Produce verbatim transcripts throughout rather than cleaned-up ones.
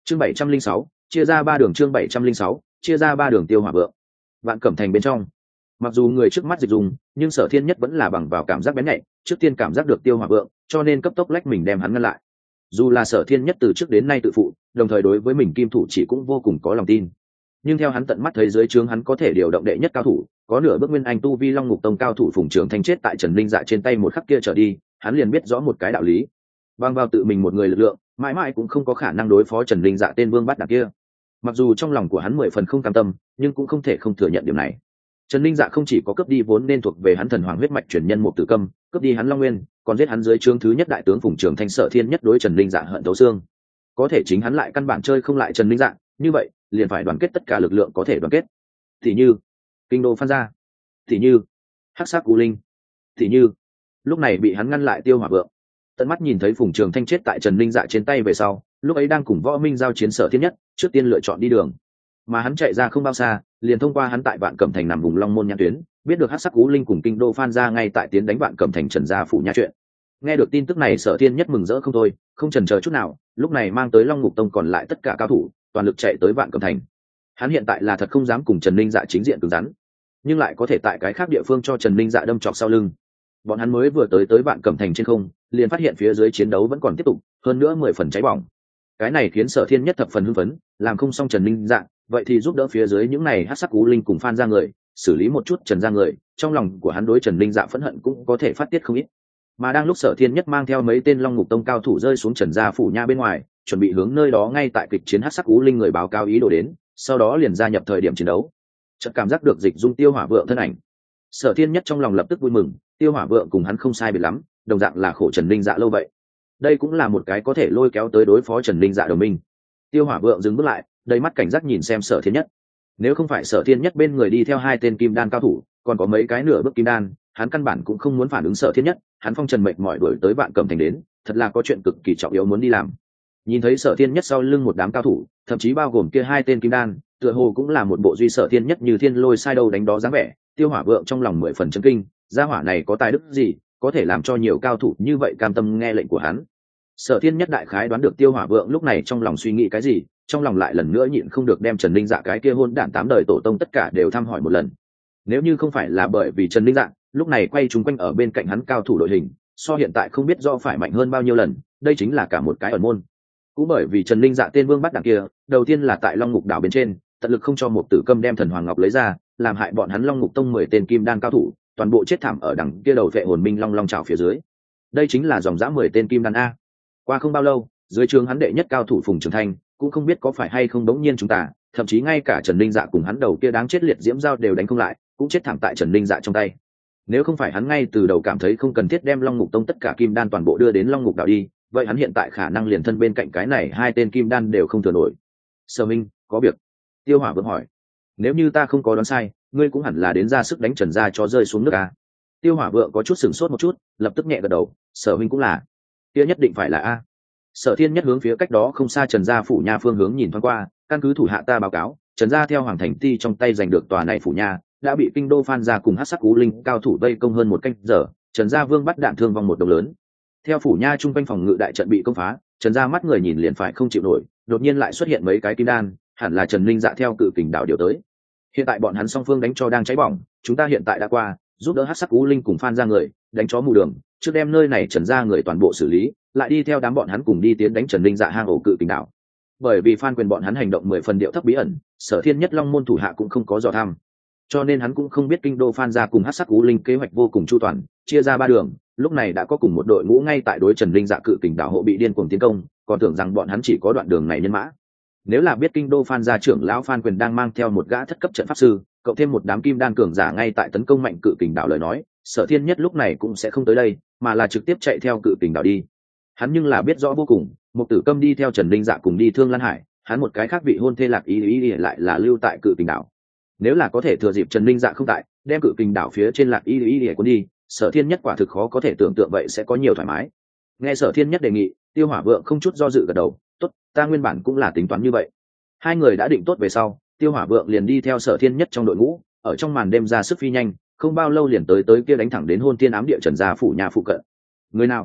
chương bảy trăm linh sáu chia ra ba đường chương bảy trăm linh sáu chia ra ba đường Tiêu Hỏa Vượng. Vạn Cẩm Thành bên trong, mặc dù người trước mắt dịch dùng, nhưng Sở Thiên Nhất vẫn là bằng vào cảm giác bén nhạy, trước tiên cảm giác được Tiêu Hỏa Vượng, cho nên cấp tốc lách mình đem hắn ngăn lại. Dù là Sở Thiên Nhất từ trước đến nay tự phụ, đồng thời đối với mình kim thủ chỉ cũng vô cùng có lòng tin, nhưng theo hắn tận mắt thấy dưới trướng hắn có thể điều động đệ nhất cao thủ, có nửa bước nguyên anh tu vi Long Ngục Tông cao thủ Phùng Trường Thanh chết tại Trần Linh Dạ trên tay một khắc kia trở đi, hắn liền biết rõ một cái đạo lý: bằng vào tự mình một người lực lượng, mãi mãi cũng không có khả năng đối phó Trần Linh Dạ tên vương bát đảng kia. Mặc dù trong lòng của hắn mười phần không cam tâm, nhưng cũng không thể không thừa nhận điểm này. Trần Linh Dạ không chỉ có cướp đi vốn nên thuộc về hắn thần hoàng huyết mạch truyền nhân một tử câm, cướp đi hắn Long Nguyên, còn giết hắn dưới trướng thứ nhất đại tướng Phùng Trường Thanh. Sở Thiên Nhất đối Trần Linh Dạ hận thấu xương. Có thể chính hắn lại căn bản chơi không lại Trần Linh Dạ, như vậy liền phải đoàn kết tất cả lực lượng có thể đoàn kết. Thì như Kinh Đô Phan Gia, thì như Hắc Sắc U Linh, thì như lúc này bị hắn ngăn lại Tiêu Hỏa Vượng. Tận mắt nhìn thấy Phùng Trường Thanh chết tại Trần Linh Dạ trên tay về sau, lúc ấy đang cùng Võ Minh giao chiến Sở Thiên Nhất, trước tiên lựa chọn đi đường. Mà hắn chạy ra không bao xa, liền thông qua hắn tại Vạn Cẩm Thành nằm vùng Long Môn nhãn tuyến, biết được Hắc Sắc U Linh cùng Kinh Đô Phan Gia ngay tại tiến đánh Vạn Cẩm Thành Trần gia phủ nha chuyện. Nghe được tin tức này, Sở Thiên Nhất mừng rỡ không thôi, không chần chờ chút nào, lúc này mang tới Long Ngục Tông còn lại tất cả cao thủ, toàn lực chạy tới Vạn Cẩm Thành. Hắn hiện tại là thật không dám cùng Trần Linh Dạ chính diện cứng rắn, nhưng lại có thể tại cái khác địa phương cho Trần Linh Dạ đâm chọc sau lưng. Bọn hắn mới vừa tới tới Vạn Cẩm Thành trên không, liền phát hiện phía dưới chiến đấu vẫn còn tiếp tục, hơn nữa mười phần cháy bỏng. Cái này khiến Sở Thiên Nhất thập phần hưng phấn, làm không xong Trần Linh Dạ, vậy thì giúp đỡ phía dưới những này Hắc Sắc U Linh cùng Phan gia người, xử lý một chút Trần gia người. Trong lòng của hắn đối Trần Linh Dạ phẫn hận cũng có thể phát tiết không ít. Mà đang lúc Sở Thiên Nhất mang theo mấy tên Long Ngục Tông cao thủ rơi xuống Trần gia phủ nha bên ngoài, chuẩn bị hướng nơi đó ngay tại kịch chiến Hắc Sắc U Linh người báo cáo ý đồ đến, sau đó liền gia nhập thời điểm chiến đấu. Chợt cảm giác được dịch dung Tiêu Hỏa Vượng thân ảnh, Sở Thiên Nhất trong lòng lập tức vui mừng. Tiêu Hỏa Vượng cùng hắn không sai biệt lắm, đồng dạng là khổ Trần Linh Dạ lâu vậy, đây cũng là một cái có thể lôi kéo tới đối phó Trần Linh Dạ đồng minh. Tiêu Hỏa Vượng dừng bước lại, đầy mắt cảnh giác nhìn xem Sở Thiên Nhất. Nếu không phải Sở Thiên Nhất bên người đi theo hai tên kim đan cao thủ, còn có mấy cái nửa bước kim đan, hắn căn bản cũng không muốn phản ứng Sở Thiên Nhất. Hắn phong trần mệt mỏi đuổi tới Vạn Cẩm Thành đến, thật là có chuyện cực kỳ trọng yếu muốn đi làm. Nhìn thấy Sở Thiên Nhất sau lưng một đám cao thủ, thậm chí bao gồm kia hai tên kim đan, tựa hồ cũng là một bộ duy Sở Thiên Nhất như thiên lôi sai đâu đánh đó dáng vẻ. Tiêu Hỏa Vượng trong lòng mười phần chấn kinh, gia hỏa này có tài đức gì, có thể làm cho nhiều cao thủ như vậy cam tâm nghe lệnh của hắn. Sở Thiên Nhất đại khái đoán được Tiêu Hỏa Vượng lúc này trong lòng suy nghĩ cái gì, trong lòng lại lần nữa nhịn không được đem Trần Linh Dạ cái kia hôn đản tám đời tổ tông tất cả đều thăm hỏi một lần. Nếu như không phải là bởi vì Trần Linh Dạ lúc này quay chúng quanh ở bên cạnh hắn cao thủ đội hình, so hiện tại không biết do phải mạnh hơn bao nhiêu lần, đây chính là cả một cái ẩn môn. Cũng bởi vì Trần Linh Dạ tên vương bắt đảng kia, đầu tiên là tại Long Ngục đảo bên trên, tận lực không cho một tử câm đem thần hoàng ngọc lấy ra, làm hại bọn hắn Long Ngục Tông mười tên kim đan cao thủ, toàn bộ chết thảm ở đằng kia đầu vệ hồn minh long long trào phía dưới. Đây chính là dòng dã mười tên kim đan a. Qua không bao lâu, dưới trướng hắn đệ nhất cao thủ Phùng Trường Thanh cũng không biết có phải hay không đống nhiên chúng ta, thậm chí ngay cả Trần Linh Dạ cùng hắn đầu kia đáng chết liệt diễm giao đều đánh không lại, cũng chết thảm tại Trần Linh Dạ trong tay. Nếu không phải hắn ngay từ đầu cảm thấy không cần thiết đem Long Ngục Tông tất cả kim đan toàn bộ đưa đến Long Ngục đảo đi, vậy hắn hiện tại khả năng liền thân bên cạnh cái này hai tên kim đan đều không thừa nổi. Sở Minh, có việc? Tiêu Hỏa Vượng hỏi. Nếu như ta không có đoán sai, ngươi cũng hẳn là đến ra sức đánh Trần gia cho rơi xuống nước a. Tiêu Hỏa Vượng có chút sửng sốt một chút, lập tức nhẹ gật đầu. Sở Minh cũng là. Kia nhất định phải là a. Sở Thiên Nhất hướng phía cách đó không xa Trần gia phủ nha phương hướng nhìn thoáng qua, căn cứ thủ hạ ta báo cáo, Trần gia theo Hoàng Thành Ti trong tay giành được tòa này phủ nha, đã bị Kinh Đô Phan gia cùng Hắc Sắc Cú Linh cao thủ vây công hơn một canh giờ, Trần gia vương bắt đạn thương vong một đồng lớn. Theo phủ nha trung quanh phòng ngự đại trận bị công phá, Trần gia mắt người nhìn liền phải không chịu nổi, đột nhiên lại xuất hiện mấy cái kim đan, hẳn là Trần Linh Dạ theo Cự Kình đảo điều tới. Hiện tại bọn hắn song phương đánh cho đang cháy bỏng, chúng ta hiện tại đã qua, giúp đỡ Hắc Sắc Cú Linh cùng Phan gia người, đánh chó mù đường, trước đem nơi này Trần gia người toàn bộ xử lý, lại đi theo đám bọn hắn cùng đi tiến đánh Trần Linh Dạ hang ổ Cự Kình đảo. Bởi vì Phan Quyền bọn hắn hành động mười phần điệu thấp bí ẩn, Sở Thiên Nhất Long môn thủ hạ cũng không có dò tham, cho nên hắn cũng không biết Kinh Đô Phan gia cùng Hắc Sắc Cú Linh kế hoạch vô cùng chu toàn, chia ra ba đường, lúc này đã có cùng một đội ngũ ngay tại đối Trần Linh Dạ Cự Kình đảo hộ bị điên cuồng tiến công, còn tưởng rằng bọn hắn chỉ có đoạn đường này nhân mã. Nếu là biết Kinh Đô Phan gia trưởng lão Phan Quyền đang mang theo một gã thất cấp trận pháp sư, cộng thêm một đám kim đan cường giả ngay tại tấn công mạnh Cự Kình đảo lời nói, Sở Thiên Nhất lúc này cũng sẽ không tới đây, mà là trực tiếp chạy theo Cự Kình đảo đi. Hắn nhưng là biết rõ vô cùng, một tử câm đi theo Trần Linh Dạ cùng đi Thương Lan Hải, hắn một cái khác vị hôn thê Lạc Ý Ý, Ý lại là lưu tại Cự Kình đảo. Nếu là có thể thừa dịp Trần Linh Dạ không tại, đem Cự Kình đảo phía trên Lạc Ý Ý Ý cuốn đi, Sở Thiên Nhất quả thực khó có thể tưởng tượng vậy sẽ có nhiều thoải mái. Nghe Sở Thiên Nhất đề nghị, Tiêu Hỏa Vượng không chút do dự gật đầu, tốt, ta nguyên bản cũng là tính toán như vậy. Hai người đã định tốt về sau, Tiêu Hỏa Vượng liền đi theo Sở Thiên Nhất trong đội ngũ, ở trong màn đêm ra sức phi nhanh, không bao lâu liền tới tới kia đánh thẳng đến hôn tiên ám địa Trần gia phủ nhà phụ cận. Người nào?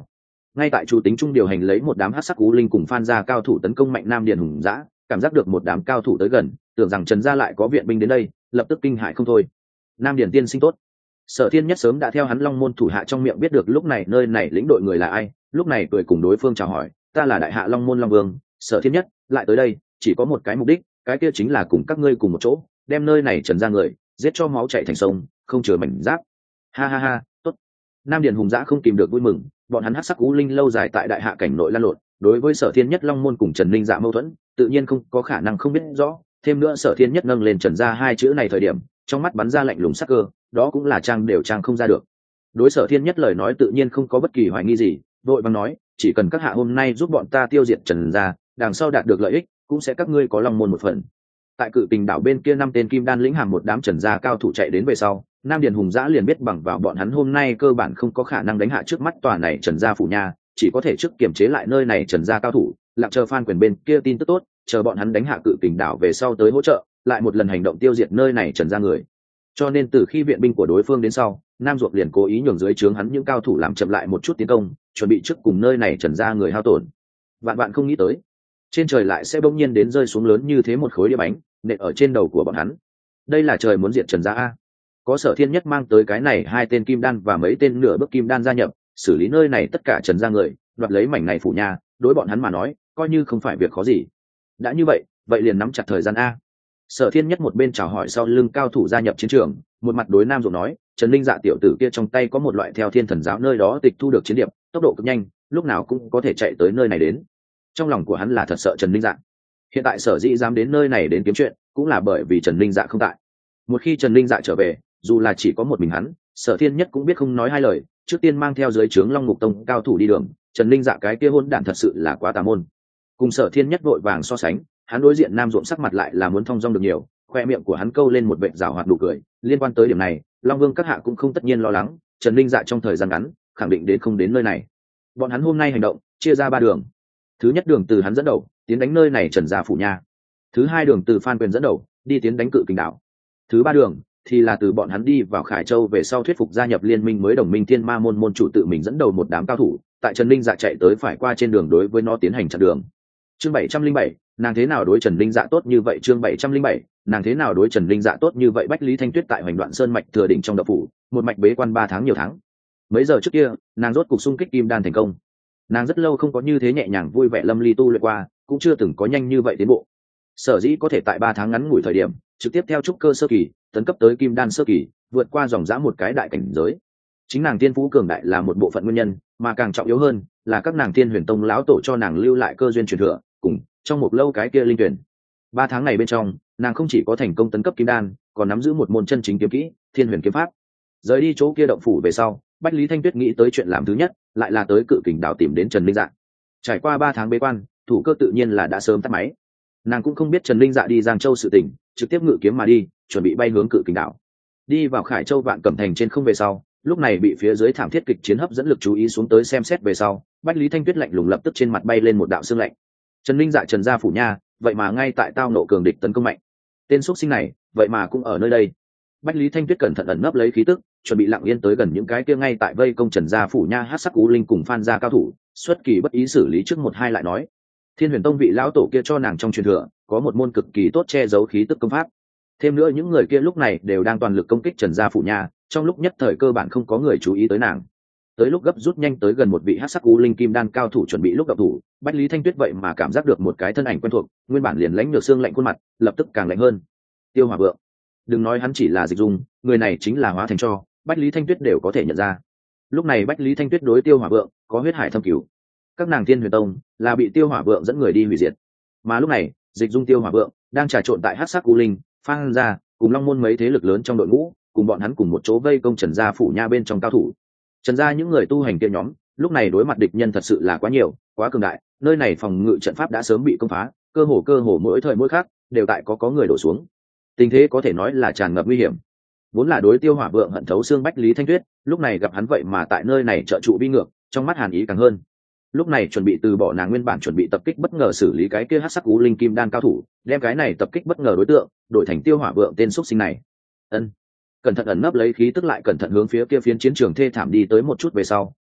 ngay tại chủ tính trung điều hành lấy một đám hắc sắc cú linh cùng phan gia cao thủ tấn công mạnh Nam Điền hùng dã, cảm giác được một đám cao thủ tới gần, tưởng rằng Trần gia lại có viện binh đến đây, lập tức kinh hãi không thôi. Nam Điền tiên sinh tốt. Sở Thiên Nhất sớm đã theo hắn Long môn thủ hạ trong miệng biết được lúc này nơi này lĩnh đội người là ai, lúc này cười cùng đối phương chào hỏi, ta là đại hạ Long môn Long Vương, Sở Thiên Nhất, lại tới đây, chỉ có một cái mục đích, cái kia chính là cùng các ngươi cùng một chỗ, đem nơi này Trần gia người, giết cho máu chảy thành sông, không chừa mảnh giáp. Ha ha ha, tốt. Nam Điền hùng dã không kìm được vui mừng, bọn hắn hắc sắc cú linh lâu dài tại đại hạ cảnh nội lan lộn, đối với Sở Thiên Nhất Long môn cùng Trần Linh Dạ mâu thuẫn, tự nhiên không có khả năng không biết rõ, thêm nữa Sở Thiên Nhất nâng lên Trần gia hai chữ này thời điểm, trong mắt bắn ra lạnh lùng sắc cơ, đó cũng là trang đều trang không ra được. Đối Sở Thiên Nhất lời nói tự nhiên không có bất kỳ hoài nghi gì, vội vàng nói, chỉ cần các hạ hôm nay giúp bọn ta tiêu diệt Trần gia, đằng sau đạt được lợi ích, cũng sẽ các ngươi có Long môn một phần. Tại Cự Tình đảo bên kia năm tên kim đan lĩnh hàm một đám Trần gia cao thủ chạy đến về sau, Nam Điền hùng dã liền biết bằng vào bọn hắn hôm nay cơ bản không có khả năng đánh hạ trước mắt tòa này Trần gia phủ nha, chỉ có thể trước kiềm chế lại nơi này Trần gia cao thủ, lặng chờ Phan Quyền bên kia tin tức tốt, chờ bọn hắn đánh hạ Cự Tình đảo về sau tới hỗ trợ, lại một lần hành động tiêu diệt nơi này Trần gia người. Cho nên từ khi viện binh của đối phương đến sau, Nam Duộc liền cố ý nhường dưới trướng hắn những cao thủ làm chậm lại một chút tiến công, chuẩn bị trước cùng nơi này Trần gia người hao tổn. Vạn vạn không nghĩ tới, trên trời lại sẽ bỗng nhiên đến rơi xuống lớn như thế một khối đĩa bánh, nện ở trên đầu của bọn hắn. Đây là trời muốn diệt Trần gia a. Có Sở Thiên Nhất mang tới cái này hai tên kim đan và mấy tên nửa bước kim đan gia nhập, xử lý nơi này tất cả Trần gia người, đoạt lấy mảnh này phủ nhà, đối bọn hắn mà nói, coi như không phải việc khó gì. Đã như vậy, vậy liền nắm chặt thời gian a. Sở Thiên Nhất một bên chào hỏi sau lưng cao thủ gia nhập chiến trường, một mặt đối Nam Duộc nói, Trần Linh Dạ tiểu tử kia trong tay có một loại theo Thiên Thần giáo nơi đó tịch thu được chiến điệp, tốc độ cực nhanh, lúc nào cũng có thể chạy tới nơi này đến. Trong lòng của hắn là thật sợ Trần Linh Dạ. Hiện tại Sở Dĩ dám đến nơi này đến kiếm chuyện, cũng là bởi vì Trần Linh Dạ không tại. Một khi Trần Linh Dạ trở về, dù là chỉ có một mình hắn, Sở Thiên Nhất cũng biết không nói hai lời, trước tiên mang theo dưới trướng Long Ngục Tông cao thủ đi đường. Trần Linh Dạ cái kia hôn đản thật sự là quá tà môn. Cùng Sở Thiên Nhất vội vàng so sánh, hắn đối diện Nam Duộng sắc mặt lại là muốn thong dong được nhiều, khoe miệng của hắn câu lên một vệt rào hoạt đủ cười. Liên quan tới điểm này, Long Vương các hạ cũng không tất nhiên lo lắng, Trần Linh Dạ trong thời gian ngắn khẳng định đến không đến nơi này. Bọn hắn hôm nay hành động chia ra ba đường. Thứ nhất đường từ hắn dẫn đầu, tiến đánh nơi này Trần gia phủ nha. Thứ hai đường từ Phan Quyền dẫn đầu, đi tiến đánh Cự Kình đảo. Thứ ba đường thì là từ bọn hắn đi vào Khải Châu về sau thuyết phục gia nhập liên minh mới đồng minh Thiên Ma môn môn chủ tự mình dẫn đầu một đám cao thủ, tại Trần Linh Dạ chạy tới phải qua trên đường đối với nó tiến hành chặn đường. Chương bảy trăm linh bảy, nàng thế nào đối Trần Linh Dạ tốt như vậy? Chương bảy trăm linh bảy, nàng thế nào đối Trần Linh Dạ tốt như vậy? Bách Lý Thanh Tuyết tại Hoành Đoạn Sơn mạch thừa đỉnh trong đậu phủ, một mạch bế quan ba tháng nhiều tháng. Mấy giờ trước kia, nàng rốt cục xung kích kim đan thành công. Nàng rất lâu không có như thế nhẹ nhàng vui vẻ lâm ly tu luyện qua, cũng chưa từng có nhanh như vậy tiến bộ. Sở dĩ có thể tại ba tháng ngắn ngủi thời điểm, trực tiếp theo trúc cơ sơ kỳ, tấn cấp tới kim đan sơ kỳ, vượt qua dòng dã một cái đại cảnh giới. Chính nàng tiên phú cường đại là một bộ phận nguyên nhân, mà càng trọng yếu hơn là các nàng Thiên Huyền Tông lão tổ cho nàng lưu lại cơ duyên truyền thừa, cùng trong một lâu cái kia linh tuyển. Ba tháng này bên trong, nàng không chỉ có thành công tấn cấp kim đan, còn nắm giữ một môn chân chính kiếm kỹ, Thiên Huyền kiếm pháp. Rời đi chỗ kia động phủ về sau, Bách Lý Thanh Tuyết nghĩ tới chuyện làm thứ nhất, lại là tới Cự Kình đảo tìm đến Trần Linh Dạ. Trải qua ba tháng bế quan, thủ cơ tự nhiên là đã sớm tắt máy. Nàng cũng không biết Trần Linh Dạ đi Giang Châu sự tình, trực tiếp ngự kiếm mà đi, chuẩn bị bay hướng Cự Kình đảo. Đi vào Khải Châu Vạn Cẩm thành trên không về sau, lúc này bị phía dưới thảm thiết kịch chiến hấp dẫn lực chú ý xuống tới xem xét về sau, Bách Lý Thanh Tuyết lạnh lùng lập tức trên mặt bay lên một đạo sương lạnh. Trần Linh Dạ Trần gia phủ nha, vậy mà ngay tại tao nộ cường địch tấn công mạnh. Tên xuất sinh này, vậy mà cũng ở nơi đây. Bách Lý Thanh Tuyết cẩn thận ẩn nấp lấy khí tức, chuẩn bị lặng yên tới gần những cái kia ngay tại vây công Trần gia phủ nha hắc sắc u linh cùng Phan gia cao thủ, xuất kỳ bất ý xử lý trước một hai lại nói. Thiên Huyền Tông vị lão tổ kia cho nàng trong truyền thừa, có một môn cực kỳ tốt che giấu khí tức công pháp. Thêm nữa những người kia lúc này đều đang toàn lực công kích Trần gia phủ nha, trong lúc nhất thời cơ bản không có người chú ý tới nàng. Tới lúc gấp rút nhanh tới gần một vị hắc sắc u linh kim đan cao thủ chuẩn bị lúc gặp thủ, Bách Lý Thanh Tuyết vậy mà cảm giác được một cái thân ảnh quen thuộc, nguyên bản liền lãnh được xương lạnh khuôn mặt, lập tức càng lạnh hơn. Tiêu Hỏa Vượng. Đừng nói hắn chỉ là dịch dung, người này chính là hóa thành cho, Bách Lý Thanh Tuyết đều có thể nhận ra. Lúc này Bách Lý Thanh Tuyết đối Tiêu Hỏa Vượng có huyết hải thâm cứu. Các nàng Thiên Huyền Tông là bị Tiêu Hỏa Vượng dẫn người đi hủy diệt. Mà lúc này, dịch dung Tiêu Hỏa Vượng đang trà trộn tại hắc sắc u linh, Phan gia, cùng Long môn mấy thế lực lớn trong đội ngũ, cùng bọn hắn cùng một chỗ vây công Trần gia phủ nha bên trong cao thủ. Trần gia những người tu hành kia nhóm, lúc này đối mặt địch nhân thật sự là quá nhiều, quá cường đại, nơi này phòng ngự trận pháp đã sớm bị công phá, cơ hồ cơ hồ mỗi thời mỗi khác đều tại có có người đổ xuống. Tình thế có thể nói là tràn ngập nguy hiểm. Vốn là đối Tiêu Hỏa Vượng hận thấu xương Bách Lý Thanh Tuyết, lúc này gặp hắn vậy mà tại nơi này trợ trụ bi ngược, trong mắt hàn ý càng hơn. Lúc này chuẩn bị từ bỏ nàng nguyên bản chuẩn bị tập kích bất ngờ xử lý cái kia hắc sắc u linh kim đan cao thủ, đem cái này tập kích bất ngờ đối tượng đổi thành Tiêu Hỏa Vượng tên xuất sinh này. Ân. Cẩn thận ẩn nấp lấy khí tức lại cẩn thận hướng phía kia phiến chiến trường thê thảm đi tới một chút về sau,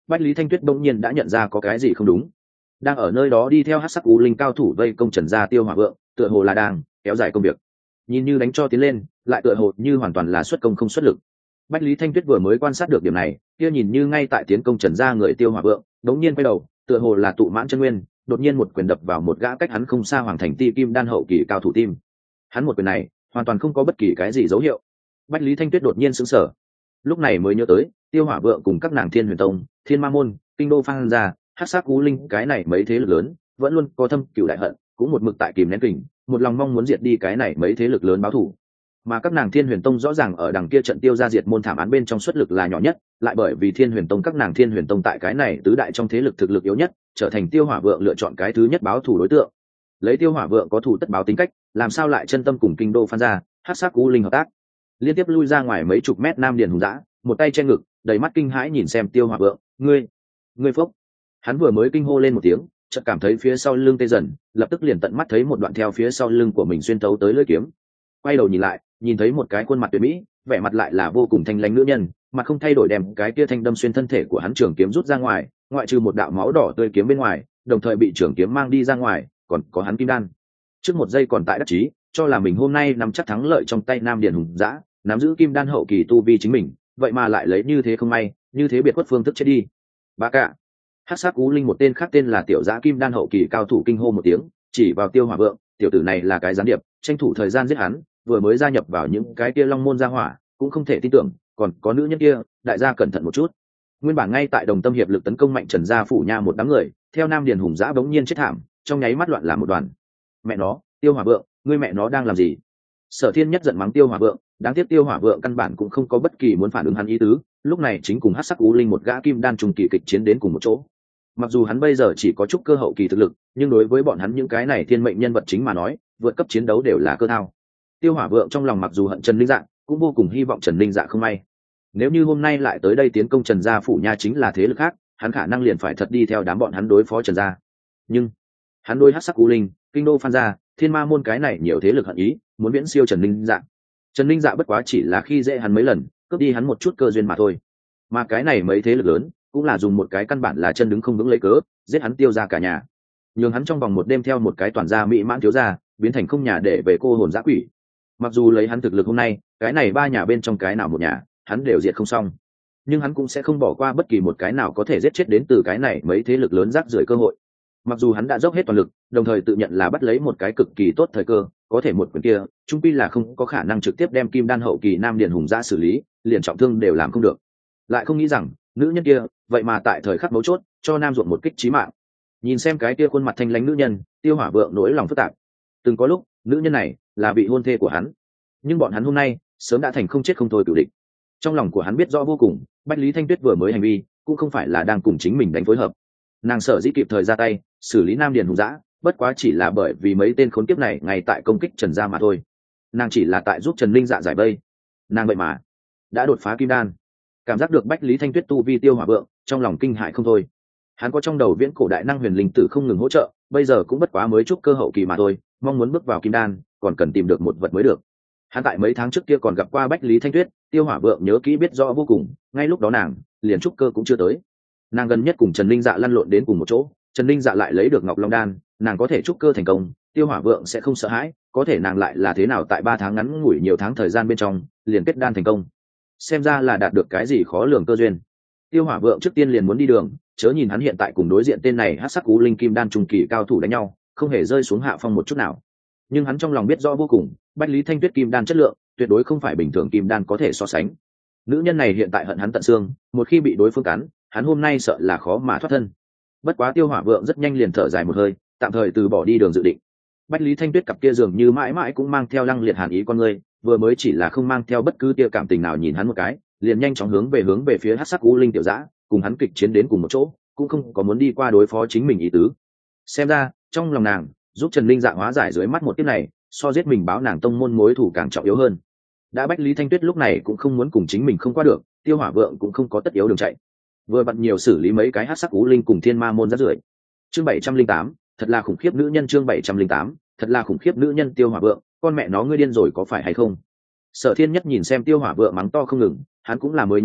Bách Lý Thanh Tuyết bỗng nhiên đã nhận ra có cái gì không đúng. Đang ở nơi đó đi theo hắc sắc u linh cao thủ vây công Trần gia Tiêu Hỏa Vượng, tựa hồ là đang kéo dài công việc. Nhìn như đánh cho tiến lên, lại tựa hồ như hoàn toàn là xuất công không xuất lực. Bách Lý Thanh Tuyết vừa mới quan sát được điểm này, kia nhìn như ngay tại tiến công Trần gia người Tiêu Hỏa Vượng, đống nhiên quay đầu, tựa hồ là tụ mãn chân nguyên, đột nhiên một quyền đập vào một gã cách hắn không xa Hoàng Thành Ti Kim Đan hậu kỳ cao thủ tim. Hắn một quyền này, hoàn toàn không có bất kỳ cái gì dấu hiệu. Bách Lý Thanh Tuyết đột nhiên sững sờ, lúc này mới nhớ tới, Tiêu Hỏa Vượng cùng các nàng Thiên Huyền Tông, Thiên Ma Môn, Kinh Đô Phan gia, Hắc Sắc Cú Linh, cái này mấy thế lực lớn, vẫn luôn có thâm cừu đại hận, cũng một mực tại kìm nén kình, một lòng mong muốn diệt đi cái này mấy thế lực lớn báo thù. Mà các nàng Thiên Huyền Tông rõ ràng ở đằng kia trận Tiêu gia diệt môn thảm án bên trong xuất lực là nhỏ nhất, lại bởi vì Thiên Huyền Tông các nàng Thiên Huyền Tông tại cái này tứ đại trong thế lực thực lực yếu nhất, trở thành Tiêu Hỏa Vượng lựa chọn cái thứ nhất báo thù đối tượng. Lấy Tiêu Hỏa Vượng có thù tất báo tính cách, làm sao lại chân tâm cùng Kinh Đô Phan gia, Hắc Sắc Cú Linh hợp tác. Liên tiếp lui ra ngoài mấy chục mét Nam Điền hùng dã, một tay che ngực, đầy mắt kinh hãi nhìn xem Tiêu Hỏa Vượng, "Ngươi, ngươi phốc." Hắn vừa mới kinh hô lên một tiếng, chợt cảm thấy phía sau lưng tê dần, lập tức liền tận mắt thấy một đoạn theo phía sau lưng của mình xuyên tấu tới lưỡi kiếm. Quay đầu nhìn lại, nhìn thấy một cái khuôn mặt tuyệt mỹ, vẻ mặt lại là vô cùng thanh lãnh nữ nhân, mặt không thay đổi đem cái kia thanh đâm xuyên thân thể của hắn trường kiếm rút ra ngoài, ngoại trừ một đạo máu đỏ tươi kiếm bên ngoài, đồng thời bị trường kiếm mang đi ra ngoài, còn có hắn kim đan. Trước một giây còn tại đắc chí, cho là mình hôm nay nắm chắc thắng lợi trong tay Nam Điền hùng dã, nắm giữ kim đan hậu kỳ tu vi chính mình, vậy mà lại lấy như thế không may, như thế biệt khuất phương thức chết đi. Ba cả. Hắc Sắc Cú Linh một tên khác tên là Tiểu Dã kim đan hậu kỳ cao thủ kinh hô một tiếng, chỉ vào Tiêu Hỏa Vượng, tiểu tử này là cái gián điệp, tranh thủ thời gian giết hắn, vừa mới gia nhập vào những cái kia Long môn gia hỏa, cũng không thể tin tưởng, còn có nữ nhân kia, đại gia cẩn thận một chút. Nguyên bản ngay tại Đồng Tâm hiệp lực tấn công mạnh Trần gia phủ nha một đám người, theo Nam Điền hùng dã bỗng nhiên chết thảm, trong nháy mắt loạn làm một đoàn. Mẹ nó, Tiêu Hỏa Vượng, ngươi mẹ nó đang làm gì? Sở Thiên nhất giận mắng Tiêu Hỏa Vượng, đáng tiếc Tiêu Hỏa Vượng căn bản cũng không có bất kỳ muốn phản ứng hắn ý tứ, lúc này chính cùng Hắc Sắc Cú Linh một gã kim đan trùng kỳ kịch chiến đến cùng một chỗ. Mặc dù hắn bây giờ chỉ có chút cơ hậu kỳ thực lực, nhưng đối với bọn hắn những cái này thiên mệnh nhân vật chính mà nói, vượt cấp chiến đấu đều là cơ thao. Tiêu Hỏa Vượng trong lòng mặc dù hận Trần Linh Dạ, cũng vô cùng hy vọng Trần Linh Dạ không may. Nếu như hôm nay lại tới đây tiến công Trần gia phủ nha chính là thế lực khác, hắn khả năng liền phải thật đi theo đám bọn hắn đối phó Trần gia. Nhưng hắn đối Hắc Sắc Cú Linh, Kinh Đô Phan gia, Thiên Ma môn cái này nhiều thế lực hận ý, muốn viễn siêu Trần Linh Dạ. Trần Linh Dạ bất quá chỉ là khi dễ hắn mấy lần, cướp đi hắn một chút cơ duyên mà thôi. Mà cái này mấy thế lực lớn, cũng là dùng một cái căn bản là chân đứng không vững lấy cớ, giết hắn Tiêu ra cả nhà. Nhường hắn trong vòng một đêm theo một cái toàn gia mỹ mãn thiếu gia, biến thành không nhà để về cô hồn dã quỷ. Mặc dù lấy hắn thực lực hôm nay, cái này ba nhà bên trong cái nào một nhà, hắn đều diệt không xong. Nhưng hắn cũng sẽ không bỏ qua bất kỳ một cái nào có thể giết chết đến từ cái này mấy thế lực lớn rác rưởi cơ hội. Mặc dù hắn đã dốc hết toàn lực, đồng thời tự nhận là bắt lấy một cái cực kỳ tốt thời cơ, có thể một quyền kia, trung quy là không có khả năng trực tiếp đem kim đan hậu kỳ Nam Điền hùng ra xử lý, liền trọng thương đều làm không được. Lại không nghĩ rằng, nữ nhân kia, vậy mà tại thời khắc mấu chốt, cho Nam ruộng một kích chí mạng. Nhìn xem cái kia khuôn mặt thanh lãnh nữ nhân, Tiêu Hỏa Vượng nỗi lòng phức tạp. Từng có lúc, nữ nhân này là vị hôn thê của hắn, nhưng bọn hắn hôm nay sớm đã thành không chết không thôi cửu địch. Trong lòng của hắn biết rõ vô cùng, Bách Lý Thanh Tuyết vừa mới hành vi, cũng không phải là đang cùng chính mình đánh phối hợp. Nàng sở dĩ kịp thời ra tay xử lý Nam Điền hùng dã, bất quá chỉ là bởi vì mấy tên khốn kiếp này ngay tại công kích Trần gia mà thôi. Nàng chỉ là tại giúp Trần Linh Dạ giải vây. Nàng vậy mà đã đột phá kim đan. Cảm giác được Bách Lý Thanh Tuyết tu vi Tiêu Hỏa Vượng, trong lòng kinh hại không thôi. Hắn có trong đầu viễn cổ đại năng huyền linh tử không ngừng hỗ trợ, bây giờ cũng bất quá mới chút cơ hậu kỳ mà thôi, mong muốn bước vào kim đan, còn cần tìm được một vật mới được. Hắn tại mấy tháng trước kia còn gặp qua Bách Lý Thanh Tuyết, Tiêu Hỏa Vượng nhớ kỹ biết rõ vô cùng, ngay lúc đó nàng liền trúc cơ cũng chưa tới. Nàng gần nhất cùng Trần Linh Dạ lăn lộn đến cùng một chỗ, Trần Linh Dạ lại lấy được Ngọc Long đan, nàng có thể trúc cơ thành công, Tiêu Hỏa Vượng sẽ không sợ hãi, có thể nàng lại là thế nào tại ba tháng ngắn ngủi nhiều tháng thời gian bên trong, liền kết đan thành công. Xem ra là đạt được cái gì khó lường cơ duyên. Tiêu Hỏa Vượng trước tiên liền muốn đi đường, chớ nhìn hắn hiện tại cùng đối diện tên này Hắc Sắc Cú Linh kim đan trung kỳ cao thủ đánh nhau, không hề rơi xuống hạ phong một chút nào. Nhưng hắn trong lòng biết rõ vô cùng, Bách Lý Thanh Tuyết kim đan chất lượng, tuyệt đối không phải bình thường kim đan có thể so sánh. Nữ nhân này hiện tại hận hắn tận xương, một khi bị đối phương cắn, hắn hôm nay sợ là khó mà thoát thân. Bất quá Tiêu Hỏa Vượng rất nhanh liền thở dài một hơi, tạm thời từ bỏ đi đường dự định. Bách Lý Thanh Tuyết cặp kia dường như mãi mãi cũng mang theo lăng liệt hàn ý con người, vừa mới chỉ là không mang theo bất cứ tia cảm tình nào nhìn hắn một cái, liền nhanh chóng hướng về hướng về phía Hắc Sắc Cú Linh tiểu dã, cùng hắn kịch chiến đến cùng một chỗ, cũng không có muốn đi qua đối phó chính mình ý tứ. Xem ra, trong lòng nàng, giúp Trần Linh Dạ hóa giải dưới mắt một kiếp này, so giết mình báo nàng tông môn mối thủ càng trọng yếu hơn. Đã Bách Lý Thanh Tuyết lúc này cũng không muốn cùng chính mình không qua được, Tiêu Hỏa Vượng cũng không có tất yếu đường chạy. Vừa bận nhiều xử lý mấy cái Hắc Sắc Cú Linh cùng Thiên Ma môn rất rưởi. Chương bảy trăm linh tám, thật là khủng khiếp nữ nhân chương bảy trăm linh tám, thật là khủng khiếp nữ nhân Tiêu Hỏa Vượng, con mẹ nó ngươi điên rồi có phải hay không? Sở Thiên Nhất nhìn xem Tiêu Hỏa Vượng mắng to không ngừng, hắn cũng là mới nhớ tới,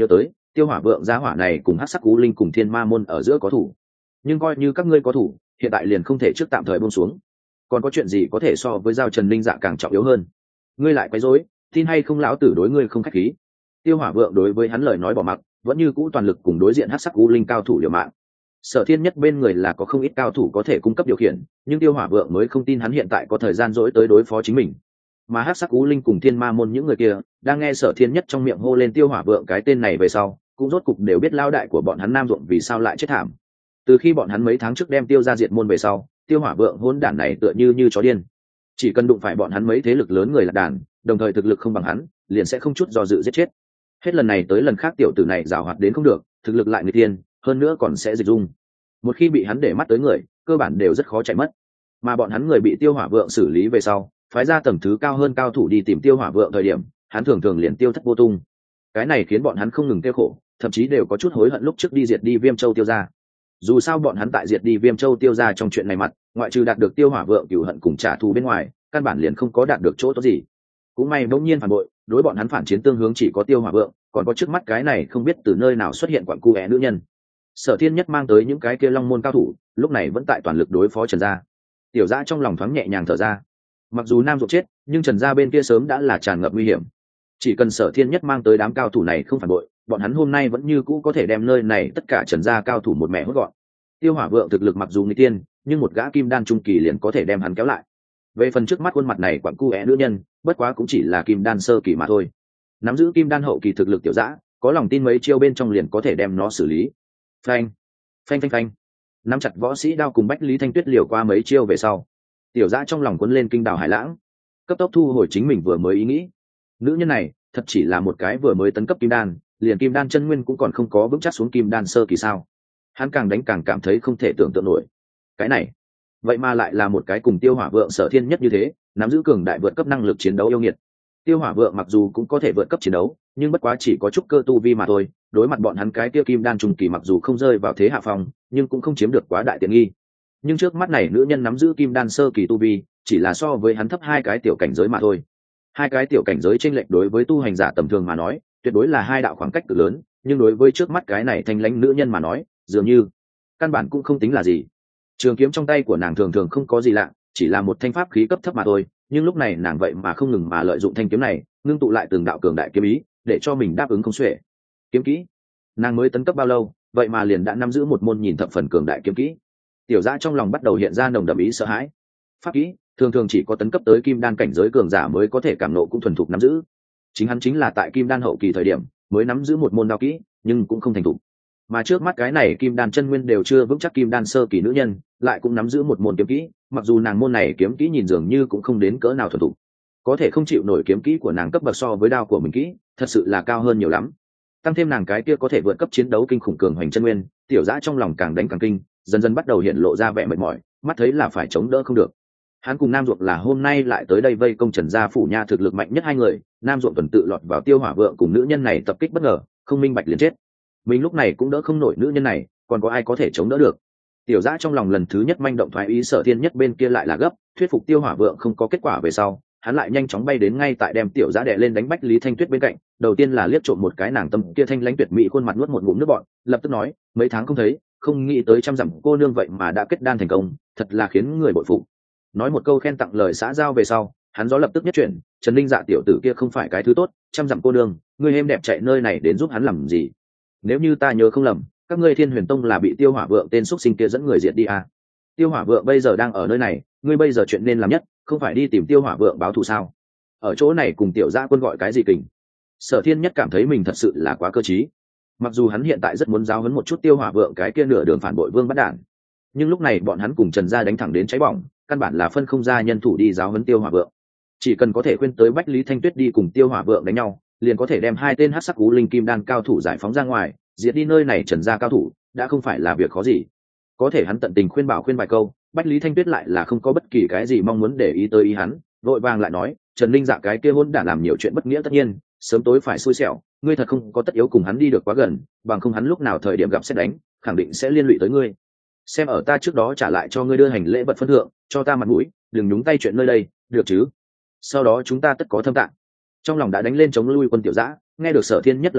tiêu hỏa vượng giá hỏa này cùng hắc sắc cú linh cùng thiên ma môn ở giữa có thủ, nhưng coi như các ngươi có thủ, hiện tại liền không thể trước tạm thời buông xuống. Còn có chuyện gì có thể so với giao Trần Linh Dạ càng trọng yếu hơn? Ngươi lại quấy rối, tin hay không lão tử đối ngươi không khách khí. Tiêu hỏa vượng đối với hắn lời nói bỏ mặc, vẫn như cũ toàn lực cùng đối diện hắc sắc cú linh cao thủ liều mạng. Sở Thiên Nhất bên người là có không ít cao thủ có thể cung cấp điều khiển, nhưng tiêu hỏa vượng mới không tin hắn hiện tại có thời gian dỗi tới đối phó chính mình. Mà hắc sắc cú linh cùng thiên ma môn những người kia đang nghe Sở Thiên Nhất trong miệng hô lên tiêu hỏa vượng cái tên này về sau, cũng rốt cục đều biết lao đại của bọn hắn Nam Ruộng vì sao lại chết thảm. Từ khi bọn hắn mấy tháng trước đem tiêu ra diệt môn về sau, tiêu hỏa vượng hỗn đản này tựa như như chó điên, chỉ cần đụng phải bọn hắn mấy thế lực lớn người lạc đàn, đồng thời thực lực không bằng hắn, liền sẽ không chút do dự giết chết. Hết lần này tới lần khác tiểu tử này giàu hoạt đến không được, thực lực lại người tiên, hơn nữa còn sẽ dịch dung. Một khi bị hắn để mắt tới người, cơ bản đều rất khó chạy mất. Mà bọn hắn người bị tiêu hỏa vượng xử lý về sau, phái ra tầng thứ cao hơn cao thủ đi tìm tiêu hỏa vượng thời điểm, hắn thường thường liền tiêu thất vô tung. Cái này khiến bọn hắn không ngừng tiêu khổ, thậm chí đều có chút hối hận lúc trước đi diệt đi Viêm Châu tiêu ra. Dù sao bọn hắn tại diệt đi Viêm Châu tiêu ra trong chuyện này mặt, ngoại trừ đạt được tiêu hỏa vượng cửu hận cùng trả thù bên ngoài, căn bản liền không có đạt được chỗ tốt gì. Cũng may bỗng nhiên phản bội, đối bọn hắn phản chiến tương hướng chỉ có tiêu hỏa vượng, còn có trước mắt cái này không biết từ nơi nào xuất hiện quặng cu é nữ nhân. Sở Thiên Nhất mang tới những cái kia long môn cao thủ, lúc này vẫn tại toàn lực đối phó Trần gia. Tiểu Dã trong lòng thoáng nhẹ nhàng thở ra. Mặc dù Nam Ruộng chết, nhưng Trần gia bên kia sớm đã là tràn ngập nguy hiểm. Chỉ cần Sở Thiên Nhất mang tới đám cao thủ này không phản bội, bọn hắn hôm nay vẫn như cũ có thể đem nơi này tất cả Trần gia cao thủ một mẹ hốt gọn. Tiêu hỏa vượng thực lực mặc dù nguy tiên, nhưng một gã kim đan trung kỳ liền có thể đem hắn kéo lại. Về phần trước mắt khuôn mặt này quặng cu é nữ nhân, bất quá cũng chỉ là kim đan sơ kỳ mà thôi. Nắm giữ kim đan hậu kỳ thực lực Tiểu Dã, có lòng tin mấy chiêu bên trong liền có thể đem nó xử lý. Phanh, phanh phanh phanh. Nắm chặt võ sĩ đao cùng Bách Lý Thanh Tuyết liều qua mấy chiêu về sau, Tiểu Dã trong lòng cuốn lên kinh đảo hải lãng, cấp tốc thu hồi chính mình vừa mới ý nghĩ. Nữ nhân này thật chỉ là một cái vừa mới tấn cấp kim đan, liền kim đan chân nguyên cũng còn không có vững chắc xuống kim đan sơ kỳ sao? Hắn càng đánh càng cảm thấy không thể tưởng tượng nổi. Cái này, vậy mà lại là một cái cùng tiêu hỏa vượng Sở Thiên Nhất như thế, nắm giữ cường đại vượt cấp năng lực chiến đấu yêu nghiệt. Tiêu hỏa vượng mặc dù cũng có thể vượt cấp chiến đấu, nhưng bất quá chỉ có chút cơ tu vi mà thôi. Đối mặt bọn hắn cái tiêu kim đan trung kỳ mặc dù không rơi vào thế hạ phong, nhưng cũng không chiếm được quá đại tiện nghi. Nhưng trước mắt này nữ nhân nắm giữ kim đan sơ kỳ tu vi, chỉ là so với hắn thấp hai cái tiểu cảnh giới mà thôi. Hai cái tiểu cảnh giới chênh lệch đối với tu hành giả tầm thường mà nói, tuyệt đối là hai đạo khoảng cách cực lớn, nhưng đối với trước mắt cái này thanh lãnh nữ nhân mà nói, dường như căn bản cũng không tính là gì. Trường kiếm trong tay của nàng thường thường không có gì lạ, chỉ là một thanh pháp khí cấp thấp mà thôi, nhưng lúc này nàng vậy mà không ngừng mà lợi dụng thanh kiếm này, ngưng tụ lại từng đạo cường đại kiếm ý, để cho mình đáp ứng không xuể. Kiếm kỹ, nàng mới tấn cấp bao lâu, vậy mà liền đã nắm giữ một môn nhìn thập phần cường đại kiếm kỹ. Tiểu Dã trong lòng bắt đầu hiện ra nồng đậm ý sợ hãi. Pháp kỹ thường thường chỉ có tấn cấp tới kim đan cảnh giới cường giả mới có thể cảm nộ cũng thuần thục nắm giữ. Chính hắn chính là tại kim đan hậu kỳ thời điểm mới nắm giữ một môn đao kỹ, nhưng cũng không thành thục. Mà trước mắt cái này kim đan chân nguyên đều chưa vững chắc kim đan sơ kỳ nữ nhân, lại cũng nắm giữ một môn kiếm kỹ, mặc dù nàng môn này kiếm kỹ nhìn dường như cũng không đến cỡ nào thuần thục, có thể không chịu nổi kiếm kỹ của nàng cấp bậc so với đao của mình kỹ, thật sự là cao hơn nhiều lắm. Tăng thêm nàng cái kia có thể vượt cấp chiến đấu kinh khủng cường hoành chân nguyên, Tiểu Dã trong lòng càng đánh càng kinh, dần dần bắt đầu hiện lộ ra vẻ mệt mỏi, mắt thấy là phải chống đỡ không được. Hắn cùng Nam Ruộng là hôm nay lại tới đây vây công Trần gia phủ nha thực lực mạnh nhất hai người, Nam Ruộng tuần tự lọt vào tiêu hỏa vượng cùng nữ nhân này tập kích bất ngờ, không minh bạch liền chết. Mình lúc này cũng đỡ không nổi nữ nhân này, còn có ai có thể chống đỡ được? Tiểu Dã trong lòng lần thứ nhất manh động thoái ý, Sở Thiên Nhất bên kia lại là gấp, thuyết phục tiêu hỏa vượng không có kết quả về sau, hắn lại nhanh chóng bay đến ngay tại đem Tiểu Dã đè lên đánh Bách Lý Thanh Tuyết bên cạnh, đầu tiên là liếc trộm một cái nàng tâm kia thanh lãnh tuyệt mỹ khuôn mặt, nuốt một ngụm nước bọt, lập tức nói, mấy tháng không thấy, không nghĩ tới trăm dặm cô nương vậy mà đã kết đan thành công, thật là khiến người bội phục. Nói một câu khen tặng lời xã giao về sau, hắn gió lập tức nhất chuyển, Trần Linh Dạ tiểu tử kia không phải cái thứ tốt, trăm dặm cô nương, ngươi êm đẹp chạy nơi này đến giúp hắn làm gì? Nếu như ta nhớ không lầm, các ngươi Thiên Huyền Tông là bị tiêu hỏa vượng tên xuất sinh kia dẫn người diệt đi à? Tiêu hỏa vượng bây giờ đang ở nơi này, ngươi bây giờ chuyện nên làm nhất không phải đi tìm tiêu hỏa vượng báo thù sao? Ở chỗ này cùng Tiểu Dã quân gọi cái gì kình? Sở Thiên Nhất cảm thấy mình thật sự là quá cơ trí. Mặc dù hắn hiện tại rất muốn giáo huấn một chút tiêu hỏa vượng cái kia nửa đường phản bội vương bắt đản, nhưng lúc này bọn hắn cùng Trần gia đánh thẳng đến cháy bỏng, căn bản là phân không ra nhân thủ đi giáo huấn tiêu hỏa vượng. Chỉ cần có thể khuyên tới Bách Lý Thanh Tuyết đi cùng tiêu hỏa vượng đánh nhau, liền có thể đem hai tên hắc sắc cú linh kim đan cao thủ giải phóng ra ngoài, diệt đi nơi này Trần gia cao thủ, đã không phải là việc khó gì. Có thể hắn tận tình khuyên bảo khuyên vài câu, Bách Lý Thanh Tuyết lại là không có bất kỳ cái gì mong muốn để ý tới ý hắn, vội vàng lại nói, Trần Linh Dạ cái kia hôn đã làm nhiều chuyện bất nghĩa, tất nhiên sớm tối phải xui xẻo, ngươi thật không có tất yếu cùng hắn đi được quá gần, bằng không hắn lúc nào thời điểm gặp xét đánh, khẳng định sẽ liên lụy tới ngươi. Xem ở ta trước đó trả lại cho ngươi đưa hành lễ vật phân thượng, cho ta mặt mũi, đừng nhúng tay chuyện nơi đây, được chứ? Sau đó chúng ta tất có thâm tạng. Trong lòng đã đánh lên chống lui quân Tiểu Dã, nghe được Sở Thiên Nhất lời nói,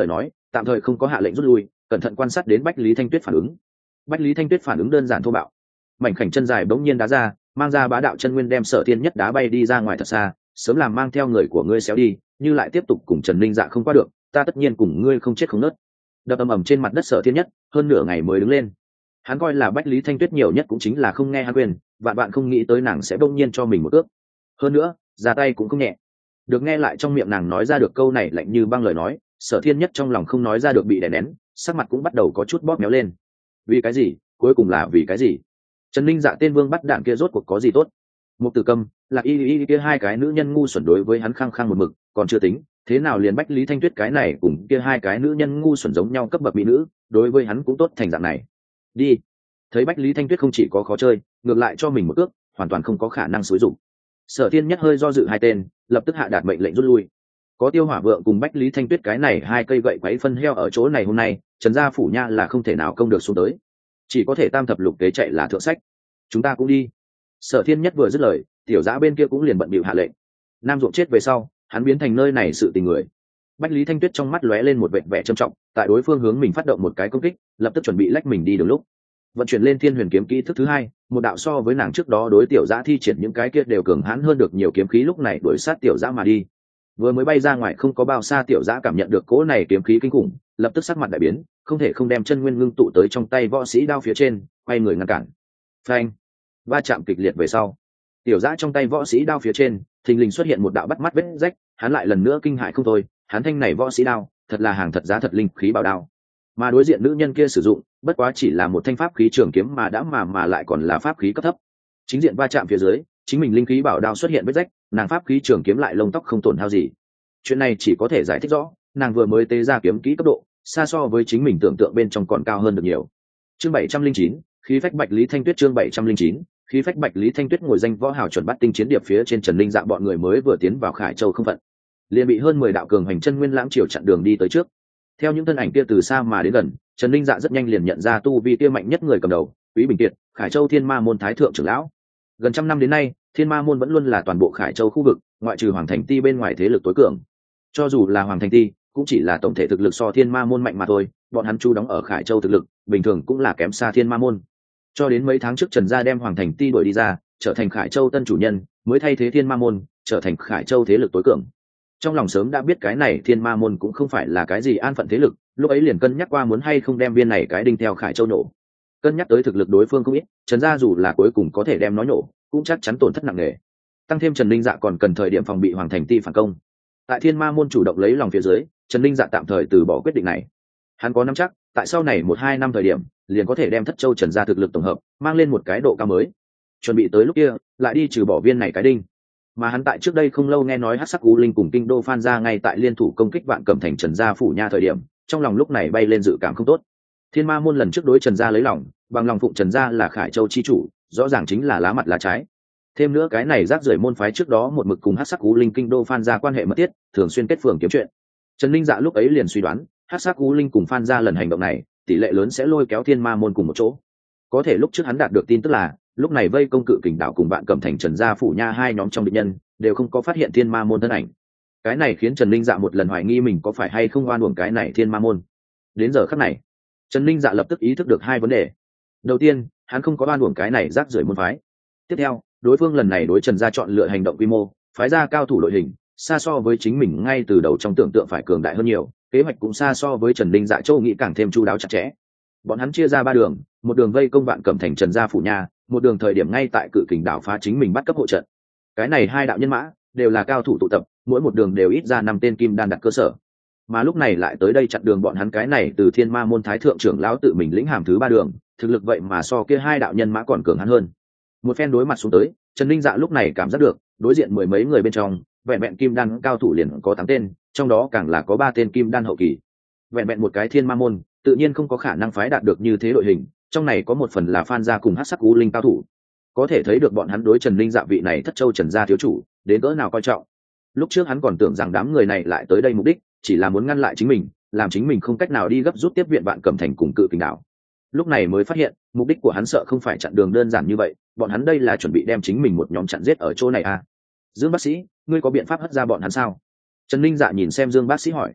tạm thời không có hạ lệnh rút lui, cẩn thận quan sát đến Bách Lý Thanh Tuyết phản ứng. Bách Lý Thanh Tuyết phản ứng đơn giản thô bạo, mảnh khảnh chân dài bỗng nhiên đá ra, mang ra bá đạo chân nguyên đem Sở Thiên Nhất đá bay đi ra ngoài thật xa, sớm làm mang theo người của ngươi xéo đi, như lại tiếp tục cùng Trần Linh Dạ không qua được, ta tất nhiên cùng ngươi không chết không nứt. Đập ầm ầm trên mặt đất Sở Thiên Nhất, hơn nửa ngày mới đứng lên. Hắn coi là Bách Lý Thanh Tuyết nhiều nhất cũng chính là không nghe hắn quyền, vạn vạn không nghĩ tới nàng sẽ bỗng nhiên cho mình một ước. Hơn nữa, ra tay cũng không nhẹ. Được nghe lại trong miệng nàng nói ra được câu này lạnh như băng lời nói, Sở Thiên Nhất trong lòng không nói ra được bị đè nén, sắc mặt cũng bắt đầu có chút bóp méo lên. Vì cái gì? Cuối cùng là vì cái gì? Trần Linh Dạ tên vương bắt đạn kia rốt cuộc có gì tốt? Mục Tử Câm, Lạc Y Y kia hai cái nữ nhân ngu xuẩn đối với hắn khăng khăng một mực, còn chưa tính, thế nào liền Bách Lý Thanh Tuyết cái này cùng kia hai cái nữ nhân ngu xuẩn giống nhau cấp bậc mỹ nữ, đối với hắn cũng tốt thành dạng này. Đi. Thấy Bách Lý Thanh Tuyết không chỉ có khó chơi, ngược lại cho mình một ước, hoàn toàn không có khả năng xúi dụng. Sở Thiên Nhất hơi do dự hai tên, lập tức hạ đạt mệnh lệnh rút lui. Có Tiêu Hỏa Vượng cùng Bách Lý Thanh Tuyết cái này hai cây gậy quấy phân heo ở chỗ này hôm nay, Trần gia phủ nha là không thể nào công được xuống tới, chỉ có thể tam thập lục kế chạy là thượng sách. Chúng ta cũng đi. Sở Thiên Nhất vừa dứt lời, tiểu dã bên kia cũng liền bận bịu hạ lệnh. Nam Ruộng chết về sau, hắn biến thành nơi này sự tình người. Bách Lý Thanh Tuyết trong mắt lóe lên một vệt vẻ trầm trọng, tại đối phương hướng mình phát động một cái công kích, lập tức chuẩn bị lách mình đi đường lúc. Vận chuyển lên Thiên Huyền kiếm kỹ thức thứ hai, một đạo so với nàng trước đó đối tiểu dã thi triển những cái kia đều cường hãn hơn được nhiều kiếm khí lúc này đuổi sát tiểu dã mà đi. Vừa mới bay ra ngoài không có bao xa tiểu dã cảm nhận được cỗ này kiếm khí kinh khủng, lập tức sắc mặt đại biến, không thể không đem chân nguyên ngưng tụ tới trong tay võ sĩ đao phía trên, quay người ngăn cản. Phanh! Va chạm kịch liệt về sau, tiểu dã trong tay võ sĩ đao phía trên, thình lình xuất hiện một đạo bắt mắt vết rách, hắn lại lần nữa kinh hãi không thôi, hắn thanh này võ sĩ đao, thật là hàng thật giá thật linh khí bảo đao. Mà đối diện nữ nhân kia sử dụng, bất quá chỉ là một thanh pháp khí trường kiếm mà đã mà mà lại còn là pháp khí cấp thấp. Chính diện va chạm phía dưới, chính mình linh khí bảo đao xuất hiện vết rách, nàng pháp khí trường kiếm lại lông tóc không tổn hao gì. Chuyện này chỉ có thể giải thích rõ, nàng vừa mới tế ra kiếm kỹ cấp độ, xa so với chính mình tưởng tượng bên trong còn cao hơn được nhiều. Chương bảy trăm linh chín, khí phách Bạch Lý Thanh Tuyết chương bảy trăm linh chín, khí phách Bạch Lý Thanh Tuyết ngồi danh võ hào chuẩn bắt tinh chiến điệp phía trên Trần Linh Dạ bọn người mới vừa tiến vào Khải Châu không phận, liền bị hơn mười đạo cường hành chân nguyên lãng triều chặn đường đi tới trước. Theo những thân ảnh kia từ xa mà đến gần, Trần Linh Dạ rất nhanh liền nhận ra tu vi kia mạnh nhất người cầm đầu, Quý Bình Kiệt, Khải Châu Thiên Ma môn thái thượng trưởng lão. Gần trăm năm đến nay, Thiên Ma môn vẫn luôn là toàn bộ Khải Châu khu vực, ngoại trừ Hoàng Thành Ti bên ngoài thế lực tối cường. Cho dù là Hoàng Thành Ti, cũng chỉ là tổng thể thực lực so Thiên Ma môn mạnh mà thôi, bọn hắn chú đóng ở Khải Châu thực lực, bình thường cũng là kém xa Thiên Ma môn. Cho đến mấy tháng trước Trần gia đem Hoàng Thành Ti đuổi đi ra, trở thành Khải Châu tân chủ nhân, mới thay thế Thiên Ma môn, trở thành Khải Châu thế lực tối cường. Trong lòng sớm đã biết cái này Thiên Ma môn cũng không phải là cái gì an phận thế lực, lúc ấy liền cân nhắc qua muốn hay không đem viên này cái đinh theo Khải Châu nổ. Cân nhắc tới thực lực đối phương không ít, Trần gia dù là cuối cùng có thể đem nó nổ, cũng chắc chắn tổn thất nặng nề. Tăng thêm Trần Linh Dạ còn cần thời điểm phòng bị Hoàng Thành Ti phản công. Tại Thiên Ma môn chủ động lấy lòng phía dưới, Trần Linh Dạ tạm thời từ bỏ quyết định này. Hắn có nắm chắc, tại sau này một hai năm thời điểm, liền có thể đem Thất Châu Trần gia thực lực tổng hợp, mang lên một cái độ cao mới. Chuẩn bị tới lúc kia, lại đi trừ bỏ viên này cái đinh. Mà hắn tại trước đây không lâu nghe nói Hắc Sắc U Linh cùng Kinh Đô Phan gia ngay tại liên thủ công kích Vạn Cẩm thành Trần gia phủ nha thời điểm, trong lòng lúc này bay lên dự cảm không tốt. Thiên Ma môn lần trước đối Trần gia lấy lòng, bằng lòng phụng Trần gia là Khải Châu chi chủ, rõ ràng chính là lá mặt lá trái. Thêm nữa cái này rác rưởi môn phái trước đó một mực cùng Hắc Sắc U Linh Kinh Đô Phan gia quan hệ mật thiết, thường xuyên kết phường kiếm chuyện. Trần Linh Dạ lúc ấy liền suy đoán, Hắc Sắc U Linh cùng Phan gia lần hành động này, tỷ lệ lớn sẽ lôi kéo Thiên Ma môn cùng một chỗ. Có thể lúc trước hắn đạt được tin tức là, lúc này vây công Cự Kình đảo cùng Vạn Cẩm thành Trần gia phủ nha hai nhóm trong địch nhân, đều không có phát hiện Thiên Ma môn thân ảnh. Cái này khiến Trần Linh Dạ một lần hoài nghi mình có phải hay không oan uổng cái này Thiên Ma môn. Đến giờ khắc này, Trần Linh Dạ lập tức ý thức được hai vấn đề. Đầu tiên, hắn không có oan uổng cái này rác rưởi môn phái. Tiếp theo, đối phương lần này đối Trần gia chọn lựa hành động quy mô, phái ra cao thủ đội hình, xa so với chính mình ngay từ đầu trong tưởng tượng phải cường đại hơn nhiều, kế hoạch cũng xa so với Trần Linh Dạ châu nghĩ càng thêm chu đáo chặt chẽ. Bọn hắn chia ra ba đường, một đường vây công Vạn Cẩm thành Trần gia phủ nha, một đường thời điểm ngay tại Cự Kình đảo phá chính mình bắt cấp hộ trận. Cái này hai đạo nhân mã đều là cao thủ tụ tập, mỗi một đường đều ít ra năm tên kim đan đặt cơ sở. Mà lúc này lại tới đây chặn đường bọn hắn cái này từ Thiên Ma môn thái thượng trưởng lão tự mình lĩnh hàm thứ ba đường, thực lực vậy mà so kia hai đạo nhân mã còn cường hắn hơn. Một phen đối mặt xuống tới, Trần Linh Dạ lúc này cảm giác được, đối diện mười mấy người bên trong, vẹn vẹn kim đan cao thủ liền có tám tên, trong đó càng là có ba tên kim đan hậu kỳ. Vẹn vẹn một cái Thiên Ma môn, tự nhiên không có khả năng phái đạt được như thế đội hình, trong này có một phần là Phan gia cùng Hắc Sắc U Linh cao thủ. Có thể thấy được bọn hắn đối Trần Linh Dạ vị này Thất Châu Trần gia thiếu chủ, đến cỡ nào coi trọng. Lúc trước hắn còn tưởng rằng đám người này lại tới đây mục đích chỉ là muốn ngăn lại chính mình, làm chính mình không cách nào đi gấp rút tiếp viện Vạn Cẩm thành cùng Cự Kình đảo. Lúc này mới phát hiện, mục đích của hắn sợ không phải chặn đường đơn giản như vậy, bọn hắn đây là chuẩn bị đem chính mình một nhóm chặn giết ở chỗ này à? Dương bác sĩ, ngươi có biện pháp hất ra bọn hắn sao? Trần Linh Dạ nhìn xem Dương bác sĩ hỏi.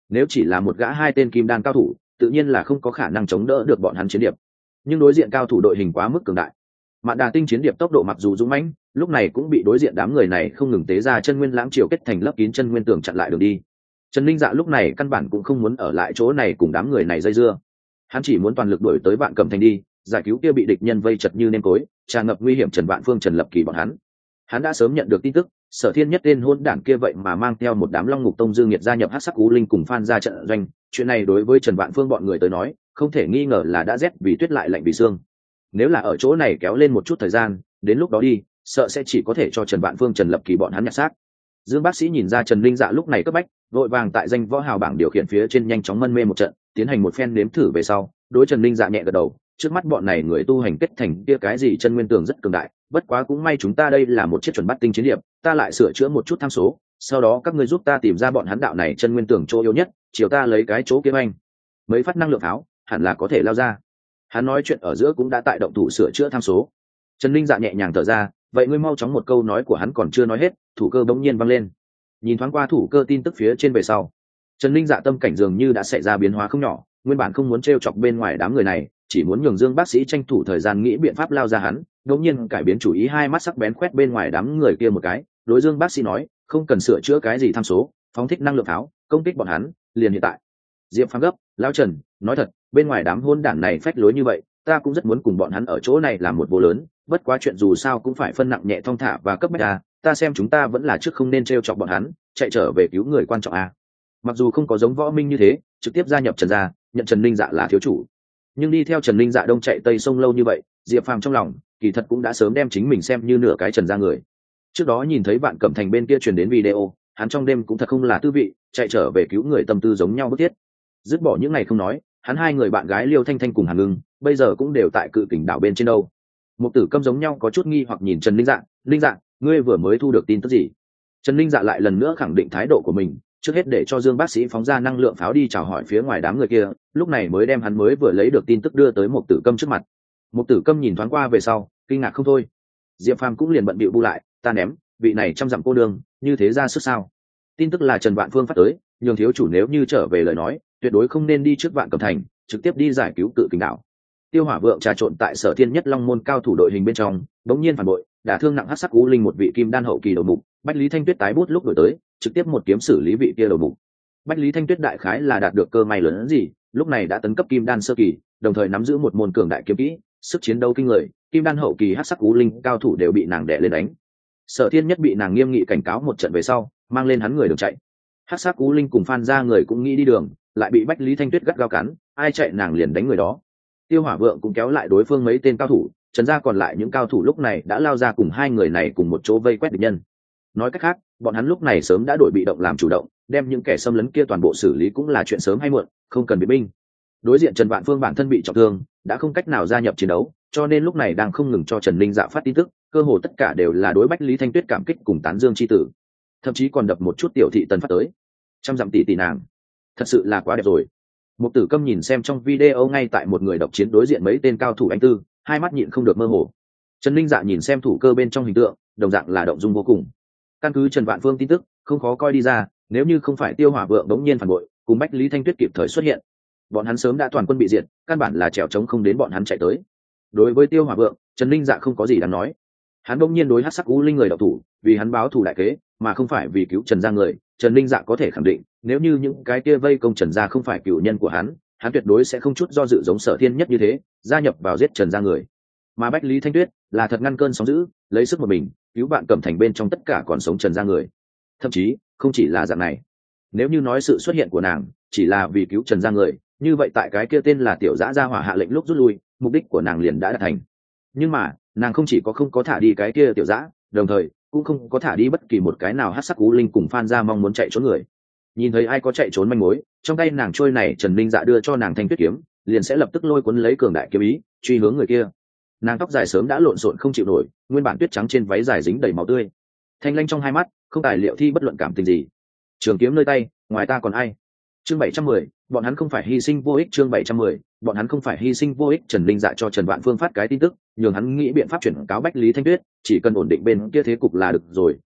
nếu chỉ là một gã hai tên kim đan cao thủ tự nhiên là không có khả năng chống đỡ được bọn hắn chiến điệp, nhưng đối diện cao thủ đội hình quá mức cường đại. Mạn Đà Tinh chiến điệp tốc độ mặc dù dũng mãnh, lúc này cũng bị đối diện đám người này không ngừng tế ra chân nguyên lãng triều kết thành lấp kín chân nguyên tường chặn lại đường đi. Trần Linh Dạ lúc này căn bản cũng không muốn ở lại chỗ này cùng đám người này dây dưa, hắn chỉ muốn toàn lực đuổi tới Vạn Cẩm Thành đi, giải cứu kia bị địch nhân vây chật như nêm cối, tràn ngập nguy hiểm Trần Vạn Phương Trần Lập Kỳ bọn hắn. Hắn đã sớm nhận được tin tức, Sở Thiên Nhất tên hôn đảng kia vậy mà mang theo một đám Long Ngục Tông Dương Nghiệt gia nhập Hắc Sắc Cú Linh cùng Phan ra trận doanh, chuyện này đối với Trần Vạn Phương bọn người tới nói, không thể nghi ngờ là đã rét vì tuyết lại lạnh vì xương. Nếu là ở chỗ này kéo lên một chút thời gian, đến lúc đó đi, sợ sẽ chỉ có thể cho Trần Vạn Phương Trần Lập Kỳ bọn hắn nhặt xác. Dương bác sĩ nhìn ra Trần Linh Dạ lúc này cấp bách, vội vàng tại danh võ hào bảng điều khiển phía trên nhanh chóng mân mê một trận, tiến hành một phen nếm thử về sau, đối Trần Linh Dạ nhẹ gật đầu, trước mắt bọn này người tu hành kết thành kia cái gì chân nguyên tường rất cường đại, bất quá cũng may chúng ta đây là một chiếc chuẩn bắt tinh chiến điệp, ta lại sửa chữa một chút tham số, sau đó các ngươi giúp ta tìm ra bọn hắn đạo này chân nguyên tường chỗ yếu nhất, chiều ta lấy cái chỗ kiếm anh, mấy phát năng lượng pháo, hẳn là có thể lao ra. Hắn nói chuyện ở giữa cũng đã tại động thủ sửa chữa tham số. Trần Linh Dạ nhẹ nhàng thở ra, vậy ngươi mau chóng, một câu nói của hắn còn chưa nói hết, thủ cơ bỗng nhiên văng lên. Nhìn thoáng qua thủ cơ tin tức phía trên về sau, Trần Linh Dạ tâm cảnh dường như đã xảy ra biến hóa không nhỏ, nguyên bản không muốn trêu chọc bên ngoài đám người này, chỉ muốn nhường Dương bác sĩ tranh thủ thời gian nghĩ biện pháp lao ra hắn, đột nhiên cải biến chủ ý, hai mắt sắc bén quét bên ngoài đám người kia một cái, đối Dương bác sĩ nói, không cần sửa chữa cái gì tham số, phóng thích năng lượng pháo, công kích bọn hắn, liền hiện tại. Diệp Phàm gấp, lão Trần, nói thật, bên ngoài đám hôn đản này phách lối như vậy, ta cũng rất muốn cùng bọn hắn ở chỗ này làm một vô lớn, bất quá chuyện dù sao cũng phải phân nặng nhẹ thong thả và cấp bách a, ta xem chúng ta vẫn là trước không nên trêu chọc bọn hắn, chạy trở về cứu người quan trọng a. Mặc dù không có giống Võ Minh như thế, trực tiếp gia nhập Trần gia, nhận Trần Linh Dạ là thiếu chủ, nhưng đi theo Trần Linh Dạ đông chạy tây sông lâu như vậy, Diệp Phàm trong lòng kỳ thật cũng đã sớm đem chính mình xem như nửa cái Trần gia người. Trước đó nhìn thấy Vạn Cẩm Thành bên kia truyền đến video, hắn trong đêm cũng thật không là tư vị, chạy trở về cứu người tâm tư giống nhau bức thiết. Dứt bỏ những ngày không nói, hắn hai người bạn gái Liêu Thanh Thanh cùng Hàn Ngưng, bây giờ cũng đều tại Cự Kình đảo bên trên đâu. Một Tử Câm giống nhau có chút nghi hoặc nhìn Trần Linh Dạ, "Linh Dạ, ngươi vừa mới thu được tin tức gì?" Trần Linh Dạ lại lần nữa khẳng định thái độ của mình, trước hết để cho Dương bác sĩ phóng ra năng lượng pháo đi chào hỏi phía ngoài đám người kia, lúc này mới đem hắn mới vừa lấy được tin tức đưa tới Một Tử Câm trước mặt. Một Tử Câm nhìn thoáng qua về sau, kinh ngạc không thôi. Diệp Phàm cũng liền bận bịu bu lại, "Ta ném, vị này trăm dặm cô đường, như thế ra sức sao?" Tin tức là Trần Vạn Phương phát tới, nhường thiếu chủ nếu như trở về lời nói, tuyệt đối không nên đi trước Vạn Cẩm Thành, trực tiếp đi giải cứu Cự Kình đảo. Tiêu Hỏa Vượng trà trộn tại Sở Thiên Nhất Long môn cao thủ đội hình bên trong, đống nhiên phản bội, đả thương nặng Hắc Sắc Cú Linh một vị kim đan hậu kỳ đầu mục, Bách Lý Thanh Tuyết tái bút lúc đổi tới, trực tiếp một kiếm xử lý vị kia đầu mục. Bách Lý Thanh Tuyết đại khái là đạt được cơ may lớn hơn gì, lúc này đã tấn cấp kim đan sơ kỳ, đồng thời nắm giữ một môn cường đại kiếm kỹ, sức chiến đấu kinh người, kim đan hậu kỳ Hắc Sắc Cú Linh cao thủ đều bị nàng đè lên đánh. Sở Thiên Nhất bị nàng nghiêm nghị cảnh cáo một trận về sau, mang lên hắn người đường chạy. Hắc Sắc Cú Linh cùng Phan gia người cũng nghĩ đi đường, lại bị Bách Lý Thanh Tuyết gắt gao cắn, ai chạy nàng liền đánh người đó. Tiêu Hỏa Vượng cũng kéo lại đối phương mấy tên cao thủ, Trần gia còn lại những cao thủ lúc này đã lao ra cùng hai người này cùng một chỗ vây quét địch nhân. Nói cách khác, bọn hắn lúc này sớm đã đổi bị động làm chủ động, đem những kẻ xâm lấn kia toàn bộ xử lý cũng là chuyện sớm hay muộn, không cần bị binh. Đối diện Trần Vạn Phương bản thân bị trọng thương, đã không cách nào gia nhập chiến đấu, cho nên lúc này đang không ngừng cho Trần Linh Dạ phát tin tức, cơ hồ tất cả đều là đối Bách Lý Thanh Tuyết cảm kích cùng tán dương chi tử. Thậm chí còn đập một chút tiểu thị tần phát tới. Trăm dặm tỷ tỷ nàng, thật sự là quá đẹp rồi. Một Tử Câm nhìn xem trong video ngay tại một người độc chiến đối diện mấy tên cao thủ anh tư, hai mắt nhịn không được mơ hồ. Trần Linh Dạ nhìn xem thủ cơ bên trong hình tượng, đồng dạng là động dung vô cùng. Căn cứ Trần Vạn Phương tin tức, không khó coi đi ra, nếu như không phải Tiêu Hỏa Vượng đống nhiên phản bội, cùng Bách Lý Thanh Tuyết kịp thời xuất hiện, bọn hắn sớm đã toàn quân bị diệt, căn bản là trèo trống không đến bọn hắn chạy tới. Đối với Tiêu Hỏa Vượng, Trần Linh Dạ không có gì đáng nói. Hắn đống nhiên đối Hắc Sắc Cú Linh người độc thủ, vì hắn báo thù đại kế, mà không phải vì cứu Trần gia người. Trần Linh Dạ có thể khẳng định, nếu như những cái kia vây công Trần gia không phải cựu nhân của hắn, hắn tuyệt đối sẽ không chút do dự giống Sở Thiên Nhất như thế, gia nhập vào giết Trần gia người. Mà Bách Lý Thanh Tuyết là thật ngăn cơn sóng dữ, lấy sức một mình cứu Vạn Cẩm Thành bên trong tất cả còn sống Trần gia người. Thậm chí không chỉ là dạng này, nếu như nói sự xuất hiện của nàng chỉ là vì cứu Trần gia người, như vậy tại cái kia tên là Tiểu Dã gia hỏa hạ lệnh lúc rút lui, mục đích của nàng liền đã đạt thành. Nhưng mà nàng không chỉ có không có thả đi cái kia Tiểu Dã, đồng thời cũng không có thả đi bất kỳ một cái nào Hắc Sắc Cú Linh cùng Phan gia mong muốn chạy trốn người. Nhìn thấy ai có chạy trốn manh mối, trong tay nàng trôi này Trần Linh Dạ đưa cho nàng thanh tuyết kiếm, liền sẽ lập tức lôi cuốn lấy cường đại kiếm ý, truy hướng người kia. Nàng tóc dài sớm đã lộn xộn không chịu nổi, nguyên bản tuyết trắng trên váy dài dính đầy máu tươi, thanh lanh trong hai mắt không tài liệu thi bất luận cảm tình gì. Trường kiếm nơi tay, ngoài ta còn ai? Chương bảy trăm mười, bọn hắn không phải hy sinh vô ích. Chương bảy trăm mười, bọn hắn không phải hy sinh vô ích. Trần Linh Dạ cho Trần Vạn Phương phát cái tin tức, nhường hắn nghĩ biện pháp chuyển cáo Bách Lý Thanh Tuyết, chỉ cần ổn định bên kia thế cục là được rồi.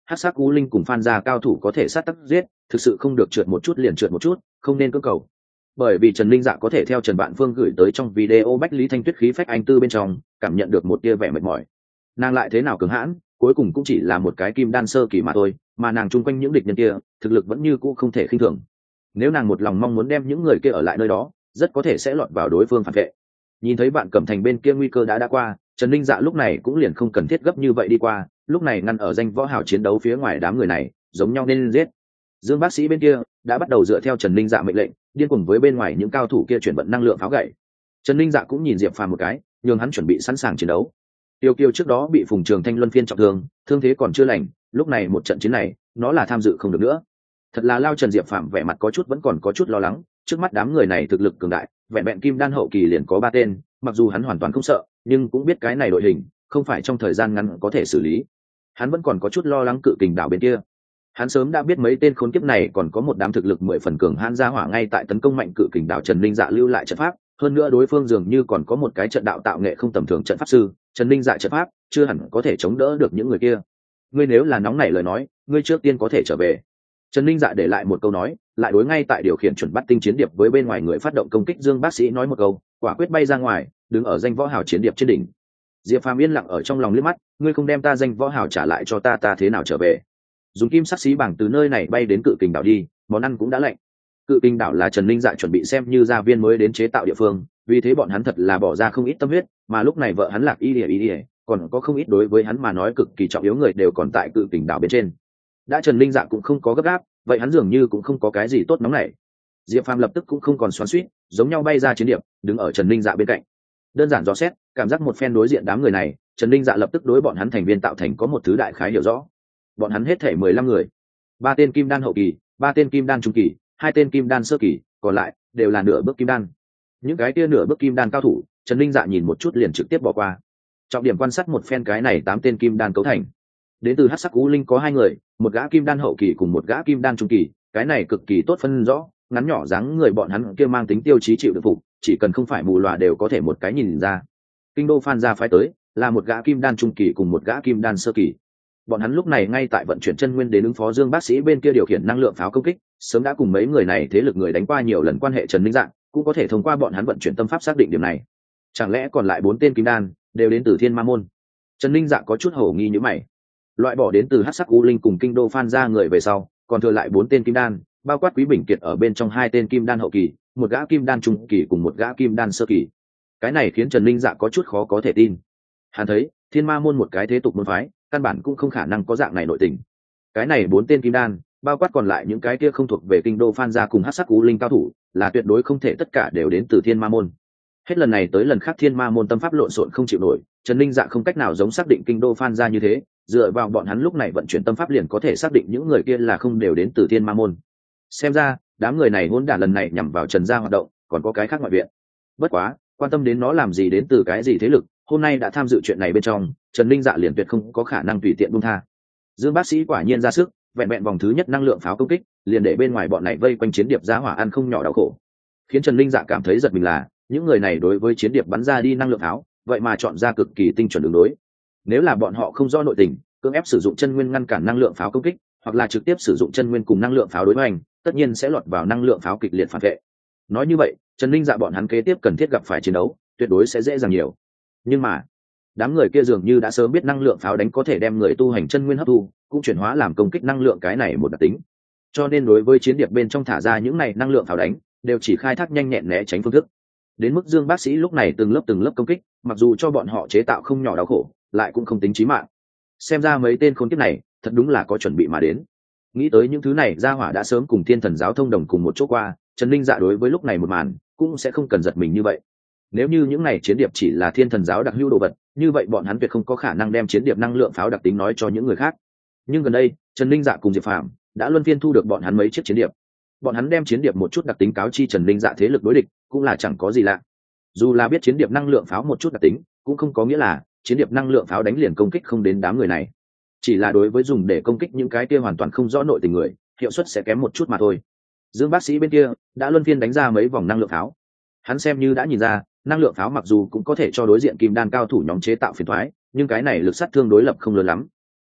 Hắc sắc u linh cùng Phan gia cao thủ có thể sát tắc giết, thực sự không được trượt một chút liền trượt một chút, không nên cưỡng cầu. Bởi vì Trần Linh Dạ có thể theo Trần Vạn Phương gửi tới trong video Bách Lý Thanh Tuyết khí phách anh tư bên trong, cảm nhận được một tia vẻ mệt mỏi. Nàng lại thế nào cường hãn, cuối cùng cũng chỉ là một cái kim đan sơ kỳ mà thôi, mà nàng chung quanh những địch nhân kia, thực lực vẫn như cũ không thể khinh thường. Nếu nàng một lòng mong muốn đem những người kia ở lại nơi đó, rất có thể sẽ lọt vào đối phương phản vệ. Nhìn thấy bạn Cẩm Thành bên kia nguy cơ đã đã qua, Trần Linh Dạ lúc này cũng liền không cần thiết gấp như vậy đi qua, lúc này ngăn ở danh võ hào chiến đấu phía ngoài đám người này, giống nhau nên giết. Dương bác sĩ bên kia đã bắt đầu dựa theo Trần Linh Dạ mệnh lệnh, điên cuồng với bên ngoài những cao thủ kia chuyển vận năng lượng pháo gậy. Trần Linh Dạ cũng nhìn Diệp Phàm một cái, nhường hắn chuẩn bị sẵn sàng chiến đấu. Tiêu Kiêu trước đó bị Phùng Trường Thanh luân phiên trọng thương, thương thế còn chưa lành, lúc này một trận chiến này, nó là tham dự không được nữa. Thật là lao Trần Diệp Phàm vẻ mặt có chút vẫn còn có chút lo lắng, trước mắt đám người này thực lực cường đại, vẹn vẹn kim đan hậu kỳ liền có ba tên, mặc dù hắn hoàn toàn không sợ, nhưng cũng biết cái này đội hình, không phải trong thời gian ngắn có thể xử lý. Hắn vẫn còn có chút lo lắng Cự Kình đảo bên kia. Hắn sớm đã biết mấy tên khốn kiếp này còn có một đám thực lực mười phần cường hãn gia hỏa ngay tại tấn công mạnh Cự Kình đảo. Trần Linh Dạ lưu lại trận pháp, hơn nữa đối phương dường như còn có một cái trận đạo tạo nghệ không tầm thường trận pháp sư, Trần Linh Dạ trận pháp chưa hẳn có thể chống đỡ được những người kia. Ngươi nếu là nóng nảy lời nói, ngươi trước tiên có thể trở về. Trần Linh Dạ để lại một câu nói, lại đối ngay tại điều khiển chuẩn bắt tinh chiến điệp với bên ngoài người phát động công kích Dương bác sĩ nói một câu, quả quyết bay ra ngoài, đứng ở danh võ hào chiến điệp trên đỉnh. Diệp Phàm yên lặng ở trong lòng liếc mắt, ngươi không đem ta danh võ hào trả lại cho ta, ta thế nào trở về? Dùng kim sắc xí bảng từ nơi này bay đến Cự Kình đảo đi, món ăn cũng đã lạnh. Cự Kình đảo là Trần Linh Dạ chuẩn bị xem như gia viên mới đến chế tạo địa phương, vì thế bọn hắn thật là bỏ ra không ít tâm huyết, mà lúc này vợ hắn Lạc Y Lìa Y Lìa, còn có không ít đối với hắn mà nói cực kỳ trọng yếu người đều còn tại Cự Kình đảo bên trên. Đã Trần Linh Dạ cũng không có gấp gáp, vậy hắn dường như cũng không có cái gì tốt nóng này. Diệp Phàm lập tức cũng không còn xoắn xuýt, giống nhau bay ra chiến điệp, đứng ở Trần Linh Dạ bên cạnh. Đơn giản dò xét, cảm giác một phen đối diện đám người này, Trần Linh Dạ lập tức đối bọn hắn thành viên tạo thành có một thứ đại khái hiểu rõ. Bọn hắn hết thể mười lăm người, ba tên kim đan hậu kỳ, ba tên kim đan trung kỳ, hai tên kim đan sơ kỳ, còn lại đều là nửa bước kim đan. Những cái kia nửa bước kim đan cao thủ, Trần Linh Dạ nhìn một chút liền trực tiếp bỏ qua. Trọng điểm quan sát một phen cái này tám tên kim đan cấu thành. Đến từ Hắc Sắc U Linh có hai người, một gã kim đan hậu kỳ cùng một gã kim đan trung kỳ, cái này cực kỳ tốt phân rõ, ngắn nhỏ dáng người bọn hắn kia mang tính tiêu chí chịu được phục, chỉ cần không phải mù lòa đều có thể một cái nhìn ra. Kinh đô Phan gia phái tới, là một gã kim đan trung kỳ cùng một gã kim đan sơ kỳ. Bọn hắn lúc này ngay tại vận chuyển chân nguyên đến ứng phó Dương bác sĩ bên kia điều khiển năng lượng pháo công kích, sớm đã cùng mấy người này thế lực người đánh qua nhiều lần quan hệ. Trần Linh Dạ cũng có thể thông qua bọn hắn vận chuyển tâm pháp xác định điểm này. Chẳng lẽ còn lại bốn tên kim đan đều đến từ Thiên Ma môn? Trần Linh Dạ có chút hổ nghi như mày. Loại bỏ đến từ Hắc Sắc U Linh cùng Kinh đô Phan gia người về sau, còn thừa lại bốn tên kim đan, bao quát Quý Bình Kiệt ở bên trong hai tên kim đan hậu kỳ, một gã kim đan trung kỳ cùng một gã kim đan sơ kỳ. Cái này khiến Trần Linh Dạ có chút khó có thể tin. Hắn thấy Thiên Ma môn một cái thế tục môn phái, căn bản cũng không khả năng có dạng này nội tình. Cái này bốn tên kim đan, bao quát còn lại những cái kia không thuộc về Kinh đô Phan gia cùng Hắc Sắc U Linh cao thủ, là tuyệt đối không thể tất cả đều đến từ Thiên Ma môn. Hết lần này tới lần khác Thiên Ma môn tâm pháp lộn xộn không chịu nổi, Trần Linh Dạ không cách nào giống xác định Kinh đô Phan gia như thế, dựa vào bọn hắn lúc này vận chuyển tâm pháp liền có thể xác định những người kia là không đều đến từ Thiên Ma môn. Xem ra đám người này hỗn đản lần này nhằm vào Trần gia hoạt động, còn có cái khác ngoại viện. Bất quá, quan tâm đến nó làm gì, đến từ cái gì thế lực, hôm nay đã tham dự chuyện này bên trong, Trần Linh Dạ liền tuyệt không có khả năng tùy tiện buông tha. Dương bác sĩ quả nhiên ra sức, vẹn vẹn vòng thứ nhất năng lượng pháo công kích, liền để bên ngoài bọn này vây quanh chiến điệp giá hỏa ăn không nhỏ đau khổ. Khiến Trần Linh Dạ cảm thấy giật mình là, những người này đối với chiến điệp bắn ra đi năng lượng pháo, vậy mà chọn ra cực kỳ tinh chuẩn ứng đối. Nếu là bọn họ không do nội tình, cưỡng ép sử dụng chân nguyên ngăn cản năng lượng pháo công kích, hoặc là trực tiếp sử dụng chân nguyên cùng năng lượng pháo đối hoành, tất nhiên sẽ lọt vào năng lượng pháo kịch liệt phản vệ. Nói như vậy, Trần Linh Dạ bọn hắn kế tiếp cần thiết gặp phải chiến đấu, tuyệt đối sẽ dễ dàng nhiều. Nhưng mà, đám người kia dường như đã sớm biết năng lượng pháo đánh có thể đem người tu hành chân nguyên hấp thu, cũng chuyển hóa làm công kích năng lượng cái này một đặc tính. Cho nên đối với chiến điệp bên trong thả ra những này năng lượng pháo đánh, đều chỉ khai thác nhanh nhẹn né tránh phương thức. Đến mức Dương bác sĩ lúc này từng lớp từng lớp công kích, mặc dù cho bọn họ chế tạo không nhỏ đau khổ, lại cũng không tính chí mạng. Xem ra mấy tên khốn kiếp này, thật đúng là có chuẩn bị mà đến. Nghĩ tới những thứ này, gia hỏa đã sớm cùng Thiên Thần giáo thông đồng cùng một chỗ qua, Trần Linh Dạ đối với lúc này một màn, cũng sẽ không cần giật mình như vậy. Nếu như những này chiến điệp chỉ là Thiên Thần giáo đặc hữu đồ vật, như vậy bọn hắn tuyệt không có khả năng đem chiến điệp năng lượng pháo đặc tính nói cho những người khác. Nhưng gần đây, Trần Linh Dạ cùng Diệp Phàm đã luân phiên thu được bọn hắn mấy chiếc chiến điệp. Bọn hắn đem chiến điệp một chút đặc tính cáo chi Trần Linh Dạ thế lực đối địch, cũng là chẳng có gì lạ. Dù là biết chiến điệp năng lượng pháo một chút đặc tính, cũng không có nghĩa là chiến điệp năng lượng pháo đánh liền công kích không đến đám người này. Chỉ là đối với dùng để công kích những cái kia hoàn toàn không rõ nội tình người, hiệu suất sẽ kém một chút mà thôi. Dương bác sĩ bên kia đã luân phiên đánh ra mấy vòng năng lượng pháo. Hắn xem như đã nhìn ra, năng lượng pháo mặc dù cũng có thể cho đối diện kim đan cao thủ nhóm chế tạo phiền toái, nhưng cái này lực sát thương đối lập không lớn lắm.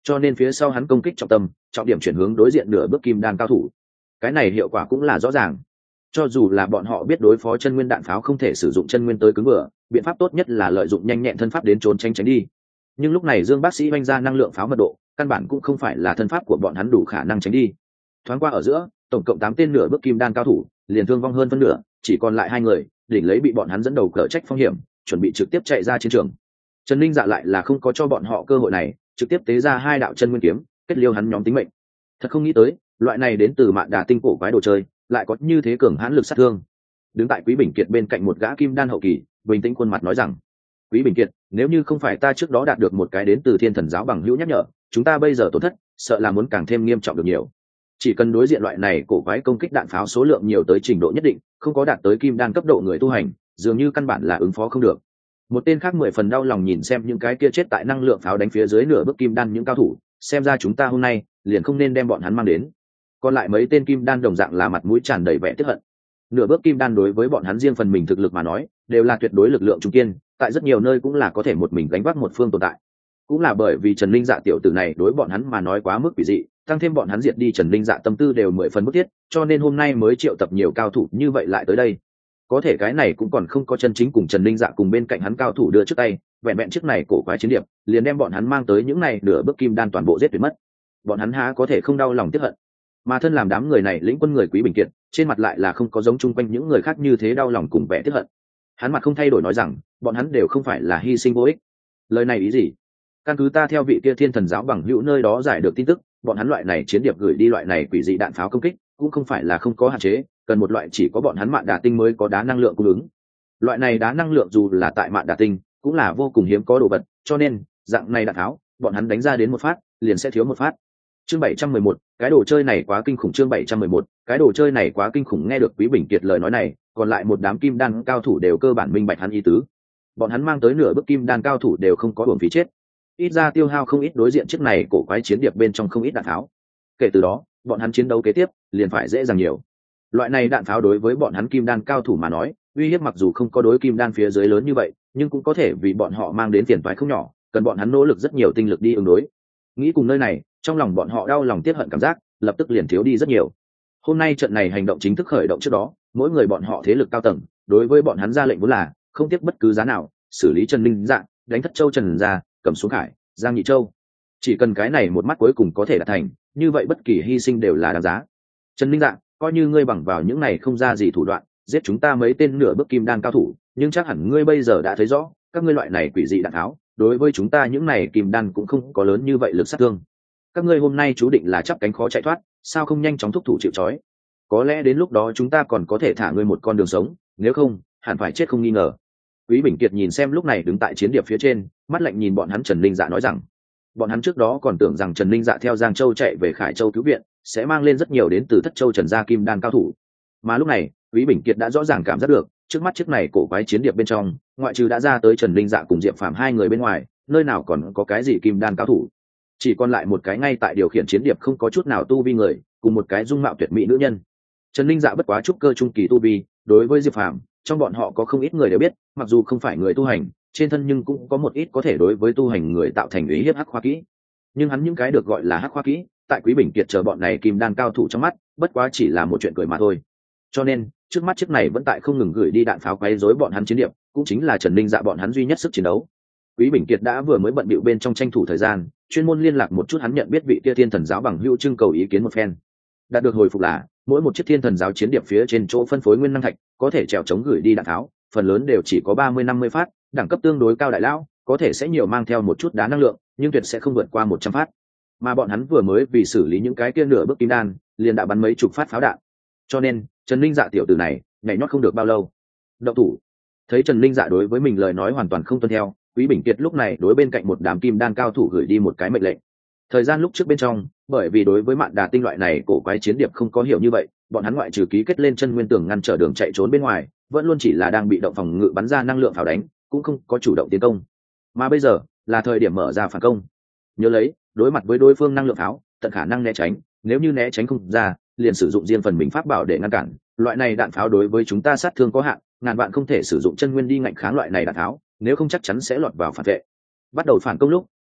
cho nên phía sau hắn công kích trọng tâm trọng điểm chuyển hướng đối diện nửa bước kim đan cao thủ. Cái này hiệu quả cũng là rõ ràng. Cho dù là bọn họ biết đối phó chân nguyên đạn pháo không thể sử dụng chân nguyên tới cứng bừa, biện pháp tốt nhất là lợi dụng nhanh nhẹn thân pháp đến trốn tránh tránh đi. Nhưng lúc này Dương bác sĩ oanh ra năng lượng pháo mật độ, căn bản cũng không phải là thân pháp của bọn hắn đủ khả năng tránh đi. Thoáng qua ở giữa, tổng cộng tám tên nửa bước kim đan cao thủ, liền thương vong hơn phân nửa, chỉ còn lại hai người, đỉnh lấy bị bọn hắn dẫn đầu cỡ trách phong hiểm, chuẩn bị trực tiếp chạy ra chiến trường. Trần Linh Dạ lại là không có cho bọn họ cơ hội này, trực tiếp tế ra hai đạo chân nguyên kiếm, kết liêu hắn nhóm tính mệnh. Thật không nghĩ tới, loại này đến từ Mạn Đà tinh cổ quái đồ chơi, lại có như thế cường hãn lực sát thương. Đứng tại Quý Bình Kiệt bên cạnh một gã kim đan hậu kỳ, bình tĩnh khuôn mặt nói rằng: Quý Bình Kiệt, nếu như không phải ta trước đó đạt được một cái đến từ Thiên Thần giáo bằng hữu nhắc nhở, chúng ta bây giờ tổn thất, sợ là muốn càng thêm nghiêm trọng được nhiều. Chỉ cần đối diện loại này cổ quái công kích đạn pháo số lượng nhiều tới trình độ nhất định, không có đạt tới kim đan cấp độ người tu hành, dường như căn bản là ứng phó không được. Một tên khác mười phần đau lòng nhìn xem những cái kia chết tại năng lượng pháo đánh phía dưới nửa bước kim đan những cao thủ, xem ra chúng ta hôm nay liền không nên đem bọn hắn mang đến. Còn lại mấy tên kim đan đồng dạng là mặt mũi tràn đầy vẻ tiếc hận. Nửa bước kim đan đối với bọn hắn riêng phần mình thực lực mà nói, đều là tuyệt đối lực lượng trung kiên, tại rất nhiều nơi cũng là có thể một mình gánh vác một phương tồn tại. Cũng là bởi vì Trần Linh Dạ tiểu tử này đối bọn hắn mà nói quá mức quỷ dị, tăng thêm bọn hắn diệt đi Trần Linh Dạ tâm tư đều mười phần bức thiết, cho nên hôm nay mới triệu tập nhiều cao thủ như vậy lại tới đây. Có thể cái này cũng còn không có chân chính cùng Trần Linh Dạ cùng bên cạnh hắn cao thủ đưa trước tay, vẹn vẹn chiếc này cổ quái chiến điệp, liền đem bọn hắn mang tới những này nửa bước kim đan toàn bộ giết tuyệt mất. Bọn hắn há có thể không đau lòng tiếc hận. Mà thân làm đám người này lĩnh quân người Quý Bình Kiệt, trên mặt lại là không có giống chung quanh những người khác như thế đau lòng cùng vẻ tiếc hận. Hắn mặt không thay đổi nói rằng, bọn hắn đều không phải là hy sinh vô ích. Lời này ý gì? Căn cứ ta theo vị kia Thiên Thần giáo bằng hữu nơi đó giải được tin tức, bọn hắn loại này chiến điệp gửi đi loại này quỷ dị đạn pháo công kích, cũng không phải là không có hạn chế, cần một loại chỉ có bọn hắn Mạn Đà tinh mới có đá năng lượng cung ứng. Loại này đá năng lượng dù là tại Mạn Đà tinh, cũng là vô cùng hiếm có đồ vật, cho nên dạng này đạn tháo, bọn hắn đánh ra đến một phát, liền sẽ thiếu một phát. Chương bảy trăm mười một, cái đồ chơi này quá kinh khủng. Chương bảy trăm mười một, cái đồ chơi này quá kinh khủng. Nghe được Quý Bình Kiệt lời nói này, còn lại một đám kim đan cao thủ đều cơ bản minh bạch hắn ý tứ. Bọn hắn mang tới nửa bước kim đan cao thủ đều không có uổng phí chết, ít ra tiêu hao không ít đối diện chiếc này cổ quái chiến điệp bên trong không ít đạn tháo. Kể từ đó, bọn hắn chiến đấu kế tiếp liền phải dễ dàng nhiều. Loại này đạn pháo đối với bọn hắn kim đan cao thủ mà nói, uy hiếp mặc dù không có đối kim đan phía dưới lớn như vậy, nhưng cũng có thể vì bọn họ mang đến phiền toái không nhỏ, cần bọn hắn nỗ lực rất nhiều tinh lực đi ứng đối. Nghĩ cùng nơi này, trong lòng bọn họ đau lòng tiếc hận cảm giác lập tức liền thiếu đi rất nhiều. Hôm nay trận này hành động chính thức khởi động trước đó, mỗi người bọn họ thế lực cao tầng, đối với bọn hắn ra lệnh vốn là không tiếc bất cứ giá nào xử lý Trần Linh Dạ, đánh Thất Châu Trần gia, cầm xuống Khải, Giang Nhị Châu. Chỉ cần cái này một mắt cuối cùng có thể đạt thành, như vậy bất kỳ hy sinh đều là đáng giá. Trần Linh Dạ, coi như ngươi bằng vào những này không ra gì thủ đoạn giết chúng ta mấy tên nửa bước kim đan cao thủ, nhưng chắc hẳn ngươi bây giờ đã thấy rõ, các ngươi loại này quỷ dị đạn tháo đối với chúng ta những này kim đan cũng không có lớn như vậy lực sát thương. Các ngươi hôm nay chú định là chắp cánh khó chạy thoát, sao không nhanh chóng thúc thủ chịu trói? Có lẽ đến lúc đó chúng ta còn có thể thả ngươi một con đường sống, nếu không hẳn phải chết không nghi ngờ. Quý Bình Kiệt nhìn xem lúc này đứng tại chiến điệp phía trên, mắt lạnh nhìn bọn hắn Trần Linh Dạ nói rằng, bọn hắn trước đó còn tưởng rằng Trần Linh Dạ theo Giang Châu chạy về Khải Châu cứu viện, sẽ mang lên rất nhiều đến từ Thất Châu Trần gia kim đan cao thủ. Mà lúc này, Quý Bình Kiệt đã rõ ràng cảm giác được, trước mắt chiếc này cổ quái chiến điệp bên trong, ngoại trừ đã ra tới Trần Linh Dạ cùng Diệp Phàm hai người bên ngoài, nơi nào còn có cái gì kim đan cao thủ. Chỉ còn lại một cái ngay tại điều khiển chiến điệp không có chút nào tu vi người, cùng một cái dung mạo tuyệt mỹ nữ nhân. Trần Linh Dạ bất quá trúc cơ trung kỳ tu vi, đối với Diệp Phàm, trong bọn họ có không ít người đều biết, mặc dù không phải người tu hành, trên thân nhưng cũng có một ít có thể đối với tu hành người tạo thành ý hiếp hắc khoa kỹ. Nhưng hắn những cái được gọi là hắc khoa kỹ, tại Quý Bình Kiệt chờ bọn này kim đan cao thủ trong mắt, bất quá chỉ là một chuyện cười mà thôi. Cho nên, trước mắt chiếc này vẫn tại không ngừng gửi đi đạn pháo quấy rối bọn hắn chiến điệp, cũng chính là Trần Linh Dạ bọn hắn duy nhất sức chiến đấu. Quý Bình Kiệt đã vừa mới bận bịu bên trong tranh thủ thời gian, chuyên môn liên lạc một chút hắn nhận biết vị kia Thiên Thần giáo bằng hữu trưng cầu ý kiến một phen. Đạt được hồi phục là, mỗi một chiếc Thiên Thần giáo chiến điệp phía trên chỗ phân phối nguyên năng thạch, có thể trèo chống gửi đi đạn tháo, phần lớn đều chỉ có ba mươi năm mươi phát, đẳng cấp tương đối cao đại lão, có thể sẽ nhiều mang theo một chút đá năng lượng, nhưng tuyệt sẽ không vượt qua một trăm phát. Mà bọn hắn vừa mới vì xử lý những cái kia nửa bước kim đan, liền đã bắn mấy chục phát pháo đạn. Cho nên, Trần Linh Dạ tiểu tử này, nhảy nhót không được bao lâu. Động thủ. Thấy Trần Linh Dạ đối với mình lời nói hoàn toàn không tuân theo, Quý Bình Kiệt lúc này đối bên cạnh một đám kim đan cao thủ gửi đi một cái mệnh lệnh. Thời gian lúc trước bên trong, bởi vì đối với Mạn Đà tinh loại này cổ quái chiến điệp không có hiểu như vậy, bọn hắn ngoại trừ ký kết lên chân nguyên tường ngăn trở đường chạy trốn bên ngoài, vẫn luôn chỉ là đang bị động phòng ngự bắn ra năng lượng pháo đánh, cũng không có chủ động tiến công. Mà bây giờ, là thời điểm mở ra phản công. Nhớ lấy, đối mặt với đối phương năng lượng pháo, tận khả năng né tránh, nếu như né tránh không ra, liền sử dụng riêng phần mình pháp bảo để ngăn cản. Loại này đạn pháo đối với chúng ta sát thương có hạn, ngàn vạn không thể sử dụng chân nguyên đi ngạnh kháng loại này đạn pháo, nếu không chắc chắn sẽ lọt vào phản vệ. Bắt đầu phản công lúc,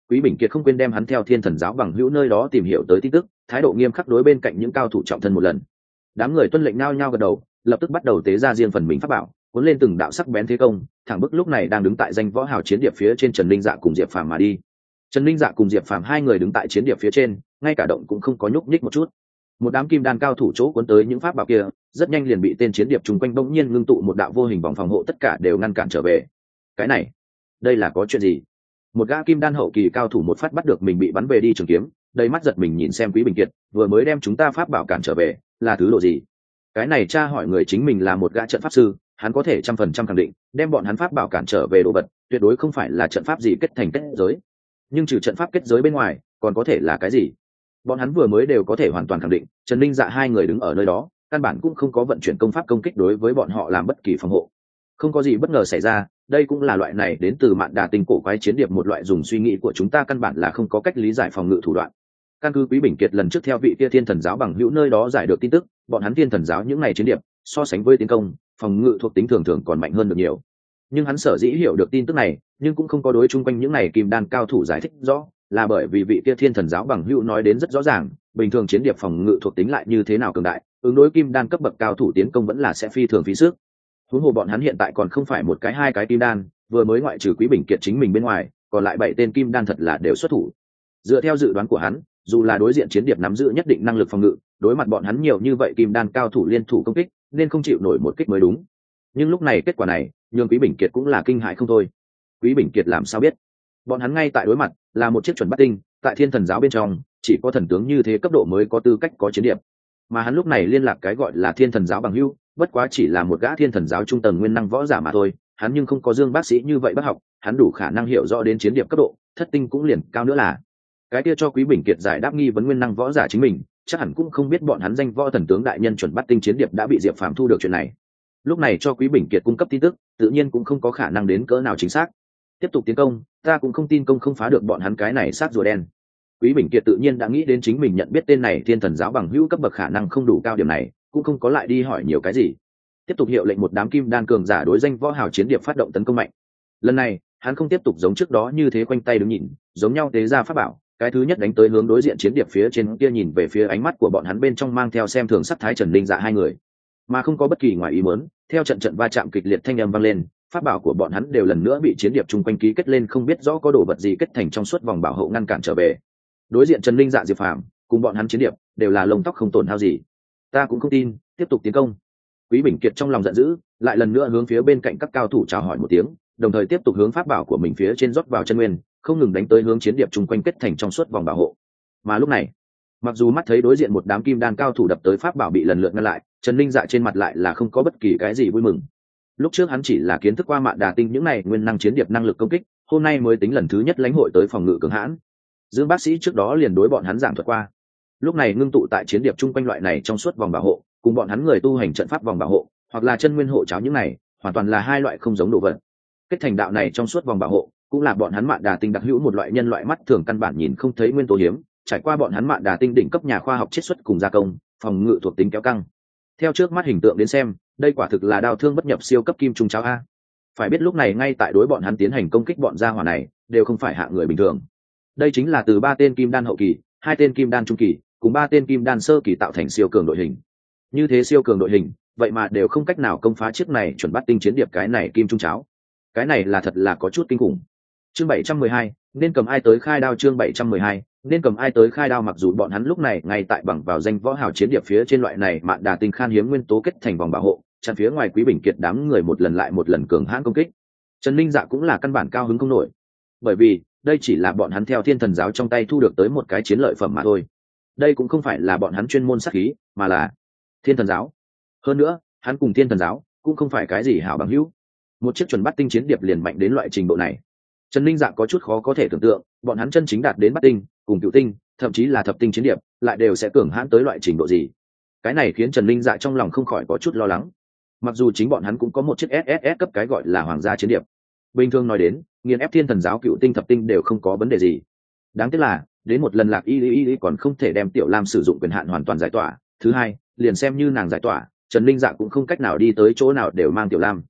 Quý Bình Kiệt không quên đem hắn theo Thiên Thần giáo bằng hữu nơi đó tìm hiểu tới tin tức, thái độ nghiêm khắc đối bên cạnh những cao thủ trọng thân một lần. Đám người tuân lệnh nao nhao gật đầu, lập tức bắt đầu tế ra riêng phần mình pháp bảo, cuốn lên từng đạo sắc bén thế công, thẳng bức lúc này đang đứng tại danh võ hào chiến điệp phía trên Trần Linh Dạ cùng Diệp Phàm mà đi. Trần Linh Dạ cùng Diệp Phàm hai người đứng tại chiến điệp phía trên, ngay cả động cũng không có nhúc nhích một chút. Một đám kim đan cao thủ chỗ cuốn tới những pháp bảo kia, rất nhanh liền bị tên chiến điệp trùng quanh bỗng nhiên ngưng tụ một đạo vô hình vòng phòng hộ, tất cả đều ngăn cản trở về. Cái này, đây là có chuyện gì? Một gã kim đan hậu kỳ cao thủ một phát bắt được mình bị bắn về đi trường kiếm, đầy mắt giật mình nhìn xem Quý Bình Kiệt, vừa mới đem chúng ta pháp bảo cản trở về, là thứ độ gì? Cái này tra hỏi người chính mình là một gã trận pháp sư, hắn có thể trăm phần trăm khẳng định, đem bọn hắn pháp bảo cản trở về đồ vật, tuyệt đối không phải là trận pháp gì kết thành kết giới. Nhưng trừ trận pháp kết giới bên ngoài, còn có thể là cái gì? Bọn hắn vừa mới đều có thể hoàn toàn khẳng định, Trần Linh Dạ hai người đứng ở nơi đó, căn bản cũng không có vận chuyển công pháp công kích đối với bọn họ làm bất kỳ phòng hộ. Không có gì bất ngờ xảy ra, đây cũng là loại này đến từ Mạn Đà Tinh cổ quái chiến điệp, một loại dùng suy nghĩ của chúng ta căn bản là không có cách lý giải phòng ngự thủ đoạn. Căn cứ Quý Bình Kiệt lần trước theo vị kia Thiên Thần giáo bằng hữu nơi đó giải được tin tức, bọn hắn Thiên Thần giáo những này chiến điệp, so sánh với tiến công, phòng ngự thuộc tính thường thường còn mạnh hơn được nhiều. Nhưng hắn sở dĩ hiểu được tin tức này, nhưng cũng không có đối chung quanh những này kim đan cao thủ giải thích rõ, là bởi vì vị kia Thiên Thần giáo bằng hữu nói đến rất rõ ràng, bình thường chiến điệp phòng ngự thuộc tính lại như thế nào cường đại, ứng đối kim đan cấp bậc cao thủ tiến công vẫn là sẽ phi thường phí sức. Huống hồ bọn hắn hiện tại còn không phải một cái hai cái kim đan, vừa mới ngoại trừ Quý Bình Kiệt chính mình bên ngoài, còn lại bảy tên kim đan thật là đều xuất thủ. Dựa theo dự đoán của hắn, dù là đối diện chiến điệp nắm giữ nhất định năng lực phòng ngự, đối mặt bọn hắn nhiều như vậy kim đan cao thủ liên thủ công kích, nên không chịu nổi một kích mới đúng. Nhưng lúc này kết quả này, nhường Quý Bình Kiệt cũng là kinh hãi không thôi. Quý Bình Kiệt làm sao biết? Bọn hắn ngay tại đối mặt là một chiếc chuẩn bắt tinh, tại Thiên Thần giáo bên trong, chỉ có thần tướng như thế cấp độ mới có tư cách có chiến điệp. Mà hắn lúc này liên lạc cái gọi là Thiên Thần giáo bằng hữu, bất quá chỉ là một gã Thiên Thần giáo trung tầng nguyên năng võ giả mà thôi, hắn nhưng không có Dương bác sĩ như vậy bác học, hắn đủ khả năng hiểu rõ đến chiến điệp cấp độ, thất tinh cũng liền cao nữa là. Cái kia cho Quý Bình Kiệt giải đáp nghi vấn nguyên năng võ giả chính mình, chắc hẳn cũng không biết bọn hắn danh võ thần tướng đại nhân chuẩn bắt tinh chiến điệp đã bị Diệp Phàm thu được chuyện này. Lúc này cho Quý Bình Kiệt cung cấp tin tức, tự nhiên cũng không có khả năng đến cỡ nào chính xác. Tiếp tục tiến công, ta cũng không tin công không phá được bọn hắn cái này xác rùa đen. Quý Bình Kiệt tự nhiên đã nghĩ đến chính mình nhận biết tên này Thiên Thần giáo bằng hữu cấp bậc khả năng không đủ cao điểm này, cũng không có lại đi hỏi nhiều cái gì. Tiếp tục hiệu lệnh một đám kim đan cường giả đối danh võ hào chiến điệp phát động tấn công mạnh. Lần này, hắn không tiếp tục giống trước đó như thế quanh tay đứng nhìn, giống nhau tế ra pháp bảo, cái thứ nhất đánh tới hướng đối diện chiến điệp phía trên kia, nhìn về phía ánh mắt của bọn hắn bên trong mang theo xem thường sắc thái Trần Linh Dạ hai người, mà không có bất kỳ ngoài ý muốn. Theo trận trận va chạm kịch liệt thanh âm vang lên, pháp bảo của bọn hắn đều lần nữa bị chiến điệp chung quanh ký kết lên không biết rõ có đồ vật gì kết thành trong suốt vòng bảo hộ ngăn cản trở về. Đối diện Trần Linh Dạ, Diệp Phàm cùng bọn hắn chiến điệp đều là lông tóc không tổn hao gì. Ta cũng không tin, tiếp tục tiến công. Quý Bình Kiệt trong lòng giận dữ, lại lần nữa hướng phía bên cạnh các cao thủ chào hỏi một tiếng, đồng thời tiếp tục hướng pháp bảo của mình phía trên rót vào chân nguyên, không ngừng đánh tới hướng chiến điệp chung quanh kết thành trong suốt vòng bảo hộ. Mà lúc này, mặc dù mắt thấy đối diện một đám kim đan cao thủ đập tới pháp bảo bị lần lượt ngăn lại, Trần Linh Dạ trên mặt lại là không có bất kỳ cái gì vui mừng. Lúc trước hắn chỉ là kiến thức qua Mạn Đà Tinh những này nguyên năng chiến điệp năng lực công kích, hôm nay mới tính lần thứ nhất lãnh hội tới phòng ngự cường hãn. Dương bác sĩ trước đó liền đối bọn hắn giảng thuật qua. Lúc này ngưng tụ tại chiến điệp chung quanh loại này trong suốt vòng bảo hộ, cùng bọn hắn người tu hành trận pháp vòng bảo hộ, hoặc là chân nguyên hộ cháo những này, hoàn toàn là hai loại không giống đồ vật. Kết thành đạo này trong suốt vòng bảo hộ, cũng là bọn hắn Mạn Đà Tinh đặc hữu một loại nhân loại mắt thường căn bản nhìn không thấy nguyên tố hiếm, trải qua bọn hắn Mạn Đà Tinh đỉnh cấp nhà khoa học chiết xuất cùng gia công, phòng ngự thuộc tính kéo căng. Theo trước mắt hình tượng đến xem, đây quả thực là đao thương bất nhập siêu cấp kim trung cháo a. Phải biết lúc này ngay tại đối bọn hắn tiến hành công kích bọn gia hỏa này, đều không phải hạng người bình thường. Đây chính là từ ba tên kim đan hậu kỳ, hai tên kim đan trung kỳ, cùng ba tên kim đan sơ kỳ tạo thành siêu cường đội hình. Như thế siêu cường đội hình, vậy mà đều không cách nào công phá chiếc này chuẩn bắt tinh chiến điệp cái này kim trung cháo. Cái này là thật là có chút kinh khủng. Chương bảy trăm mười hai, nên cầm ai tới khai đao. Chương bảy trăm mười hai, nên cầm ai tới khai đao. Mặc dù bọn hắn lúc này ngay tại bằng vào danh võ hào chiến điệp phía trên loại này Mạn Đà Tinh khan hiếm nguyên tố kết thành vòng bảo hộ, chặn phía ngoài Quý Bình Kiệt đám người một lần lại một lần cường hãn công kích, Trần Linh Dạ cũng là căn bản cao hứng không nổi, bởi vì đây chỉ là bọn hắn theo Thiên Thần giáo trong tay thu được tới một cái chiến lợi phẩm mà thôi. Đây cũng không phải là bọn hắn chuyên môn sát khí, mà là Thiên Thần giáo. Hơn nữa, hắn cùng Thiên Thần giáo cũng không phải cái gì hảo bằng hữu. Một chiếc chuẩn bắt tinh chiến điệp liền mạnh đến loại trình độ này, Trần Linh Dạ có chút khó có thể tưởng tượng, bọn hắn chân chính đạt đến bắt tinh, cùng cửu tinh, thậm chí là thập tinh chiến điệp, lại đều sẽ cường hãn tới loại trình độ gì. Cái này khiến Trần Linh Dạ trong lòng không khỏi có chút lo lắng. Mặc dù chính bọn hắn cũng có một chiếc ét ét ét cấp cái gọi là hoàng gia chiến điệp, bình thường nói đến, nghiền ép Thiên Thần giáo, cựu tinh, thập tinh đều không có vấn đề gì. Đáng tiếc là, đến một lần Lạc Y Y Y còn không thể đem Tiểu Lam sử dụng quyền hạn hoàn toàn giải tỏa. Thứ hai, liền xem như nàng giải tỏa, Trần Linh Dạ cũng không cách nào đi tới chỗ nào đều mang Tiểu Lam.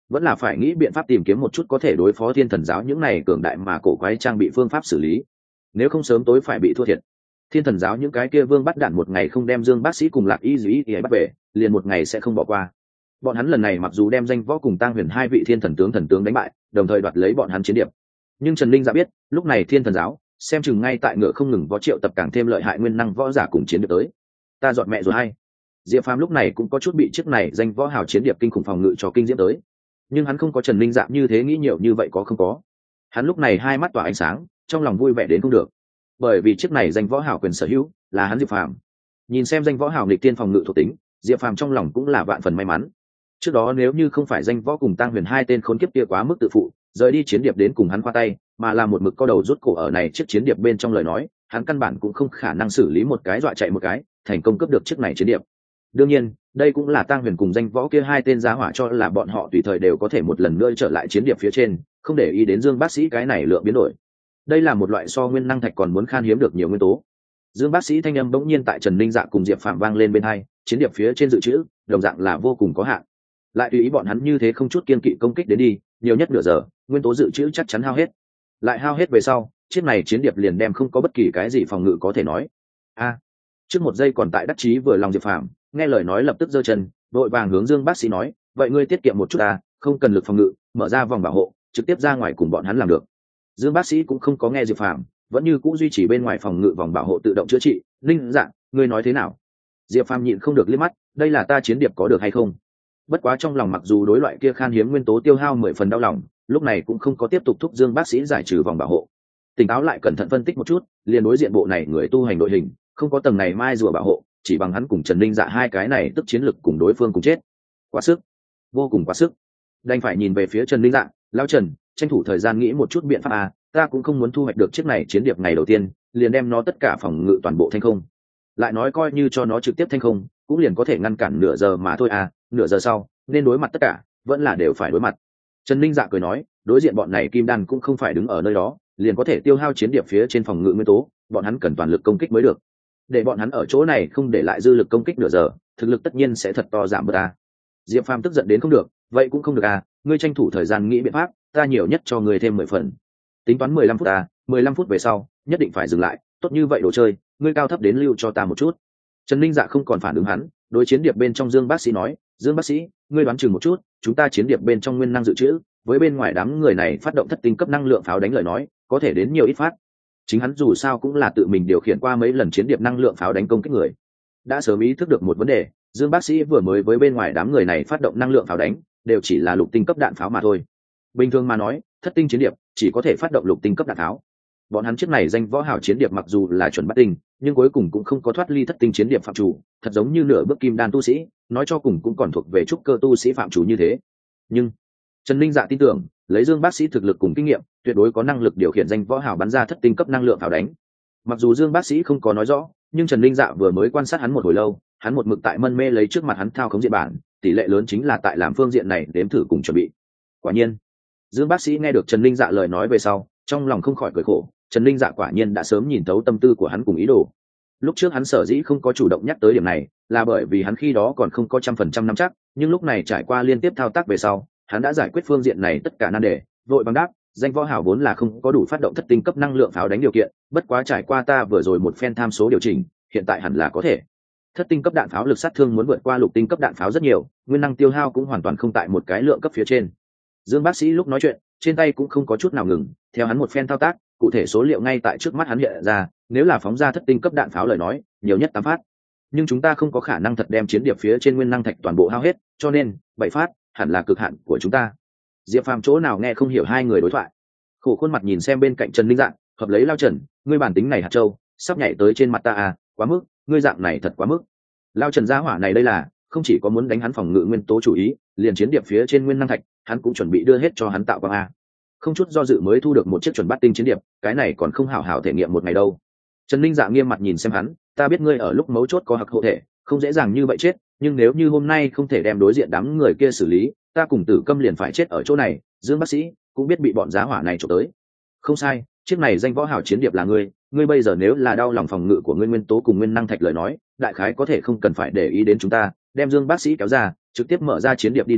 vẫn là phải nghĩ biện pháp tìm kiếm một chút có thể đối phó thiên thần giáo những này cường đại mà cổ quái trang bị phương pháp xử lý, nếu không sớm tối phải bị thua thiệt. Thiên thần giáo những cái kia vương bắt đạn một ngày không đem Dương bác sĩ cùng Lạc Y Dĩ Y bắt về, liền một ngày sẽ không bỏ qua. Bọn hắn lần này mặc dù đem Danh Võ cùng Tang Huyền hai vị thiên thần tướng thần tướng đánh bại, đồng thời đoạt lấy bọn hắn chiến điệp, nhưng Trần Linh Dạ biết, lúc này thiên thần giáo xem chừng ngay tại ngựa không ngừng võ triệu tập càng thêm lợi hại nguyên năng võ giả cùng chiến điệp tới. Ta dọn mẹ rồi hay. Diệp Phàm lúc này cũng có chút bị chiếc này Danh Võ hào chiến điệp kinh khủng phòng ngự cho kinh diễm tới, nhưng hắn không có Trần Linh Dạ như thế nghĩ nhiều như vậy có không có. Hắn lúc này hai mắt tỏa ánh sáng, trong lòng vui vẻ đến không được, bởi vì chiếc này Danh Võ hào quyền sở hữu là hắn Diệp Phàm. Nhìn xem Danh Võ hào nghịch tiên phòng ngự thuộc tính, Diệp Phàm trong lòng cũng là vạn phần may mắn. Trước đó nếu như không phải Danh Võ cùng Tang Huyền hai tên khốn kiếp kia quá mức tự phụ, rời đi chiến điệp đến cùng hắn qua tay, mà là một mực co đầu rút cổ ở này chiếc chiến điệp bên trong lời nói, hắn căn bản cũng không khả năng xử lý một cái dọa chạy một cái, thành công cướp được chiếc này chiến điệp. Đương nhiên, đây cũng là Tang Huyền cùng Danh Võ kia hai tên giá hỏa cho là bọn họ tùy thời đều có thể một lần nữa trở lại chiến điệp phía trên, không để ý đến Dương bác sĩ cái này lượng biến đổi. Đây là một loại so nguyên năng thạch còn muốn khan hiếm được nhiều nguyên tố. Dương bác sĩ thanh âm bỗng nhiên tại Trần Ninh Dạ cùng Diệp Phạm vang lên bên hai, chiến điệp phía trên dự trữ, đồng dạng là vô cùng có hạn. Lại tùy ý bọn hắn như thế không chút kiên kỵ công kích đến đi, nhiều nhất nửa giờ, nguyên tố dự trữ chắc chắn hao hết. Lại hao hết về sau, chiếc này chiến điệp liền đem không có bất kỳ cái gì phòng ngự có thể nói. A, trước một giây còn tại đắc chí vừa lòng Diệp Phạm, nghe lời nói lập tức giơ chân, vội vàng hướng Dương bác sĩ nói, vậy ngươi tiết kiệm một chút à, không cần lực phòng ngự, mở ra vòng bảo hộ, trực tiếp ra ngoài cùng bọn hắn làm được. Dương bác sĩ cũng không có nghe Diệp Phạm, vẫn như cũ duy trì bên ngoài phòng ngự vòng bảo hộ tự động chữa trị. Linh Dạ, ngươi nói thế nào? Diệp Phạm nhịn không được liếc mắt, đây là ta chiến điệp có được hay không? Bất quá trong lòng mặc dù đối loại kia khan hiếm nguyên tố tiêu hao mười phần đau lòng, lúc này cũng không có tiếp tục thúc Dương bác sĩ giải trừ vòng bảo hộ. Tỉnh táo lại cẩn thận phân tích một chút, liền đối diện bộ này người tu hành đội hình, không có tầng này mai rùa bảo hộ, chỉ bằng hắn cùng Trần Linh Dạ hai cái này tức chiến lực cùng đối phương cùng chết. Quá sức, vô cùng quá sức. Đành phải nhìn về phía Trần Linh Dạ, lão Trần, tranh thủ thời gian nghĩ một chút biện pháp à, ta cũng không muốn thu hoạch được chiếc này chiến điệp ngày đầu tiên, liền đem nó tất cả phòng ngự toàn bộ thanh không. Lại nói coi như cho nó trực tiếp thanh không, cũng liền có thể ngăn cản nửa giờ mà thôi à, nửa giờ sau, nên đối mặt tất cả, vẫn là đều phải đối mặt. Trần Linh Dạ cười nói, đối diện bọn này kim đan cũng không phải đứng ở nơi đó, liền có thể tiêu hao chiến điệp phía trên phòng ngự nguyên tố, bọn hắn cần toàn lực công kích mới được. Để bọn hắn ở chỗ này không để lại dư lực công kích nửa giờ, thực lực tất nhiên sẽ thật to giảm bớt à. Diệp Phàm tức giận đến không được, vậy cũng không được à, ngươi tranh thủ thời gian nghĩ biện pháp, ta nhiều nhất cho ngươi thêm mười phần. Tính toán mười lăm phút à, mười lăm phút về sau, nhất định phải dừng lại, tốt như vậy đồ chơi, ngươi cao thấp đến lưu cho ta một chút. Trần Linh Dạ không còn phản ứng hắn, đối chiến điệp bên trong Dương bác sĩ nói, Dương bác sĩ, ngươi đoán chừng một chút, chúng ta chiến điệp bên trong nguyên năng dự trữ, với bên ngoài đám người này phát động thất tinh cấp năng lượng pháo đánh lời nói, có thể đến nhiều ít phát. Chính hắn dù sao cũng là tự mình điều khiển qua mấy lần chiến điệp năng lượng pháo đánh công kích người, đã sớm ý thức được một vấn đề, Dương bác sĩ vừa mới với bên ngoài đám người này phát động năng lượng pháo đánh, đều chỉ là lục tinh cấp đạn pháo mà thôi. Bình thường mà nói, thất tinh chiến điệp chỉ có thể phát động lục tinh cấp đạn pháo. Bọn hắn chiếc này Danh Võ hào chiến điệp mặc dù là chuẩn bát tinh, nhưng cuối cùng cũng không có thoát ly thất tinh chiến điệp phạm chủ, thật giống như nửa bước kim đan tu sĩ, nói cho cùng cũng còn thuộc về trúc cơ tu sĩ phạm chủ như thế. Nhưng Trần Linh Dạ tin tưởng, lấy Dương bác sĩ thực lực cùng kinh nghiệm, tuyệt đối có năng lực điều khiển Danh Võ hào bắn ra thất tinh cấp năng lượng pháo đánh. Mặc dù Dương bác sĩ không có nói rõ, nhưng Trần Linh Dạ vừa mới quan sát hắn một hồi lâu, hắn một mực tại mân mê lấy trước mặt hắn thao khống diện bản, tỷ lệ lớn chính là tại làm phương diện này đếm thử cùng chuẩn bị. Quả nhiên, Dương bác sĩ nghe được Trần Linh Dạ lời nói về sau, trong lòng không khỏi cười khổ, Trần Linh Dạ quả nhiên đã sớm nhìn thấu tâm tư của hắn cùng ý đồ. Lúc trước hắn sở dĩ không có chủ động nhắc tới điểm này, là bởi vì hắn khi đó còn không có trăm phần trăm nắm chắc, nhưng lúc này trải qua liên tiếp thao tác về sau, hắn đã giải quyết phương diện này tất cả nan đề, vội bằng đáp, Danh Võ hào vốn là không có đủ phát động thất tinh cấp năng lượng pháo đánh điều kiện, bất quá trải qua ta vừa rồi một phen tham số điều chỉnh, hiện tại hẳn là có thể. Thất tinh cấp đạn pháo lực sát thương muốn vượt qua lục tinh cấp đạn pháo rất nhiều, nguyên năng tiêu hao cũng hoàn toàn không tại một cái lượng cấp phía trên. Dương bác sĩ lúc nói chuyện, trên tay cũng không có chút nào ngừng, theo hắn một phen thao tác, cụ thể số liệu ngay tại trước mắt hắn hiện ra, nếu là phóng ra thất tinh cấp đạn pháo lời nói, nhiều nhất tám phát. Nhưng chúng ta không có khả năng thật đem chiến điệp phía trên nguyên năng thạch toàn bộ hao hết, cho nên bảy phát hẳn là cực hạn của chúng ta. Diệp Phàm chỗ nào nghe không hiểu hai người đối thoại, khổ khuôn mặt nhìn xem bên cạnh Trần Linh Dạ, hợp lấy lao Trần, ngươi bản tính này hạt châu, sắp nhảy tới trên mặt ta à, quá mức, ngươi dạng này thật quá mức. Lao Trần gia hỏa này đây là không chỉ có muốn đánh hắn phòng ngự nguyên tố chủ ý, liền chiến điệp phía trên nguyên năng thạch, hắn cũng chuẩn bị đưa hết cho hắn tạo quang a. Không chút do dự mới thu được một chiếc chuẩn bát tinh chiến điệp, cái này còn không hảo hảo thể nghiệm một ngày đâu. Trần Linh Dạ nghiêm mặt nhìn xem hắn, ta biết ngươi ở lúc mấu chốt có hặc hộ thể, không dễ dàng như vậy chết, nhưng nếu như hôm nay không thể đem đối diện đám người kia xử lý, ta cùng Tử Câm liền phải chết ở chỗ này. Dương bác sĩ cũng biết bị bọn giá hỏa này trộm tới. Không sai, chiếc này Danh Võ hào chiến điệp là ngươi, ngươi bây giờ nếu là đau lòng phòng ngự của ngươi nguyên tố cùng nguyên năng thạch lời nói, đại khái có thể không cần phải để ý đến chúng ta, đem Dương bác sĩ kéo ra, trực tiếp mở ra chiến điệp đi đường,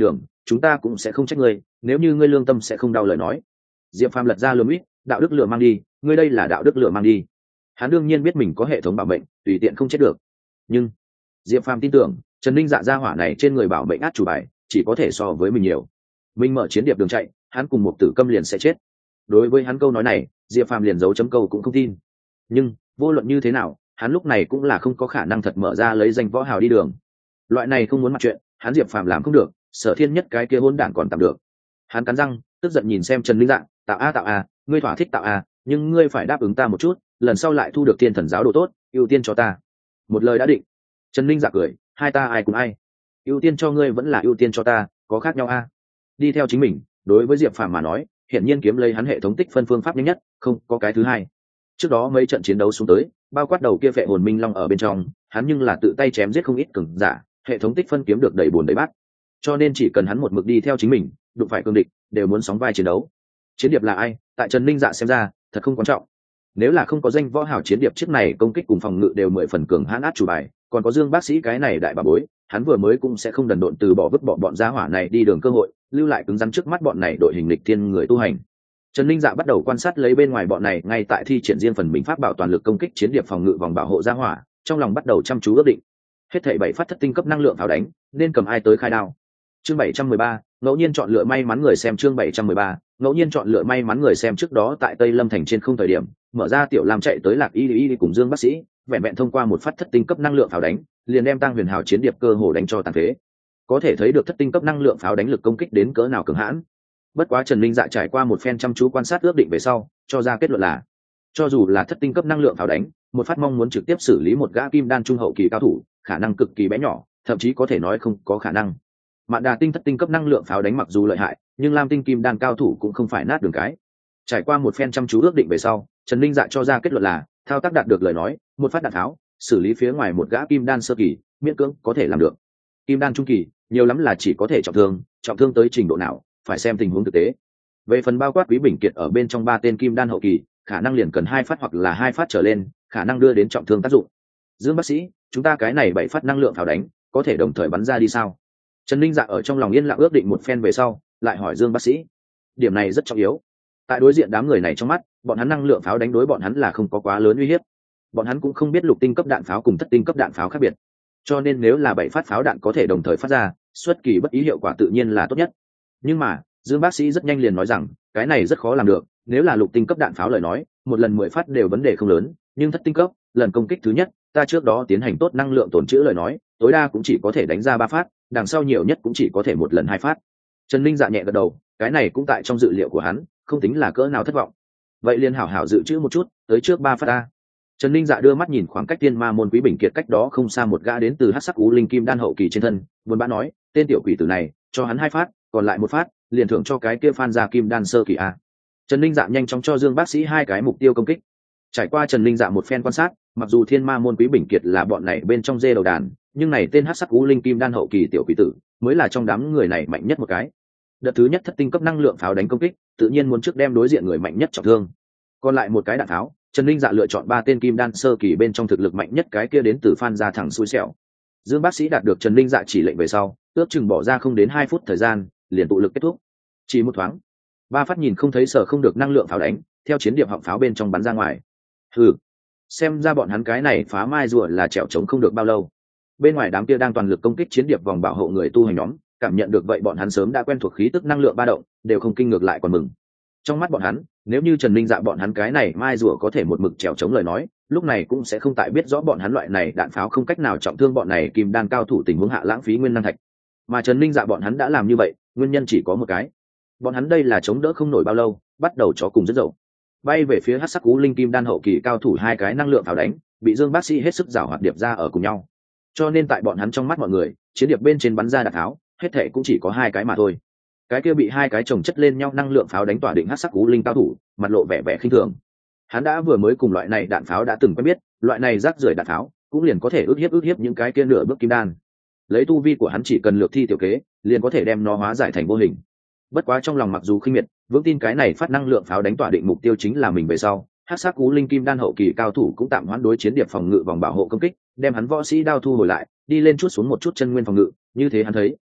chúng ta cũng sẽ không trách ngươi, nếu như ngươi lương tâm sẽ không đau lời nói. Diệp Phàm lật ra lườm ít, đạo đức lửa mang đi, ngươi đây là đạo đức lửa mang đi. Hắn đương nhiên biết mình có hệ thống bảo mệnh, tùy tiện không chết được, nhưng Diệp Phàm tin tưởng Trần Ninh Dạ gia hỏa này trên người bảo mệnh át chủ bài chỉ có thể so với mình nhiều. Mình mở chiến điệp đường chạy, hắn cùng một tử câm liền sẽ chết. Đối với hắn câu nói này, Diệp Phàm liền giấu chấm câu cũng không tin. Nhưng vô luận như thế nào, hắn lúc này cũng là không có khả năng thật mở ra lấy danh võ hào đi đường. Loại này không muốn mặt chuyện, hắn Diệp Phàm làm không được, Sở Thiên Nhất cái kia hôn đản còn tạm được. Hắn cắn răng, tức giận nhìn xem Trần Ninh Dạ, tạo a tạo a, ngươi thỏa thích tạo a, nhưng ngươi phải đáp ứng ta một chút, lần sau lại thu được Thiên Thần giáo đồ tốt, ưu tiên cho ta. Một lời đã định. Trần Ninh Dạ cười, hai ta ai cùng ai, ưu tiên cho ngươi vẫn là ưu tiên cho ta, có khác nhau a? Đi theo chính mình, đối với Diệp Phàm mà nói, hiện nhiên kiếm lấy hắn hệ thống tích phân phương pháp nhanh nhất, không có cái thứ hai. Trước đó mấy trận chiến đấu xuống tới, bao quát đầu kia phệ hồn minh long ở bên trong, hắn nhưng là tự tay chém giết không ít cường giả, hệ thống tích phân kiếm được đầy buồn đầy bát. Cho nên chỉ cần hắn một mực đi theo chính mình, đụng phải cương địch, đều muốn sóng vai chiến đấu. Chiến điệp là ai, tại Trần Ninh Dạ xem ra, thật không quan trọng. Nếu là không có danh võ hảo chiến điệp trước này công kích cùng phòng ngự đều mười phần cường hãn át chủ bài, còn có Dương bác sĩ cái này đại bà bối, hắn vừa mới cũng sẽ không đần độn từ bỏ vứt bỏ bọn gia hỏa này đi đường cơ hội, lưu lại cứng rắn trước mắt bọn này đội hình lịch thiên người tu hành. Trần Ninh Dạ bắt đầu quan sát lấy bên ngoài bọn này ngay tại thi triển riêng phần mình pháp bảo toàn lực công kích chiến điệp phòng ngự vòng bảo hộ gia hỏa, trong lòng bắt đầu chăm chú ước định. Hết thảy bảy phát thất tinh cấp năng lượng pháo đánh, nên cầm ai tới khai đao. Chương bảy trăm mười ba, ngẫu nhiên chọn lựa may mắn người xem chương bảy trăm mười ba, ngẫu nhiên chọn lựa may mắn người xem trước đó tại Tây Lâm thành trên không thời điểm, mở ra tiểu Lam chạy tới Lạc Y Y cùng Dương bác sĩ, vẹn vẹn thông qua một phát thất tinh cấp năng lượng pháo đánh, liền đem Tăng Huyền Hào chiến điệp cơ hồ đánh cho tàn phế. Có thể thấy được thất tinh cấp năng lượng pháo đánh lực công kích đến cỡ nào cường hãn. Bất quá Trần Ninh Dạ trải qua một phen chăm chú quan sát ước định về sau, cho ra kết luận là, cho dù là thất tinh cấp năng lượng pháo đánh, một phát mong muốn trực tiếp xử lý một gã kim đan trung hậu kỳ cao thủ, khả năng cực kỳ bé nhỏ, thậm chí có thể nói không có khả năng. Mạn Đà tinh thất tinh cấp năng lượng pháo đánh mặc dù lợi hại, nhưng Lam tinh kim đan cao thủ cũng không phải nát đường cái. Trải qua một phen chăm chú ước định về sau, Trần Ninh Dạ cho ra kết luận là, thao tác đạt được lời nói, một phát đạn tháo, xử lý phía ngoài một gã kim đan sơ kỳ, miễn cưỡng có thể làm được. Kim đan trung kỳ, nhiều lắm là chỉ có thể trọng thương, trọng thương tới trình độ nào, phải xem tình huống thực tế. Về phần bao quát Quý Bình Kiệt ở bên trong ba tên kim đan hậu kỳ, khả năng liền cần hai phát hoặc là hai phát trở lên, khả năng đưa đến trọng thương tác dụng. Dương bác sĩ, chúng ta cái này bảy phát năng lượng pháo đánh, có thể đồng thời bắn ra đi sao? Trần Ninh Dạ ở trong lòng yên lặng ước định một phen về sau, lại hỏi Dương bác sĩ. Điểm này rất trọng yếu. Tại đối diện đám người này trong mắt, bọn hắn năng lượng pháo đánh đối bọn hắn là không có quá lớn uy hiếp. Bọn hắn cũng không biết lục tinh cấp đạn pháo cùng thất tinh cấp đạn pháo khác biệt. Cho nên nếu là bảy phát pháo đạn có thể đồng thời phát ra, xuất kỳ bất ý hiệu quả tự nhiên là tốt nhất. Nhưng mà, Dương bác sĩ rất nhanh liền nói rằng, cái này rất khó làm được, nếu là lục tinh cấp đạn pháo lời nói, một lần mười phát đều vấn đề không lớn, nhưng thất tinh cấp, lần công kích thứ nhất, ta trước đó tiến hành tốt năng lượng tổn trữ lời nói, tối đa cũng chỉ có thể đánh ra ba phát, đằng sau nhiều nhất cũng chỉ có thể một lần hai phát. Trần Ninh Dạ nhẹ gật đầu, cái này cũng tại trong dự liệu của hắn, không tính là cỡ nào thất vọng. Vậy liền hảo hảo dự trữ một chút, tới trước ba phát a. Trần Ninh Dạ đưa mắt nhìn khoảng cách Tiên Ma môn Quý Bình Kiệt cách đó không xa một gã đến từ Hắc Sắc Ú Linh Kim Đan hậu kỳ trên thân, buồn bã nói, tên tiểu quỷ tử này, cho hắn hai phát, còn lại một phát, liền thưởng cho cái kia Phan gia Kim Đan sơ kỳ a. Trần Ninh Dạ nhanh chóng cho Dương bác sĩ hai cái mục tiêu công kích. Trải qua Trần Ninh Dạ một phen quan sát, mặc dù Thiên Ma môn Quý Bình Kiệt là bọn này bên trong dê đầu đàn, nhưng này tên Hắc Sắc Ú Linh Kim Đan hậu kỳ tiểu quỷ tử, mới là trong đám người này mạnh nhất một cái. Đợt thứ nhất thất tinh cấp năng lượng pháo đánh công kích, tự nhiên muốn trước đem đối diện người mạnh nhất trọng thương. Còn lại một cái đạn tháo, Trần Ninh Dạ lựa chọn ba tên kim đan sơ kỳ bên trong thực lực mạnh nhất cái kia đến từ Phan gia thẳng xui xẻo. Dương bác sĩ đạt được Trần Ninh Dạ chỉ lệnh về sau, ước chừng bỏ ra không đến hai phút thời gian, liền tụ lực kết thúc. Chỉ một thoáng, ba phát nhìn không thấy sở không được năng lượng pháo đánh, theo chiến điệp họng pháo bên trong bắn ra ngoài. Hừ, xem ra bọn hắn cái này phá mai rùa là trèo trống không được bao lâu. Bên ngoài đám kia đang toàn lực công kích chiến điệp vòng bảo hộ người tu hành nhóm, cảm nhận được vậy bọn hắn sớm đã quen thuộc khí tức năng lượng ba động, đều không kinh ngược lại còn mừng. Trong mắt bọn hắn, nếu như Trần Ninh Dạ bọn hắn cái này mai rùa có thể một mực trèo chống lời nói, lúc này cũng sẽ không tại biết rõ bọn hắn loại này đạn pháo không cách nào trọng thương bọn này kim đan cao thủ tình huống hạ lãng phí nguyên năng thạch. Mà Trần Ninh Dạ bọn hắn đã làm như vậy, nguyên nhân chỉ có một cái. Bọn hắn đây là chống đỡ không nổi bao lâu, bắt đầu chó cùng rất dậu. Bay về phía Hắc Sắc Ú Linh Kim Đan hậu kỳ cao thủ hai cái năng lượng pháo đánh, bị Dương bác sĩ hết sức giảo hoạt điệp ra ở cùng nhau. Cho nên tại bọn hắn trong mắt mọi người, chiến điệp bên trên bắn ra đạn pháo, hết thảy cũng chỉ có hai cái mà thôi. Cái kia bị hai cái chồng chất lên nhau năng lượng pháo đánh tỏa định Hắc Sắc Ú Linh cao thủ, mặt lộ vẻ vẻ khinh thường. Hắn đã vừa mới cùng loại này đạn pháo đã từng quen biết, loại này rác rưởi đạn pháo, cũng liền có thể ức hiếp ức hiếp những cái kia nửa bước kim đan. Lấy tu vi của hắn chỉ cần lược thi tiểu kế, liền có thể đem nó hóa giải thành vô hình. Bất quá trong lòng mặc dù khinh miệt, vững tin cái này phát năng lượng pháo đánh tỏa định mục tiêu chính là mình về sau, Hắc Sắc Ú Linh Kim Đan hậu kỳ cao thủ cũng tạm hoãn đối chiến điệp phòng ngự vòng bảo hộ công kích, đem hắn võ sĩ đao thu hồi lại, đi lên chút xuống một chút chân nguyên phòng ngự, như thế hắn thấy,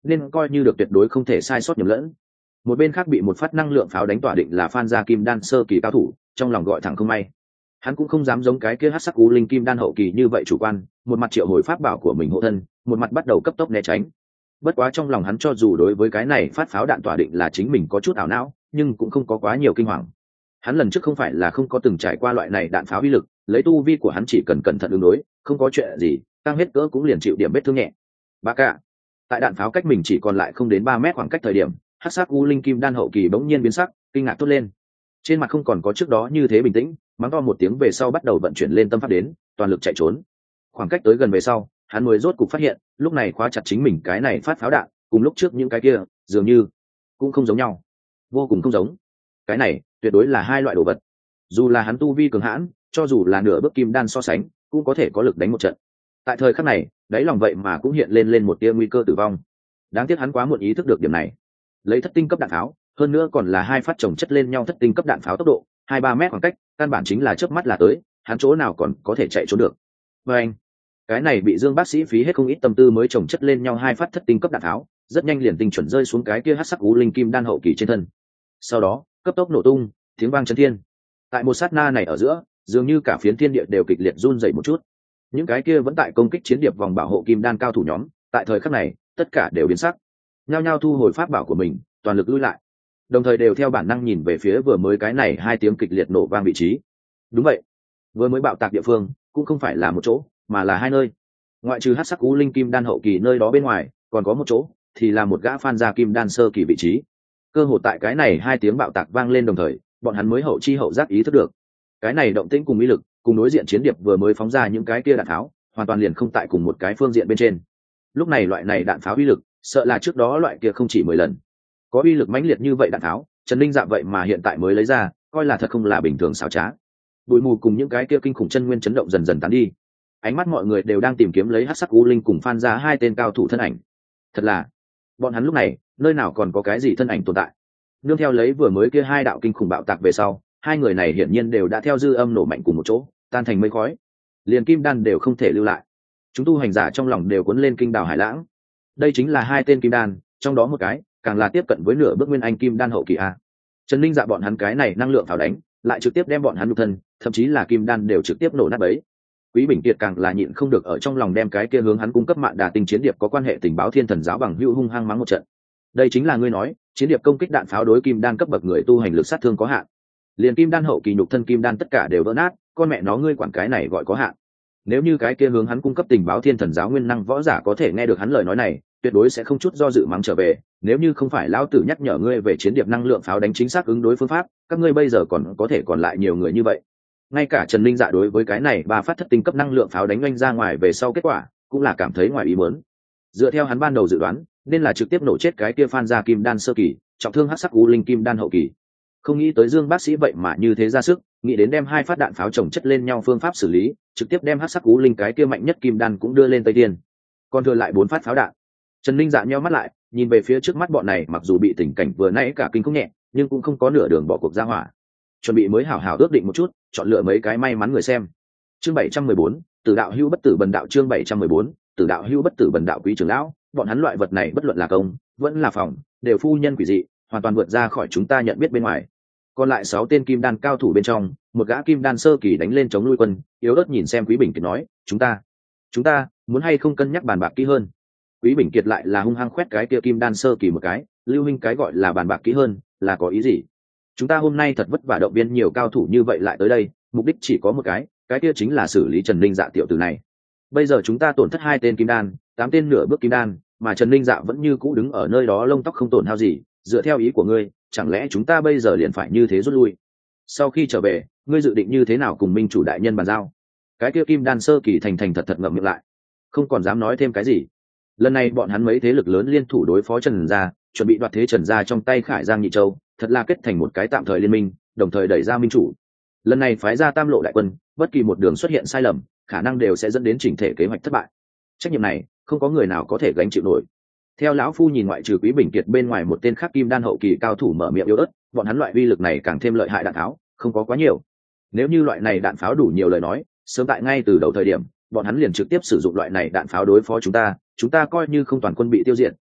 nên coi như được tuyệt đối không thể sai sót nhầm lẫn. Một bên khác bị một phát năng lượng pháo đánh tỏa định là Phan gia kim đan sơ kỳ cao thủ, trong lòng gọi thẳng không may. Hắn cũng không dám giống cái kia hắc sắc u linh kim đan hậu kỳ như vậy chủ quan, một mặt triệu hồi pháp bảo của mình hộ thân, một mặt bắt đầu cấp tốc né tránh. Bất quá trong lòng hắn cho dù đối với cái này phát pháo đạn tỏa định là chính mình có chút ảo não, nhưng cũng không có quá nhiều kinh hoàng. Hắn lần trước không phải là không có từng trải qua loại này đạn pháo uy lực, lấy tu vi của hắn chỉ cần cẩn thận ứng đối, không có chuyện gì, tăng hết cỡ cũng liền chịu điểm vết thương nhẹ. Ba cả. Tại đạn pháo cách mình chỉ còn lại không đến ba mét khoảng cách thời điểm, hắc sắc u linh kim đan hậu kỳ bỗng nhiên biến sắc, kinh ngạc thốt lên. Trên mặt không còn có trước đó như thế bình tĩnh, mắng to một tiếng về sau bắt đầu vận chuyển lên tâm pháp đến, toàn lực chạy trốn. Khoảng cách tới gần về sau, hắn mới rốt cục phát hiện, lúc này khóa chặt chính mình cái này phát pháo đạn, cùng lúc trước những cái kia, dường như cũng không giống nhau, vô cùng không giống. Cái này tuyệt đối là hai loại đồ vật. Dù là hắn tu vi cường hãn, cho dù là nửa bước kim đan so sánh, cũng có thể có lực đánh một trận. Tại thời khắc này, đáy lòng vậy mà cũng hiện lên lên một tia nguy cơ tử vong. Đáng tiếc hắn quá muộn ý thức được điểm này. Lấy thất tinh cấp đạn pháo, hơn nữa còn là hai phát chồng chất lên nhau thất tinh cấp đạn pháo tốc độ hai ba mét khoảng cách, căn bản chính là chớp mắt là tới, hắn chỗ nào còn có thể chạy trốn được. Và anh, cái này bị Dương bác sĩ phí hết không ít tâm tư mới chồng chất lên nhau hai phát thất tinh cấp đạn pháo, rất nhanh liền tinh chuẩn rơi xuống cái kia hắc sắc u linh kim đan hậu kỳ trên thân. Sau đó, cấp tốc nổ tung, tiếng vang chấn thiên. Tại một sát na này ở giữa, dường như cả phiến thiên địa đều kịch liệt run rẩy một chút. Những cái kia vẫn tại công kích chiến điệp vòng bảo hộ kim đan cao thủ nhóm, tại thời khắc này, tất cả đều biến sắc, nhao nhao thu hồi pháp bảo của mình, toàn lực lui lại, đồng thời đều theo bản năng nhìn về phía vừa mới cái này hai tiếng kịch liệt nổ vang vị trí. Đúng vậy, vừa mới bạo tạc địa phương cũng không phải là một chỗ, mà là hai nơi. Ngoại trừ hắc sắc u linh kim đan hậu kỳ nơi đó bên ngoài, còn có một chỗ thì là một gã Phan gia kim đan sơ kỳ vị trí. Cơ hội tại cái này hai tiếng bạo tạc vang lên đồng thời, bọn hắn mới hậu chi hậu giác ý thức được, cái này động tĩnh cùng ý lực, cùng đối diện chiến điệp vừa mới phóng ra những cái kia đạn tháo, hoàn toàn liền không tại cùng một cái phương diện bên trên. Lúc này loại này đạn pháo uy lực, sợ là trước đó loại kia không chỉ mười lần. Có uy lực mãnh liệt như vậy đạn tháo, Trần Linh Dạ vậy mà hiện tại mới lấy ra, coi là thật không là bình thường xảo trá. Bụi mù cùng những cái kia kinh khủng chân nguyên chấn động dần dần tán đi. Ánh mắt mọi người đều đang tìm kiếm lấy hắc sắc u linh cùng Phan gia hai tên cao thủ thân ảnh. Thật là, bọn hắn lúc này, nơi nào còn có cái gì thân ảnh tồn tại. Nương theo lấy vừa mới kia hai đạo kinh khủng bạo tạc về sau, hai người này hiển nhiên đều đã theo dư âm nổ mạnh cùng một chỗ, tan thành mây khói. Liền kim đan đều không thể lưu lại. Chúng tu hành giả trong lòng đều cuốn lên kinh đảo hải lãng. Đây chính là hai tên kim đan, trong đó một cái càng là tiếp cận với nửa bước nguyên anh kim đan hậu kỳ a. Trần Linh Dạ bọn hắn cái này năng lượng pháo đánh, lại trực tiếp đem bọn hắn nhục thân, thậm chí là kim đan đều trực tiếp nổ nát bấy. Quý Bình Kiệt càng là nhịn không được ở trong lòng đem cái kia hướng hắn cung cấp mạn đà tinh chiến điệp có quan hệ tình báo Thiên Thần giáo bằng hữu hung hăng mắng một trận. Đây chính là ngươi nói, chiến điệp công kích đạn pháo đối kim đan cấp bậc người tu hành lực sát thương có hạn. Liền kim đan hậu kỳ nhục thân kim đan tất cả đều vỡ nát, con mẹ nó ngươi quản cái này gọi có hạn. Nếu như cái kia hướng hắn cung cấp tình báo Thiên Thần giáo nguyên năng võ giả có thể nghe được hắn lời nói này, tuyệt đối sẽ không chút do dự mắng trở về, nếu như không phải lão tử nhắc nhở ngươi về chiến điệp năng lượng pháo đánh chính xác ứng đối phương pháp, các ngươi bây giờ còn có thể còn lại nhiều người như vậy. Ngay cả Trần Linh Dạ đối với cái này ba phát thất tinh cấp năng lượng pháo đánh oanh ra ngoài về sau kết quả, cũng là cảm thấy ngoài ý muốn. Dựa theo hắn ban đầu dự đoán, nên là trực tiếp nổ chết cái kia Phan gia kim đan sơ kỳ, trọng thương hắc sắc u linh kim đan hậu kỳ. Không nghĩ tới Dương bác sĩ vậy mà như thế ra sức, nghĩ đến đem hai phát đạn pháo chồng chất lên nhau phương pháp xử lý, trực tiếp đem hắc sắc u linh cái kia mạnh nhất kim đan cũng đưa lên Tây Tiên. Còn thừa lại bốn phát pháo đạn. Trần Linh Dạ nheo mắt lại, nhìn về phía trước mắt bọn này, mặc dù bị tình cảnh vừa nãy cả kinh không nhẹ, nhưng cũng không có nửa đường bỏ cuộc ra hỏa. Chuẩn bị mới hảo hảo ước định một chút, chọn lựa mấy cái may mắn người xem. Chương bảy trăm mười bốn, Tử đạo hữu bất tử bần đạo. Chương bảy trăm mười bốn, Tử đạo hữu bất tử bần đạo. Quý trưởng lão, bọn hắn loại vật này bất luận là công, vẫn là phòng, đều phu nhân quỷ dị, hoàn toàn vượt ra khỏi chúng ta nhận biết bên ngoài. Còn lại sáu tên kim đan cao thủ bên trong, một gã kim đan sơ kỳ đánh lên chống nuôi quân, yếu ớt nhìn xem Quý Bình Kiệt nói, chúng ta, chúng ta muốn hay không cân nhắc bàn bạc kỹ hơn. Quý Bình Kiệt lại là hung hăng khoét cái kia kim đan sơ kỳ một cái, Lưu huynh cái gọi là bàn bạc kỹ hơn, là có ý gì? Chúng ta hôm nay thật vất vả động viên nhiều cao thủ như vậy lại tới đây, mục đích chỉ có một cái, cái kia chính là xử lý Trần Linh Dạ tiểu tử này. Bây giờ chúng ta tổn thất hai tên kim đan, tám tên nửa bước kim đan, mà Trần Linh Dạ vẫn như cũ đứng ở nơi đó lông tóc không tổn hao gì, dựa theo ý của ngươi, chẳng lẽ chúng ta bây giờ liền phải như thế rút lui? Sau khi trở về, ngươi dự định như thế nào cùng minh chủ đại nhân bàn giao? Cái kia kim đan sơ kỳ thành thành thật thật ngậm miệng lại, không còn dám nói thêm cái gì. Lần này bọn hắn mấy thế lực lớn liên thủ đối phó Trần gia, chuẩn bị đoạt thế Trần gia trong tay Khải Giang Nhị Châu, thật là kết thành một cái tạm thời liên minh, đồng thời đẩy ra minh chủ. Lần này phái ra tam lộ đại quân, bất kỳ một đường xuất hiện sai lầm, khả năng đều sẽ dẫn đến chỉnh thể kế hoạch thất bại. Trách nhiệm này, không có người nào có thể gánh chịu nổi. Theo lão phu nhìn, ngoại trừ Quý Bình Kiệt bên ngoài, một tên khác kim đan hậu kỳ cao thủ mở miệng yếu ớt, bọn hắn loại uy lực này càng thêm lợi hại đạn tháo, không có quá nhiều. Nếu như loại này đạn pháo đủ nhiều lời nói, sớm tại ngay từ đầu thời điểm, bọn hắn liền trực tiếp sử dụng loại này đạn pháo đối phó chúng ta, chúng ta coi như không toàn quân bị tiêu diệt,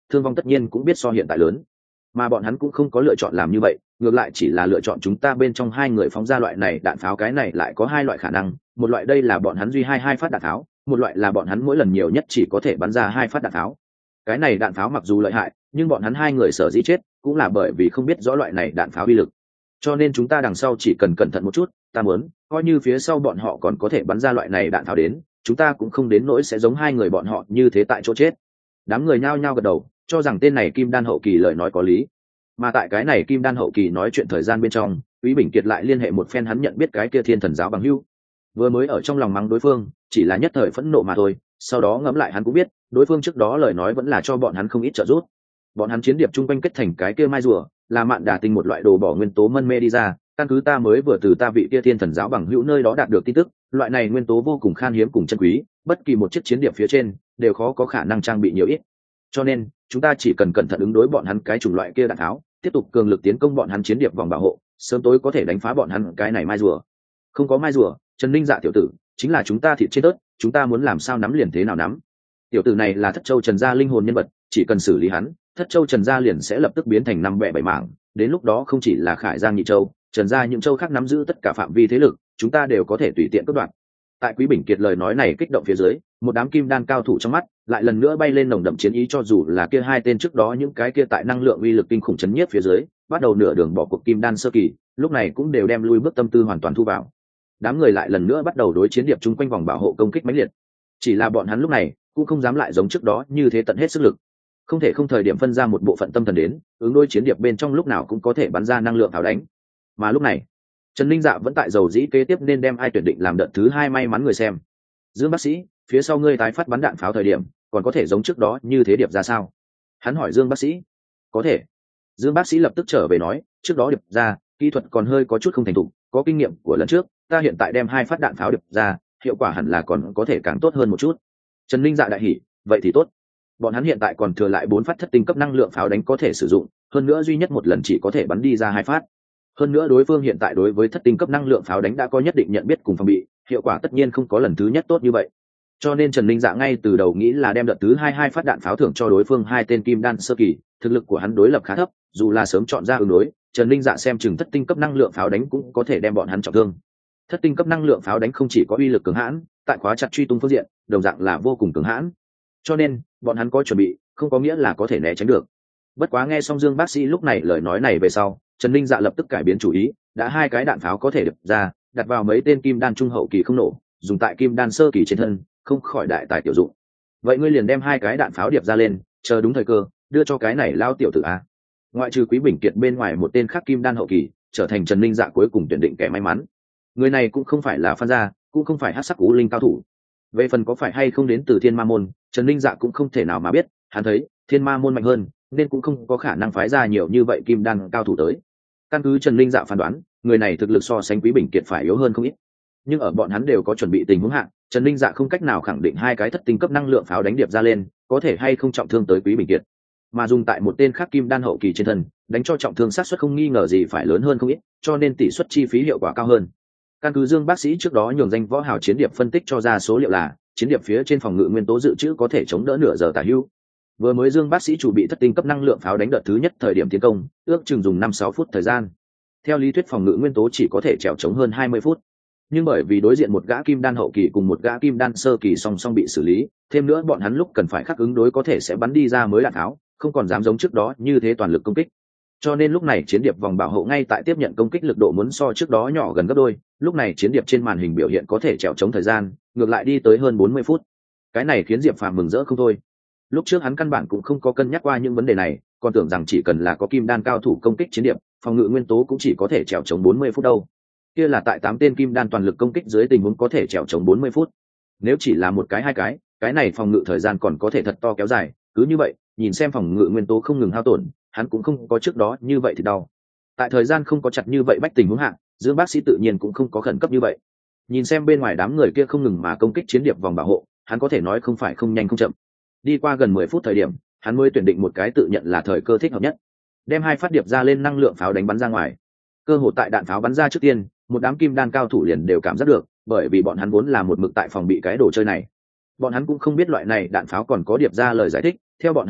thương vong tất nhiên cũng biết so hiện tại lớn. Mà bọn hắn cũng không có lựa chọn làm như vậy, ngược lại chỉ là lựa chọn chúng ta bên trong hai người phóng ra loại này đạn pháo. Cái này lại có hai loại khả năng, một loại đây là bọn hắn duy hai hai phát đạn pháo, một loại là bọn hắn mỗi lần nhiều nhất chỉ có thể bắn ra hai phát đạn pháo. Cái này đạn pháo mặc dù lợi hại, nhưng bọn hắn hai người sở dĩ chết cũng là bởi vì không biết rõ loại này đạn pháo uy lực. Cho nên chúng ta đằng sau chỉ cần cẩn thận một chút, ta muốn coi như phía sau bọn họ còn có thể bắn ra loại này đạn pháo đến, chúng ta cũng không đến nỗi sẽ giống hai người bọn họ như thế tại chỗ chết. Đám người nhao nhao gật đầu, cho rằng tên này Kim Đan hậu kỳ lời nói có lý. Mà tại cái này Kim Đan hậu kỳ nói chuyện thời gian bên trong, Quý Bình Kiệt lại liên hệ một phen hắn nhận biết cái kia Thiên Thần giáo bằng hữu. Vừa mới ở trong lòng mắng đối phương, chỉ là nhất thời phẫn nộ mà thôi, sau đó ngẫm lại hắn cũng biết, đối phương trước đó lời nói vẫn là cho bọn hắn không ít trợ giúp. Bọn hắn chiến điệp chung quanh kết thành cái kia mai rùa, là mạn đà tinh một loại đồ bỏ nguyên tố mân mê đi ra, căn cứ ta mới vừa từ ta vị kia Thiên Thần giáo bằng hữu nơi đó đạt được tin tức, loại này nguyên tố vô cùng khan hiếm cùng chân quý, bất kỳ một chiếc chiến điệp phía trên đều khó có khả năng trang bị nhiều ít. Cho nên, chúng ta chỉ cần cẩn thận ứng đối bọn hắn cái chủng loại kia đạn tháo, tiếp tục cường lực tiến công bọn hắn chiến điệp vòng bảo hộ, sớm tối có thể đánh phá bọn hắn cái này mai rùa. Không có mai rùa, Trần Ninh Dạ tiểu tử, chính là chúng ta thịt trên tớt, chúng ta muốn làm sao nắm liền thế nào nắm. Tiểu tử này là Thất Châu Trần gia linh hồn nhân vật, chỉ cần xử lý hắn, Thất Châu Trần gia liền sẽ lập tức biến thành năm bè bảy mảng, đến lúc đó không chỉ là Khải Giang Nhị Châu, Trần gia những châu khác nắm giữ tất cả phạm vi thế lực, chúng ta đều có thể tùy tiện cướp đoạt. Tại Quý Bình Kiệt lời nói này kích động phía dưới, một đám kim đan cao thủ trong mắt lại lần nữa bay lên nồng đậm chiến ý, cho dù là kia hai tên trước đó những cái kia tại năng lượng uy lực kinh khủng chấn nhiếp phía dưới bắt đầu nửa đường bỏ cuộc kim đan sơ kỳ, lúc này cũng đều đem lui bước tâm tư hoàn toàn thu vào. Đám người lại lần nữa bắt đầu đối chiến điệp chung quanh vòng bảo hộ công kích mãnh liệt. Chỉ là bọn hắn lúc này cũng không dám lại giống trước đó như thế tận hết sức lực, không thể không thời điểm phân ra một bộ phận tâm thần đến ứng đối chiến điệp bên trong lúc nào cũng có thể bắn ra năng lượng thảo đánh. Mà lúc này Trần Ninh Dạ vẫn tại dầu dĩ kế tiếp nên đem ai tuyển định làm đợt thứ hai may mắn người xem. Dương bác sĩ, phía sau ngươi tái phát bắn đạn pháo thời điểm còn có thể giống trước đó như thế điệp ra sao? Hắn hỏi Dương bác sĩ. Có thể. Dương bác sĩ lập tức trở về nói, trước đó điệp ra kỹ thuật còn hơi có chút không thành thục, có kinh nghiệm của lần trước, ta hiện tại đem hai phát đạn pháo điệp ra, hiệu quả hẳn là còn có thể càng tốt hơn một chút. Trần Ninh Dạ đại hỉ, vậy thì tốt. Bọn hắn hiện tại còn thừa lại bốn phát thất tinh cấp năng lượng pháo đánh có thể sử dụng, hơn nữa duy nhất một lần chỉ có thể bắn đi ra hai phát. Hơn nữa đối phương hiện tại đối với thất tinh cấp năng lượng pháo đánh đã có nhất định nhận biết cùng phòng bị, hiệu quả tất nhiên không có lần thứ nhất tốt như vậy. Cho nên Trần Ninh Dạ ngay từ đầu nghĩ là đem đợt thứ hai hai phát đạn pháo thưởng cho đối phương hai tên kim đan sơ kỳ, thực lực của hắn đối lập khá thấp, dù là sớm chọn ra ứng đối, Trần Ninh Dạ xem chừng thất tinh cấp năng lượng pháo đánh cũng có thể đem bọn hắn trọng thương. Thất tinh cấp năng lượng pháo đánh không chỉ có uy lực cường hãn, tại khóa chặt truy tung phương diện, đồng dạng là vô cùng cường hãn. Cho nên, bọn hắn có chuẩn bị, không có nghĩa là có thể né tránh được. Bất quá nghe xong Dương bác sĩ lúc này lời nói này về sau, Trần Ninh Dạ lập tức cải biến chủ ý, đã hai cái đạn pháo có thể đập ra, đặt vào mấy tên kim đan trung hậu kỳ không nổ, dùng tại kim đan sơ kỳ trên thân, không khỏi đại tài tiểu dụng. Vậy ngươi liền đem hai cái đạn pháo điệp ra lên, chờ đúng thời cơ, đưa cho cái này lao tiểu tử a. Ngoại trừ Quý Bình Kiệt bên ngoài một tên khác kim đan hậu kỳ, trở thành Trần Ninh Dạ cuối cùng tuyển định kẻ may mắn. Người này cũng không phải là Phan gia, cũng không phải hắc sắc cú linh cao thủ. Về phần có phải hay không đến từ Thiên Ma môn, Trần Ninh Dạ cũng không thể nào mà biết, hắn thấy Thiên Ma môn mạnh hơn, nên cũng không có khả năng phái ra nhiều như vậy kim đan cao thủ tới. Căn cứ Trần Ninh Dạ phán đoán, người này thực lực so sánh Quý Bình Kiệt phải yếu hơn không ít. Nhưng ở bọn hắn đều có chuẩn bị tình huống hạ, Trần Ninh Dạ không cách nào khẳng định hai cái thất tinh cấp năng lượng pháo đánh điệp ra lên có thể hay không trọng thương tới Quý Bình Kiệt, mà dùng tại một tên khác kim đan hậu kỳ trên thân, đánh cho trọng thương sát suất không nghi ngờ gì phải lớn hơn không ít, cho nên tỷ suất chi phí hiệu quả cao hơn. Căn cứ Dương bác sĩ trước đó nhường danh võ hào chiến điệp phân tích cho ra số liệu là, chiến điệp phía trên phòng ngự nguyên tố dự trữ có thể chống đỡ nửa giờ tả hữu. Vừa mới Dương bác sĩ chủ bị thất tinh cấp năng lượng pháo đánh đợt thứ nhất thời điểm tiến công, ước chừng dùng năm sáu phút thời gian. Theo lý thuyết phòng ngự nguyên tố chỉ có thể trèo chống hơn hai mươi phút. Nhưng bởi vì đối diện một gã kim đan hậu kỳ cùng một gã kim đan sơ kỳ song song bị xử lý, thêm nữa bọn hắn lúc cần phải khắc ứng đối có thể sẽ bắn đi ra mới đạn tháo, không còn dám giống trước đó như thế toàn lực công kích. Cho nên lúc này chiến điệp vòng bảo hộ ngay tại tiếp nhận công kích lực độ muốn so trước đó nhỏ gần gấp đôi, lúc này chiến điệp trên màn hình biểu hiện có thể trèo chống thời gian, ngược lại đi tới hơn bốn mươi phút. Cái này khiến Diệp Phàm mừng rỡ không thôi. Lúc trước hắn căn bản cũng không có cân nhắc qua những vấn đề này, còn tưởng rằng chỉ cần là có kim đan cao thủ công kích chiến điệp, phòng ngự nguyên tố cũng chỉ có thể trèo chống bốn mươi phút đâu. Kia là tại tám tên kim đan toàn lực công kích dưới tình huống có thể trèo chống bốn mươi phút. Nếu chỉ là một cái hai cái, cái này phòng ngự thời gian còn có thể thật to kéo dài, cứ như vậy, nhìn xem phòng ngự nguyên tố không ngừng hao tổn, hắn cũng không có trước đó như vậy thì đau. Tại thời gian không có chặt như vậy bách tình huống hạ, Dương bác sĩ tự nhiên cũng không có khẩn cấp như vậy. Nhìn xem bên ngoài đám người kia không ngừng mà công kích chiến điệp vòng bảo hộ, hắn có thể nói không phải không nhanh không chậm. Đi qua gần mười phút thời điểm, hắn mới tuyển định một cái tự nhận là thời cơ thích hợp nhất, đem hai phát điệp ra lên năng lượng pháo đánh bắn ra ngoài. Cơ hội tại đạn pháo bắn ra trước tiên, một đám kim đan cao thủ liền đều cảm giác được, bởi vì bọn hắn vốn là một mực tại phòng bị cái đồ chơi này. Bọn hắn cũng không biết loại này đạn pháo còn có điệp ra lời giải thích, theo bọn hắn nghĩ,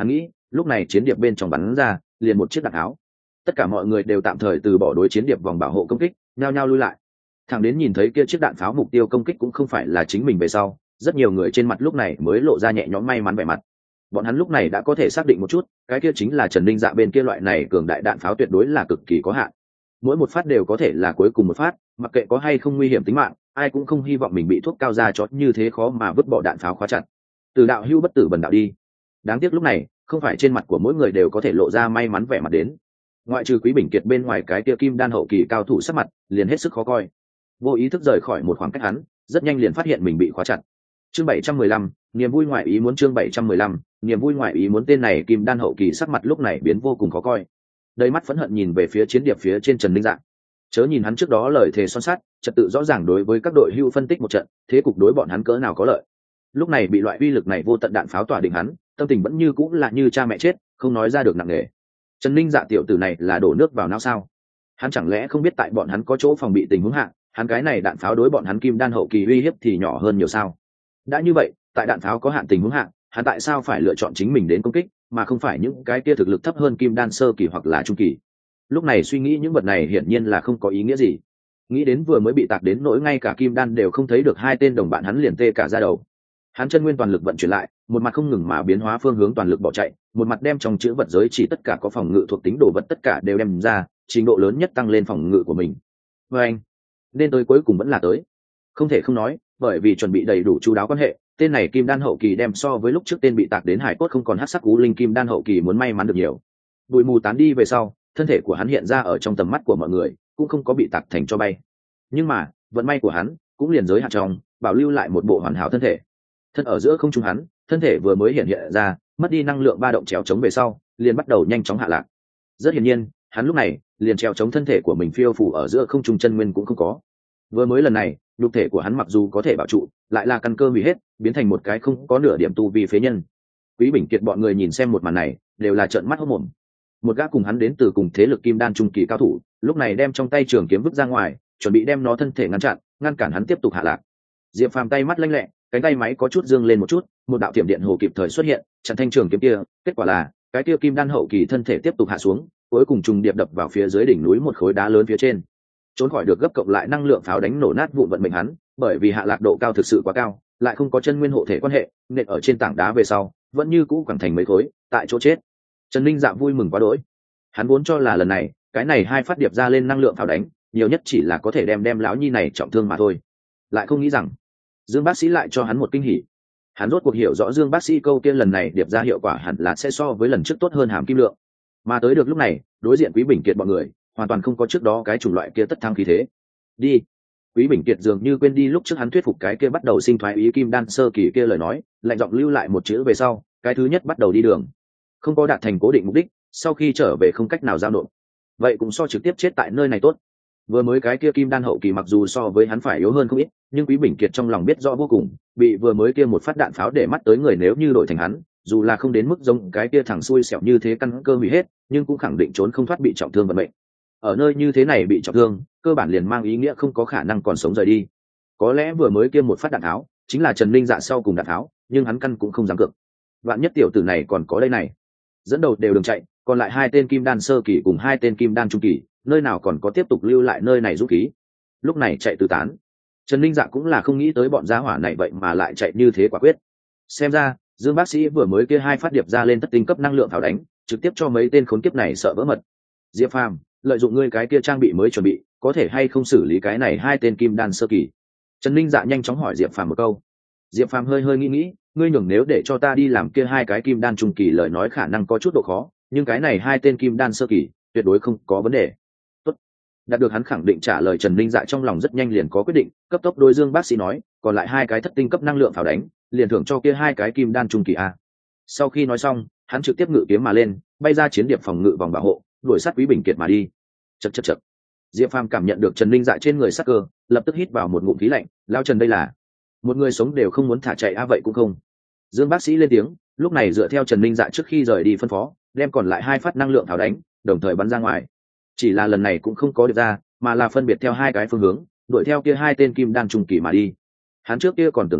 lúc này chiến điệp bên trong bắn ra liền một chiếc đạn tháo. Tất cả mọi người đều tạm thời từ bỏ đối chiến điệp vòng bảo hộ công kích, nhao nhao lui lại. Thẳng đến nhìn thấy kia chiếc đạn pháo mục tiêu công kích cũng không phải là chính mình về sau, rất nhiều người trên mặt lúc này mới lộ ra nhẹ nhõm may mắn vẻ mặt. Bọn hắn lúc này đã có thể xác định một chút, cái kia chính là Trần Ninh Dạ bên kia loại này cường đại đạn pháo tuyệt đối là cực kỳ có hạn. Mỗi một phát đều có thể là cuối cùng một phát, mặc kệ có hay không nguy hiểm tính mạng, ai cũng không hy vọng mình bị thuốc cao ra chót như thế khó mà vứt bỏ đạn pháo khóa chặt. Từ đạo hưu bất tử bần đạo đi. Đáng tiếc lúc này, không phải trên mặt của mỗi người đều có thể lộ ra may mắn vẻ mặt đến. Ngoại trừ Quý Bình Kiệt bên ngoài, cái kia kim đan hậu kỳ cao thủ sắc mặt liền hết sức khó coi. Vô ý thức rời khỏi một khoảng cách hắn, rất nhanh liền phát hiện mình bị khóa chặt. Chương bảy trăm mười lăm, niềm vui ngoại ý muốn. Chương bảy trăm mười lăm, niềm vui ngoại ý muốn. Tên này kim đan hậu kỳ sắc mặt lúc này biến vô cùng khó coi. Đầy mắt phẫn hận nhìn về phía chiến điệp phía trên Trần Ninh Dạ. Chớ nhìn hắn trước đó lời thề son sắt, trật tự rõ ràng đối với các đội hưu phân tích một trận, thế cục đối bọn hắn cỡ nào có lợi. Lúc này bị loại uy lực này vô tận đạn pháo tỏa định hắn, tâm tình vẫn như cũng là như cha mẹ chết, không nói ra được nặng nề. Trần Ninh Dạ tiểu tử này là đổ nước vào não sao? Hắn chẳng lẽ không biết tại bọn hắn có chỗ phòng bị tình huống hạ, hắn cái này đạn pháo đối bọn hắn kim đan hậu kỳ uy hiếp thì nhỏ hơn nhiều sao? Đã như vậy, tại đạn pháo có hạn tình huống hạ, hắn tại sao phải lựa chọn chính mình đến công kích, mà không phải những cái kia thực lực thấp hơn kim đan sơ kỳ hoặc là trung kỳ? Lúc này suy nghĩ những vật này hiển nhiên là không có ý nghĩa gì. Nghĩ đến vừa mới bị tạc đến nỗi ngay cả kim đan đều không thấy được hai tên đồng bạn hắn liền tê cả ra đầu. Hắn chân nguyên toàn lực vận chuyển lại, một mặt không ngừng mà biến hóa phương hướng toàn lực bỏ chạy, một mặt đem trong chữ vật giới chỉ tất cả có phòng ngự thuộc tính đồ vật tất cả đều đem ra, trình độ lớn nhất tăng lên phòng ngự của mình. Và anh, nên tới cuối cùng vẫn là tới. Không thể không nói, bởi vì chuẩn bị đầy đủ chú đáo quan hệ, tên này kim đan hậu kỳ đem so với lúc trước tên bị tạc đến hải cốt không còn hắc sắc cú linh kim đan hậu kỳ muốn may mắn được nhiều. Bụi mù tán đi về sau, thân thể của hắn hiện ra ở trong tầm mắt của mọi người, cũng không có bị tạc thành cho bay. Nhưng mà, vận may của hắn cũng liền giới hạn trong, bảo lưu lại một bộ hoàn hảo thân thể. Thân ở giữa không trung hắn, thân thể vừa mới hiện hiện ra, mất đi năng lượng ba động trèo chống về sau, liền bắt đầu nhanh chóng hạ lạc. Rất hiển nhiên, hắn lúc này liền trèo chống thân thể của mình phiêu phù ở giữa không trung, chân nguyên cũng không có. Vừa mới lần này, nhục thể của hắn mặc dù có thể bảo trụ, lại là căn cơ hủy hết, biến thành một cái không có nửa điểm tu vi phế nhân. Quý Bình Kiệt bọn người nhìn xem một màn này, đều là trợn mắt hốt mồm. Một gã cùng hắn đến từ cùng thế lực kim đan trung kỳ cao thủ, lúc này đem trong tay trường kiếm vứt ra ngoài, chuẩn bị đem nó thân thể ngăn chặn, ngăn cản hắn tiếp tục hạ lạc. Diệp Phàm tay mắt lanh lẹ, cánh tay máy có chút dương lên một chút, một đạo thiểm điện hồ kịp thời xuất hiện, chặn thanh trường kiếm kia. Kết quả là cái kia kim đan hậu kỳ thân thể tiếp tục hạ xuống, cuối cùng trùng điệp đập vào phía dưới đỉnh núi một khối đá lớn phía trên. Trốn khỏi được gấp cộng lại năng lượng pháo đánh nổ nát vụn vận mệnh hắn, bởi vì hạ lạc độ cao thực sự quá cao, lại không có chân nguyên hộ thể quan hệ, nện ở trên tảng đá về sau, vẫn như cũ quẳng thành mấy khối, tại chỗ chết. Trần Ninh Dạ vui mừng quá đỗi. Hắn vốn cho là lần này, cái này hai phát điệp ra lên năng lượng pháo đánh, nhiều nhất chỉ là có thể đem đem lão nhi này trọng thương mà thôi. Lại không nghĩ rằng, Dương bác sĩ lại cho hắn một kinh hỉ. Hắn rốt cuộc hiểu rõ Dương bác sĩ câu kia lần này điệp ra hiệu quả hẳn là sẽ so với lần trước tốt hơn hàm kim lượng. Mà tới được lúc này, đối diện Quý Bình Kiệt bọn người, hoàn toàn không có trước đó cái chủng loại kia tất thắng khí thế. Đi. Quý Bình Kiệt dường như quên đi lúc trước hắn thuyết phục cái kia bắt đầu sinh thoái ý kim đan sơ kỳ kia lời nói, lạnh giọng lưu lại một chữ về sau, cái thứ nhất bắt đầu đi đường. Không có đạt thành cố định mục đích, sau khi trở về không cách nào giao nộp. Vậy cũng so trực tiếp chết tại nơi này tốt. Vừa mới cái kia kim đan hậu kỳ mặc dù so với hắn phải yếu hơn không ít, nhưng Quý Bình Kiệt trong lòng biết rõ vô cùng, bị vừa mới kia một phát đạn pháo để mắt tới người nếu như đổi thành hắn, dù là không đến mức giống cái kia thằng xui xẻo như thế căn cơ hủy hết, nhưng cũng khẳng định trốn không thoát bị trọng thương vận mệnh. Ở nơi như thế này bị trọng thương, cơ bản liền mang ý nghĩa không có khả năng còn sống rời đi. Có lẽ vừa mới kia một phát đạn tháo chính là Trần Ninh Dạ sau cùng đạn tháo, nhưng hắn căn cũng không dám cược. Vạn nhất tiểu tử này còn có đây này, dẫn đầu đều đừng chạy, còn lại hai tên kim đan sơ kỳ cùng hai tên kim đan trung kỳ, nơi nào còn có tiếp tục lưu lại nơi này dũng khí. Lúc này chạy tứ tán. Trần Ninh Dạ cũng là không nghĩ tới bọn gia hỏa này vậy mà lại chạy như thế quả quyết. Xem ra Dương bác sĩ vừa mới kia hai phát điệp ra lên tất tinh cấp năng lượng pháo đánh, trực tiếp cho mấy tên khốn kiếp này sợ vỡ mật. Diệp Phàm, lợi dụng ngươi cái kia trang bị mới chuẩn bị, có thể hay không xử lý cái này hai tên kim đan sơ kỳ? Trần Ninh Dạ nhanh chóng hỏi Diệp Phàm một câu. Diệp Phàm hơi hơi nghĩ nghĩ, ngươi nhường nếu để cho ta đi làm kia hai cái kim đan trung kỳ lời nói khả năng có chút độ khó, nhưng cái này hai tên kim đan sơ kỳ tuyệt đối không có vấn đề. Tốt. Đạt được hắn khẳng định trả lời, Trần Ninh Dạ trong lòng rất nhanh liền có quyết định, cấp tốc đối Dương bác sĩ nói, còn lại hai cái thất tinh cấp năng lượng pháo đánh, liền thưởng cho kia hai cái kim đan trung kỳ a. Sau khi nói xong, hắn trực tiếp ngự kiếm mà lên, bay ra chiến điệp phòng ngự vòng bảo hộ, đuổi sát Quý Bình Kiệt mà đi. Chậc chậc chậc. Diệp Phàm cảm nhận được Trần Ninh Dạ trên người sắc cơ, lập tức hít vào một ngụm khí lạnh, lao Trần đây là một người sống đều không muốn thả chạy a vậy cũng không. Dương bác sĩ lên tiếng, lúc này dựa theo Trần Ninh Dạ trước khi rời đi phân phó, đem còn lại hai phát năng lượng tháo đánh, đồng thời bắn ra ngoài. Chỉ là lần này cũng không có được ra, mà là phân biệt theo hai cái phương hướng, đuổi theo kia hai tên kim đan trung kỳ mà đi. Hắn trước kia còn tưởng rằng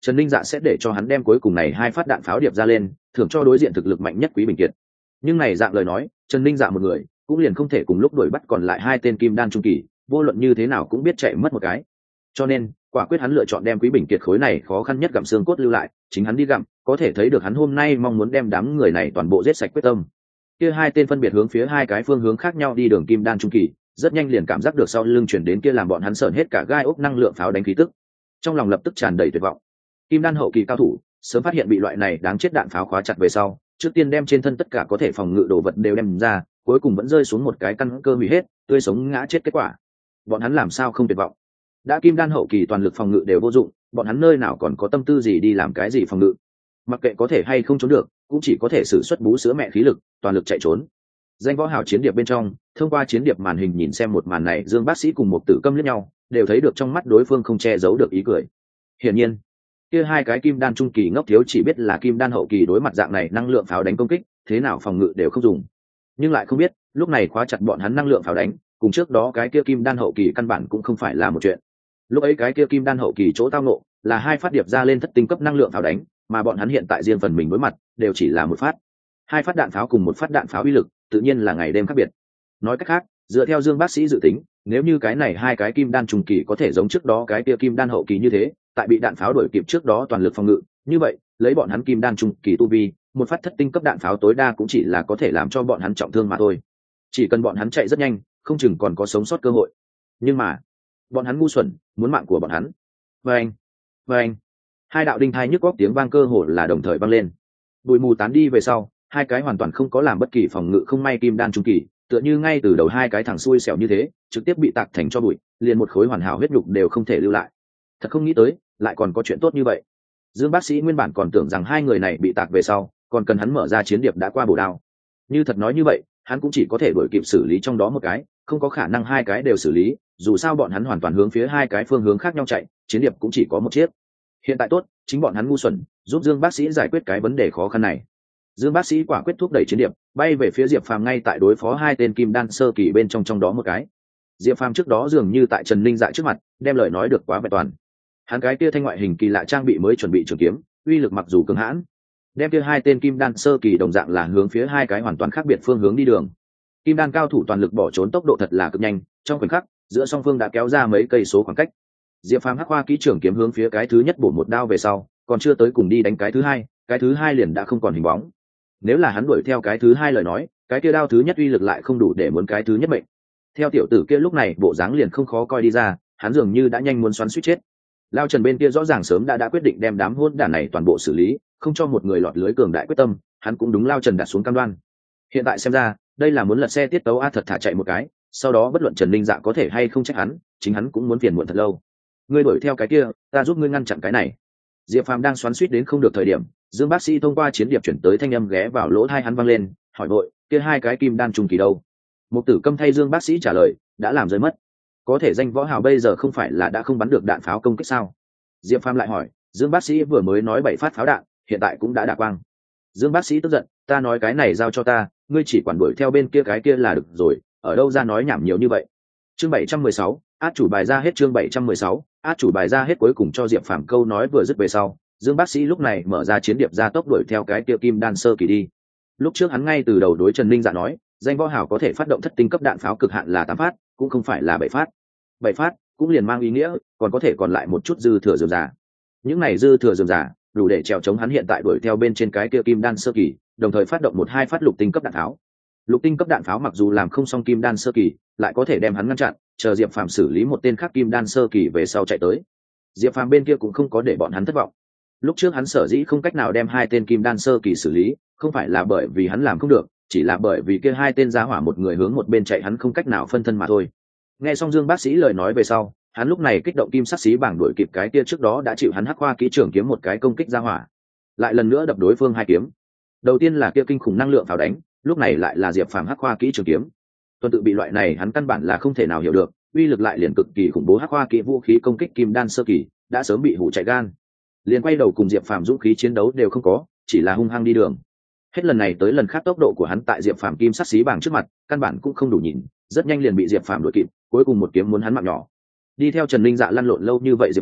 Trần Ninh Dạ sẽ để cho hắn đem cuối cùng này hai phát đạn pháo điệp ra lên, thưởng cho đối diện thực lực mạnh nhất Quý Bình Kiệt. Nhưng này dạng lời nói, Trần Ninh Dạ một người cũng liền không thể cùng lúc đuổi bắt còn lại hai tên kim đan trung kỳ, vô luận như thế nào cũng biết chạy mất một cái. Cho nên, quả quyết hắn lựa chọn đem Quý Bình Kiệt khối này khó khăn nhất gặm xương cốt lưu lại, chính hắn đi gặm, có thể thấy được hắn hôm nay mong muốn đem đám người này toàn bộ giết sạch quyết tâm. Kia hai tên phân biệt hướng phía hai cái phương hướng khác nhau đi đường kim đan trung kỳ, rất nhanh liền cảm giác được sau lưng chuyển đến kia làm bọn hắn sởn hết cả gai ốc năng lượng pháo đánh khí tức, trong lòng lập tức tràn đầy tuyệt vọng. Kim đan hậu kỳ cao thủ sớm phát hiện bị loại này đáng chết đạn pháo khóa chặt về sau, trước tiên đem trên thân tất cả có thể phòng ngự đồ vật đều đem ra, cuối cùng vẫn rơi xuống một cái căn cơ hủy hết, tươi sống ngã chết kết quả. Bọn hắn làm sao không tuyệt vọng? Đã kim đan hậu kỳ toàn lực phòng ngự đều vô dụng, bọn hắn nơi nào còn có tâm tư gì đi làm cái gì phòng ngự? Mặc kệ có thể hay không trốn được, cũng chỉ có thể sử xuất bú sữa mẹ khí lực, toàn lực chạy trốn. Danh võ hào chiến điệp bên trong, thông qua chiến điệp màn hình nhìn xem một màn này, Dương bác sĩ cùng một tử câm liếc nhau, đều thấy được trong mắt đối phương không che giấu được ý cười. Hiển nhiên, kia hai cái kim đan trung kỳ ngốc thiếu chỉ biết là kim đan hậu kỳ đối mặt dạng này năng lượng pháo đánh công kích, thế nào phòng ngự đều không dùng. Nhưng lại không biết, lúc này khóa chặt bọn hắn năng lượng pháo đánh, cùng trước đó cái kia kim đan hậu kỳ căn bản cũng không phải là một chuyện. Lúc ấy cái kia kim đan hậu kỳ chỗ tao nộ, là hai phát điệp ra lên thất tinh cấp năng lượng pháo đánh, mà bọn hắn hiện tại riêng phần mình đối mặt, đều chỉ là một phát. Hai phát đạn pháo cùng một phát đạn pháo uy lực, tự nhiên là ngày đêm khác biệt. Nói cách khác, dựa theo Dương bác sĩ dự tính, nếu như cái này hai cái kim đan trung kỳ có thể giống trước đó cái kia kim đan hậu kỳ như thế, tại bị đạn pháo đuổi kịp trước đó toàn lực phòng ngự, như vậy, lấy bọn hắn kim đan trung kỳ tu vi, một phát thất tinh cấp đạn pháo tối đa cũng chỉ là có thể làm cho bọn hắn trọng thương mà thôi. Chỉ cần bọn hắn chạy rất nhanh, không chừng còn có sống sót cơ hội. Nhưng mà, bọn hắn ngu xuẩn, muốn mạng của bọn hắn. Vâng, vâng. Hai đạo đinh thai nhức góc tiếng vang cơ hồ là đồng thời vang lên. Bụi mù tán đi về sau, hai cái hoàn toàn không có làm bất kỳ phòng ngự không may kim đan trung kỳ, tựa như ngay từ đầu hai cái thằng xui xẻo như thế, trực tiếp bị tạc thành cho bụi, liền một khối hoàn hảo huyết nhục đều không thể lưu lại. Thật không nghĩ tới, lại còn có chuyện tốt như vậy. Dương bác sĩ nguyên bản còn tưởng rằng hai người này bị tạc về sau, còn cần hắn mở ra chiến điệp đã qua bổ đao. Như thật nói như vậy, hắn cũng chỉ có thể đuổi kịp xử lý trong đó một cái, không có khả năng hai cái đều xử lý, dù sao bọn hắn hoàn toàn hướng phía hai cái phương hướng khác nhau chạy, chiến điệp cũng chỉ có một chiếc. Hiện tại tốt, chính bọn hắn ngu xuẩn, giúp Dương bác sĩ giải quyết cái vấn đề khó khăn này. Dương bác sĩ quả quyết thúc đẩy chiến điệp, bay về phía Diệp Phàm ngay tại đối phó hai tên kim đan sơ kỳ bên trong trong đó một cái. Diệp Phàm trước đó dường như tại Trần Ninh Dạ trước mặt, đem lời nói được quá vẹn toàn. Hắn cái kia thanh ngoại hình kỳ lạ trang bị mới chuẩn bị trường kiếm, uy lực mặc dù cường hãn, đem kia hai tên kim đan sơ kỳ đồng dạng là hướng phía hai cái hoàn toàn khác biệt phương hướng đi đường. Kim đan cao thủ toàn lực bỏ trốn tốc độ thật là cực nhanh, trong khoảnh khắc, giữa song phương đã kéo ra mấy cây số khoảng cách. Diệp Phàm hắc hoa kỹ trường kiếm hướng phía cái thứ nhất bổ một đao về sau, còn chưa tới cùng đi đánh cái thứ hai, cái thứ hai liền đã không còn hình bóng. Nếu là hắn đuổi theo cái thứ hai lời nói, cái kia đao thứ nhất uy lực lại không đủ để muốn cái thứ nhất mệnh. Theo tiểu tử kia lúc này bộ dáng liền không khó coi đi ra, hắn dường như đã nhanh muốn xoắn suýt chết. Lao Trần bên kia rõ ràng sớm đã đã quyết định đem đám hôn đản này toàn bộ xử lý, không cho một người lọt lưới cường đại quyết tâm, hắn cũng đúng Lao Trần đặt xuống cam đoan. Hiện tại xem ra, đây là muốn lật xe tiết tấu a thật thả chạy một cái, sau đó bất luận Trần Linh Dạ có thể hay không trách hắn, chính hắn cũng muốn phiền muộn thật lâu. Ngươi đuổi theo cái kia, ta giúp ngươi ngăn chặn cái này. Diệp Phàm đang xoắn suýt đến không được thời điểm, Dương bác sĩ thông qua chiến điệp chuyển tới thanh âm ghé vào lỗ tai hắn vang lên, hỏi vội, kia hai cái kim đan trùng kỳ đâu? Một tử câm thay Dương bác sĩ trả lời, đã làm rơi mất. Có thể danh võ hào bây giờ không phải là đã không bắn được đạn pháo công kích sao? Diệp Phàm lại hỏi, Dương bác sĩ vừa mới nói bảy phát pháo đạn, hiện tại cũng đã đả quang. Dương bác sĩ tức giận, ta nói cái này giao cho ta, ngươi chỉ quản đuổi theo bên kia cái kia là được rồi, ở đâu ra nói nhảm nhiều như vậy. Chương bảy trăm mười sáu, át chủ bài ra hết. Chương bảy trăm mười sáu, át chủ bài ra hết. Cuối cùng cho Diệp Phàm câu nói vừa dứt về sau, Dương bác sĩ lúc này mở ra chiến điệp ra tốc đuổi theo cái kia kim đan sơ kỳ đi. Lúc trước hắn ngay từ đầu đối Trần Ninh Dạ nói, danh võ hảo có thể phát động thất tinh cấp đạn pháo cực hạn là tám phát, cũng không phải là bảy phát. Bảy phát cũng liền mang ý nghĩa còn có thể còn lại một chút dư thừa dườm giả. Những này dư thừa dườm giả đủ để trèo chống hắn hiện tại đuổi theo bên trên cái kia kim đan sơ kỳ, đồng thời phát động một hai phát lục tinh cấp đạn pháo. Lục tinh cấp đạn pháo mặc dù làm không xong kim đan sơ kỳ, lại có thể đem hắn ngăn chặn, chờ Diệp Phàm xử lý một tên khác kim đan sơ kỳ về sau chạy tới. Diệp Phàm bên kia cũng không có để bọn hắn thất vọng. Lúc trước hắn sở dĩ không cách nào đem hai tên kim đan sơ kỳ xử lý, không phải là bởi vì hắn làm không được, chỉ là bởi vì kia hai tên giá hỏa một người hướng một bên chạy hắn không cách nào phân thân mà thôi. Nghe xong Dương bác sĩ lời nói về sau, hắn lúc này kích động kim sắc xí bảng đuổi kịp cái kia trước đó đã chịu hắn hắc hoa kỹ trưởng kiếm một cái công kích giá hỏa, lại lần nữa đập đối phương hai kiếm. Đầu tiên là kia kinh khủng năng lượng pháo đánh, lúc này lại là Diệp Phàm hắc hoa kỹ trường kiếm. Tuần tự bị loại này hắn căn bản là không thể nào hiểu được, uy lực lại liền cực kỳ khủng bố hắc hoa kỹ vũ khí công kích kim đan sơ kỳ, đã sớm bị hủ chạy gan. Liền quay đầu cùng Diệp Phàm dũng khí chiến đấu đều không có, chỉ là hung hăng đi đường. Hết lần này tới lần khác tốc độ của hắn tại Diệp Phàm kim sắc xí bảng trước mặt, căn bản cũng không đủ nhìn, rất nhanh liền bị Diệp Phàm đuổi kịp, cuối cùng một kiếm muốn hắn mạng nhỏ. Đi theo Trần Linh Dạ lăn lộn lâu như vậy Diệp Phàm,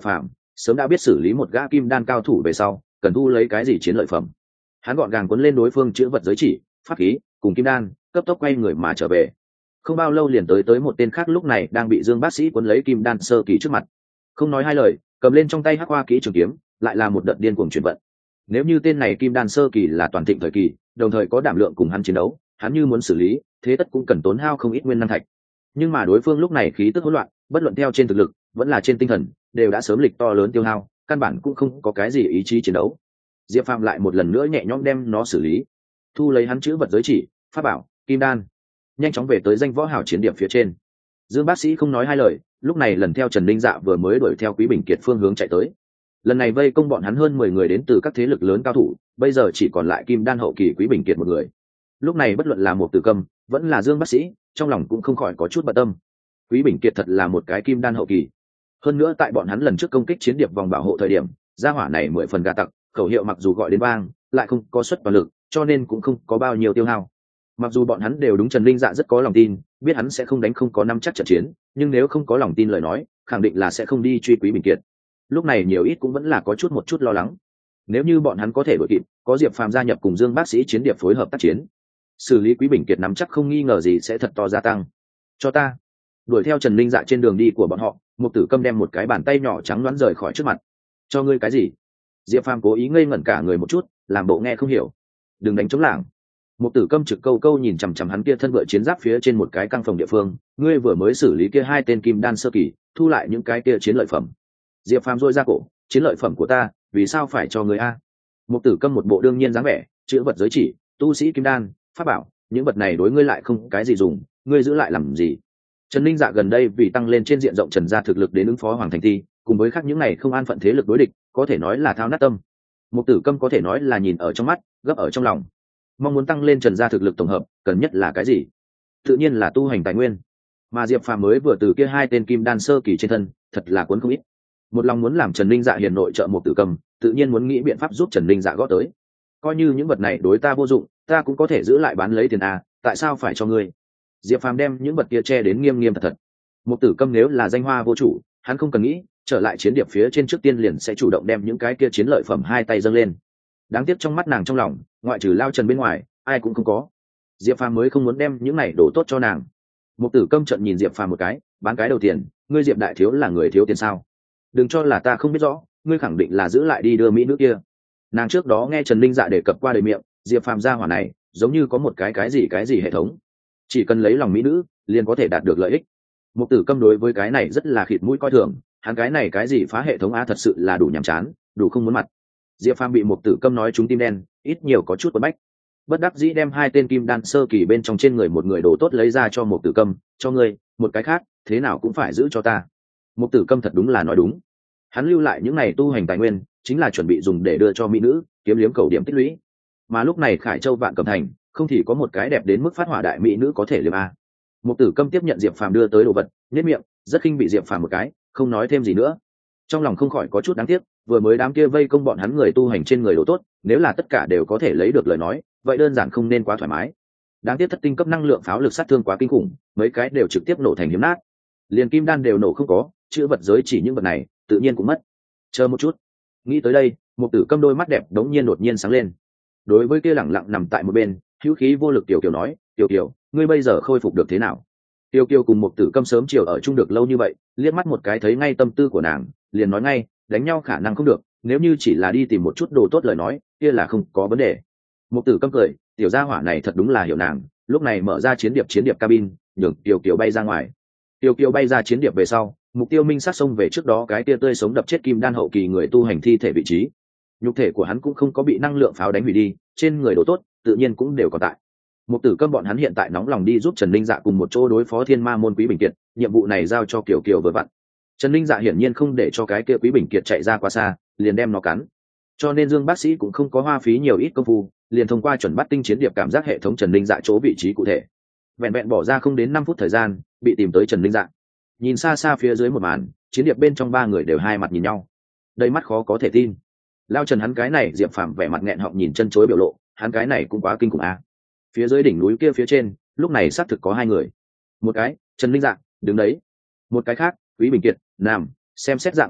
sớm đã biết xử lý một gã kim đan cao thủ về sau cần thu lấy cái gì chiến lợi phẩm. Hắn gọn gàng cuốn lên đối phương chữ vật giới chỉ, pháp khí cùng kim đan, cấp tốc quay người mà trở về. Không bao lâu liền tới tới một tên khác lúc này đang bị Dương bác sĩ cuốn lấy kim đan sơ kỳ trước mặt. Không nói hai lời, cầm lên trong tay hắc hoa kỹ trường kiếm, lại là một đợt điên cuồng chuyển vận. Nếu như tên này kim đan sơ kỳ là toàn thịnh thời kỳ, đồng thời có đảm lượng cùng hắn chiến đấu, hắn như muốn xử lý, thế tất cũng cần tốn hao không ít nguyên năng thạch. Nhưng mà đối phương lúc này khí tức hỗn loạn, bất luận theo trên thực lực, vẫn là trên tinh thần, đều đã sớm lịch to lớn tiêu hao, căn bản cũng không có cái gì ý chí chiến đấu. Diệp Phàm lại một lần nữa nhẹ nhõm đem nó xử lý, thu lấy hắn chữ vật giới chỉ, pháp bảo, kim đan, nhanh chóng về tới danh võ hảo chiến điểm phía trên. Dương bác sĩ không nói hai lời, lúc này lần theo Trần Linh Dạ vừa mới đuổi theo Quý Bình Kiệt phương hướng chạy tới. Lần này vây công bọn hắn hơn mười người đến từ các thế lực lớn cao thủ, bây giờ chỉ còn lại kim đan hậu kỳ Quý Bình Kiệt một người. Lúc này bất luận là một Tử Câm, vẫn là Dương bác sĩ, trong lòng cũng không khỏi có chút bận tâm. Quý Bình Kiệt thật là một cái kim đan hậu kỳ, hơn nữa tại bọn hắn lần trước công kích chiến điệp vòng bảo hộ thời điểm, gia hỏa này mười phần gà tặc, khẩu hiệu mặc dù gọi đến vang, lại không có xuất toàn lực, cho nên cũng không có bao nhiêu tiêu hao. Mặc dù bọn hắn đều đúng Trần Linh Dạ rất có lòng tin, biết hắn sẽ không đánh không có năm chắc trận chiến, nhưng nếu không có lòng tin lời nói, khẳng định là sẽ không đi truy Quý Bình Kiệt. Lúc này nhiều ít cũng vẫn là có chút một chút lo lắng. Nếu như bọn hắn có thể đuổi kịp, có Diệp Phàm gia nhập cùng Dương bác sĩ chiến điệp phối hợp tác chiến, xử lý Quý Bình Kiệt nắm chắc không nghi ngờ gì sẽ thật to gia tăng. Cho ta đuổi theo Trần Linh Dạ trên đường đi của bọn họ, một Tử Câm đem một cái bàn tay nhỏ trắng đoán rời khỏi trước mặt. Cho ngươi cái gì? Diệp Phàm cố ý ngây ngẩn cả người một chút, làm bộ nghe không hiểu. Đừng đánh trống lảng. Một Tử Câm trực câu câu nhìn chằm chằm hắn kia thân vợ chiến giáp phía trên một cái căng phòng địa phương, ngươi vừa mới xử lý kia hai tên kim đan sơ kỳ, thu lại những cái kia chiến lợi phẩm. Diệp Phàm rôi ra cổ, chiến lợi phẩm của ta, vì sao phải cho ngươi a? Một Tử Câm một bộ đương nhiên dáng vẻ, chữ vật giới chỉ, tu sĩ kim đan, pháp bảo, những vật này đối ngươi lại không cái gì dùng, ngươi giữ lại làm gì? Trần Linh Dạ gần đây vì tăng lên trên diện rộng Trần gia thực lực đến ứng phó Hoàng Thành Ti, cùng với khác những này không an phận thế lực đối địch, có thể nói là thao nát tâm. Một Tử Câm có thể nói là nhìn ở trong mắt, gấp ở trong lòng. Mong muốn tăng lên Trần gia thực lực tổng hợp, cần nhất là cái gì? Tự nhiên là tu hành tài nguyên. Mà Diệp Phàm mới vừa từ kia hai tên kim đan sơ kỳ trên thân, thật là cuốn không ít. Một lòng muốn làm Trần Linh Dạ hiền nội trợ Một Tử Câm, tự nhiên muốn nghĩ biện pháp giúp Trần Linh Dạ gót tới. Coi như những vật này đối ta vô dụng, ta cũng có thể giữ lại bán lấy tiền a, tại sao phải cho ngươi? Diệp Phàm đem những vật kia che đến nghiêm nghiêm thật thật. Một Tử Câm nếu là danh hoa vô chủ, hắn không cần nghĩ, trở lại chiến điệp phía trên trước tiên liền sẽ chủ động đem những cái kia chiến lợi phẩm hai tay dâng lên. Đáng tiếc trong mắt nàng trong lòng, ngoại trừ Lao Trần bên ngoài, ai cũng không có. Diệp Phàm mới không muốn đem những này đổ tốt cho nàng. Một Tử Câm trợn nhìn Diệp Phàm một cái, bán cái đầu tiền, ngươi Diệp đại thiếu là người thiếu tiền sao? Đừng cho là ta không biết rõ, ngươi khẳng định là giữ lại đi đưa mỹ nữ kia. Nàng trước đó nghe Trần Linh Dạ đề cập qua đời miệng, Diệp Phàm gia hỏa này, giống như có một cái cái gì cái gì hệ thống, chỉ cần lấy lòng mỹ nữ, liền có thể đạt được lợi ích. Một Tử Câm đối với cái này rất là khịt mũi coi thường, hắn cái này cái gì phá hệ thống a thật sự là đủ nhàm chán, đủ không muốn mặt. Diệp Phàm bị Một Tử Câm nói trúng tim đen, ít nhiều có chút quấn bách. Bất đắc dĩ đem hai tên kim đan sơ kỳ bên trong trên người một người đồ tốt lấy ra cho Một Tử Câm, cho ngươi, một cái khác, thế nào cũng phải giữ cho ta. Một Tử Câm thật đúng là nói đúng. Hắn lưu lại những này tu hành tài nguyên, chính là chuẩn bị dùng để đưa cho mỹ nữ, kiếm liếm cầu điểm tích lũy. Mà lúc này Khải Châu Vạn Cẩm Thành, không thì có một cái đẹp đến mức phát hỏa đại mỹ nữ có thể liếm a. Một Tử Câm tiếp nhận Diệp Phàm đưa tới đồ vật, nhếch miệng, rất khinh bị Diệp Phàm một cái, không nói thêm gì nữa. Trong lòng không khỏi có chút đáng tiếc, vừa mới đám kia vây công bọn hắn người tu hành trên người đồ tốt, nếu là tất cả đều có thể lấy được lời nói, vậy đơn giản không nên quá thoải mái. Đáng tiếc thất tinh cấp năng lượng pháo lực sát thương quá kinh khủng, mấy cái đều trực tiếp nổ thành hiếm nát. Liền kim đan đều nổ không có, chữ vật giới chỉ những vật này, tự nhiên cũng mất. Chờ một chút. Nghĩ tới đây, Một Tử Câm đôi mắt đẹp đống nhiên đột nhiên sáng lên. Đối với kia lẳng lặng nằm tại một bên, hữu khí vô lực Tiểu Kiều nói, "Tiểu Kiều, ngươi bây giờ khôi phục được thế nào?" Tiểu Kiều cùng Một Tử Câm sớm chiều ở chung được lâu như vậy, liếc mắt một cái thấy ngay tâm tư của nàng, liền nói ngay, đánh nhau khả năng không được, nếu như chỉ là đi tìm một chút đồ tốt lời nói, kia là không có vấn đề. Một Tử Câm cười, tiểu gia hỏa này thật đúng là hiểu nàng, lúc này mở ra chiến điệp chiến điệp cabin, nhường Tiểu Kiều bay ra ngoài. Tiểu Kiều bay ra chiến điệp về sau, mục tiêu minh sát xông về trước đó cái tia tươi sống đập chết kim đan hậu kỳ người tu hành thi thể vị trí. Nhục thể của hắn cũng không có bị năng lượng pháo đánh hủy đi, trên người đồ tốt tự nhiên cũng đều còn tại. Một Tử Câm bọn hắn hiện tại nóng lòng đi giúp Trần Linh Dạ cùng một chỗ đối phó Thiên Ma môn Quý Bình Kiệt, nhiệm vụ này giao cho Kiều Kiều vừa vặn. Trần Linh Dạ hiển nhiên không để cho cái kia Quý Bình Kiệt chạy ra quá xa, liền đem nó cắn. Cho nên Dương bác sĩ cũng không có hoa phí nhiều ít công phu, liền thông qua chuẩn bắt tinh chiến điệp cảm giác hệ thống Trần Linh Dạ chỗ vị trí cụ thể. Vẹn vẹn bỏ ra không đến năm phút thời gian, bị tìm tới Trần Linh Dạ. Nhìn xa xa phía dưới một màn, chiến điệp bên trong ba người đều hai mặt nhìn nhau, đầy mắt khó có thể tin. Lao Trần hắn cái này Diệp Phàm vẻ mặt nghẹn họng nhìn chân chối biểu lộ, hắn cái này cũng quá kinh khủng a. À. Phía dưới đỉnh núi kia phía trên, lúc này xác thực có hai người. Một cái, Trần Linh Dạ, đứng đấy. Một cái khác, Quý Bình Kiệt, nằm, xem xét dạng như vậy,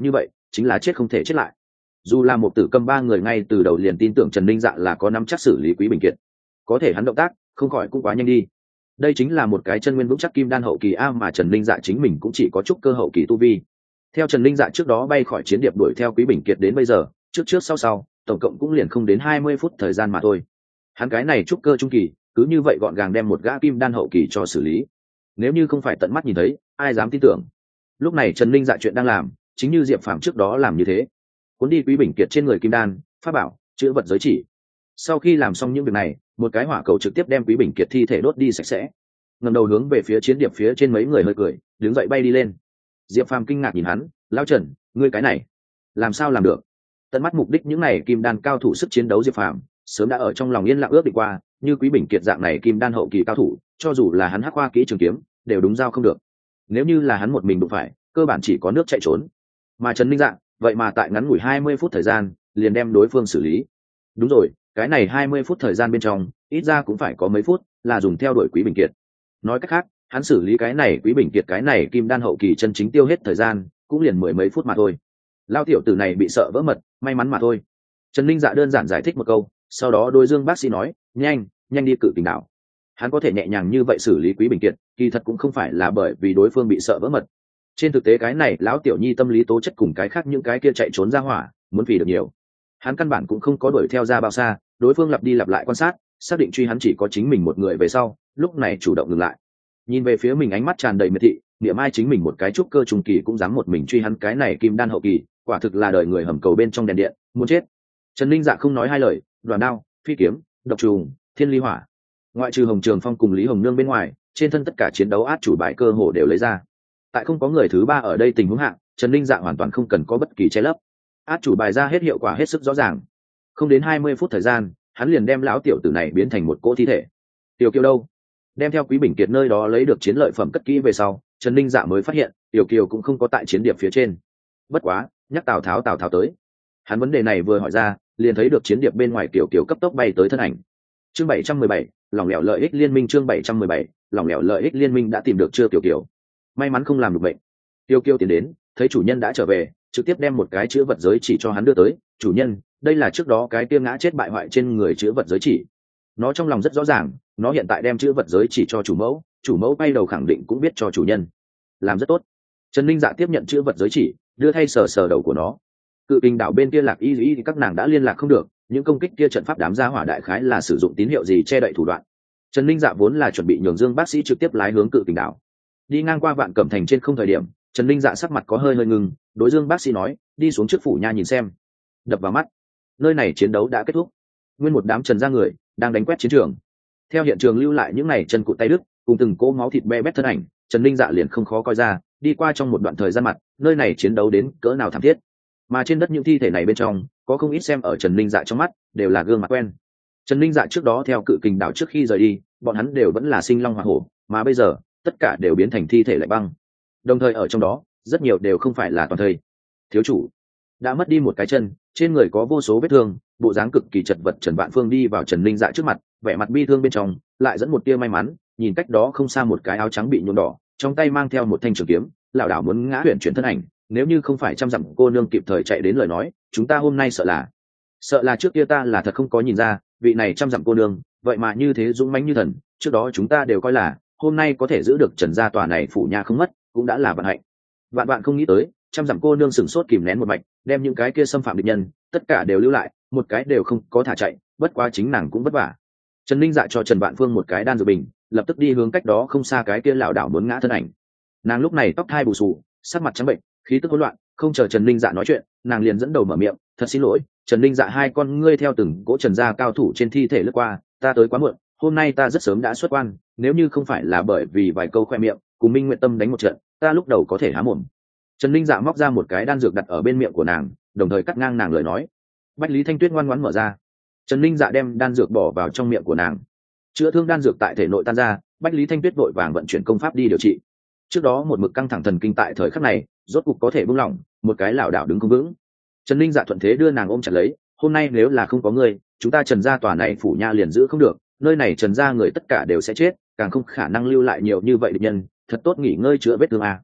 chính là chết không thể chết lại. Dù là một tử câm ba người ngay từ đầu liền tin tưởng Trần Ninh Dạ là có nắm chắc xử lý Quý Bình Kiệt, có thể hắn động tác không khỏi cũng quá nhanh đi. Đây chính là một cái chân nguyên vững chắc kim đan hậu kỳ a, mà Trần Ninh Dạ chính mình cũng chỉ có chút cơ hậu kỳ tu vi. Theo Trần Ninh Dạ trước đó bay khỏi chiến điệp đuổi theo Quý Bình Kiệt đến bây giờ, trước trước sau sau tổng cộng cũng liền không đến hai mươi phút thời gian mà thôi. Hắn cái này trúc cơ trung kỳ cứ như vậy gọn gàng đem một gã kim đan hậu kỳ cho xử lý, nếu như không phải tận mắt nhìn thấy ai dám tin tưởng. Lúc này Trần Ninh Dạ chuyện đang làm chính như Diệp Phàm trước đó làm như thế, cuốn đi Quý Bình Kiệt trên người kim đan, pháp bảo, chữ vật giới chỉ. Sau khi làm xong những việc này, một cái hỏa cầu trực tiếp đem Quý Bình Kiệt thi thể đốt đi sạch sẽ. Ngẩng đầu hướng về phía chiến điệp phía trên, mấy người hơi cười, đứng dậy bay đi lên. Diệp Phàm kinh ngạc nhìn hắn, lão Trần, ngươi cái này làm sao làm được? Tận mắt mục đích những này kim đan cao thủ sức chiến đấu, Diệp Phàm sớm đã ở trong lòng yên lặng ước định qua, như Quý Bình Kiệt dạng này kim đan hậu kỳ cao thủ, cho dù là hắn hắc hoa kỹ trường kiếm đều đúng giao không được. Nếu như là hắn một mình đụng phải, cơ bản chỉ có nước chạy trốn. Mà Trần Ninh Dạ vậy mà tại ngắn ngủi hai mươi phút thời gian liền đem đối phương xử lý. Đúng rồi, cái này hai mươi phút thời gian bên trong ít ra cũng phải có mấy phút là dùng theo đuổi Quý Bình Kiệt. Nói cách khác, hắn xử lý cái này Quý Bình Kiệt cái này kim đan hậu kỳ chân chính tiêu hết thời gian cũng liền mười mấy phút mà thôi. Lao tiểu tử này bị sợ vỡ mật, may mắn mà thôi. Trần Ninh Dạ đơn giản giải thích một câu, sau đó đôi Dương bác sĩ nói, nhanh nhanh đi Cự Kình đảo. Hắn có thể nhẹ nhàng như vậy xử lý Quý Bình Kiệt, kỳ thật cũng không phải là bởi vì đối phương bị sợ vỡ mật. Trên thực tế cái này lão tiểu nhi tâm lý tố chất cùng cái khác những cái kia chạy trốn ra hỏa muốn vì được nhiều, hắn căn bản cũng không có đuổi theo ra bao xa. Đối phương lặp đi lặp lại quan sát, xác định truy hắn chỉ có chính mình một người về sau, lúc này chủ động ngừng lại, nhìn về phía mình, ánh mắt tràn đầy miệt thị. Niệm ai chính mình một cái trúc cơ trung kỳ cũng dám một mình truy hắn cái này kim đan hậu kỳ, quả thực là đời người hầm cầu bên trong đèn điện, muốn chết. Trần Ninh Dạ không nói hai lời, đoàn đao, phi kiếm, độc trùng, thiên ly hỏa, ngoại trừ Hồng Trường Phong cùng Lý Hồng Nương bên ngoài, trên thân tất cả chiến đấu át chủ bài cơ hồ đều lấy ra. Tại không có người thứ ba ở đây tình huống hạng, Trần Ninh Dạ hoàn toàn không cần có bất kỳ che lấp, át chủ bài ra hết hiệu quả hết sức rõ ràng. Không đến hai mươi phút thời gian, hắn liền đem lão tiểu tử này biến thành một cỗ thi thể. Tiểu Kiều đâu? Đem theo Quý Bình Kiệt nơi đó lấy được chiến lợi phẩm cất kỹ về sau, Trần Ninh Dạ mới phát hiện Tiểu Kiều cũng không có tại chiến điệp phía trên. Bất quá nhắc Tào Tháo Tào Tháo tới, hắn vấn đề này vừa hỏi ra, liền thấy được chiến điệp bên ngoài Tiểu Kiều cấp tốc bay tới thân ảnh. Chương bảy trăm mười bảy, lỏng lẻo lợi ích liên minh. Chương bảy trăm mười bảy, lỏng lẻo lợi ích liên minh. Đã tìm được chưa Tiểu Kiều? May mắn không làm được bệnh. Tiêu Kiêu tiến đến, thấy chủ nhân đã trở về, trực tiếp đem một cái chữ vật giới chỉ cho hắn đưa tới. Chủ nhân, đây là trước đó cái kia ngã chết bại hoại trên người chữ vật giới chỉ. Nó trong lòng rất rõ ràng, nó hiện tại đem chữ vật giới chỉ cho chủ mẫu, chủ mẫu bay đầu khẳng định cũng biết cho chủ nhân. Làm rất tốt. Trần Ninh Dạ tiếp nhận chữ vật giới chỉ, đưa thay sờ sờ đầu của nó. Cự Kình đảo bên kia Lạc Y Y thì các nàng đã liên lạc không được, những công kích kia trận pháp đám gia hỏa đại khái là sử dụng tín hiệu gì che đậy thủ đoạn. Trần Ninh Dạ vốn là chuẩn bị nhường Dương bác sĩ trực tiếp lái hướng Cự Kình đảo. Đi ngang qua Vạn Cẩm Thành trên không thời điểm, Trần Ninh Dạ sắc mặt có hơi hơi ngừng, đối Dương bác sĩ nói, đi xuống trước phủ nha nhìn xem. Đập vào mắt, nơi này chiến đấu đã kết thúc, nguyên một đám Trần gia người đang đánh quét chiến trường. Theo hiện trường lưu lại những này chân cụt tay đứt cùng từng cỗ máu thịt be bét thân ảnh, Trần Ninh Dạ liền không khó coi ra, đi qua trong một đoạn thời gian mặt, nơi này chiến đấu đến cỡ nào thảm thiết. Mà trên đất những thi thể này bên trong, có không ít xem ở Trần Ninh Dạ trong mắt đều là gương mặt quen. Trần Ninh Dạ trước đó theo Cự Kình đảo trước khi rời đi, bọn hắn đều vẫn là sinh long hỏa hổ, mà bây giờ tất cả đều biến thành thi thể lạnh băng. Đồng thời ở trong đó, rất nhiều đều không phải là toàn thây. Thiếu chủ đã mất đi một cái chân, trên người có vô số vết thương, bộ dáng cực kỳ chật vật. Trần Vạn Phương đi vào Trần Ninh Dạ trước mặt, vẻ mặt bi thương bên trong lại dẫn một tia may mắn, nhìn cách đó không xa một cái áo trắng bị nhuộm đỏ, trong tay mang theo một thanh trường kiếm, lảo đảo muốn ngã huyền chuyển thân ảnh. Nếu như không phải trăm dặm cô nương kịp thời chạy đến lời nói, chúng ta hôm nay sợ là sợ là trước kia ta là thật không có nhìn ra, vị này trăm dặm cô nương vậy mà như thế dũng mãnh như thần. Trước đó chúng ta đều coi là hôm nay có thể giữ được Trần gia tòa này phủ nhà không mất, cũng đã là vận hạnh. Vạn vạn không nghĩ tới, trăm dặm cô nương sửng sốt kìm nén một mạch, đem những cái kia xâm phạm địch nhân tất cả đều lưu lại, một cái đều không có thả chạy. Bất quá chính nàng cũng vất vả. Trần Ninh Dạ cho Trần Vạn Phương một cái đan dược bình, lập tức đi hướng cách đó không xa cái kia lảo đảo muốn ngã thân ảnh. Nàng lúc này tóc thai bù xù, sắc mặt trắng bệnh, khí tức hỗn loạn. Không chờ Trần Ninh Dạ nói chuyện, nàng liền dẫn đầu mở miệng, thật xin lỗi. Trần Ninh Dạ hai con ngươi theo từng cỗ Trần gia cao thủ trên thi thể lướt qua, ta tới quá muộn, hôm nay ta rất sớm đã xuất quan, nếu như không phải là bởi vì vài câu khoe miệng cùng Minh Nguyện Tâm đánh một trận, ta lúc đầu có thể há mồm. Trần Ninh Dạ móc ra một cái đan dược đặt ở bên miệng của nàng, đồng thời cắt ngang nàng lời nói. Bách Lý Thanh Tuyết ngoan ngoãn mở ra. Trần Ninh Dạ đem đan dược bỏ vào trong miệng của nàng, chữa thương đan dược tại thể nội tan ra. Bách Lý Thanh Tuyết vội vàng vận chuyển công pháp đi điều trị. Trước đó một mực căng thẳng thần kinh tại thời khắc này rốt cục có thể buông lỏng, một cái lảo đảo đứng không vững. Trần Ninh Dạ thuận thế đưa nàng ôm chặt lấy, hôm nay nếu là không có ngươi, chúng ta Trần gia tòa này phủ nha liền giữ không được, nơi này Trần gia người tất cả đều sẽ chết, càng không khả năng lưu lại nhiều như vậy địch nhân, thật tốt nghỉ ngơi chữa vết thương à.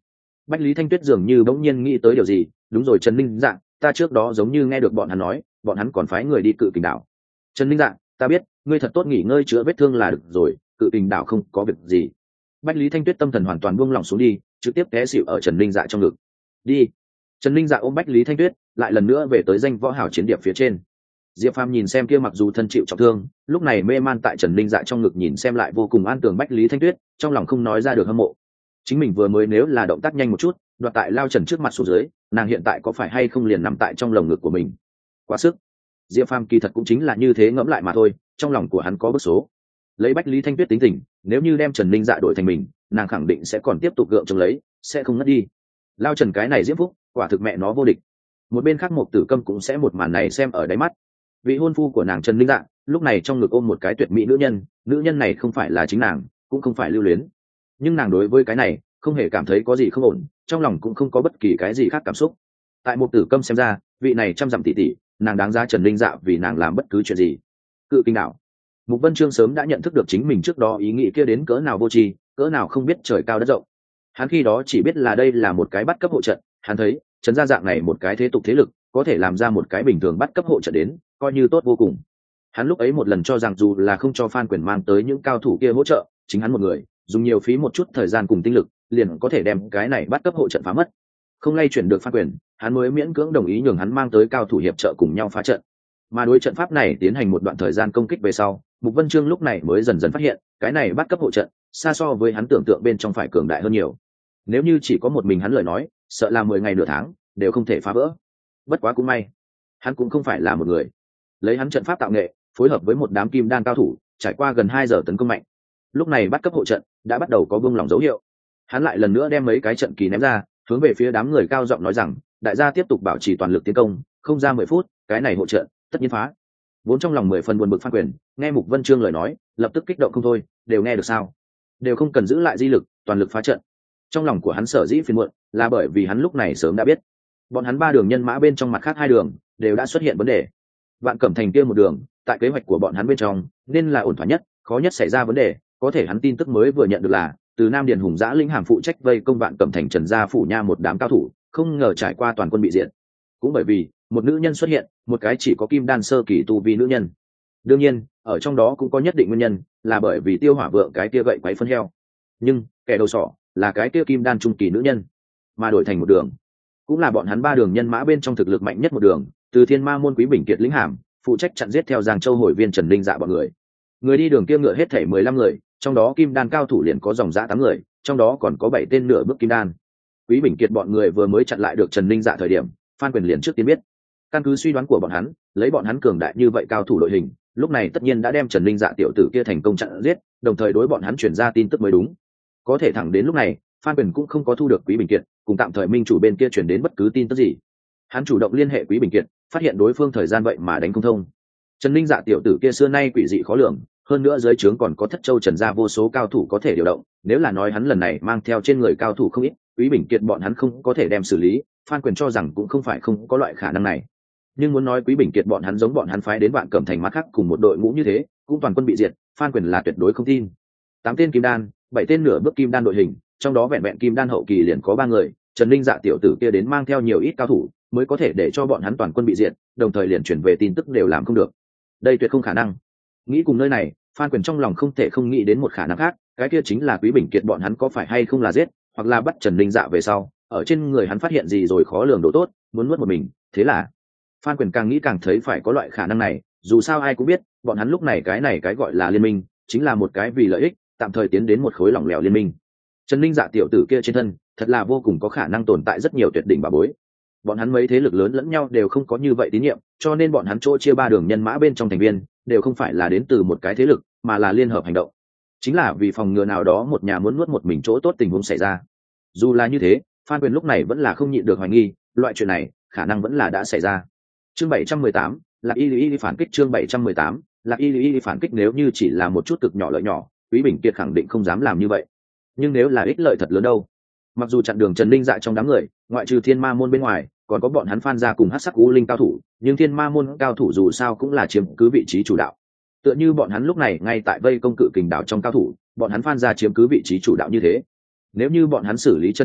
Bách Lý Thanh Tuyết dường như bỗng nhiên nghĩ tới điều gì, đúng rồi Trần Ninh Dạ, ta trước đó giống như nghe được bọn hắn nói, bọn hắn còn phái người đi Cự Kình đảo. Trần Ninh Dạ, ta biết, ngươi thật tốt nghỉ ngơi chữa vết thương là được rồi, Cự Kình đảo không có việc gì. Bách Lý Thanh Tuyết tâm thần hoàn toàn buông lỏng xuống đi, trực tiếp té xỉu ở Trần Ninh Dạ trong ngực. Đi. Trần Ninh Dạ ôm Bách Lý Thanh Tuyết, lại lần nữa về tới danh võ hảo chiến điệp phía trên. Diệp Phàm nhìn xem kia mặc dù thân chịu trọng thương, lúc này mê man tại Trần Ninh Dạ trong ngực nhìn xem lại vô cùng an tường Bách Lý Thanh Tuyết, trong lòng không nói ra được hâm mộ. Chính mình vừa mới nếu là động tác nhanh một chút, đoạt tại lao Trần trước mặt xuống dưới, nàng hiện tại có phải hay không liền nằm tại trong lồng ngực của mình. Quá sức. Diệp Phàm kỳ thật cũng chính là như thế ngẫm lại mà thôi, trong lòng của hắn có bức số. Lấy Bách Lý Thanh Tuyết tính tình, nếu như đem Trần Ninh Dạ đổi thành mình, nàng khẳng định sẽ còn tiếp tục gượng chống lấy, sẽ không ngất đi. Lao Trần cái này diễm phúc, quả thực mẹ nó vô địch. Một bên khác Mục Tử Câm cũng sẽ một màn này xem ở đáy mắt. Vị hôn phu của nàng Trần Ninh Dạ, lúc này trong ngực ôm một cái tuyệt mỹ nữ nhân, nữ nhân này không phải là chính nàng, cũng không phải Lưu Luyến. Nhưng nàng đối với cái này, không hề cảm thấy có gì không ổn, trong lòng cũng không có bất kỳ cái gì khác cảm xúc. Tại Mục Tử Câm xem ra, vị này trăm dặm tỷ tỷ, nàng đáng giá Trần Ninh Dạ vì nàng làm bất cứ chuyện gì. Cự Kình đảo. Mục Vân Trương sớm đã nhận thức được chính mình trước đó ý nghĩ kia đến cỡ nào vô tri, cỡ nào không biết trời cao đất rộng. Hắn khi đó chỉ biết là đây là một cái bắt cấp hộ trận, hắn thấy, Trần gia dạng này một cái thế tục thế lực, có thể làm ra một cái bình thường bắt cấp hộ trận đến, coi như tốt vô cùng. Hắn lúc ấy một lần cho rằng dù là không cho Phan Quyền mang tới những cao thủ kia hỗ trợ, chính hắn một người, dùng nhiều phí một chút thời gian cùng tinh lực, liền có thể đem cái này bắt cấp hộ trận phá mất. Không lay chuyển được Phan Quyền, hắn mới miễn cưỡng đồng ý nhường hắn mang tới cao thủ hiệp trợ cùng nhau phá trận. Mà đối trận pháp này tiến hành một đoạn thời gian công kích về sau, Mục Vân Trương lúc này mới dần dần phát hiện, cái này bắt cấp hộ trận, xa so với hắn tưởng tượng bên trong phải cường đại hơn nhiều. Nếu như chỉ có một mình hắn lời nói, sợ là mười ngày nửa tháng đều không thể phá vỡ. Bất quá cũng may, hắn cũng không phải là một người. Lấy hắn trận pháp tạo nghệ, phối hợp với một đám kim đan cao thủ, trải qua gần hai giờ tấn công mạnh. Lúc này bắt cấp hộ trận đã bắt đầu có buông lỏng dấu hiệu. Hắn lại lần nữa đem mấy cái trận kỳ ném ra, hướng về phía đám người cao giọng nói rằng, đại gia tiếp tục bảo trì toàn lực tiến công, không ra mười phút, cái này hộ trận tất nhiên phá. Vốn trong lòng mười phần buồn bực Phan Quyền, nghe Mục Vân Trương lời nói, lập tức kích động không thôi, đều nghe được sao? Đều không cần giữ lại di lực, toàn lực phá trận. Trong lòng của hắn sở dĩ phiền muộn, là bởi vì hắn lúc này sớm đã biết, bọn hắn ba đường nhân mã bên trong mặt khác hai đường đều đã xuất hiện vấn đề. Vạn Cẩm Thành kia một đường, tại kế hoạch của bọn hắn bên trong, nên là ổn thỏa nhất, khó nhất xảy ra vấn đề, có thể hắn tin tức mới vừa nhận được là, từ Nam Điền Hùng Dã Linh Hàm phụ trách vây công Vạn Cẩm Thành Trần gia phủ nha một đám cao thủ, không ngờ trải qua toàn quân bị diệt. Cũng bởi vì một nữ nhân xuất hiện, một cái chỉ có kim đan sơ kỳ tu vi nữ nhân. Đương nhiên, ở trong đó cũng có nhất định nguyên nhân, là bởi vì Tiêu Hỏa Vượng cái kia gậy quấy phân heo. Nhưng, kẻ đầu sỏ là cái kia kim đan trung kỳ nữ nhân, mà đổi thành một đường, cũng là bọn hắn ba đường nhân mã bên trong thực lực mạnh nhất một đường, từ Thiên Ma môn Quý Bình Kiệt lĩnh hàm, phụ trách chặn giết theo Giang Châu hồi viên Trần Ninh Dạ bọn người. Người đi đường kia ngựa hết thảy mười lăm người, trong đó kim đan cao thủ liền có dòng dã tám người, trong đó còn có bảy tên nửa bước kim đan. Quý Bình Kiệt bọn người vừa mới chặn lại được Trần Ninh Dạ thời điểm, Phan Quyền liền trước tiên biết. Căn cứ suy đoán của bọn hắn, lấy bọn hắn cường đại như vậy cao thủ đội hình, lúc này tất nhiên đã đem Trần Ninh Dạ tiểu tử kia thành công chặn giết, đồng thời đối bọn hắn chuyển ra tin tức mới đúng. Có thể thẳng đến lúc này, Phan Quyền cũng không có thu được Quý Bình Kiệt, cùng tạm thời minh chủ bên kia chuyển đến bất cứ tin tức gì. Hắn chủ động liên hệ Quý Bình Kiệt, phát hiện đối phương thời gian vậy mà đánh không thông. Trần Ninh Dạ tiểu tử kia xưa nay quỷ dị khó lường, hơn nữa dưới trướng còn có Thất Châu Trần gia vô số cao thủ có thể điều động, nếu là nói hắn lần này mang theo trên người cao thủ không ít, Quý Bình Kiệt bọn hắn không có thể đem xử lý, Phan Quyền cho rằng cũng không phải không có loại khả năng này. Nhưng muốn nói Quý Bình Kiệt bọn hắn giống bọn hắn phái đến Vạn Cẩm Thành mắt khác cùng một đội ngũ như thế, cũng toàn quân bị diệt, Phan Quyền là tuyệt đối không tin. Tám tên kim đan, bảy tên nửa bước kim đan đội hình, trong đó vẹn vẹn kim đan hậu kỳ liền có ba người, Trần Ninh Dạ tiểu tử kia đến mang theo nhiều ít cao thủ, mới có thể để cho bọn hắn toàn quân bị diệt, đồng thời liền chuyển về tin tức đều làm không được. Đây tuyệt không khả năng. Nghĩ cùng nơi này, Phan Quyền trong lòng không thể không nghĩ đến một khả năng khác, cái kia chính là Quý Bình Kiệt bọn hắn có phải hay không là giết, hoặc là bắt Trần Ninh Dạ về sau, ở trên người hắn phát hiện gì rồi khó lường độ tốt, muốn nuốt một mình, thế là Phan Quyền càng nghĩ càng thấy phải có loại khả năng này, dù sao ai cũng biết, bọn hắn lúc này cái này cái gọi là liên minh, chính là một cái vì lợi ích, tạm thời tiến đến một khối lỏng lẻo liên minh. Trần Ninh Dạ tiểu tử kia trên thân, thật là vô cùng có khả năng tồn tại rất nhiều tuyệt đỉnh bà bối. Bọn hắn mấy thế lực lớn lẫn nhau đều không có như vậy tín nhiệm, cho nên bọn hắn chỗ chia ba đường nhân mã bên trong thành viên, đều không phải là đến từ một cái thế lực, mà là liên hợp hành động. Chính là vì phòng ngừa nào đó một nhà muốn nuốt một mình chỗ tốt tình huống xảy ra. Dù là như thế, Phan Quyền lúc này vẫn là không nhịn được hoài nghi, loại chuyện này, khả năng vẫn là đã xảy ra. Chương bảy trăm mười tám, Lạc Y Y phản kích chương bảy trăm mười tám, Lạc Y Y phản kích nếu như chỉ là một chút cực nhỏ lợi nhỏ, Quý Bình Kiệt khẳng định không dám làm như vậy. Nhưng nếu là ích lợi thật lớn đâu? Mặc dù chặn đường Trần Ninh Dạ trong đám người, ngoại trừ Thiên Ma môn bên ngoài, còn có bọn hắn Phan gia cùng Hắc Sắc U Linh cao thủ, nhưng Thiên Ma môn cao thủ dù sao cũng là chiếm cứ vị trí chủ đạo. Tựa như bọn hắn lúc này ngay tại vây công Cự Kình đảo trong cao thủ, bọn hắn Phan gia chiếm cứ vị trí chủ đạo như thế. Nếu như bọn hắn xử lý Trần Ninh Dạ,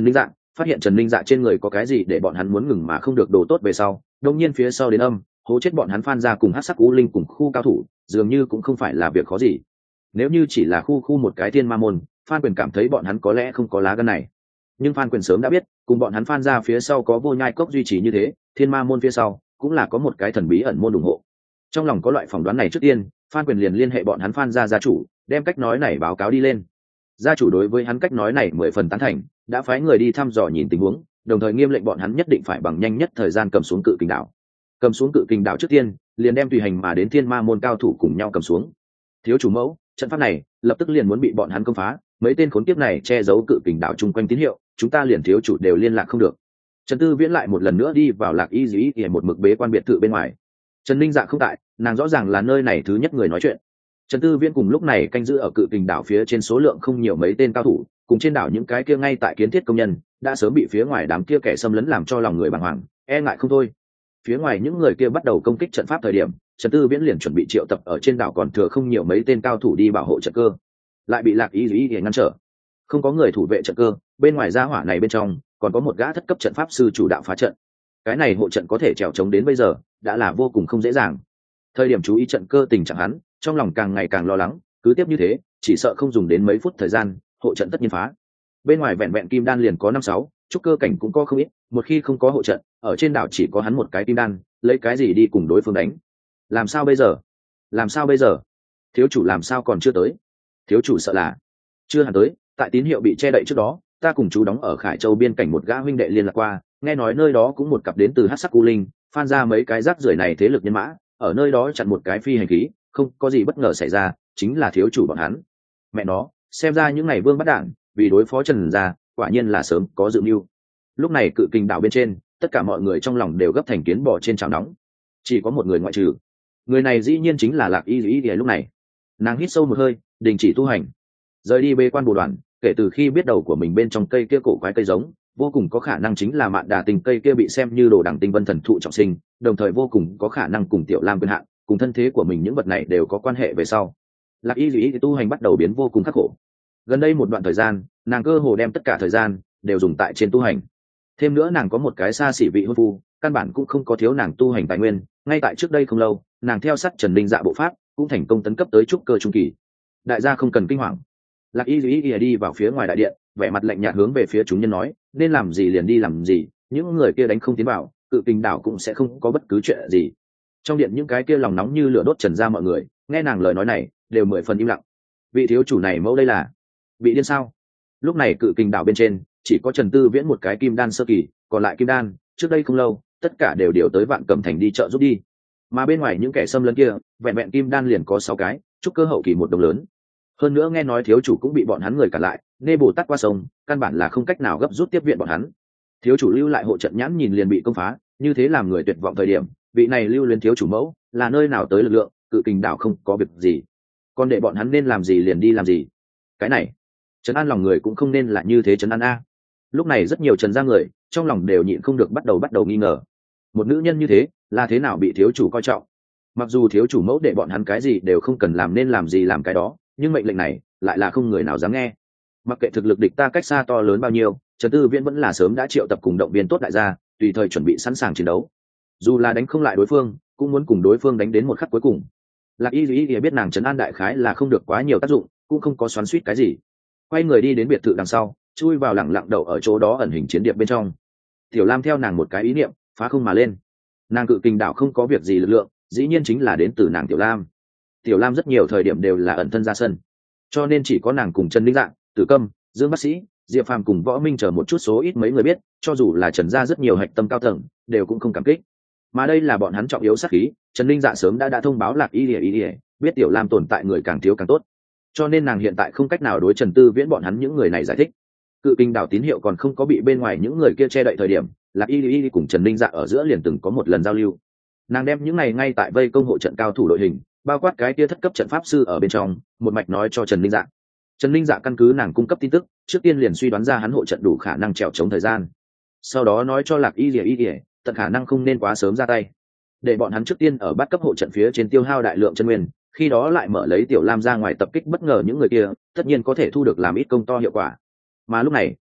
phát hiện Trần Linh Dạ trên người có cái gì để bọn hắn muốn ngừng mà không được đồ tốt về sau, đột nhiên phía sau đến âm hố chết bọn hắn Phan ra cùng Hắc Sắc U Linh cùng khu cao thủ, dường như cũng không phải là việc khó gì. Nếu như chỉ là khu khu một cái Thiên Ma môn, Phan Quyền cảm thấy bọn hắn có lẽ không có lá gan này. Nhưng Phan Quyền sớm đã biết, cùng bọn hắn Phan ra phía sau có Vô Nhai Cốc duy trì như thế, Thiên Ma môn phía sau cũng là có một cái thần bí ẩn môn ủng hộ. Trong lòng có loại phỏng đoán này trước tiên, Phan Quyền liền liên hệ bọn hắn Phan ra gia chủ, đem cách nói này báo cáo đi lên. Gia chủ đối với hắn cách nói này mười phần tán thành, đã phái người đi thăm dò nhìn tình huống, đồng thời nghiêm lệnh bọn hắn nhất định phải bằng nhanh nhất thời gian cầm xuống Cự Kình đảo. Cầm xuống Cự Kình đảo trước tiên, liền đem tùy hành mà đến Thiên Ma môn cao thủ cùng nhau cầm xuống. Thiếu chủ mẫu, trận pháp này lập tức liền muốn bị bọn hắn công phá, mấy tên khốn kiếp này che giấu Cự Kình đảo chung quanh tín hiệu, chúng ta liền thiếu chủ đều liên lạc không được. Trần Tư Viễn lại một lần nữa đi vào Lạc Y Dĩ Y một mực bế quan biệt thự bên ngoài. Trần Linh Dạ không tại, nàng rõ ràng là nơi này thứ nhất người nói chuyện. Trần Tư Viễn cùng lúc này canh giữ ở Cự Kình đảo phía trên số lượng không nhiều mấy tên cao thủ, cùng trên đảo những cái kia ngay tại kiến thiết công nhân, đã sớm bị phía ngoài đám kia kẻ xâm lấn làm cho lòng người bàng hoàng, e ngại không thôi. Phía ngoài những người kia bắt đầu công kích trận pháp thời điểm, Trần Tư Viễn liền chuẩn bị triệu tập ở trên đảo còn thừa không nhiều mấy tên cao thủ đi bảo hộ trận cơ, lại bị Lạc Y Dĩ Y ngăn trở. Không có người thủ vệ trận cơ, bên ngoài gia hỏa này bên trong còn có một gã thất cấp trận pháp sư chủ đạo phá trận. Cái này hộ trận có thể trèo chống đến bây giờ, đã là vô cùng không dễ dàng. Thời điểm chú ý trận cơ tình trạng hắn, trong lòng càng ngày càng lo lắng, cứ tiếp như thế, chỉ sợ không dùng đến mấy phút thời gian, hộ trận tất nhiên phá. Bên ngoài vẹn vẹn kim đan liền có năm sáu, trúc cơ cảnh cũng có không ít, một khi không có hộ trận, ở trên đảo chỉ có hắn một cái kim đan, lấy cái gì đi cùng đối phương đánh? Làm sao bây giờ? Làm sao bây giờ? Thiếu chủ làm sao còn chưa tới? Thiếu chủ sợ là chưa hẳn tới, tại tín hiệu bị che đậy trước đó, ta cùng chú đóng ở Khải Châu biên cảnh một gã huynh đệ liên lạc qua, nghe nói nơi đó cũng một cặp đến từ Hắc Sắc U Linh, Phan ra mấy cái rác rưởi này thế lực nhân mã, ở nơi đó chặn một cái phi hành khí, không có gì bất ngờ xảy ra, chính là thiếu chủ bọn hắn. Mẹ nó, xem ra những ngày vương bắt đạn, vì đối phó Trần gia, quả nhiên là sớm có dự mưu. Lúc này Cự Kình đảo bên trên, tất cả mọi người trong lòng đều gấp thành kiến bò trên chảo nóng. Chỉ có một người ngoại trừ. Người này dĩ nhiên chính là Lạc Y Y lúc này. Nàng hít sâu một hơi, đình chỉ tu hành, rời đi bê quan bồ đoàn. Kể từ khi biết đầu của mình bên trong cây kia cổ quái cây giống, vô cùng có khả năng chính là Mạn Đà Tình cây kia bị xem như đồ đẳng tinh vân thần thụ trọng sinh, đồng thời vô cùng có khả năng cùng Tiểu Lam quyền hạn, cùng thân thế của mình những vật này đều có quan hệ về sau. Lạc Y Dĩ tu hành bắt đầu biến vô cùng khắc khổ. Gần đây một đoạn thời gian, nàng cơ hồ đem tất cả thời gian đều dùng tại trên tu hành. Thêm nữa nàng có một cái xa xỉ vị hôn phu, căn bản cũng không có thiếu nàng tu hành tài nguyên. Ngay tại trước đây không lâu, nàng theo sát Trần Linh Dạ bộ pháp, cũng thành công tấn cấp tới trúc cơ trung kỳ. Đại gia không cần kinh hoàng. Lạc Y Dĩ đi vào phía ngoài đại điện, vẻ mặt lạnh nhạt hướng về phía chúng nhân nói, nên làm gì liền đi làm gì, những người kia đánh không tiến vào, Cự Kình đảo cũng sẽ không có bất cứ chuyện gì. Trong điện những cái kia lòng nóng như lửa đốt Trần ra mọi người, nghe nàng lời nói này, đều mười phần im lặng. Vị thiếu chủ này mẫu đây là bị điên sao? Lúc này Cự Kình đảo bên trên chỉ có Trần Tư Viễn một cái kim đan sơ kỳ, còn lại kim đan trước đây không lâu, tất cả đều điều tới Vạn Cẩm Thành đi chợ giúp đi. Mà bên ngoài những kẻ xâm lấn kia, vẹn vẹn kim đan liền có sáu cái, trúc cơ hậu kỳ một đồng lớn. Hơn nữa nghe nói thiếu chủ cũng bị bọn hắn người cản lại, nê bồ tát qua sông, căn bản là không cách nào gấp rút tiếp viện bọn hắn. Thiếu chủ lưu lại hộ trận nhãn nhìn liền bị công phá, như thế làm người tuyệt vọng thời điểm, vị này lưu luyến thiếu chủ mẫu, là nơi nào tới lực lượng, Cự Kình đảo không có việc gì, còn để bọn hắn nên làm gì liền đi làm gì. Cái này, trấn an lòng người cũng không nên là như thế trấn an a. Lúc này rất nhiều Trần gia người, trong lòng đều nhịn không được bắt đầu bắt đầu nghi ngờ. Một nữ nhân như thế, là thế nào bị thiếu chủ coi trọng? Mặc dù thiếu chủ mẫu để bọn hắn cái gì đều không cần làm nên làm gì làm cái đó, nhưng mệnh lệnh này lại là không người nào dám nghe. Mặc kệ thực lực địch ta cách xa to lớn bao nhiêu, Trần Tư Viễn vẫn là sớm đã triệu tập cùng động viên tốt đại gia, tùy thời chuẩn bị sẵn sàng chiến đấu. Dù là đánh không lại đối phương, cũng muốn cùng đối phương đánh đến một khắc cuối cùng. Lạc Y Dĩ biết nàng trấn an đại khái là không được quá nhiều tác dụng, cũng không có xoắn xuýt cái gì. Quay người đi đến biệt thự đằng sau, chui vào lẳng lặng đậu ở chỗ đó ẩn hình chiến điệp bên trong. Tiểu Lam theo nàng một cái ý niệm, phá không mà lên. Nàng Cự Kình đảo không có việc gì lực lượng, dĩ nhiên chính là đến từ nàng Tiểu Lam. Tiểu Lam rất nhiều thời điểm đều là ẩn thân ra sân, cho nên chỉ có nàng cùng Trần Linh Dạng, Tử Câm, Dương Bác Sĩ, Diệp Phàm cùng Võ Minh chờ một chút số ít mấy người biết, cho dù là Trần gia rất nhiều hạch tâm cao tầng, đều cũng không cảm kích. Mà đây là bọn hắn trọng yếu sát khí, Trần Linh Dạ sớm đã đã thông báo Lạc Y Lìa Y Lìa, biết Tiểu Lam tồn tại người càng thiếu càng tốt, cho nên nàng hiện tại không cách nào đối Trần Tư Viễn bọn hắn những người này giải thích. Cự Kình đảo tín hiệu còn không có bị bên ngoài những người kia che đậy thời điểm, Lạc Y Lìa cùng Trần Linh Dạ ở giữa liền từng có một lần giao lưu. Nàng đem những này ngay tại vây công hộ trận cao thủ đội hình, bao quát cái kia thất cấp trận pháp sư ở bên trong, một mạch nói cho Trần Linh Dạ. Trần Linh Dạ căn cứ nàng cung cấp tin tức, trước tiên liền suy đoán ra hắn hộ trận đủ khả năng trèo chống thời gian. Sau đó nói cho Lạc Y Lìa Y Lìa, tận khả năng không nên quá sớm ra tay, để bọn hắn trước tiên ở bắt cấp hộ trận phía trên tiêu hao đại lượng chân nguyên, khi đó lại mở lấy Tiểu Lam ra ngoài tập kích bất ngờ những người kia, tất nhiên có thể thu được làm ít công to hiệu quả. Mà lúc này,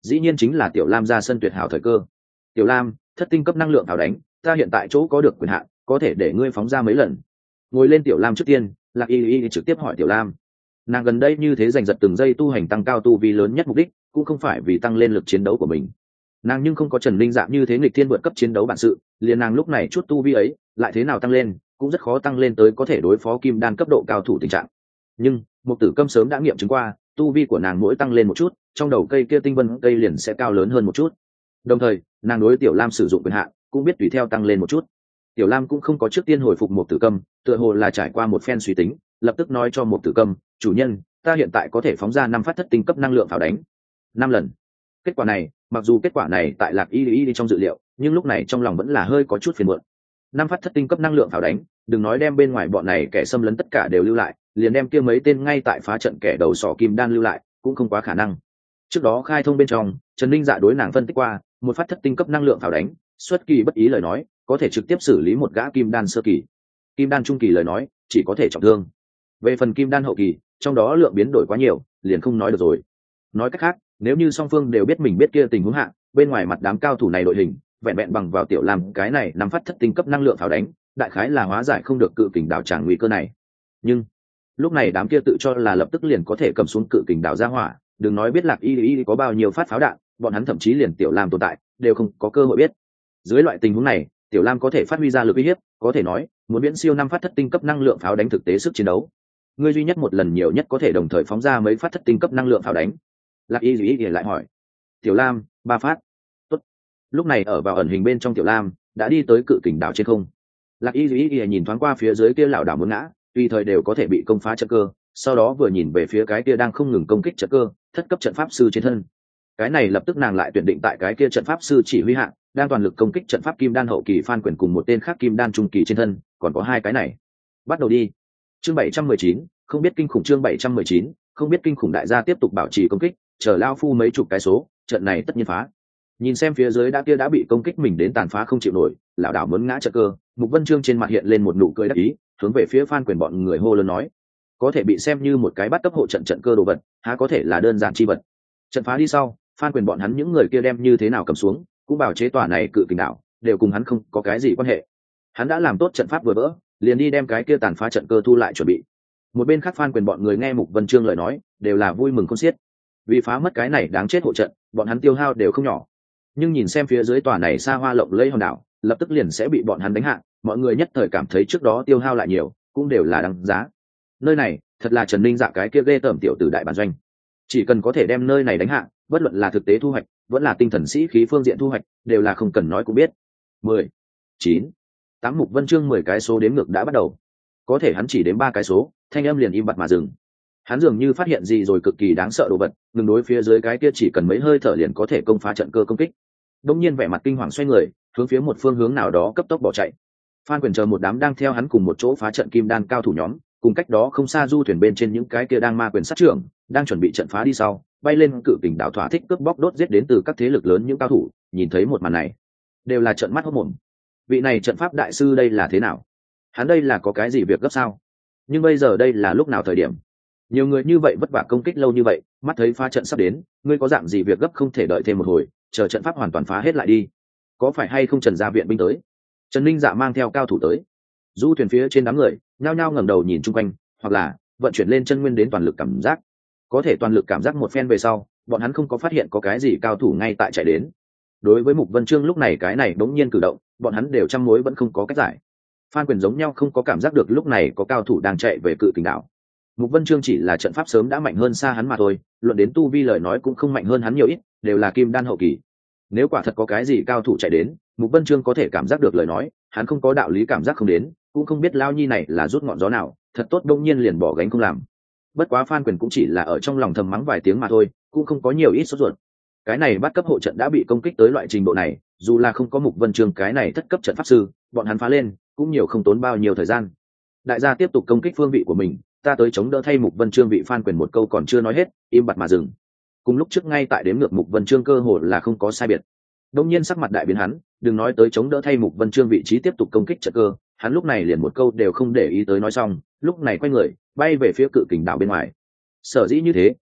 dĩ nhiên chính là Tiểu Lam ra sân tuyệt hảo thời cơ. Tiểu Lam, thất tinh cấp năng lượng ảo đánh, ta hiện tại chỗ có được quyền hạn, có thể để ngươi phóng ra mấy lần. Ngồi lên Tiểu Lam trước tiên, Lạc Y Y trực tiếp hỏi Tiểu Lam. Nàng gần đây như thế giành giật từng giây tu hành tăng cao tu vi lớn nhất mục đích cũng không phải vì tăng lên lực chiến đấu của mình. Nàng nhưng không có Trần Linh Dạ như thế nghịch thiên vượt cấp chiến đấu bản sự, liền nàng lúc này chút tu vi ấy lại thế nào tăng lên cũng rất khó tăng lên tới có thể đối phó kim đan cấp độ cao thủ tình trạng. Nhưng Mục Tử Câm sớm đã nghiệm chứng qua, tu vi của nàng mỗi tăng lên một chút, trong đầu cây kia tinh vân cây liền sẽ cao lớn hơn một chút. Đồng thời, nàng đối Tiểu Lam sử dụng quyền hạn cũng biết tùy theo tăng lên một chút. Tiểu Lam cũng không có trước tiên hồi phục Mục Tử Câm, tựa hồ là trải qua một phen suy tính, lập tức nói cho Mục Tử Câm, chủ nhân, ta hiện tại có thể phóng ra năm phát thất tinh cấp năng lượng pháo đánh năm lần. Kết quả này, mặc dù kết quả này tại Lạc Y Y trong dự liệu, nhưng lúc này trong lòng vẫn là hơi có chút phiền muộn. Năm phát thất tinh cấp năng lượng pháo đánh, đừng nói đem bên ngoài bọn này kẻ xâm lấn tất cả đều lưu lại, liền đem kia mấy tên ngay tại phá trận kẻ đầu sỏ kim đan lưu lại, cũng không quá khả năng. Trước đó khai thông bên trong, Trần Ninh Dạ đối nàng phân tích qua, một phát thất tinh cấp năng lượng pháo đánh, xuất kỳ bất ý lời nói, có thể trực tiếp xử lý một gã kim đan sơ kỳ. Kim đan trung kỳ lời nói, chỉ có thể trọng thương. Về phần kim đan hậu kỳ, trong đó lượng biến đổi quá nhiều, liền không nói được rồi. Nói cách khác, nếu như song phương đều biết mình biết kia tình huống hạ, bên ngoài mặt đám cao thủ này đội hình, vẹn vẹn bằng vào Tiểu Lam cái này nắm phát thất tinh cấp năng lượng pháo đánh, đại khái là hóa giải không được cự kình đảo tràng nguy cơ này. Nhưng lúc này đám kia tự cho là lập tức liền có thể cầm xuống cự kình đảo ra hỏa, đừng nói biết Lạc Y Y có bao nhiêu phát pháo đạn, bọn hắn thậm chí liền Tiểu Lam tồn tại đều không có cơ hội biết. Dưới loại tình huống này, Tiểu Lam có thể phát huy ra lực uy hiếp, có thể nói muốn biến siêu năm phát thất tinh cấp năng lượng pháo đánh thực tế sức chiến đấu. Ngươi duy nhất một lần nhiều nhất có thể đồng thời phóng ra mấy phát thất tinh cấp năng lượng pháo đánh. Lạc Y Y lại hỏi. Tiểu Lam, ba phát. Tốt. Lúc này ở vào ẩn hình bên trong Tiểu Lam đã đi tới cự kình đảo trên không. Lạc Y Y nhìn thoáng qua phía dưới kia lão đảo muốn ngã, tùy thời đều có thể bị công phá trận cơ, sau đó vừa nhìn về phía cái kia đang không ngừng công kích trận cơ, thất cấp trận pháp sư trên thân. Cái này lập tức nàng lại tuyển định tại cái kia trận pháp sư chỉ huy hạng, đang toàn lực công kích trận pháp kim đan hậu kỳ Phan Quyền cùng một tên khác kim đan trung kỳ trên thân, còn có hai cái này. Bắt đầu đi. Chương bảy trăm mười chín, không biết kinh khủng chương bảy trăm mười chín, không biết kinh khủng đại gia tiếp tục bảo trì công kích, chờ lao phu mấy chục cái số, trận này tất nhiên phá. Nhìn xem phía dưới đã kia đã bị công kích mình đến tàn phá không chịu nổi, lão đảo muốn ngã trận cơ, Mục Vân Trương trên mặt hiện lên một nụ cười đắc ý, hướng về phía Phan Quyền bọn người hô lớn nói: có thể bị xem như một cái bắt cấp hộ trận trận cơ đồ vật, há có thể là đơn giản chi vật. Trận phá đi sau, Phan Quyền bọn hắn những người kia đem như thế nào cầm xuống, cũng bảo chế tòa này cự kình đảo, đều cùng hắn không có cái gì quan hệ. Hắn đã làm tốt trận pháp vừa vỡ, liền đi đem cái kia tàn phá trận cơ thu lại chuẩn bị. Một bên khác Phan Quyền bọn người nghe Mục Vân Trương lời nói, đều là vui mừng khôn xiết. Vì phá mất cái này đáng chết hộ trận, bọn hắn tiêu hao đều không nhỏ. Nhưng nhìn xem phía dưới tòa này xa hoa lộng lẫy hòn đảo, lập tức liền sẽ bị bọn hắn đánh hạ, mọi người nhất thời cảm thấy trước đó tiêu hao lại nhiều, cũng đều là đáng giá. Nơi này, thật là Trần Ninh Dạ cái kia ghê tởm tiểu tử đại bản doanh. Chỉ cần có thể đem nơi này đánh hạ, bất luận là thực tế thu hoạch, vẫn là tinh thần sĩ khí phương diện thu hoạch, đều là không cần nói cũng biết. mười, chín, tám Mục Vân Trương mười cái số đếm ngược đã bắt đầu. Có thể hắn chỉ đếm ba cái số, thanh âm liền im bặt mà dừng. Hắn dường như phát hiện gì rồi cực kỳ đáng sợ đồ vật, ngừng đối phía dưới cái kia chỉ cần mấy hơi thở liền có thể công phá trận cơ công kích. Đông nhiên vẻ mặt kinh hoàng xoay người, hướng phía một phương hướng nào đó cấp tốc bỏ chạy. Phan Quyền chờ một đám đang theo hắn cùng một chỗ phá trận kim đan cao thủ nhóm, cùng cách đó không xa du thuyền bên trên những cái kia đang ma quyền sát trưởng, đang chuẩn bị trận phá đi sau, bay lên cự kình đảo thỏa thích cướp bóc đốt giết đến từ các thế lực lớn những cao thủ, nhìn thấy một màn này, đều là trợn mắt hốt mồm. Vị này trận pháp đại sư đây là thế nào? Hắn đây là có cái gì việc gấp sao? Nhưng bây giờ đây là lúc nào thời điểm? Nhiều người như vậy vất vả công kích lâu như vậy, mắt thấy phá trận sắp đến, ngươi có dạng gì việc gấp không thể đợi thêm một hồi, chờ trận pháp hoàn toàn phá hết lại đi? Có phải hay không Trần gia viện binh tới? Trần Ninh Dạ mang theo cao thủ tới. Du thuyền phía trên đám người nhao nhao ngẩng đầu nhìn chung quanh, hoặc là vận chuyển lên chân nguyên đến toàn lực cảm giác. Có thể toàn lực cảm giác một phen về sau, bọn hắn không có phát hiện có cái gì cao thủ ngay tại chạy đến. Đối với Mục Vân Trương lúc này cái này đống nhiên cử động, bọn hắn đều trăm mối vẫn không có cách giải. Phan Quyền giống nhau không có cảm giác được lúc này có cao thủ đang chạy về cự kình đảo. Mục Vân Trương chỉ là trận pháp sớm đã mạnh hơn xa hắn mà thôi, luận đến tu vi lời nói cũng không mạnh hơn hắn nhiều ít, đều là kim đan hậu kỳ. Nếu quả thật có cái gì cao thủ chạy đến, Mục Vân Trương có thể cảm giác được lời nói, hắn không có đạo lý cảm giác không đến, cũng không biết lao nhi này là rút ngọn gió nào, thật tốt đông nhiên liền bỏ gánh không làm. Bất quá Phan Quyền cũng chỉ là ở trong lòng thầm mắng vài tiếng mà thôi, cũng không có nhiều ít sốt ruột. Cái này bắt cấp hộ trận đã bị công kích tới loại trình độ này, dù là không có Mục Vân Trương cái này thất cấp trận pháp sư, bọn hắn phá lên cũng nhiều không tốn bao nhiêu thời gian. Đại gia tiếp tục công kích phương vị của mình, ta tới chống đỡ thay Mục Vân Trương. Vị Phan Quyền một câu còn chưa nói hết, im bặt mà dừng. Cùng lúc trước ngay tại đếm ngược Mục Vân Trương cơ hồ là không có sai biệt. Đông nhiên sắc mặt đại biến hắn, đừng nói tới chống đỡ thay Mục Vân Trương vị trí tiếp tục công kích trận cơ, hắn lúc này liền một câu đều không để ý tới nói xong, lúc này quay người bay về phía cự kình đảo bên ngoài. Sở dĩ như thế,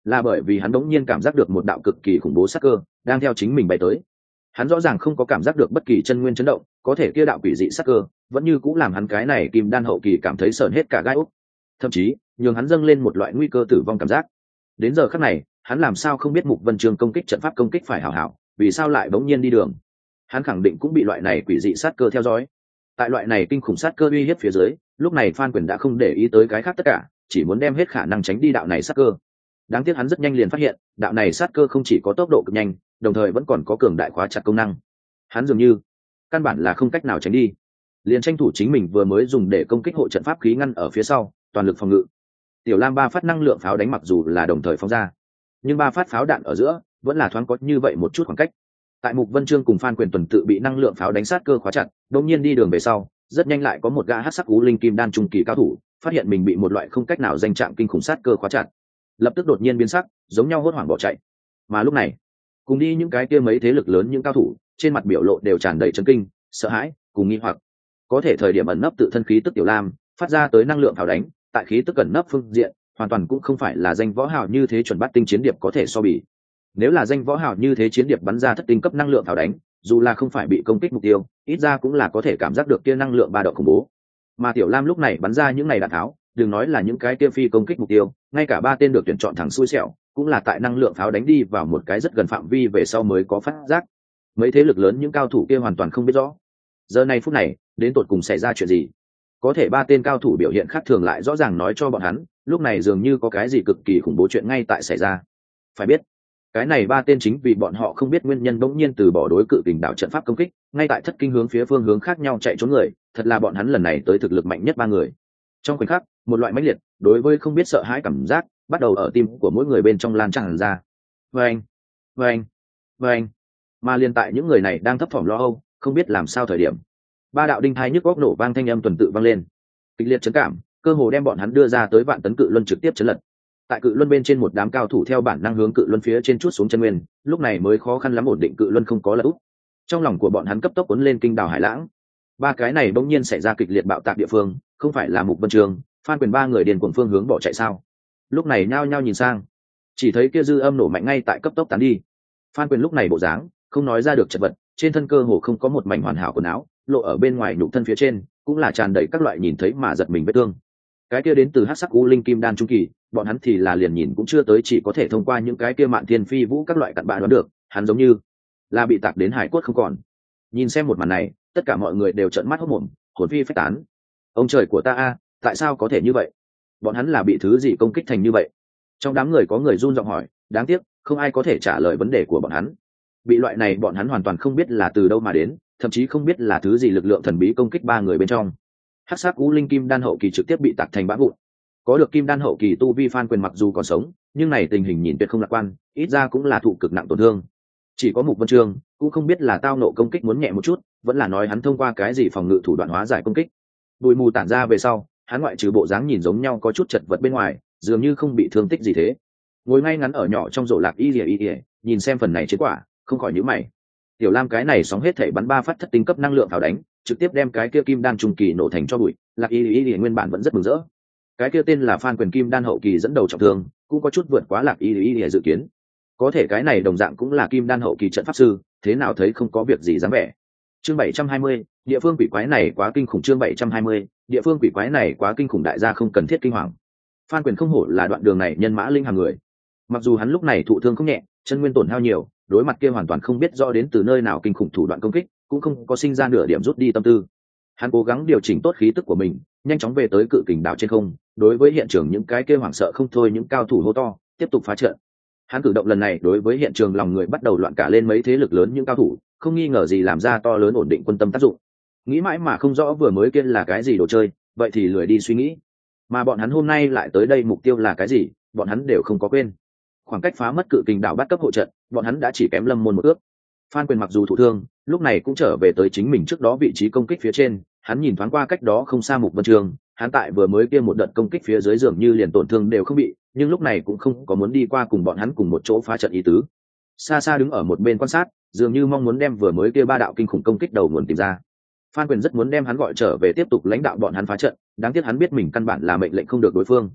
là bởi vì hắn đống nhiên cảm giác được một đạo cực kỳ khủng bố sát cơ đang theo chính mình bay tới. Hắn rõ ràng không có cảm giác được bất kỳ chân nguyên chấn động, có thể kia đạo quỷ dị sát cơ vẫn như cũng làm hắn cái này kim đan hậu kỳ cảm thấy sởn hết cả gai ốc, thậm chí nhường hắn dâng lên một loại nguy cơ tử vong cảm giác. Đến giờ khắc này hắn làm sao không biết Mục Vân Chương công kích trận pháp công kích phải hảo hảo, vì sao lại bỗng nhiên đi đường. Hắn khẳng định cũng bị loại này quỷ dị sát cơ theo dõi. Tại loại này kinh khủng sát cơ uy hiếp phía dưới, lúc này Phan Quyền đã không để ý tới cái khác tất cả, chỉ muốn đem hết khả năng tránh đi đạo này sát cơ. Đáng tiếc hắn rất nhanh liền phát hiện đạo này sát cơ không chỉ có tốc độ cực nhanh, đồng thời vẫn còn có cường đại khóa chặt công năng. Hắn dường như căn bản là không cách nào tránh đi, liền tranh thủ chính mình vừa mới dùng để công kích hộ trận pháp khí ngăn ở phía sau, toàn lực phòng ngự. Tiểu Lam ba phát năng lượng pháo đánh mặc dù là đồng thời phóng ra, nhưng ba phát pháo đạn ở giữa vẫn là thoáng có như vậy một chút khoảng cách. Tại Mục Vân Chương cùng Phan Quyền tuần tự bị năng lượng pháo đánh sát cơ khóa chặt, đột nhiên đi đường về sau, rất nhanh lại có một gã hắc sắc cú linh kim đan trung kỳ cao thủ phát hiện mình bị một loại không cách nào danh trạng kinh khủng sát cơ khóa chặt, lập tức đột nhiên biến sắc, giống nhau hốt hoảng bỏ chạy. Mà lúc này, cùng đi những cái kia mấy thế lực lớn những cao thủ, trên mặt biểu lộ đều tràn đầy chấn kinh, sợ hãi, cùng nghi hoặc. Có thể thời điểm ẩn nấp tự thân khí tức Tiểu Lam phát ra tới năng lượng pháo đánh, tại khí tức ẩn nấp phương diện, hoàn toàn cũng không phải là danh võ hào như thế chuẩn bát tinh chiến điệp có thể so bì. Nếu là danh võ hào như thế chiến điệp bắn ra thất tinh cấp năng lượng pháo đánh, dù là không phải bị công kích mục tiêu, ít ra cũng là có thể cảm giác được kia năng lượng ba độ khủng bố. Mà Tiểu Lam lúc này bắn ra những này đạn tháo, đừng nói là những cái kia phi công kích mục tiêu, ngay cả ba tên được tuyển chọn thẳng xui xẻo, cũng là tại năng lượng pháo đánh đi vào một cái rất gần phạm vi về sau mới có phát giác. Mấy thế lực lớn những cao thủ kia hoàn toàn không biết rõ, giờ này phút này đến tột cùng xảy ra chuyện gì. Có thể ba tên cao thủ biểu hiện khác thường lại rõ ràng nói cho bọn hắn, lúc này dường như có cái gì cực kỳ khủng bố chuyện ngay tại xảy ra. Phải biết, cái này ba tên chính vì bọn họ không biết nguyên nhân bỗng nhiên từ bỏ đối cự kình đảo trận pháp công kích, ngay tại thất kinh hướng phía phương hướng khác nhau chạy trốn người, thật là bọn hắn lần này tới thực lực mạnh nhất ba người. Trong khoảnh khắc, một loại mãnh liệt đối với không biết sợ hãi cảm giác bắt đầu ở tim của mỗi người bên trong lan tràn ra. Vâng, vâng, vâng. Mà liên tại những người này đang thấp thỏm lo âu, không biết làm sao thời điểm, ba đạo đinh thai nhức góc nổ vang thanh âm tuần tự vang lên, kịch liệt chấn cảm cơ hồ đem bọn hắn đưa ra tới vạn tấn cự luân trực tiếp chấn lật. Tại cự luân bên trên một đám cao thủ theo bản năng hướng cự luân phía trên chút xuống chân nguyên, lúc này mới khó khăn lắm ổn định cự luân không có lật úp. Trong lòng của bọn hắn cấp tốc cuốn lên kinh đào hải lãng. Ba cái này bỗng nhiên xảy ra kịch liệt bạo tạc địa phương, không phải là Mục Vân Chương, Phan Quyền ba người điền cuồng phương hướng bỏ chạy sao? Lúc này nhao nhao nhìn sang, chỉ thấy kia dư âm nổ mạnh ngay tại cấp tốc tán đi. Phan Quyền lúc này bộ dáng không nói ra được chật vật, trên thân cơ hồ không có một mảnh hoàn hảo quần áo, lộ ở bên ngoài nhục thân phía trên cũng là tràn đầy các loại nhìn thấy mà giật mình vết thương. Cái kia đến từ hắc sắc u linh kim đan trung kỳ, bọn hắn thì là liền nhìn cũng chưa tới, chỉ có thể thông qua những cái kia mạn thiên phi vũ các loại cặn bã đoán được, hắn giống như là bị tạc đến hải cốt không còn. Nhìn xem một màn này, tất cả mọi người đều trợn mắt hốt mồm, hồn phi phách tán. Ông trời của ta a, tại sao có thể như vậy? Bọn hắn là bị thứ gì công kích thành như vậy? Trong đám người có người run giọng hỏi, đáng tiếc không ai có thể trả lời vấn đề của bọn hắn. Bị loại này bọn hắn hoàn toàn không biết là từ đâu mà đến, thậm chí không biết là thứ gì lực lượng thần bí công kích ba người bên trong. Hắc sắc u linh kim đan hậu kỳ trực tiếp bị tạc thành bã vụn. Có được kim đan hậu kỳ tu vi Phan Quyền mặc dù còn sống, nhưng này tình hình nhìn tuyệt không lạc quan, ít ra cũng là thụ cực nặng tổn thương. Chỉ có Mục Vân Chương cũng không biết là tao nộ công kích muốn nhẹ một chút, vẫn là nói hắn thông qua cái gì phòng ngự thủ đoạn hóa giải công kích. Bụi mù tản ra về sau, hắn ngoại trừ bộ dáng nhìn giống nhau có chút chật vật bên ngoài, dường như không bị thương tích gì thế. Ngồi ngay ngắn ở nhỏ trong rổ lạc y lìa y lìa, nhìn xem phần này chiến quả, không khỏi nhíu mày. Tiểu Lam cái này sóng hết thảy bắn ba phát thất tinh cấp năng lượng pháo đánh, trực tiếp đem cái kia kim đan trung kỳ nổ thành cho bụi. Lạc y y y nguyên bản vẫn rất mừng rỡ. Cái kia tên là Phan Quyền kim đan hậu kỳ dẫn đầu trọng thương, cũng có chút vượt quá Lạc y y y dự kiến. Có thể cái này đồng dạng cũng là kim đan hậu kỳ trận pháp sư, thế nào thấy không có việc gì dám vẻ. Chương bảy trăm hai mươi, địa phương quỷ quái này quá kinh khủng. Chương bảy trăm hai mươi, địa phương quỷ quái này quá kinh khủng, đại gia không cần thiết kinh hoàng. Phan Quyền không hổ là đoạn đường này nhân mã linh hàng người. Mặc dù hắn lúc này thụ thương không nhẹ, chân nguyên tổn hao nhiều, đối mặt kia hoàn toàn không biết rõ đến từ nơi nào kinh khủng thủ đoạn công kích, cũng không có sinh ra nửa điểm rút đi tâm tư. Hắn cố gắng điều chỉnh tốt khí tức của mình, nhanh chóng về tới cự kình đảo trên không, đối với hiện trường những cái kia hoảng sợ không thôi những cao thủ hô to, tiếp tục phá trận. Hắn cử động lần này đối với hiện trường lòng người bắt đầu loạn cả lên mấy thế lực lớn những cao thủ, không nghi ngờ gì làm ra to lớn ổn định quân tâm tác dụng. Nghĩ mãi mà không rõ vừa mới kia là cái gì đồ chơi, vậy thì lười đi suy nghĩ. Mà bọn hắn hôm nay lại tới đây mục tiêu là cái gì, bọn hắn đều không có quên. Khoảng cách phá mất cự kình đảo bắt cấp hộ trận, bọn hắn đã chỉ kém Lâm Môn một ước. Phan Quyền mặc dù thụ thương, lúc này cũng trở về tới chính mình trước đó vị trí công kích phía trên, hắn nhìn thoáng qua cách đó không xa Mục Vân Chương, hắn tại vừa mới kia một đợt công kích phía dưới dường như liền tổn thương đều không bị, nhưng lúc này cũng không có muốn đi qua cùng bọn hắn cùng một chỗ phá trận ý tứ. Xa xa đứng ở một bên quan sát, dường như mong muốn đem vừa mới kia ba đạo kinh khủng công kích đầu nguồn tìm ra. Phan Quyền rất muốn đem hắn gọi trở về tiếp tục lãnh đạo bọn hắn phá trận, đáng tiếc hắn biết mình căn bản là mệnh lệnh không được đối phương.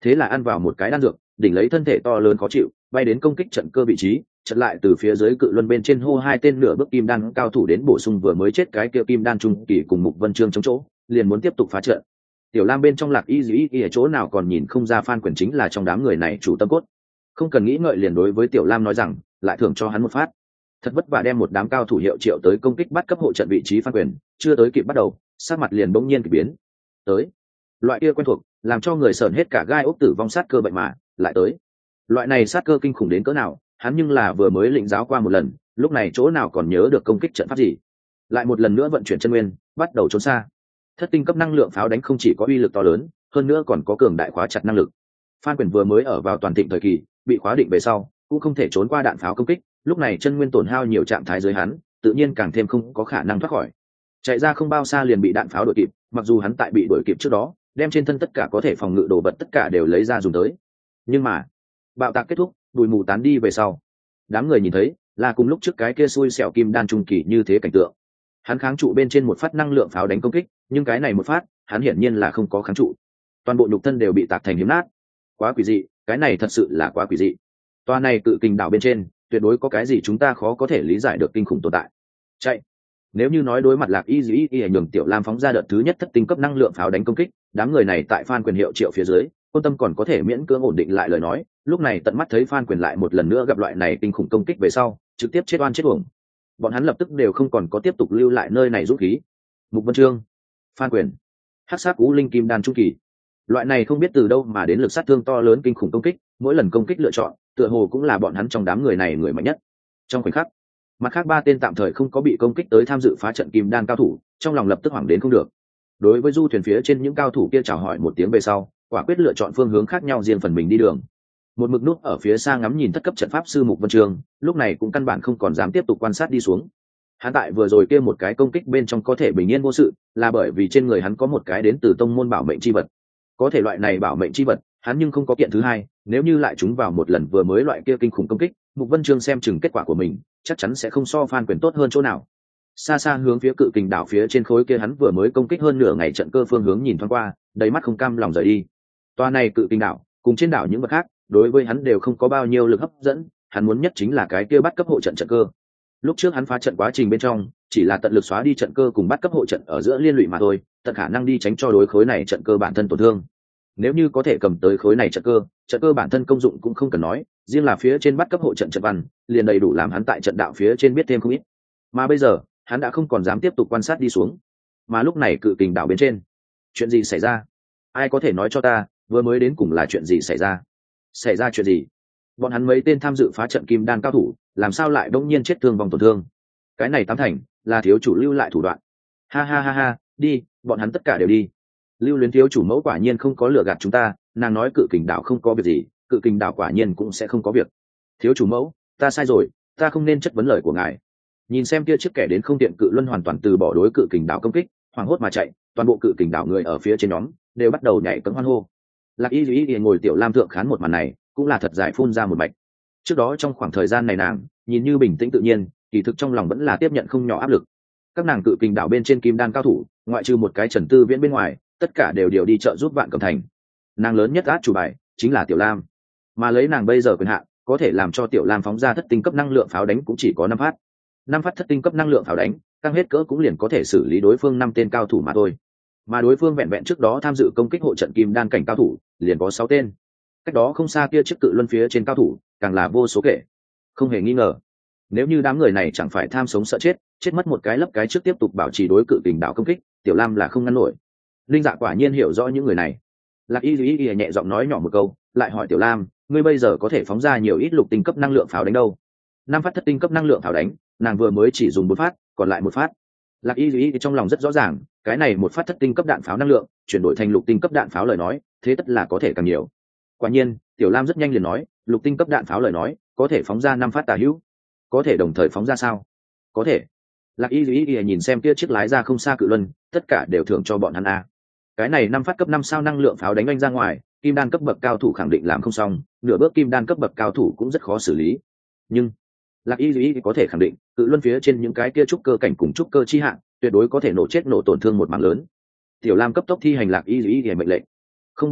thế là ăn vào một cái đan dược, đỉnh lấy thân thể to lớn khó chịu bay đến công kích trận cơ vị trí, chợt lại từ phía dưới cự luân bên trên hô hai tên nửa bước kim đan cao thủ đến bổ sung vừa mới chết cái kia kim đan trung kỳ cùng Mục Vân Trương chống chỗ, liền muốn tiếp tục phá trận. Tiểu Lam bên trong Lạc Y Dĩ Y ở chỗ nào còn nhìn không ra Phan Quyền chính là trong đám người này chủ tâm cốt. Không cần nghĩ ngợi liền đối với Tiểu Lam nói rằng, lại thưởng cho hắn một phát. Thật vất vả đem một đám cao thủ hiệu triệu tới công kích bắt cấp hộ trận vị trí Phan Quyền, chưa tới kịp bắt đầu, sắc mặt liền bỗng nhiên kỳ biến. Tới, loại kia quen thuộc, làm cho người sởn hết cả gai ốc tử vong sát cơ bệnh mà, lại tới. Loại này sát cơ kinh khủng đến cỡ nào, hắn nhưng là vừa mới lĩnh giáo qua một lần, lúc này chỗ nào còn nhớ được công kích trận pháp gì. Lại một lần nữa vận chuyển chân nguyên, bắt đầu trốn xa. Thất tinh cấp năng lượng pháo đánh không chỉ có uy lực to lớn, hơn nữa còn có cường đại khóa chặt năng lực. Phan Quyền vừa mới ở vào toàn thịnh thời kỳ, bị khóa định về sau, cũng không thể trốn qua đạn pháo công kích, lúc này chân nguyên tổn hao nhiều trạng thái dưới hắn, tự nhiên càng thêm không có khả năng thoát khỏi. Chạy ra không bao xa liền bị đạn pháo đuổi kịp, mặc dù hắn tại bị đuổi kịp trước đó, đem trên thân tất cả có thể phòng ngự đồ vật tất cả đều lấy ra dùng tới. Nhưng mà, bạo tạc kết thúc, bụi mù tán đi về sau, đám người nhìn thấy là cùng lúc trước cái kia xui xẻo kim đan trung kỳ như thế cảnh tượng. Hắn kháng trụ bên trên một phát năng lượng pháo đánh công kích, nhưng cái này một phát, hắn hiển nhiên là không có kháng trụ, toàn bộ nhục thân đều bị tạc thành hiếm nát. Quá quỷ dị, cái này thật sự là quá quỷ dị. Toa này tự kình đảo bên trên, tuyệt đối có cái gì chúng ta khó có thể lý giải được kinh khủng tồn tại. Chạy. Nếu như nói đối mặt Lạc Y Dĩ Y nhường Tiểu Lam phóng ra đợt thứ nhất thất tinh cấp năng lượng pháo đánh công kích, đám người này tại Phan Quyền hiệu triệu phía dưới, Quân Tâm còn có thể miễn cưỡng ổn định lại lời nói, lúc này tận mắt thấy Phan Quyền lại một lần nữa gặp loại này kinh khủng công kích về sau, trực tiếp chết oan chết uổng. Bọn hắn lập tức đều không còn có tiếp tục lưu lại nơi này rút khí. Mục Vân Trương, Phan Quyền, Hắc Sát Cú Linh Kim Đan trung kỳ, loại này không biết từ đâu mà đến lực sát thương to lớn kinh khủng công kích, mỗi lần công kích lựa chọn, tựa hồ cũng là bọn hắn trong đám người này người mạnh nhất. Trong khoảnh khắc, mặt khác ba tên tạm thời không có bị công kích tới tham dự phá trận kim đan cao thủ, trong lòng lập tức hoảng đến không được. Đối với du thuyền phía trên những cao thủ kia chào hỏi một tiếng về sau, quả quyết lựa chọn phương hướng khác nhau riêng phần mình đi đường. Một mực nút ở phía xa ngắm nhìn thất cấp trận pháp sư Mục Vân Trường, lúc này cũng căn bản không còn dám tiếp tục quan sát đi xuống. Hắn tại vừa rồi kia một cái công kích bên trong có thể bình yên vô sự, là bởi vì trên người hắn có một cái đến từ tông môn bảo mệnh chi vật. Có thể loại này bảo mệnh chi vật, hắn nhưng không có kiện thứ hai, nếu như lại chúng vào một lần vừa mới loại kia kinh khủng công kích, Mục Vân Trương xem chừng kết quả của mình, chắc chắn sẽ không so Phan Quyền tốt hơn chỗ nào. Xa xa hướng phía cự kình đảo phía trên khối kia hắn vừa mới công kích hơn nửa ngày trận cơ phương hướng nhìn thoáng qua, đầy mắt không cam lòng rời đi. Toa này cự kình đảo, cùng trên đảo những vật khác, đối với hắn đều không có bao nhiêu lực hấp dẫn, hắn muốn nhất chính là cái kia bắt cấp hộ trận trận cơ. Lúc trước hắn phá trận quá trình bên trong, chỉ là tận lực xóa đi trận cơ cùng bắt cấp hộ trận ở giữa liên lụy mà thôi, tận khả năng đi tránh cho đối khối này trận cơ bản thân tổn thương. Nếu như có thể cầm tới khối này trận cơ, trận cơ bản thân công dụng cũng không cần nói, riêng là phía trên bắt cấp hộ trận trận văn, liền đầy đủ làm hắn tại trận đạo phía trên biết thêm không ít. Mà bây giờ, hắn đã không còn dám tiếp tục quan sát đi xuống. Mà lúc này cự kình đảo bên trên, chuyện gì xảy ra? Ai có thể nói cho ta, vừa mới đến cùng là chuyện gì xảy ra? Xảy ra chuyện gì? Bọn hắn mấy tên tham dự phá trận kim đan cao thủ, làm sao lại đông nhiên chết thương vong tổn thương? Cái này tám thành là thiếu chủ lưu lại thủ đoạn. Ha ha ha ha, đi, bọn hắn tất cả đều đi. Lưu Luyến thiếu chủ mẫu quả nhiên không có lừa gạt chúng ta, nàng nói cự kình đảo không có việc gì, cự kình đảo quả nhiên cũng sẽ không có việc. Thiếu chủ mẫu, ta sai rồi, ta không nên chất vấn lời của ngài. Nhìn xem kia chiếc kẻ đến không tiện cự luân hoàn toàn từ bỏ đối cự kình đảo công kích, hoảng hốt mà chạy, toàn bộ cự kình đảo người ở phía trên nhóm đều bắt đầu nhảy cẫng hoan hô. Lạc Y Duy ngồi Tiểu Lam thượng khán một màn này, cũng là thật giải phun ra một bạch. Trước đó trong khoảng thời gian này nàng nhìn như bình tĩnh tự nhiên, kỳ thực trong lòng vẫn là tiếp nhận không nhỏ áp lực. Các nàng cự kình đảo bên trên kim đan cao thủ, ngoại trừ một cái Trần Tư Viễn bên ngoài, tất cả đều đều đi trợ giúp Vạn Cẩm Thành. Nàng lớn nhất át chủ bài chính là Tiểu Lam, mà lấy nàng bây giờ quyền hạn, có thể làm cho Tiểu Lam phóng ra thất tinh cấp năng lượng pháo đánh cũng chỉ có năm phát. Năm phát thất tinh cấp năng lượng pháo đánh, tăng hết cỡ cũng liền có thể xử lý đối phương năm tên cao thủ mà thôi. Mà đối phương vẹn vẹn trước đó tham dự công kích hộ trận kim đan cảnh cao thủ, liền có sáu tên. Cách đó không xa kia chiếc cự luân phía trên cao thủ, càng là vô số kể. Không hề nghi ngờ, nếu như đám người này chẳng phải tham sống sợ chết, chết mất một cái lấp cái trước tiếp tục bảo trì đối cự kình đảo công kích, Tiểu Lam là không ngăn nổi. Linh Dạ quả nhiên hiểu rõ những người này. Lạc Y Duy Y nhẹ giọng nói nhỏ một câu, lại hỏi Tiểu Lam, ngươi bây giờ có thể phóng ra nhiều ít lục tinh cấp năng lượng pháo đánh đâu? Năm phát thất tinh cấp năng lượng pháo đánh, nàng vừa mới chỉ dùng một phát, còn lại một phát. Lạc Y Duy Y trong lòng rất rõ ràng, cái này một phát thất tinh cấp đạn pháo năng lượng, chuyển đổi thành lục tinh cấp đạn pháo lời nói, thế tất là có thể càng nhiều. Quả nhiên, Tiểu Lam rất nhanh liền nói, lục tinh cấp đạn pháo lời nói, có thể phóng ra năm phát tà hữu. Có thể đồng thời phóng ra sao? Có thể. Lạc Y Duy Y nhìn xem kia chiếc lái ra không xa cự luân, tất cả đều thưởng cho bọn hắn a. Cái này năm phát cấp năm sao năng lượng pháo đánh anh ra ngoài, kim đan cấp bậc cao thủ khẳng định làm không xong, nửa bước kim đan cấp bậc cao thủ cũng rất khó xử lý. Nhưng Lạc Y Duy có thể khẳng định, cự luân phía trên những cái kia trúc cơ cảnh cùng trúc cơ chi hạng, tuyệt đối có thể nổ chết nổ tổn thương một mảng lớn. Tiểu Lam cấp tốc thi hành Lạc Y Duy mệnh lệnh. Không bao lâu,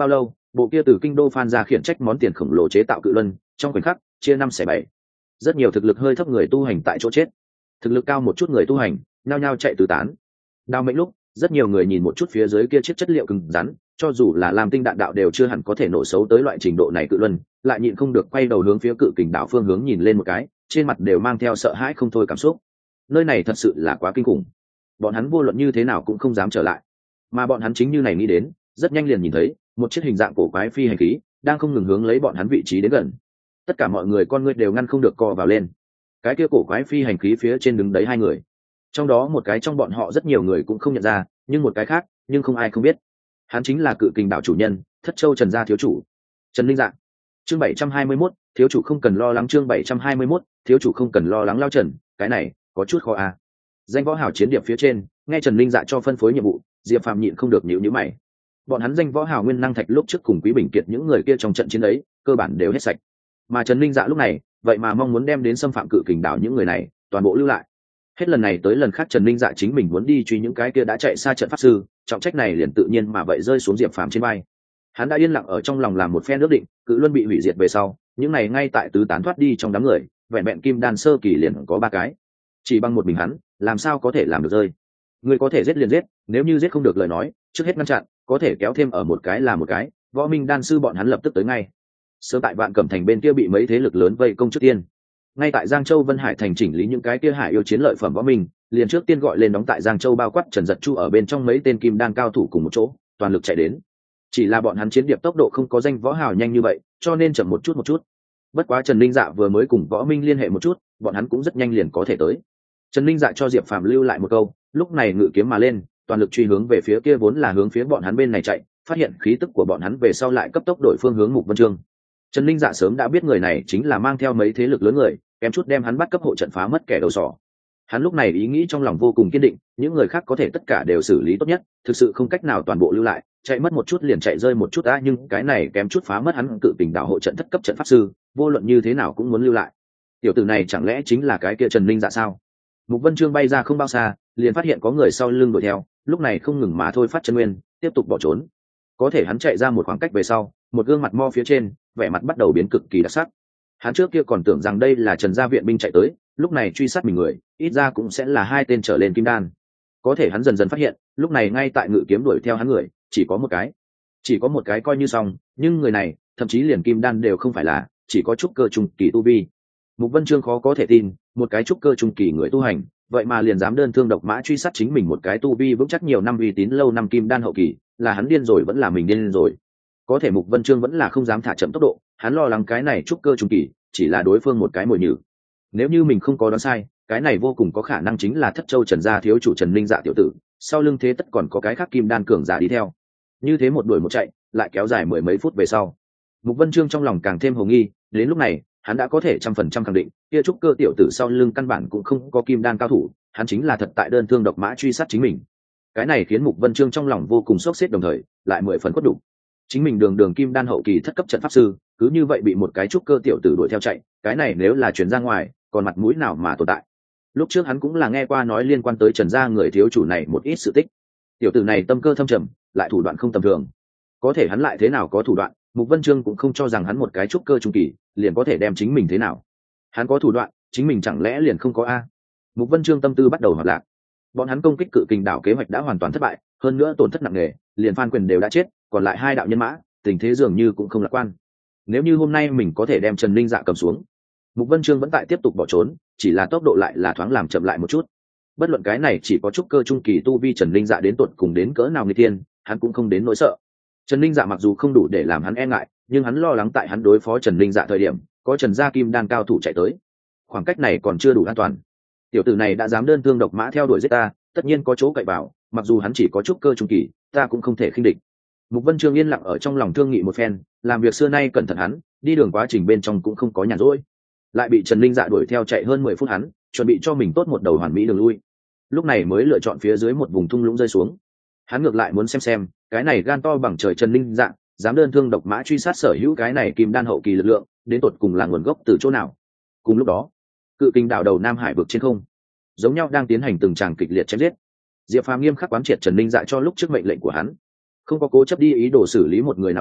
bộ kia từ kinh đô phan ra khiển trách món tiền khổng lồ chế tạo cự luân trong khoảnh khắc chia năm xẻ bảy. Rất nhiều thực lực hơi thấp người tu hành tại chỗ chết, thực lực cao một chút người tu hành nhao nhao chạy tứ tán. Đao mệnh lúc rất nhiều người nhìn một chút phía dưới kia chiếc chất liệu cứng rắn, cho dù là làm tinh đạn đạo đều chưa hẳn có thể nổ xấu tới loại trình độ này cự luân, lại nhịn không được quay đầu hướng phía cự kình đảo phương hướng nhìn lên một cái, trên mặt đều mang theo sợ hãi không thôi cảm xúc. Nơi này thật sự là quá kinh khủng, bọn hắn vô luận như thế nào cũng không dám trở lại. Mà bọn hắn chính như này nghĩ đến, rất nhanh liền nhìn thấy một chiếc hình dạng cổ quái phi hành khí đang không ngừng hướng lấy bọn hắn vị trí đến gần. Tất cả mọi người con ngươi đều ngăn không được co vào lên. Cái kia cổ quái phi hành khí phía trên đứng đấy hai người, trong đó một cái trong bọn họ rất nhiều người cũng không nhận ra, nhưng một cái khác nhưng không ai không biết, hắn chính là cự kình đảo chủ nhân Thất Châu Trần gia thiếu chủ Trần Linh Dạ. Chương bảy trăm hai mươi mốt, thiếu chủ không cần lo lắng. Chương bảy trăm hai mươi mốt, thiếu chủ không cần lo lắng. Lao Trần, cái này có chút khó à. Danh võ hào chiến điệp phía trên, nghe Trần Linh Dạ cho phân phối nhiệm vụ, Diệp Phàm nhịn không được nhíu nhíu mày. Bọn hắn danh võ hào nguyên năng thạch lúc trước cùng Quý Bình Kiệt những người kia trong trận chiến ấy, cơ bản đều hết sạch. Mà Trần Linh Dạ lúc này, vậy mà mong muốn đem đến xâm phạm cự kình đảo những người này, toàn bộ lưu lại. Hết lần này tới lần khác Trần Linh Dạ chính mình muốn đi truy những cái kia đã chạy xa trận pháp sư, trọng trách này liền tự nhiên mà vậy rơi xuống Diệp Phàm trên vai. Hắn đã yên lặng ở trong lòng làm một phen ước định, cự luân bị hủy diệt về sau, những này ngay tại tứ tán thoát đi trong đám người, vẹn vẹn kim đan sơ kỳ liền có ba cái. Chỉ bằng một mình hắn, làm sao có thể làm được rơi? Người có thể giết liền giết, nếu như giết không được lời nói, trước hết ngăn chặn, có thể kéo thêm ở một cái là một cái, võ minh đan sư bọn hắn lập tức tới ngay. Sơ tại Vạn Cẩm Thành bên kia bị mấy thế lực lớn vây công trước tiên. Ngay tại Giang Châu Vân Hải thành chỉnh lý những cái kia hải yêu chiến lợi phẩm võ minh, liền trước tiên gọi lên đóng tại Giang Châu bao quát Trần Dật Chu ở bên trong mấy tên kim đan cao thủ cùng một chỗ, toàn lực chạy đến. Chỉ là bọn hắn chiến điệp tốc độ không có danh võ hào nhanh như vậy, cho nên chậm một chút một chút. Bất quá Trần Linh Dạ vừa mới cùng võ minh liên hệ một chút, bọn hắn cũng rất nhanh liền có thể tới. Trần Linh Dạ cho Diệp Phàm lưu lại một câu, lúc này ngự kiếm mà lên, toàn lực truy hướng về phía kia vốn là hướng phía bọn hắn bên này chạy, phát hiện khí tức của bọn hắn về sau lại cấp tốc đổi phương hướng Mục Vân Trương. Trần Linh Dạ sớm đã biết người này chính là mang theo mấy thế lực lớn người, kém chút đem hắn bắt cấp hộ trận phá mất kẻ đầu sỏ. Hắn lúc này ý nghĩ trong lòng vô cùng kiên định, những người khác có thể tất cả đều xử lý tốt nhất, thực sự không cách nào toàn bộ lưu lại, chạy mất một chút liền chạy rơi một chút đã, nhưng cái này kém chút phá mất hắn cự tình đảo hộ trận thất cấp trận pháp sư, vô luận như thế nào cũng muốn lưu lại. Tiểu tử này chẳng lẽ chính là cái kia Trần Linh Dạ sao? Mục Vân Trương bay ra không bao xa, liền phát hiện có người sau lưng đuổi theo, lúc này không ngừng mà thôi phát chân nguyên, tiếp tục bỏ trốn. Có thể hắn chạy ra một khoảng cách về sau, một gương mặt mo phía trên, vẻ mặt bắt đầu biến cực kỳ đặc sắc. Hắn trước kia còn tưởng rằng đây là Trần gia viện binh chạy tới, lúc này truy sát mình người, ít ra cũng sẽ là hai tên trở lên kim đan. Có thể hắn dần dần phát hiện, lúc này ngay tại ngự kiếm đuổi theo hắn người, chỉ có một cái. Chỉ có một cái coi như xong, nhưng người này, thậm chí liền kim đan đều không phải là, chỉ có trúc cơ trung kỳ tu vi. Mục Vân Trương khó có thể tin, một cái trúc cơ trung kỳ người tu hành, vậy mà liền dám đơn thương độc mã truy sát chính mình một cái tu vi vững chắc nhiều năm uy tín lâu năm kim đan hậu kỳ, là hắn điên rồi vẫn là mình điên rồi. Có thể Mục Vân Trương vẫn là không dám thả chậm tốc độ, hắn lo lắng cái này trúc cơ trung kỳ chỉ là đối phương một cái mồi nhử. Nếu như mình không có đoán sai, cái này vô cùng có khả năng chính là Thất Châu Trần gia thiếu chủ Trần Linh Dạ tiểu tử, sau lưng thế tất còn có cái khác kim đan cường giả đi theo. Như thế một đuổi một chạy, lại kéo dài mười mấy phút về sau, Mục Vân Trương trong lòng càng thêm hồ nghi, đến lúc này, hắn đã có thể trăm phần trăm khẳng định, kia trúc cơ tiểu tử sau lưng căn bản cũng không có kim đan cao thủ, hắn chính là thật tại đơn thương độc mã truy sát chính mình. Cái này khiến Mục Vân Trương trong lòng vô cùng sốt sét, đồng thời lại mười phần khuất đủ. Chính mình đường đường kim đan hậu kỳ thất cấp trận pháp sư, cứ như vậy bị một cái trúc cơ tiểu tử đuổi theo chạy, cái này nếu là truyền ra ngoài, còn mặt mũi nào mà tồn tại. Lúc trước hắn cũng là nghe qua nói liên quan tới Trần gia người thiếu chủ này một ít sự tích. Tiểu tử này tâm cơ thâm trầm, lại thủ đoạn không tầm thường. Có thể hắn lại thế nào có thủ đoạn, Mục Vân Trương cũng không cho rằng hắn một cái trúc cơ trung kỳ liền có thể đem chính mình thế nào. Hắn có thủ đoạn, chính mình chẳng lẽ liền không có a? Mục Vân Trương tâm tư bắt đầu hoạt lạc. Bọn hắn công kích cự kình đảo kế hoạch đã hoàn toàn thất bại, hơn nữa tổn thất nặng nề, liền Phan Quyền đều đã chết, còn lại hai đạo nhân mã, tình thế dường như cũng không lạc quan. Nếu như hôm nay mình có thể đem Trần Linh Dạ cầm xuống, Mục Vân Trương vẫn tại tiếp tục bỏ trốn, chỉ là tốc độ lại là thoáng làm chậm lại một chút. Bất luận cái này chỉ có trúc cơ trung kỳ tu vi Trần Linh Dạ đến tuột cùng đến cỡ nào nguy tiên, hắn cũng không đến nỗi sợ. Trần Linh Dạ mặc dù không đủ để làm hắn e ngại, nhưng hắn lo lắng tại hắn đối phó Trần Linh Dạ thời điểm, có Trần gia kim đan cao thủ chạy tới. Khoảng cách này còn chưa đủ an toàn. Tiểu tử này đã dám đơn thương độc mã theo đuổi giết ta, tất nhiên có chỗ cậy vào, mặc dù hắn chỉ có trúc cơ trung kỳ, ta cũng không thể khinh địch. Mục Vân Trương yên lặng ở trong lòng thương nghị một phen, làm việc xưa nay cẩn thận hắn, đi đường quá trình bên trong cũng không có nhàn rỗi. Lại bị Trần Linh Dạ đuổi theo chạy hơn mười phút, hắn chuẩn bị cho mình tốt một đầu hoàn mỹ đường lui. Lúc này mới lựa chọn phía dưới một vùng thung lũng rơi xuống. Hắn ngược lại muốn xem xem, cái này gan to bằng trời Trần Linh Dạ, dám đơn thương độc mã truy sát sở hữu cái này kim đan hậu kỳ lực lượng, đến tột cùng là nguồn gốc từ chỗ nào. Cùng lúc đó, cự kình đảo đầu Nam Hải vực trên không, giống nhau đang tiến hành từng tràng kịch liệt chém giết. Diệp Phàm nghiêm khắc quán triệt Trần Linh Dạ cho lúc trước mệnh lệnh của hắn, không có cố chấp đi ý đồ xử lý một người nào đó,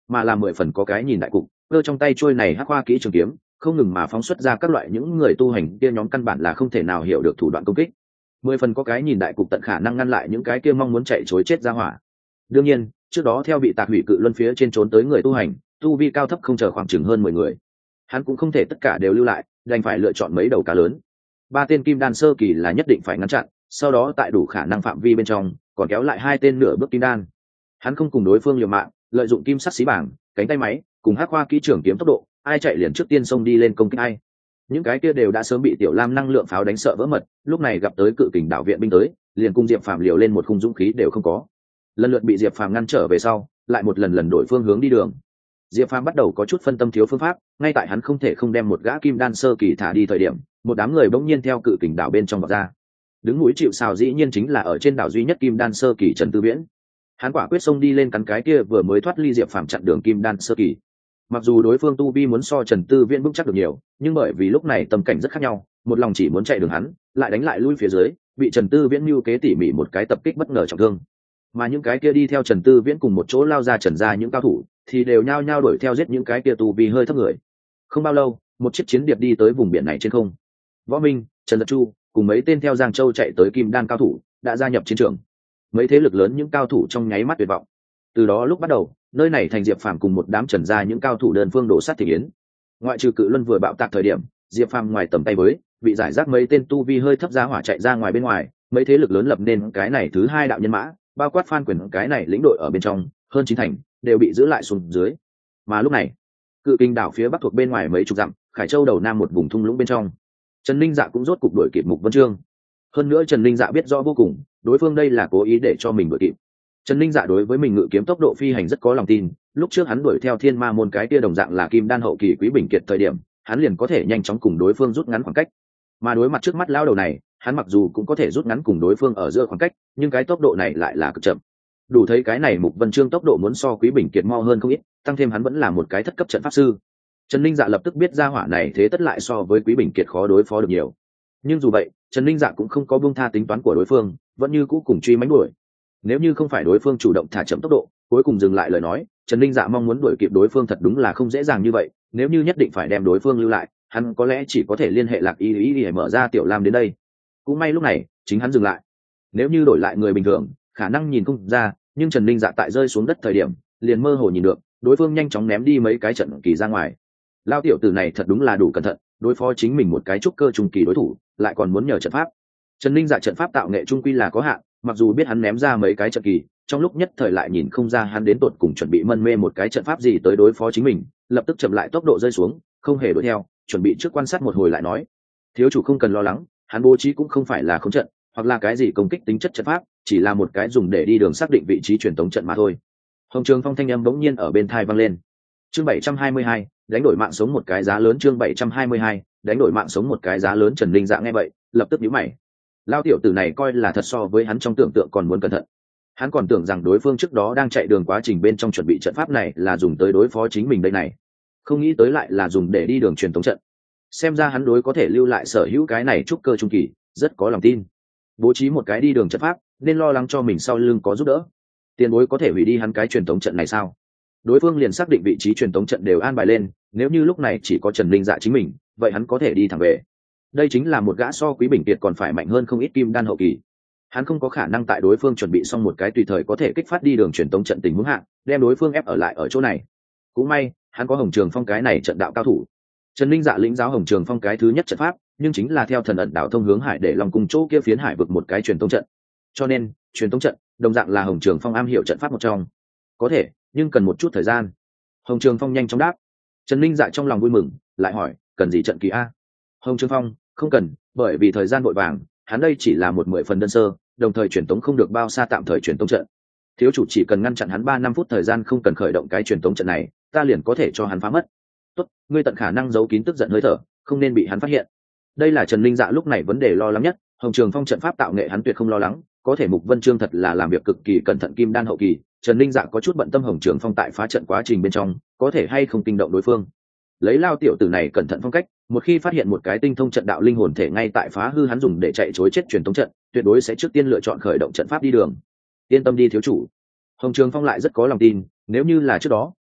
mà là mười phần có cái nhìn đại cục, cơ trong tay trôi này hắc hoa kỹ trường kiếm không ngừng mà phóng xuất ra các loại những người tu hành kia nhóm căn bản là không thể nào hiểu được thủ đoạn công kích. Mười phần có cái nhìn đại cục tận khả năng ngăn lại những cái kia mong muốn chạy chối chết ra hỏa. Đương nhiên trước đó theo bị tạc hủy cự luân phía trên trốn tới người tu hành, tu vi cao thấp không chờ khoảng chừng hơn mười người, hắn cũng không thể tất cả đều lưu lại, đành phải lựa chọn mấy đầu cá lớn. Ba tên kim đan sơ kỳ là nhất định phải ngăn chặn, sau đó tại đủ khả năng phạm vi bên trong còn kéo lại hai tên nửa bước kim đan. Hắn không cùng đối phương liều mạng, lợi dụng kim sắc xí bảng, cánh tay máy cùng hắc hoa kỹ trưởng kiếm tốc độ, ai chạy liền trước tiên xông đi lên công kích ai. Những cái kia đều đã sớm bị tiểu lam năng lượng pháo đánh sợ vỡ mật, lúc này gặp tới cự kình đạo viện binh tới, liền cùng diệp phàm liều lên một khung dũng khí đều không có, lần lượt bị diệp phàm ngăn trở về sau, lại một lần lần đổi phương hướng đi đường. Diệp phàm bắt đầu có chút phân tâm thiếu phương pháp, ngay tại hắn không thể không đem một gã kim đan sơ kỳ thả đi thời điểm, một đám người bỗng nhiên theo cự kình đảo bên trong vọt ra. Đứng núi chịu sào dĩ nhiên chính là ở trên đảo duy nhất kim đan sơ kỳ Trần Tư Viễn. Hắn quả quyết xông đi lên cắn cái kia vừa mới thoát ly diệp phàm chặn đường kim đan sơ kỳ. Mặc dù đối phương tu vi muốn so Trần Tư Viễn vững chắc được nhiều, nhưng bởi vì lúc này tâm cảnh rất khác nhau, một lòng chỉ muốn chạy đường hắn, lại đánh lại lui phía dưới, bị Trần Tư Viễn mưu kế tỉ mỉ một cái tập kích bất ngờ trọng thương. Mà những cái kia đi theo Trần Tư Viễn cùng một chỗ lao ra Trần ra những cao thủ thì đều nhao nhao đuổi theo giết những cái kia tu vi hơi thấp người. Không bao lâu, một chiếc chiến điệp đi tới vùng biển này trên không. Võ Minh, Trần Dật Chu cùng mấy tên theo Giang Châu chạy tới kim đan cao thủ đã gia nhập chiến trường. Mấy thế lực lớn những cao thủ trong nháy mắt tuyệt vọng. Từ đó lúc bắt đầu, nơi này thành Diệp Phàm cùng một đám Trần gia những cao thủ đơn phương đổ sát thị yến. Ngoại trừ cự luân vừa bạo tạc thời điểm, Diệp Phàm ngoài tầm tay với, bị giải rác mấy tên tu vi hơi thấp ra hỏa chạy ra ngoài bên ngoài, mấy thế lực lớn lập nên cái này thứ hai đạo nhân mã, bao quát Phan Quyền cái này lĩnh đội ở bên trong, hơn chín thành đều bị giữ lại xuống dưới. Mà lúc này, cự kinh đảo phía bắc thuộc bên ngoài mấy chục dặm, Khải Châu đầu nam một vùng thung lũng bên trong, Trần Linh Dạ cũng rốt cục đuổi kịp Mục Vân Trương. Hơn nữa Trần Linh Dạ biết rõ vô cùng, đối phương đây là cố ý để cho mình đuổi kịp. Trần Linh Dạ đối với mình ngự kiếm tốc độ phi hành rất có lòng tin, lúc trước hắn đuổi theo Thiên Ma môn cái kia đồng dạng là kim đan hậu kỳ Quý Bình Kiệt thời điểm, hắn liền có thể nhanh chóng cùng đối phương rút ngắn khoảng cách. Mà đối mặt trước mắt lao đầu này, hắn mặc dù cũng có thể rút ngắn cùng đối phương ở giữa khoảng cách, nhưng cái tốc độ này lại là cực chậm. Đủ thấy cái này Mục Vân Trương tốc độ muốn so Quý Bình Kiệt mau hơn không ít, tăng thêm hắn vẫn là một cái thất cấp trận pháp sư. Trần Linh Dạ lập tức biết ra hỏa này thế tất lại so với Quý Bình Kiệt khó đối phó được nhiều. Nhưng dù vậy, Trần Linh Dạ cũng không có buông tha tính toán của đối phương, vẫn như cũ cùng truy mãnh đuổi. Nếu như không phải đối phương chủ động thả chậm tốc độ, cuối cùng dừng lại lời nói, Trần Linh Dạ mong muốn đuổi kịp đối phương thật đúng là không dễ dàng như vậy. Nếu như nhất định phải đem đối phương lưu lại, hắn có lẽ chỉ có thể liên hệ Lạc Y Y để mở ra Tiểu Lam đến đây. Cũng may lúc này, chính hắn dừng lại. Nếu như đổi lại người bình thường, khả năng nhìn không ra, nhưng Trần Linh Dạ tại rơi xuống đất thời điểm, liền mơ hồ nhìn được, đối phương nhanh chóng ném đi mấy cái trận kỳ ra ngoài. Lao tiểu tử này thật đúng là đủ cẩn thận, đối phó chính mình một cái trúc cơ trung kỳ đối thủ, lại còn muốn nhờ trận pháp. Trần Linh Dạ trận pháp tạo nghệ trung quy là có hạn, mặc dù biết hắn ném ra mấy cái trận kỳ, trong lúc nhất thời lại nhìn không ra hắn đến tột cùng chuẩn bị mân mê một cái trận pháp gì tới đối phó chính mình, lập tức chậm lại tốc độ rơi xuống, không hề đuổi theo, chuẩn bị trước quan sát một hồi lại nói. Thiếu chủ không cần lo lắng, hắn bố trí cũng không phải là khống trận, hoặc là cái gì công kích tính chất trận pháp, chỉ là một cái dùng để đi đường xác định vị trí truyền tống trận mà thôi. Hồng Trường Phong thanh âm bỗng nhiên ở bên tai vang lên. Chương bảy trăm hai mươi hai, đánh đổi mạng sống một cái giá lớn. Chương bảy trăm hai mươi hai, đánh đổi mạng sống một cái giá lớn. Trần Linh Dạ nghe vậy, lập tức nhíu mày. Lao tiểu tử này coi là thật so với hắn trong tưởng tượng còn muốn cẩn thận. Hắn còn tưởng rằng đối phương trước đó đang chạy đường quá trình bên trong chuẩn bị trận pháp này là dùng tới đối phó chính mình đây này, không nghĩ tới lại là dùng để đi đường truyền tống trận. Xem ra hắn đối có thể lưu lại sở hữu cái này trúc cơ trung kỳ rất có lòng tin. Bố trí một cái đi đường trận pháp, nên lo lắng cho mình sau lưng có giúp đỡ. Tiền bối có thể hủy đi hắn cái truyền tống trận này sao? Đối phương liền xác định vị trí truyền tống trận đều an bài lên, nếu như lúc này chỉ có Trần Linh Dạ chính mình, vậy hắn có thể đi thẳng về. Đây chính là một gã so Quý Bình Kiệt còn phải mạnh hơn không ít kim đan hậu kỳ. Hắn không có khả năng tại đối phương chuẩn bị xong một cái tùy thời có thể kích phát đi đường truyền tống trận tình huống hạn, đem đối phương ép ở lại ở chỗ này. Cũng may, hắn có Hồng Trường Phong cái này trận đạo cao thủ. Trần Linh Dạ lĩnh giáo Hồng Trường Phong cái thứ nhất trận pháp, nhưng chính là theo thần ẩn đảo thông hướng hải để lòng cung chỗ kia phiến hải vực một cái truyền tống trận. Cho nên, truyền tống trận đồng dạng là Hồng Trường Phong am hiểu trận pháp một trong. Có thể, nhưng cần một chút thời gian. Hồng Trường Phong nhanh chóng đáp. Trần Linh Dạ trong lòng vui mừng, lại hỏi, cần gì trận kỳ a? Hồng Trường Phong, không cần, bởi vì thời gian vội vàng, hắn đây chỉ là một mười phần đơn sơ, đồng thời truyền tống không được bao xa tạm thời truyền tống trận. Thiếu chủ chỉ cần ngăn chặn hắn ba năm phút thời gian không cần khởi động cái truyền tống trận này, ta liền có thể cho hắn phá mất. Tốt, ngươi tận khả năng giấu kín tức giận hơi thở, không nên bị hắn phát hiện. Đây là Trần Linh Dạ lúc này vấn đề lo lắng nhất, Hồng Trường Phong trận pháp tạo nghệ hắn tuyệt không lo lắng, có thể Mục Vân Trương thật là làm việc cực kỳ cẩn thận kim đan hậu kỳ, Trần Linh Dạ có chút bận tâm Hồng Trường Phong tại phá trận quá trình bên trong, có thể hay không kinh động đối phương. Lấy Lao tiểu tử này cẩn thận phong cách, một khi phát hiện một cái tinh thông trận đạo linh hồn thể ngay tại phá hư hắn dùng để chạy trối chết truyền tống trận, tuyệt đối sẽ trước tiên lựa chọn khởi động trận pháp đi đường. Yên tâm đi thiếu chủ. Hồng Trường Phong lại rất có lòng tin, nếu như là trước đó,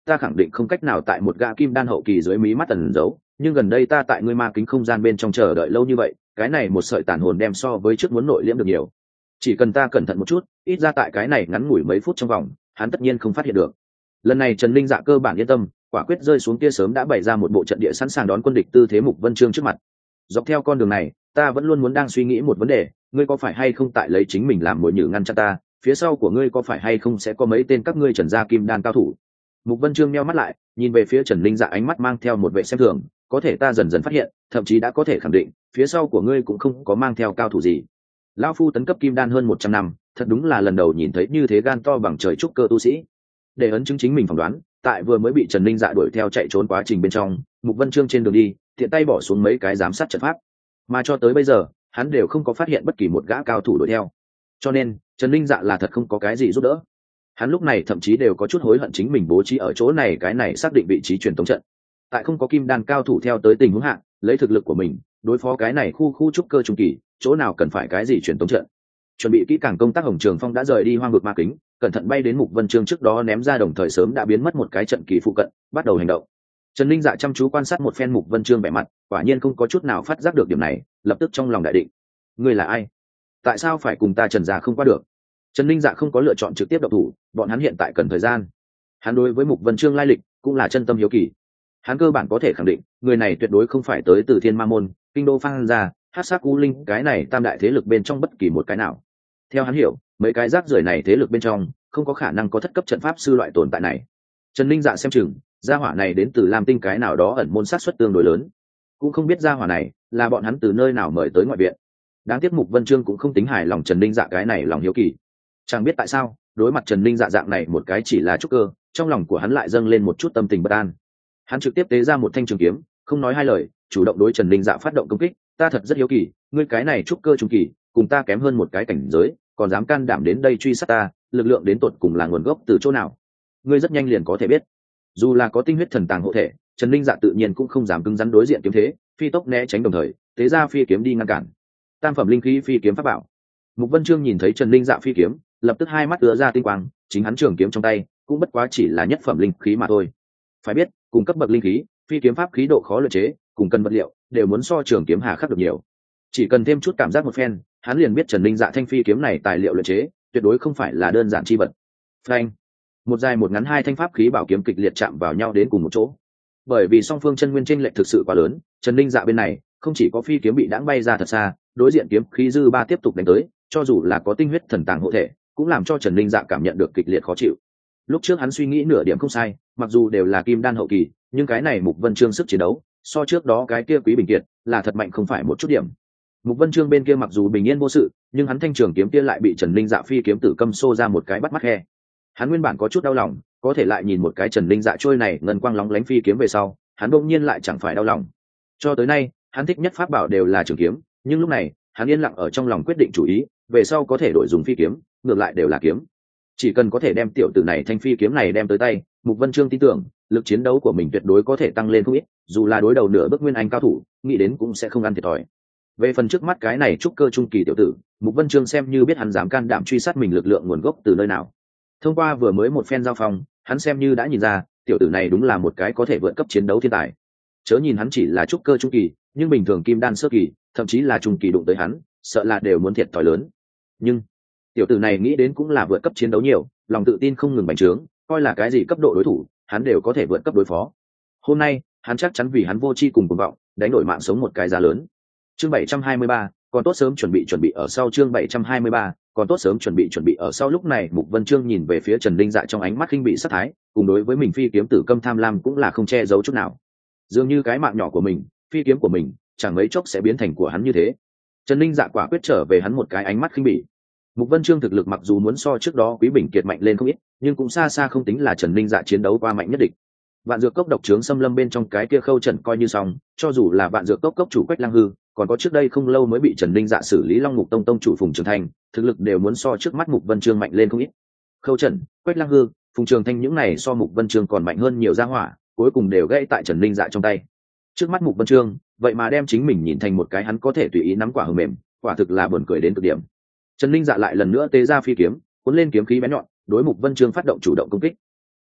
ta khẳng định không cách nào tại một gã kim đan hậu kỳ dưới mí mắt tần giấu, nhưng gần đây ta tại ngươi ma kính không gian bên trong chờ đợi lâu như vậy, cái này một sợi tàn hồn đem so với trước muốn nội liễm được nhiều. Chỉ cần ta cẩn thận một chút, ít ra tại cái này ngắn ngủi mấy phút trong vòng, hắn tất nhiên không phát hiện được. Lần này Trần Linh Dạ cơ bản yên tâm, quả quyết rơi xuống kia sớm đã bày ra một bộ trận địa sẵn sàng đón quân địch tư thế Mục Vân Chương trước mặt. Dọc theo con đường này, ta vẫn luôn muốn đang suy nghĩ một vấn đề, ngươi có phải hay không tại lấy chính mình làm mồi nhử ngăn chặn ta, phía sau của ngươi có phải hay không sẽ có mấy tên các ngươi Trần gia kim đan cao thủ. Mục Vân Chương nheo mắt lại, nhìn về phía Trần Linh Dạ, ánh mắt mang theo một vẻ xem thường, có thể ta dần dần phát hiện, thậm chí đã có thể khẳng định, phía sau của ngươi cũng không có mang theo cao thủ gì. Lão phu tấn cấp kim đan hơn một trăm năm, thật đúng là lần đầu nhìn thấy như thế gan to bằng trời trúc cơ tu sĩ. Để ấn chứng chính mình phỏng đoán, tại vừa mới bị Trần Linh Dạ đuổi theo chạy trốn quá trình bên trong, Mục Vân Chương trên đường đi, tiện tay bỏ xuống mấy cái giám sát trận pháp, mà cho tới bây giờ, hắn đều không có phát hiện bất kỳ một gã cao thủ đuổi theo. Cho nên, Trần Linh Dạ là thật không có cái gì giúp đỡ. Hắn lúc này thậm chí đều có chút hối hận chính mình bố trí ở chỗ này cái này xác định vị trí truyền tống trận. Tại không có kim đan cao thủ theo tới tình huống hạ, lấy thực lực của mình, đối phó cái này khu khu trúc cơ trung kỳ, chỗ nào cần phải cái gì truyền tống trận. Chuẩn bị kỹ càng công tác, Hồng Trường Phong đã rời đi hoang vực ma kính, cẩn thận bay đến Mục Vân Chương trước đó ném ra, đồng thời sớm đã biến mất một cái trận kỳ phụ cận, bắt đầu hành động. Trần Linh Dạ chăm chú quan sát một phen Mục Vân Chương vẻ mặt, quả nhiên không có chút nào phát giác được điểm này, lập tức trong lòng đại định. Ngươi là ai? Tại sao phải cùng ta Trần gia không qua được? Trần Linh Dạ không có lựa chọn trực tiếp động thủ, bọn hắn hiện tại cần thời gian. Hắn đối với Mục Vân Chương lai lịch cũng là chân tâm hiếu kỳ. Hắn cơ bản có thể khẳng định, người này tuyệt đối không phải tới từ Thiên Ma môn, Kinh Đô Phan gia, Hắc Sắc U Linh, cái này tam đại thế lực bên trong bất kỳ một cái nào. Theo hắn hiểu, mấy cái rác rưởi này thế lực bên trong, không có khả năng có thất cấp trận pháp sư loại tồn tại này. Trần Linh Dạ xem chừng, gia hỏa này đến từ Lam Tinh cái nào đó ẩn môn sát suất tương đối lớn, cũng không biết gia hỏa này là bọn hắn từ nơi nào mời tới ngoại viện. Đáng tiếc Mục Vân Chương cũng không tính hài lòng Trần Linh Dạ cái này lòng hiếu kỳ. Chẳng biết tại sao, đối mặt Trần Linh Dạ dạng này một cái chỉ là trúc cơ, trong lòng của hắn lại dâng lên một chút tâm tình bất an. Hắn trực tiếp tế ra một thanh trường kiếm, không nói hai lời, chủ động đối Trần Linh Dạ phát động công kích. Ta thật rất hiếu kỳ, ngươi cái này trúc cơ trung kỳ, cùng ta kém hơn một cái cảnh giới, còn dám can đảm đến đây truy sát ta, lực lượng đến tột cùng là nguồn gốc từ chỗ nào? Ngươi rất nhanh liền có thể biết. Dù là có tinh huyết thần tàng hộ thể, Trần Linh Dạ tự nhiên cũng không dám cứng rắn đối diện kiếm thế, phi tốc né tránh, đồng thời tế ra phi kiếm đi ngăn cản. Tam phẩm linh khí phi kiếm pháp bảo. Mục Vân Chương nhìn thấy Trần Linh Dạ phi kiếm, lập tức hai mắt ứa ra tinh quang, chính hắn trường kiếm trong tay cũng bất quá chỉ là nhất phẩm linh khí mà thôi. Phải biết, cùng cấp bậc linh khí, phi kiếm pháp khí độ khó luyện chế, cùng cần vật liệu, đều muốn so trường kiếm hà khắc được nhiều. Chỉ cần thêm chút cảm giác một phen, hắn liền biết Trần Linh Dạ thanh phi kiếm này tài liệu luyện chế, tuyệt đối không phải là đơn giản chi vật. Phanh! Một dài một ngắn hai thanh pháp khí bảo kiếm kịch liệt chạm vào nhau đến cùng một chỗ. Bởi vì song phương chân nguyên chênh lệch thực sự quá lớn, Trần Linh Dạ bên này không chỉ có phi kiếm bị đãng bay ra thật xa, đối diện kiếm khí dư ba tiếp tục đánh tới, cho dù là có tinh huyết thần tàng hộ thể, cũng làm cho Trần Linh Dạ cảm nhận được kịch liệt khó chịu. Lúc trước hắn suy nghĩ nửa điểm không sai, mặc dù đều là kim đan hậu kỳ, nhưng cái này Mục Vân Chương sức chiến đấu, so trước đó cái kia Quý Bình Kiệt là thật mạnh không phải một chút điểm. Mục Vân Chương bên kia mặc dù bình yên vô sự, nhưng hắn thanh trường kiếm kia lại bị Trần Linh Dạ phi kiếm tử câm xô ra một cái bắt mắt khe. Hắn nguyên bản có chút đau lòng, có thể lại nhìn một cái Trần Linh Dạ trôi này ngân quang lóng lánh phi kiếm về sau, hắn đột nhiên lại chẳng phải đau lòng. Cho tới nay, hắn thích nhất pháp bảo đều là trường kiếm, nhưng lúc này, hắn yên lặng ở trong lòng quyết định chủ ý, về sau có thể đổi dùng phi kiếm, ngược lại đều là kiếm. Chỉ cần có thể đem tiểu tử này thanh phi kiếm này đem tới tay, Mục Vân Chương tin tưởng, lực chiến đấu của mình tuyệt đối có thể tăng lên không ít, dù là đối đầu nửa bước nguyên anh cao thủ, nghĩ đến cũng sẽ không ăn thiệt thòi. Về phần trước mắt cái này trúc cơ trung kỳ tiểu tử, Mục Vân Chương xem như biết hắn dám can đảm truy sát mình lực lượng nguồn gốc từ nơi nào. Thông qua vừa mới một phen giao phong, hắn xem như đã nhìn ra, tiểu tử này đúng là một cái có thể vượt cấp chiến đấu thiên tài. Chớ nhìn hắn chỉ là trúc cơ trung kỳ, nhưng bình thường kim đan sơ kỳ, thậm chí là trung kỳ đụng tới hắn, sợ là đều muốn thiệt thòi lớn. Nhưng tiểu tử này nghĩ đến cũng là vượt cấp chiến đấu nhiều, lòng tự tin không ngừng bành trướng, coi là cái gì cấp độ đối thủ, hắn đều có thể vượt cấp đối phó. Hôm nay, hắn chắc chắn vì hắn vô tri cùng cuồng vọng, đánh đổi mạng sống một cái giá lớn. Chương bảy trăm hai mươi ba, còn tốt sớm chuẩn bị chuẩn bị ở sau. Chương bảy trăm hai mươi ba, còn tốt sớm chuẩn bị chuẩn bị ở sau. Lúc này Mục Vân Chương nhìn về phía Trần Linh Dạ trong ánh mắt khinh bị sát thái, cùng đối với mình phi kiếm tử câm tham lam cũng là không che giấu chút nào. Dường như cái mạng nhỏ của mình, phi kiếm của mình, chẳng mấy chốc sẽ biến thành của hắn như thế. Trần Linh Dạ quả quyết trở về hắn một cái ánh mắt khinh bỉ. Mục Vân Chương thực lực mặc dù muốn so trước đó Quý Bình Kiệt mạnh lên không ít, nhưng cũng xa xa không tính là Trần Linh Dạ chiến đấu qua mạnh nhất định. Vạn Dược Cốc độc trướng xâm lâm bên trong cái kia Khâu Trần coi như xong, cho dù là Vạn Dược Cốc cốc chủ Quách Lăng Hư, còn có trước đây không lâu mới bị Trần Linh Dạ xử lý Long Ngục Tông tông chủ Phùng Trường Thanh, thực lực đều muốn so trước mắt Mục Vân Chương mạnh lên không ít. Khâu Trần, Quách Lăng Hư, Phùng Trường Thanh những này so Mục Vân Chương còn mạnh hơn nhiều gia hỏa, cuối cùng đều gãy tại Trần Linh Dạ trong tay. Trước mắt Mục Vân Chương, vậy mà đem chính mình nhìn thành một cái hắn có thể tùy ý nắm quả hờ mềm, quả thực là buồn cười đến cực điểm. Trần Linh Dạ lại lần nữa tế ra phi kiếm, cuốn lên kiếm khí bén nhọn, đối Mục Vân Chương phát động chủ động công kích.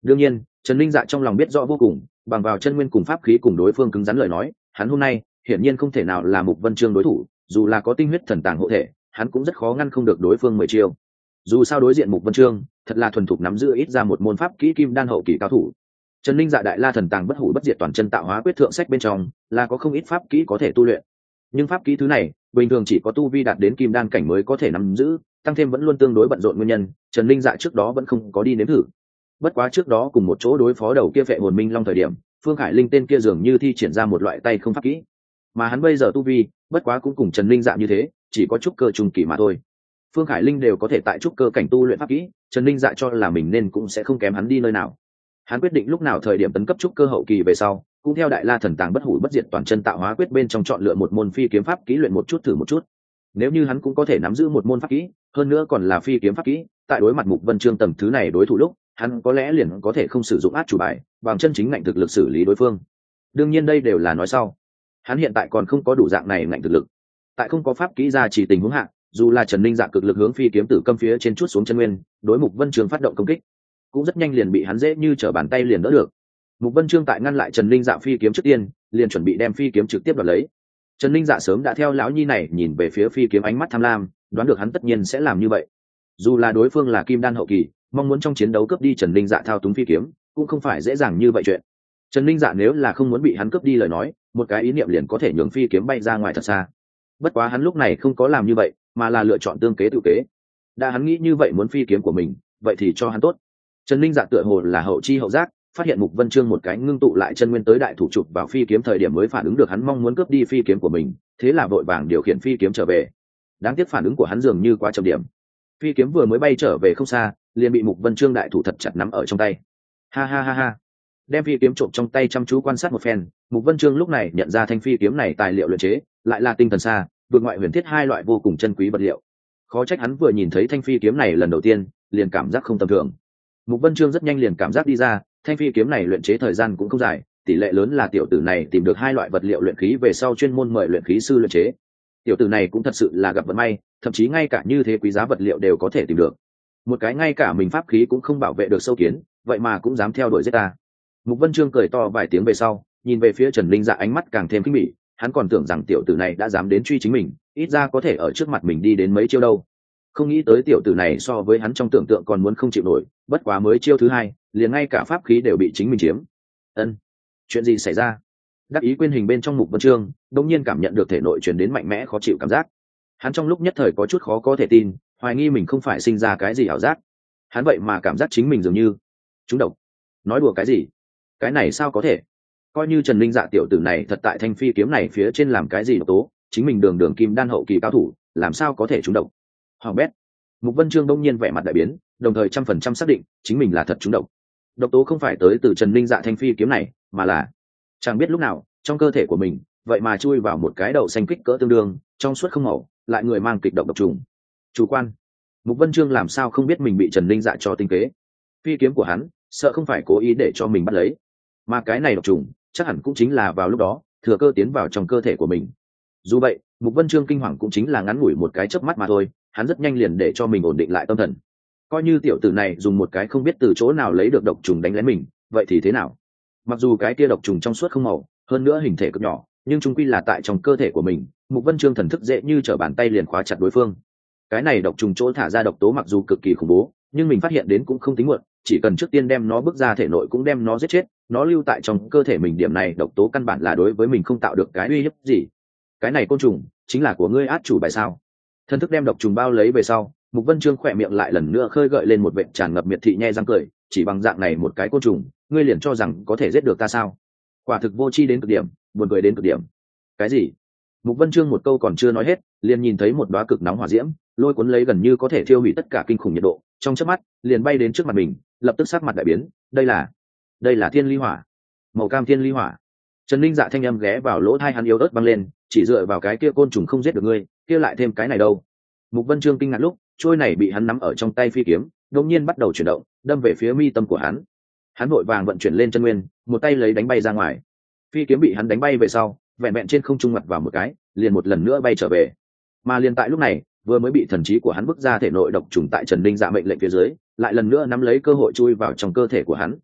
Đương nhiên Trần Linh Dạ trong lòng biết rõ vô cùng, bằng vào chân nguyên cùng pháp khí cùng đối phương cứng rắn lời nói, hắn hôm nay hiển nhiên không thể nào là Mục Vân Chương đối thủ, dù là có tinh huyết thần tàng hộ thể, hắn cũng rất khó ngăn không được đối phương mười chiêu. Dù sao đối diện Mục Vân Chương thật là thuần thục nắm giữ ít ra một môn pháp kỹ kim đan hậu kỳ cao thủ. Trần Linh Dạ đại la thần tàng bất hủ bất diệt toàn chân tạo hóa quyết thượng sách bên trong là có không ít pháp kỹ có thể tu luyện, nhưng pháp kỹ thứ này bình thường chỉ có tu vi đạt đến kim đan cảnh mới có thể nắm giữ, tăng thêm vẫn luôn tương đối bận rộn nguyên nhân, Trần Linh Dạ trước đó vẫn không có đi nếm thử. Bất quá trước đó cùng một chỗ đối phó đầu kia Phệ Hồn Minh Long thời điểm, Phương Khải Linh tên kia dường như thi triển ra một loại tay không pháp kỹ, mà hắn bây giờ tu vi bất quá cũng cùng Trần Linh Dạ như thế, chỉ có trúc cơ trung kỳ mà thôi. Phương Khải Linh đều có thể tại trúc cơ cảnh tu luyện pháp kỹ, Trần Linh Dạ cho là mình nên cũng sẽ không kém hắn đi nơi nào. Hắn quyết định lúc nào thời điểm tấn cấp trúc cơ hậu kỳ về sau, cũng theo đại la thần tàng bất hủ bất diệt toàn chân tạo hóa quyết bên trong chọn lựa một môn phi kiếm pháp kỹ luyện một chút thử một chút. Nếu như hắn cũng có thể nắm giữ một môn pháp kỹ, hơn nữa còn là phi kiếm pháp kỹ, tại đối mặt Mục Vân Chương tầm thứ này đối thủ lúc, hắn có lẽ liền có thể không sử dụng át chủ bài, bằng chân chính ngạnh thực lực xử lý đối phương. Đương nhiên đây đều là nói sau. Hắn hiện tại còn không có đủ dạng này ngạnh thực lực. Tại không có pháp kỹ ra chỉ tình huống hạ, dù là Trần Linh Dạ cực lực hướng phi kiếm tử câm phía trên chút xuống chân nguyên, đối Mục Vân Chương phát động công kích, cũng rất nhanh liền bị hắn dễ như trở bàn tay liền đỡ được. Mục Vân Chương tại ngăn lại Trần Linh Dạ phi kiếm trước tiên, liền chuẩn bị đem phi kiếm trực tiếp đoạt lấy. Trần Linh Dạ sớm đã theo lão nhi này nhìn về phía phi kiếm ánh mắt tham lam, đoán được hắn tất nhiên sẽ làm như vậy. Dù là đối phương là kim đan hậu kỳ, mong muốn trong chiến đấu cướp đi Trần Linh Dạ thao túng phi kiếm, cũng không phải dễ dàng như vậy chuyện. Trần Linh Dạ nếu là không muốn bị hắn cướp đi lời nói, một cái ý niệm liền có thể nhường phi kiếm bay ra ngoài thật xa. Bất quá hắn lúc này không có làm như vậy, mà là lựa chọn tương kế tự kế. Đã hắn nghĩ như vậy muốn phi kiếm của mình, vậy thì cho hắn tốt. Trần Linh Dạ tựa hồ là hậu chi hậu giác, phát hiện Mục Vân Chương một cái ngưng tụ lại chân nguyên tới đại thủ chụp vào phi kiếm thời điểm mới phản ứng được hắn mong muốn cướp đi phi kiếm của mình, thế là vội vàng điều khiển phi kiếm trở về. Đáng tiếc phản ứng của hắn dường như quá chậm điểm. Phi kiếm vừa mới bay trở về không xa, liền bị Mục Vân Chương đại thủ thật chặt nắm ở trong tay. Ha ha ha ha. Đem phi kiếm trộm trong tay chăm chú quan sát một phen, Mục Vân Chương lúc này nhận ra thanh phi kiếm này tài liệu luyện chế, lại là tinh thần xa, vượt ngoại huyền thiết hai loại vô cùng chân quý vật liệu. Khó trách hắn vừa nhìn thấy thanh phi kiếm này lần đầu tiên, liền cảm giác không tầm thường. Mục Vân Chương rất nhanh liền cảm giác đi ra, thanh phi kiếm này luyện chế thời gian cũng không dài, tỷ lệ lớn là tiểu tử này tìm được hai loại vật liệu luyện khí về sau chuyên môn mời luyện khí sư luyện chế. Tiểu tử này cũng thật sự là gặp vận may, thậm chí ngay cả như thế quý giá vật liệu đều có thể tìm được. Một cái ngay cả mình pháp khí cũng không bảo vệ được sâu kiến, vậy mà cũng dám theo đuổi giết ta. Mục Vân Chương cười to vài tiếng về sau, nhìn về phía Trần Linh Dạ ánh mắt càng thêm kinh bỉ, hắn còn tưởng rằng tiểu tử này đã dám đến truy chính mình, ít ra có thể ở trước mặt mình đi đến mấy chiêu đâu. Không nghĩ tới tiểu tử này so với hắn trong tưởng tượng còn muốn không chịu nổi, bất quá mới chiêu thứ hai, liền ngay cả pháp khí đều bị chính mình chiếm. Ân, chuyện gì xảy ra? Đắc ý quên hình bên trong Mục Vân Chương, đột nhiên cảm nhận được thể nội truyền đến mạnh mẽ khó chịu cảm giác. Hắn trong lúc nhất thời có chút khó có thể tin, hoài nghi mình không phải sinh ra cái gì ảo giác. Hắn vậy mà cảm giác chính mình dường như trúng độc. Nói đùa cái gì? Cái này sao có thể? Coi như Trần Linh Dạ tiểu tử này thật tại thanh phi kiếm này phía trên làm cái gì độc tố, chính mình đường đường kim đan hậu kỳ cao thủ, làm sao có thể trúng độc? Hoàng bét. Mục Vân Chương đông nhiên vẻ mặt đại biến, đồng thời trăm phần trăm xác định chính mình là thật trúng độc. Độc tố không phải tới từ Trần Linh Dạ thanh phi kiếm này, mà là chẳng biết lúc nào trong cơ thể của mình vậy mà chui vào một cái đậu xanh kích cỡ tương đương, trong suốt không màu, lại người mang kịch độc độc trùng. Chủ quan. Mục Vân Chương làm sao không biết mình bị Trần Linh Dạ cho tinh kế? Phi kiếm của hắn, sợ không phải cố ý để cho mình bắt lấy, mà cái này độc trùng chắc hẳn cũng chính là vào lúc đó thừa cơ tiến vào trong cơ thể của mình. Dù vậy, Mục Vân Chương kinh hoàng cũng chính là ngắn ngủi một cái chớp mắt mà thôi, hắn rất nhanh liền để cho mình ổn định lại tâm thần. Coi như tiểu tử này dùng một cái không biết từ chỗ nào lấy được độc trùng đánh lén mình, vậy thì thế nào? Mặc dù cái kia độc trùng trong suốt không màu, hơn nữa hình thể cực nhỏ, nhưng chung quy là tại trong cơ thể của mình, Mục Vân Chương thần thức dễ như trở bàn tay liền khóa chặt đối phương. Cái này độc trùng chỗ thả ra độc tố mặc dù cực kỳ khủng bố, nhưng mình phát hiện đến cũng không tính muộn, chỉ cần trước tiên đem nó bước ra thể nội cũng đem nó giết chết, nó lưu tại trong cơ thể mình điểm này độc tố căn bản là đối với mình không tạo được cái uy hiếp gì. Cái này côn trùng chính là của ngươi át chủ bài sao? Thần thức đem độc trùng bao lấy về sau, Mục Vân Chương khỏe miệng lại lần nữa khơi gợi lên một vệt tràn ngập miệt thị nhe răng cười, chỉ bằng dạng này một cái côn trùng, ngươi liền cho rằng có thể giết được ta sao? Quả thực vô tri đến cực điểm, buồn cười đến cực điểm. Cái gì? Mục Vân Chương một câu còn chưa nói hết, liền nhìn thấy một đóa cực nóng hỏa diễm, lôi cuốn lấy gần như có thể thiêu hủy tất cả kinh khủng nhiệt độ, trong chớp mắt, liền bay đến trước mặt mình, lập tức sắc mặt đại biến, đây là, đây là thiên ly hỏa, màu cam thiên ly hỏa. Trần Linh Dạ thanh âm ghé vào lỗ tai hắn yếu ớt vang lên, chỉ dựa vào cái kia côn trùng không giết được ngươi, kia lại thêm cái này đâu? Mục Vân Chương kinh ngạc lúc, trôi này bị hắn nắm ở trong tay phi kiếm, đột nhiên bắt đầu chuyển động, đâm về phía mi tâm của hắn. Hắn vội vàng vận chuyển lên chân nguyên, một tay lấy đánh bay ra ngoài. Phi kiếm bị hắn đánh bay về sau, vẹn vẹn trên không trung mặt vào một cái, liền một lần nữa bay trở về. Mà liền tại lúc này, vừa mới bị thần trí của hắn bức ra thể nội độc trùng tại Trần Linh Dạ mệnh lệnh phía dưới, lại lần nữa nắm lấy cơ hội chui vào trong cơ thể của hắn.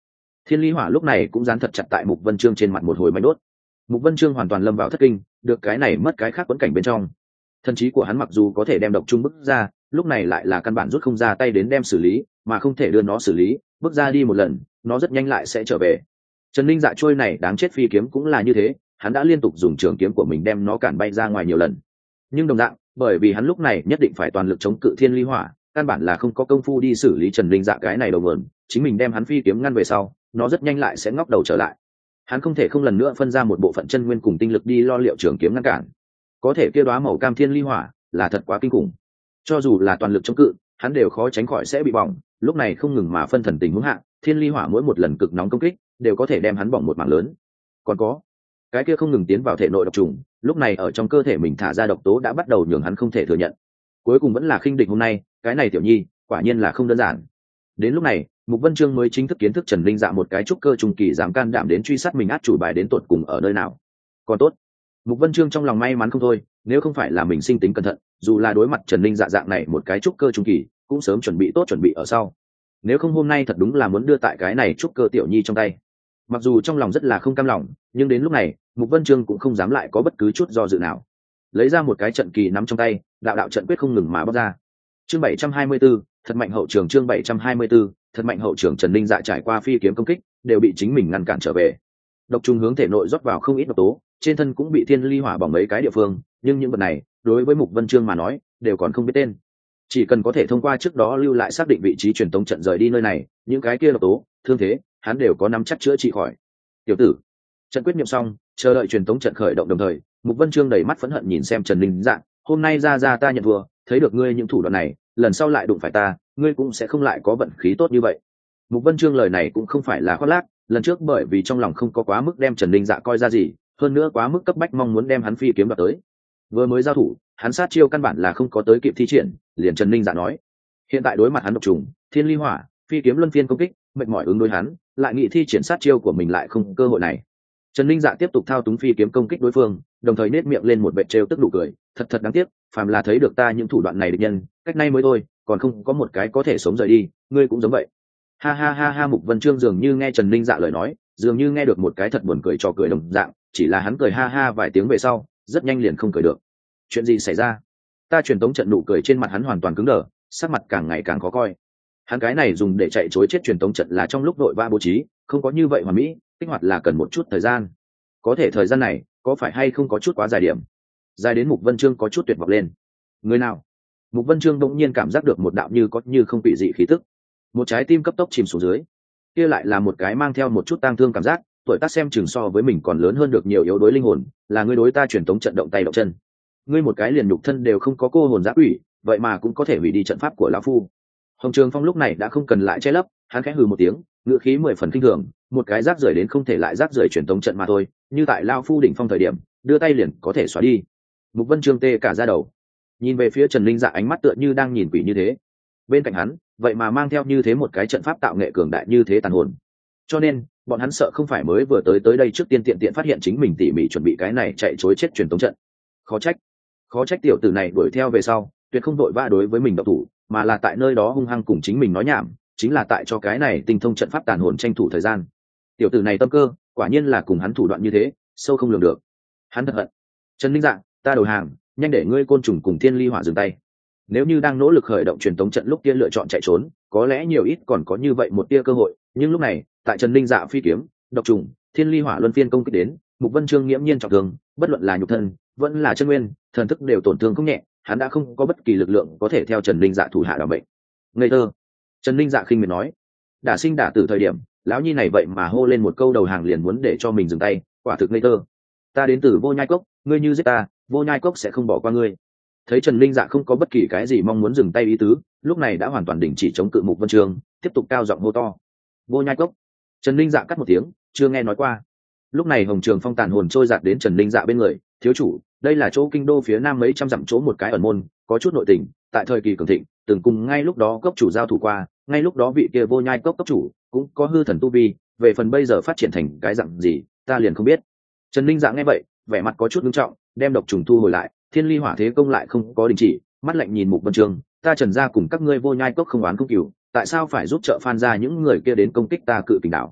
Thiên ly hỏa lúc này cũng dán thật chặt tại Mục Vân Chương trên mặt một hồi máy đốt. Mục Vân Chương hoàn toàn lâm vào thất kinh, được cái này mất cái khác quẫn cảnh bên trong. Thần trí của hắn mặc dù có thể đem độc trung bức ra, lúc này lại là căn bản rút không ra tay đến đem xử lý, mà không thể đưa nó xử lý, bước ra đi một lần, nó rất nhanh lại sẽ trở về. Trần Linh Dạ trôi này đáng chết phi kiếm cũng là như thế, hắn đã liên tục dùng trường kiếm của mình đem nó cản bay ra ngoài nhiều lần. Nhưng đồng dạng, bởi vì hắn lúc này nhất định phải toàn lực chống cự thiên ly hỏa, căn bản là không có công phu đi xử lý Trần Linh Dạ cái này đầu nguồn, chính mình đem hắn phi kiếm ngăn về sau, nó rất nhanh lại sẽ ngóc đầu trở lại. Hắn không thể không lần nữa phân ra một bộ phận chân nguyên cùng tinh lực đi lo liệu trường kiếm ngăn cản. Có thể kia đóa màu cam thiên ly hỏa là thật quá kinh khủng. Cho dù là toàn lực chống cự, hắn đều khó tránh khỏi sẽ bị bỏng, lúc này không ngừng mà phân thần tình huống hạ, thiên ly hỏa mỗi một lần cực nóng công kích đều có thể đem hắn bỏng một mảng lớn. Còn có cái kia không ngừng tiến vào thể nội độc trùng, lúc này ở trong cơ thể mình thả ra độc tố đã bắt đầu nhường hắn không thể thừa nhận. Cuối cùng vẫn là khinh địch hôm nay, cái này tiểu nhi quả nhiên là không đơn giản. Đến lúc này, Mục Vân Chương mới chính thức kiến thức Trần Linh Dạ một cái trúc cơ trung kỳ dám can đảm đến truy sát mình át chủ bài đến tột cùng ở nơi nào. Còn tốt, Mục Vân Chương trong lòng may mắn không thôi, nếu không phải là mình sinh tính cẩn thận, dù là đối mặt Trần Linh Dạ dạng này một cái trúc cơ trung kỳ, cũng sớm chuẩn bị tốt chuẩn bị ở sau. Nếu không hôm nay thật đúng là muốn đưa tại cái này trúc cơ tiểu nhi trong tay. Mặc dù trong lòng rất là không cam lòng, nhưng đến lúc này, Mục Vân Chương cũng không dám lại có bất cứ chút do dự nào. Lấy ra một cái trận kỳ nắm trong tay, đạo đạo trận quyết không ngừng mà bóc ra. Chương bảy trăm hai mươi 74, thật mạnh hậu trường chương bảy trăm hai mươi 74, thật mạnh hậu trường Trần Linh Dạ trải qua phi kiếm công kích, đều bị chính mình ngăn cản trở về. Độc trùng hướng thể nội rót vào không ít độc tố, trên thân cũng bị thiên ly hỏa bỏng mấy cái địa phương, nhưng những vật này, đối với Mục Vân Chương mà nói, đều còn không biết tên. Chỉ cần có thể thông qua trước đó lưu lại xác định vị trí truyền tống trận rời đi nơi này, những cái kia độc tố, thương thế, hắn đều có nắm chắc chữa trị khỏi. Tiểu tử, trận quyết niệm xong, chờ đợi truyền tống trận khởi động đồng thời, Mục Vân Chương đầy mắt phẫn hận nhìn xem Trần Linh Dạ, hôm nay ra ra ta nhận thua, thấy được ngươi những thủ đoạn này, lần sau lại đụng phải ta, ngươi cũng sẽ không lại có vận khí tốt như vậy. Mục Vân Chương lời này cũng không phải là khoác lác, lần trước bởi vì trong lòng không có quá mức đem Trần Linh Dạ coi ra gì, hơn nữa quá mức cấp bách mong muốn đem hắn phi kiếm đoạt tới. Vừa mới giao thủ, hắn sát chiêu căn bản là không có tới kịp thi triển, liền Trần Linh Dạ nói, hiện tại đối mặt hắn độc trùng, thiên ly hỏa, phi kiếm luân phiên công kích, mệt mỏi ứng đối hắn, lại nghĩ thi triển sát chiêu của mình lại không cơ hội này. Trần Linh Dạ tiếp tục thao túng phi kiếm công kích đối phương, đồng thời nết miệng lên một vệt trêu tức nụ cười, thật thật đáng tiếc, phàm là thấy được ta những thủ đoạn này địch nhân, cách nay mới thôi, còn không có một cái có thể sống rời đi, ngươi cũng giống vậy. Ha ha ha ha. Mục Vân Chương dường như nghe Trần Linh Dạ lời nói, dường như nghe được một cái thật buồn cười trò cười đồng dạng, chỉ là hắn cười ha ha vài tiếng về sau, rất nhanh liền không cười được. Chuyện gì xảy ra? Ta truyền tống trận nụ cười trên mặt hắn hoàn toàn cứng đờ, sắc mặt càng ngày càng khó coi. Hắn cái này dùng để chạy trối chết truyền tống trận là trong lúc đội ba bố trí, không có như vậy hoàn mỹ, kích hoạt là cần một chút thời gian. Có thể thời gian này, có phải hay không có chút quá dài điểm? Dài đến Mục Vân Chương có chút tuyệt vọng lên. Người nào? Mục Vân Chương đột nhiên cảm giác được một đạo như có như không bị dị khí tức, một trái tim cấp tốc chìm xuống dưới. Kia lại là một cái mang theo một chút tang thương cảm giác, tuổi tác xem chừng so với mình còn lớn hơn được nhiều yếu đối linh hồn, là ngươi đối ta truyền tống trận động tay động chân. Ngươi một cái liền nhục thân đều không có cô hồn giã quỷ, vậy mà cũng có thể hủy đi trận pháp của lão phu. Hồng Trường Phong lúc này đã không cần lại che lấp, hắn khẽ hừ một tiếng, ngựa khí mười phần kinh thường, một cái rác rưởi đến không thể lại rác rưởi truyền tống trận mà thôi, như tại lão phu đỉnh phong thời điểm, đưa tay liền có thể xóa đi. Mục Vân Chương tê cả da đầu, nhìn về phía Trần Linh Dạ ánh mắt tựa như đang nhìn quỷ như thế. Bên cạnh hắn, vậy mà mang theo như thế một cái trận pháp tạo nghệ cường đại như thế tàn hồn. Cho nên, bọn hắn sợ không phải mới vừa tới tới đây trước tiên tiện tiện phát hiện chính mình tỉ mỉ chuẩn bị cái này chạy trối chết truyền tống trận. Khó trách, khó trách tiểu tử này đuổi theo về sau, tuyệt không đội vã đối với mình độc thủ, mà là tại nơi đó hung hăng cùng chính mình nói nhảm, chính là tại cho cái này tinh thông trận pháp tàn hồn tranh thủ thời gian. Tiểu tử này tâm cơ, quả nhiên là cùng hắn thủ đoạn như thế, sâu không lường được. Hắn thật hận. Trần Linh Dạ, ta đầu hàng, nhanh để ngươi côn trùng cùng thiên ly hỏa dừng tay. Nếu như đang nỗ lực khởi động truyền tống trận lúc kia lựa chọn chạy trốn, có lẽ nhiều ít còn có như vậy một tia cơ hội, nhưng lúc này, tại Trần Linh Dạ phi kiếm, độc trùng, thiên ly hỏa luân phiên công kích đến, Mục Vân Chương nghiễm nhiên trọng thương, bất luận là nhục thân, vẫn là chân nguyên, thần thức đều tổn thương không nhẹ, hắn đã không có bất kỳ lực lượng có thể theo Trần Linh Dạ thủ hạ đảm bệnh. Ngây thơ. Trần Linh Dạ khinh miệt nói, đả sinh đả tử thời điểm, lão nhi này vậy mà hô lên một câu đầu hàng liền muốn để cho mình dừng tay, quả thực ngây thơ. Ta đến từ Vô Nhai Cốc, ngươi như giết ta, Vô Nhai Cốc sẽ không bỏ qua ngươi. Thấy Trần Linh Dạ không có bất kỳ cái gì mong muốn dừng tay ý tứ, lúc này đã hoàn toàn đình chỉ chống cự Mục Vân Chương, tiếp tục cao giọng hô to. Vô Nhai Cốc. Trần Linh Dạ cắt một tiếng, chưa nghe nói qua. Lúc này Hồng Trường Phong tàn hồn trôi giạt đến Trần Linh Dạ bên người, thiếu chủ, đây là chỗ kinh đô phía nam mấy trăm dặm chỗ một cái ẩn môn, có chút nội tình, tại thời kỳ cường thịnh, từng cùng ngay lúc đó cốc chủ giao thủ qua, ngay lúc đó vị kia Vô Nhai Cốc cốc chủ cũng có hư thần tu vi, về phần bây giờ phát triển thành cái dạng gì, ta liền không biết. Trần Linh Dạ nghe vậy, vẻ mặt có chút nghiêm trọng, đem độc trùng thu hồi lại, thiên ly hỏa thế công lại không có đình chỉ, mắt lạnh nhìn Mục Vân Chương, ta Trần gia cùng các ngươi Vô Nhai Cốc không oán không cừu, tại sao phải giúp trợ Phan gia những người kia đến công kích ta Cự Kình đảo?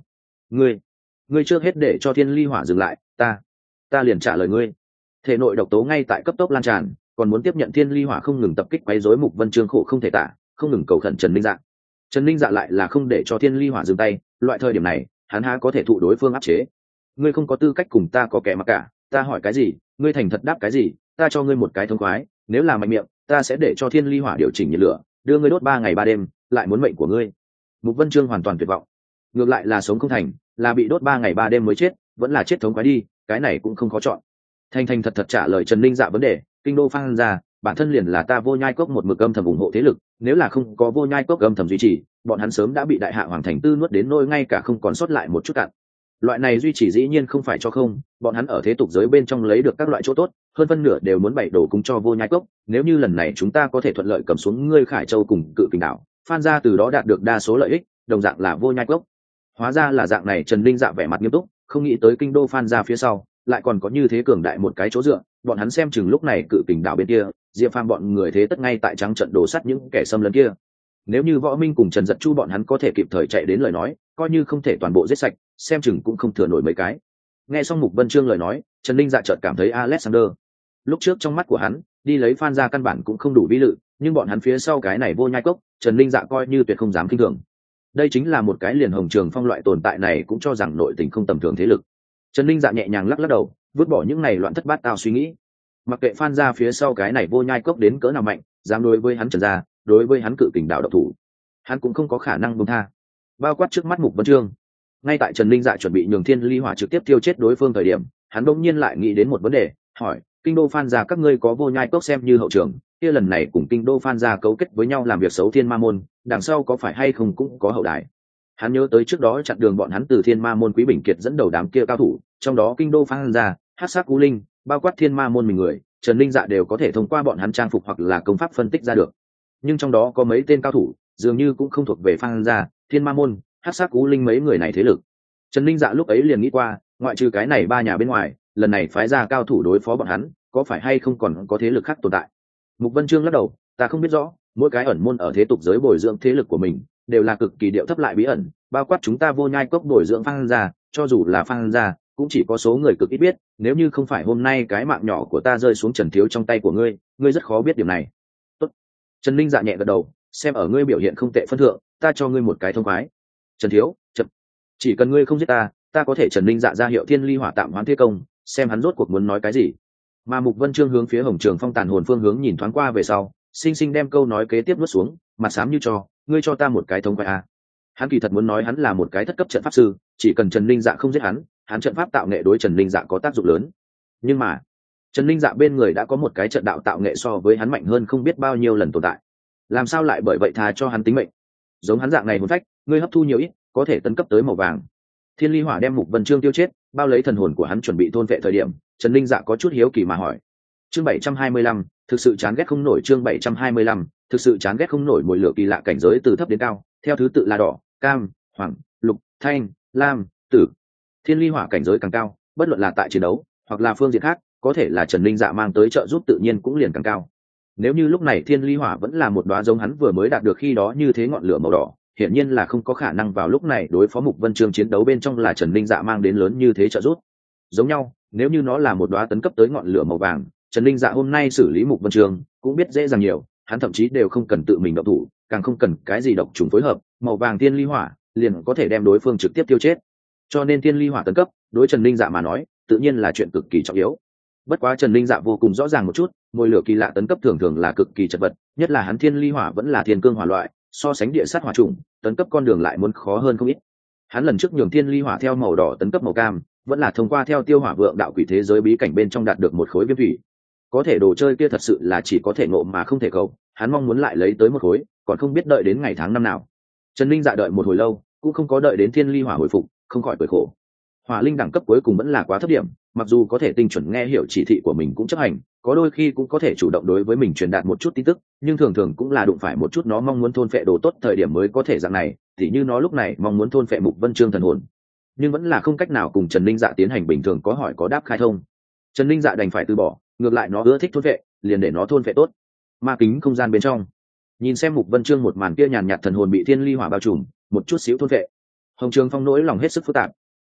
ngươi ngươi trước hết để cho thiên ly hỏa dừng lại, ta ta liền trả lời ngươi. Thể nội độc tố ngay tại cấp tốc lan tràn, còn muốn tiếp nhận thiên ly hỏa không ngừng tập kích quấy rối Mục Vân Trương khổ không thể tả, không ngừng cầu khẩn Trần Linh Dạ. Trần Linh Dạ lại là không để cho thiên ly hỏa dừng tay, loại thời điểm này hắn há có thể thụ đối phương áp chế. Ngươi không có tư cách cùng ta có kẻ mặc cả, ta hỏi cái gì ngươi thành thật đáp cái gì, ta cho ngươi một cái thông khoái, nếu là mạnh miệng ta sẽ để cho thiên ly hỏa điều chỉnh nhiệt lửa, đưa ngươi đốt ba ngày ba đêm, lại muốn mệnh của ngươi. Mục Vân Trương hoàn toàn tuyệt vọng, ngược lại là sống không thành, là bị đốt ba ngày ba đêm mới chết, vẫn là chết thống khoái đi, cái này cũng không khó chọn. Thành thành thật thật trả lời Trần Linh Dạ vấn đề, kinh đô Phan gia bản thân liền là ta Vô Nhai Cốc một mực âm thầm ủng hộ thế lực, nếu là không có Vô Nhai Cốc âm thầm duy trì, bọn hắn sớm đã bị đại hạ hoàng thành tư nuốt đến nỗi ngay cả không còn sót lại một chút cạn. Loại này duy trì dĩ nhiên không phải cho không, bọn hắn ở thế tục giới bên trong lấy được các loại chỗ tốt, hơn phân nửa đều muốn bày đổ cúng cho Vô Nhai Cốc, nếu như lần này chúng ta có thể thuận lợi cầm xuống ngươi Khải Châu cùng Cự Kình đảo, Phan gia từ đó đạt được đa số lợi ích, đồng dạng là Vô Nhai Cốc. Hóa ra là dạng này. Trần Linh Dạ vẻ mặt nghiêm túc, không nghĩ tới kinh đô Phan gia phía sau lại còn có như thế cường đại một cái chỗ dựa, bọn hắn xem chừng lúc này Cự Kình đảo bên kia Diệp Phàm bọn người thế tất ngay tại trắng trận đổ sắt những kẻ xâm lấn kia. Nếu như Võ Minh cùng Trần Dật Chu bọn hắn có thể kịp thời chạy đến lời nói, coi như không thể toàn bộ giết sạch, xem chừng cũng không thừa nổi mấy cái. Nghe xong Mục Vân Trương lời nói, Trần Linh Dạ chợt cảm thấy Alexander. Lúc trước trong mắt của hắn, đi lấy Phan gia căn bản cũng không đủ vi lự, nhưng bọn hắn phía sau cái này Vô Nhai Cốc, Trần Linh Dạ coi như tuyệt không dám khinh thường. Đây chính là một cái liền Hồng Trường Phong loại tồn tại này cũng cho rằng nội tình không tầm thường thế lực. Trần Linh Dạ nhẹ nhàng lắc lắc đầu, vứt bỏ những này loạn thất bát tao suy nghĩ. Mặc kệ Phan gia phía sau cái này Vô Nhai Cốc đến cỡ nào mạnh, dám đối với hắn Trần gia, đối với hắn Cự Kình đảo độc thủ, hắn cũng không có khả năng buông tha. Bao quát trước mắt Mục Vân Trương. Ngay tại Trần Linh Dạ chuẩn bị nhường thiên ly hỏa trực tiếp tiêu chết đối phương thời điểm, hắn bỗng nhiên lại nghĩ đến một vấn đề, hỏi: kinh đô Phan gia các ngươi có Vô Nhai Cốc xem như hậu trường, kia lần này cùng kinh đô Phan gia cấu kết với nhau làm việc xấu Thiên Ma môn, đằng sau có phải hay không cũng có hậu đài. Hắn nhớ tới trước đó chặn đường bọn hắn từ Thiên Ma môn Quý Bình Kiệt dẫn đầu đám kia cao thủ, trong đó kinh đô Phan gia, Hắc Sắc Cú Linh, bao quát Thiên Ma môn mình người, Trần Linh Dạ đều có thể thông qua bọn hắn trang phục hoặc là công pháp phân tích ra được. Nhưng trong đó có mấy tên cao thủ, dường như cũng không thuộc về Phan gia, Thiên Ma môn, Hắc Sắc Cú Linh mấy người này thế lực. Trần Linh Dạ lúc ấy liền nghĩ qua, ngoại trừ cái này ba nhà bên ngoài, lần này phái ra cao thủ đối phó bọn hắn, có phải hay không còn có thế lực khác tồn tại. Mục Vân Trương lắc đầu, ta không biết rõ, mỗi cái ẩn môn ở thế tục giới bồi dưỡng thế lực của mình, đều là cực kỳ điệu thấp lại bí ẩn, bao quát chúng ta Vô Nhai Cốc bồi dưỡng Phan gia, cho dù là Phan gia, cũng chỉ có số người cực ít biết, nếu như không phải hôm nay cái mạng nhỏ của ta rơi xuống Trần thiếu trong tay của ngươi, ngươi rất khó biết điểm này. Tốt. Trần Linh Dạ nhẹ gật đầu, xem ở ngươi biểu hiện không tệ phân thượng, ta cho ngươi một cái thông khoái. Trần thiếu, chậm. Chỉ cần ngươi không giết ta, ta có thể. Trần Linh Dạ ra hiệu thiên ly hỏa tạm hoãn thế công, xem hắn rốt cuộc muốn nói cái gì. Mà Mục Vân Trương hướng phía Hồng Trường Phong tàn hồn phương hướng nhìn thoáng qua về sau, sinh sinh đem câu nói kế tiếp nuốt xuống, mặt xám như cho, ngươi cho ta một cái thông khoái a. Hắn kỳ thật muốn nói hắn là một cái thất cấp trận pháp sư, chỉ cần Trần Linh Dạ không giết hắn, hắn trận pháp tạo nghệ đối Trần Linh Dạ có tác dụng lớn. Nhưng mà Trần Linh Dạ bên người đã có một cái trận đạo tạo nghệ so với hắn mạnh hơn không biết bao nhiêu lần tồn tại, làm sao lại bởi vậy tha cho hắn tính mệnh? Giống hắn dạng này hồn phách, ngươi hấp thu nhiều ít, có thể tấn cấp tới màu vàng. Thiên ly hỏa đem Mục Vân Trương tiêu chết, bao lấy thần hồn của hắn chuẩn bị thôn vệ thời điểm, Trần Linh Dạ có chút hiếu kỳ mà hỏi. Chương bảy trăm hai mươi lăm, thực sự chán ghét không nổi. Chương bảy trăm hai mươi lăm, thực sự chán ghét không nổi. Mùi lửa kỳ lạ cảnh giới từ thấp đến cao, theo thứ tự là đỏ, cam, hoàng, lục, thanh, lam, tử. Thiên ly hỏa cảnh giới càng cao, bất luận là tại chiến đấu hoặc là phương diện khác, có thể là Trần Linh Dạ mang tới trợ giúp tự nhiên cũng liền càng cao. Nếu như lúc này thiên ly hỏa vẫn là một đóa giống hắn vừa mới đạt được khi đó như thế ngọn lửa màu đỏ, hiển nhiên là không có khả năng vào lúc này đối phó Mục Vân Trương chiến đấu bên trong là Trần Linh Dạ mang đến lớn như thế trợ giúp. Giống nhau, nếu như nó là một đóa tấn cấp tới ngọn lửa màu vàng, Trần Linh Dạ hôm nay xử lý Mục Vân Trương cũng biết dễ dàng nhiều, hắn thậm chí đều không cần tự mình động thủ, càng không cần cái gì độc trùng phối hợp, màu vàng thiên ly hỏa liền có thể đem đối phương trực tiếp tiêu chết. Cho nên thiên ly hỏa tấn cấp, đối Trần Linh Dạ mà nói, tự nhiên là chuyện cực kỳ trọng yếu. Bất quá Trần Linh Dạ vô cùng rõ ràng một chút, môi lửa kỳ lạ tấn cấp thường thường là cực kỳ chật vật, nhất là hắn thiên ly hỏa vẫn là thiên cương hỏa loại, so sánh địa sát hỏa trùng, tấn cấp con đường lại muốn khó hơn không ít. Hắn lần trước nhường thiên ly hỏa theo màu đỏ tấn cấp màu cam, vẫn là thông qua theo tiêu hỏa vượng đạo quỷ thế giới bí cảnh bên trong đạt được một khối viêm thủy. Có thể đồ chơi kia thật sự là chỉ có thể ngộ mà không thể cầu, hắn mong muốn lại lấy tới một khối, còn không biết đợi đến ngày tháng năm nào. Trần Linh Dạ đợi một hồi lâu, cũng không có đợi đến thiên ly hỏa hồi phục, không khỏi cười khổ. Hỏa linh đẳng cấp cuối cùng vẫn là quá thấp điểm, mặc dù có thể tinh chuẩn nghe hiểu chỉ thị của mình cũng chấp hành, có đôi khi cũng có thể chủ động đối với mình truyền đạt một chút tin tức, nhưng thường thường cũng là đụng phải một chút nó mong muốn thôn phệ đồ tốt thời điểm mới có thể dạng này, tỉ như nó lúc này mong muốn thôn phệ Mục Vân Trương thần hồn, nhưng vẫn là không cách nào cùng Trần Linh Dạ tiến hành bình thường có hỏi có đáp khai thông. Trần Linh Dạ đành phải từ bỏ, ngược lại nó ưa thích thôn phệ, liền để nó thôn phệ tốt. Ma kính không gian bên trong, nhìn xem Mục Vân Trương một màn kia nhàn nhạt thần hồn bị thiên ly hỏa bao trùm, một chút xíu thôn phệ. Hồng Trường Phong nỗi lòng hết sức phức tạp,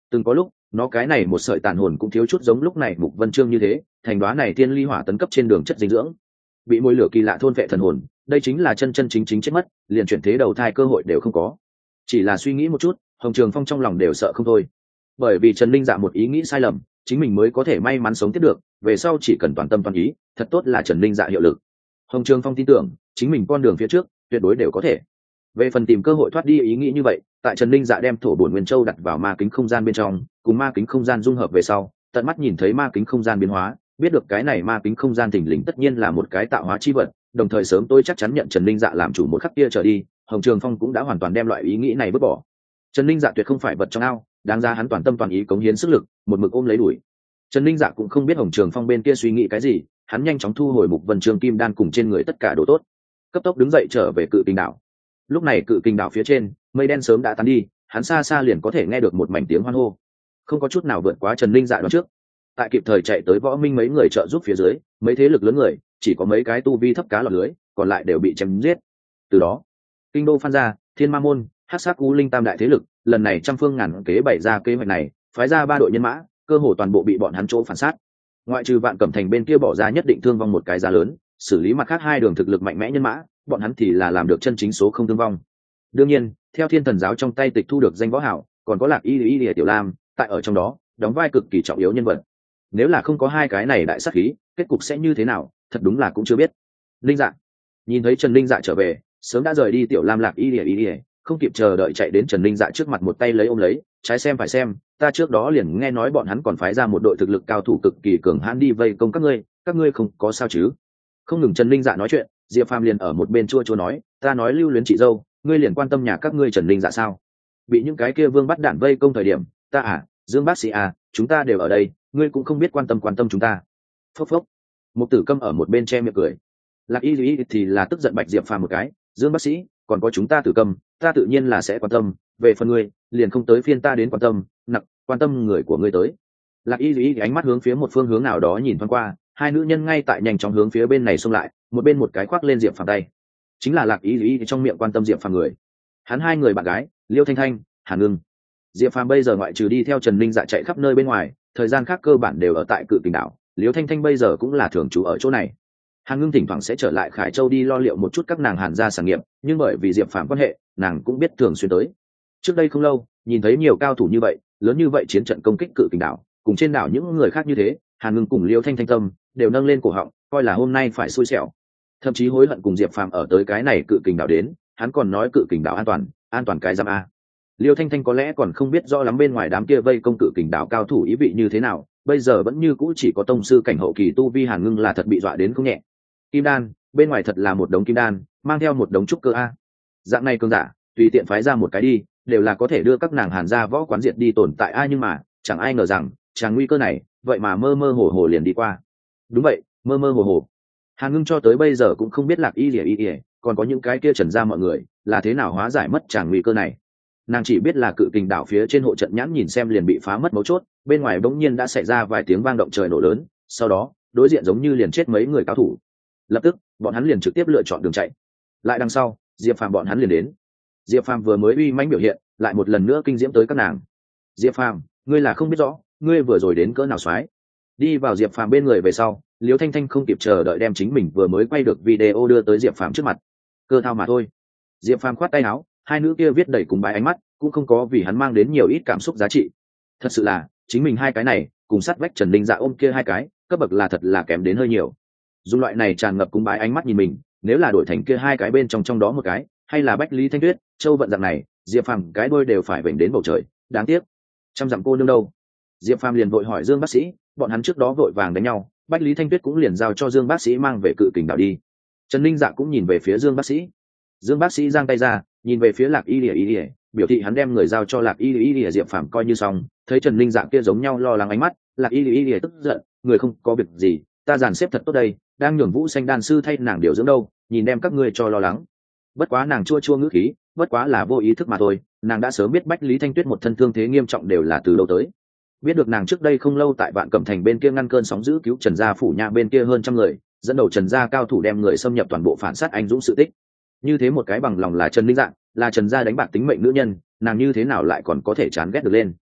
Từng có lúc nó cái này một sợi tàn hồn cũng thiếu chút giống lúc này Mục Vân Trương như thế, thành đoá này thiên ly hỏa tấn cấp trên đường chất dinh dưỡng, bị môi lửa kỳ lạ thôn vệ thần hồn. Đây chính là chân chân chính chính chết mất, liền chuyển thế đầu thai cơ hội đều không có. Chỉ là suy nghĩ một chút, Hồng Trường Phong trong lòng đều sợ không thôi, bởi vì Trần Linh Dạ một ý nghĩ sai lầm, chính mình mới có thể may mắn sống tiếp được, về sau chỉ cần toàn tâm toàn ý, thật tốt là Trần Linh Dạ hiệu lực. Hồng Trường Phong tin tưởng chính mình con đường phía trước tuyệt đối đều có thể. Về phần tìm cơ hội thoát đi ý nghĩ như vậy, tại Trần Linh Dạ đem thổ bổn nguyên châu đặt vào ma kính không gian bên trong, cùng ma kính không gian dung hợp về sau, tận mắt nhìn thấy ma kính không gian biến hóa, biết được cái này ma kính không gian thình lình tất nhiên là một cái tạo hóa chi vật, đồng thời sớm tôi chắc chắn nhận Trần Linh Dạ làm chủ một khắc kia trở đi, Hồng Trường Phong cũng đã hoàn toàn đem loại ý nghĩ này vứt bỏ. Trần Linh Dạ tuyệt không phải vật trong ao, đáng ra hắn toàn tâm toàn ý cống hiến sức lực, một mực ôm lấy đuổi. Trần Linh Dạ cũng không biết Hồng Trường Phong bên kia suy nghĩ cái gì, hắn nhanh chóng thu hồi Mục Vân Trường kim đan cùng trên người tất cả đồ tốt, cấp tốc đứng dậy trở về Cự Kình đảo. Lúc này Cự Kình đảo phía trên, mây đen sớm đã tán đi, hắn xa xa liền có thể nghe được một mảnh tiếng hoan hô, không có chút nào vượt quá Trần Linh Dạ đoán trước. Tại kịp thời chạy tới Võ Minh mấy người trợ giúp phía dưới, mấy thế lực lớn người, chỉ có mấy cái tu vi thấp cá lọt lưới, còn lại đều bị chém giết. Từ đó, Kinh Đô Phan gia, Thiên Ma môn, Hắc Sắc U Linh tam đại thế lực, lần này trăm phương ngàn kế bày ra kế hoạch này, phái ra ba đội nhân mã, cơ hồ toàn bộ bị bọn hắn chỗ phản sát. Ngoại trừ Vạn Cẩm Thành bên kia bỏ ra nhất định thương vong một cái giá lớn, xử lý mặt khác hai đường thực lực mạnh mẽ nhân mã, bọn hắn thì là làm được chân chính số không thương vong. Đương nhiên, theo Thiên Thần giáo trong tay tịch thu được danh võ hảo, còn có Lạc Y Y Y Tiểu Lam, tại ở trong đó, đóng vai cực kỳ trọng yếu nhân vật. Nếu là không có hai cái này đại sát khí, kết cục sẽ như thế nào, thật đúng là cũng chưa biết. Linh Dạ nhìn thấy Trần Linh Dạ trở về, sớm đã rời đi Tiểu Lam Lạc Y Y Y, không kịp chờ đợi chạy đến Trần Linh Dạ trước mặt một tay lấy ôm lấy, trái xem phải xem, ta trước đó liền nghe nói bọn hắn còn phái ra một đội thực lực cao thủ cực kỳ cường hãn đi vây công các ngươi, các ngươi không có sao chứ? Không ngừng Trần Linh Dạ nói chuyện, Diệp Phàm liền ở một bên chua chua nói, ta nói lưu luyến chị dâu, ngươi liền quan tâm nhà các ngươi Trần Linh Dạ sao? Bị những cái kia vương bắt đạn vây công thời điểm, ta à, Dương bác sĩ à, chúng ta đều ở đây, ngươi cũng không biết quan tâm quan tâm chúng ta. Phốc phốc. Một Tử Câm ở một bên che miệng cười. Lạc Y Y thì là tức giận bạch Diệp Phàm một cái, Dương bác sĩ, còn có chúng ta Tử Câm, ta tự nhiên là sẽ quan tâm, về phần ngươi, liền không tới phiên ta đến quan tâm, nặng, quan tâm người của ngươi tới. Lạc Y Y ánh mắt hướng phía một phương hướng nào đó nhìn thoáng qua, hai nữ nhân ngay tại nhanh chóng hướng phía bên này xông lại, một bên một cái khoác lên Diệp Phàm tay. Chính là Lạc Y Y trong miệng quan tâm Diệp Phàm người. Hắn hai người bạn gái, Liêu Thanh Thanh, Hàn Ngưng. Diệp Phàm bây giờ ngoại trừ đi theo Trần Linh Dạ chạy khắp nơi bên ngoài, thời gian khác cơ bản đều ở tại Cự Kình đảo. Liêu Thanh Thanh bây giờ cũng là thường trú ở chỗ này. Hàn Ngưng thỉnh thoảng sẽ trở lại Khải Châu đi lo liệu một chút các nàng Hàn gia sản nghiệp, nhưng bởi vì Diệp Phàm quan hệ, nàng cũng biết thường xuyên tới. Trước đây không lâu, nhìn thấy nhiều cao thủ như vậy, lớn như vậy chiến trận công kích Cự Kình đảo, cùng trên đảo những người khác như thế, Hàn Ngưng cùng Liêu Thanh Thanh tâm đều nâng lên cổ họng, coi là hôm nay phải xui xẻo. Thậm chí hối hận cùng Diệp Phàm ở tới cái này Cự Kình đảo đến, hắn còn nói Cự Kình đảo an toàn, an toàn cái giam a. Liêu Thanh Thanh có lẽ còn không biết rõ lắm bên ngoài đám kia vây công Cự Kình đảo cao thủ ý vị như thế nào, bây giờ vẫn như cũ chỉ có tông sư cảnh hậu kỳ tu vi Hàn Ngưng là thật bị dọa đến không nhẹ. Kim đan, bên ngoài thật là một đống kim đan, mang theo một đống trúc cơ a. Dạng này cường giả, tùy tiện phái ra một cái đi, đều là có thể đưa các nàng Hàn gia võ quán diệt đi tồn tại ai, nhưng mà, chẳng ai ngờ rằng, chàng nguy cơ này, vậy mà mơ mơ hồ hồ liền đi qua. Đúng vậy, mơ mơ hồ hồ. Hàn Ngưng cho tới bây giờ cũng không biết Lạc Y Y Y, còn có những cái kia Trần gia mọi người, là thế nào hóa giải mất chàng nguy cơ này. Nàng chỉ biết là Cự Kình đảo phía trên hộ trận nhãn nhìn xem liền bị phá mất mấu chốt, bên ngoài bỗng nhiên đã xảy ra vài tiếng vang động trời nổ lớn, sau đó, đối diện giống như liền chết mấy người cao thủ. Lập tức, bọn hắn liền trực tiếp lựa chọn đường chạy. Lại đằng sau, Diệp Phàm bọn hắn liền đến. Diệp Phàm vừa mới uy mãnh biểu hiện, lại một lần nữa kinh diễm tới các nàng. Diệp Phàm, ngươi là không biết rõ, ngươi vừa rồi đến cỡ nào xoái. Đi vào Diệp Phàm bên người về sau, Liêu Thanh Thanh không kịp chờ đợi đem chính mình vừa mới quay được video đưa tới Diệp Phàm trước mặt. Cơ thao mà thôi. Diệp Phàm khoát tay áo, hai nữ kia viết đầy cùng bái ánh mắt, cũng không có vì hắn mang đến nhiều ít cảm xúc giá trị. Thật sự là, chính mình hai cái này, cùng sát vách Trần Linh Dạ ôm kia hai cái, cấp bậc là thật là kém đến hơi nhiều. Dùng loại này tràn ngập cung bái ánh mắt nhìn mình, nếu là đổi thành kia hai cái bên trong trong đó một cái, hay là Bách Lý Thanh Tuyết, Châu Vận dạng này, Diệp Phàm cái đôi đều phải vểnh đến bầu trời, đáng tiếc. Trăm dặm cô nương đâu? Diệp Phàm liền vội hỏi Dương bác sĩ, bọn hắn trước đó vội vàng đánh nhau, Bách Lý Thanh Tuyết cũng liền giao cho Dương bác sĩ mang về Cự Kình đảo đi. Trần Linh Dạ cũng nhìn về phía Dương bác sĩ. Dương bác sĩ giang tay ra, nhìn về phía Lạc Y Y Y, biểu thị hắn đem người giao cho Lạc Y Y Y Diệp Phàm coi như xong, thấy Trần Linh Dạ kia giống nhau lo lắng ánh mắt, Lạc Y Y Y tức giận, người không có việc gì, ta dàn xếp thật tốt đây, đang nhường Vũ Xanh đan sư thay nàng điều dưỡng đâu, nhìn đem các ngươi cho lo lắng. Bất quá nàng chua chua ngữ khí, bất quá là vô ý thức mà thôi, nàng đã sớm biết Bách Lý Thanh Tuyết một thân thương thế nghiêm trọng đều là từ lâu tới. Biết được nàng trước đây không lâu tại Vạn Cẩm Thành bên kia ngăn cơn sóng dữ cứu Trần gia phủ nhà bên kia hơn trăm người, dẫn đầu Trần gia cao thủ đem người xâm nhập toàn bộ phản sát anh dũng sự tích. Như thế một cái bằng lòng là Trần Linh Dạng, là Trần gia đánh bạc tính mệnh nữ nhân, nàng như thế nào lại còn có thể chán ghét được lên.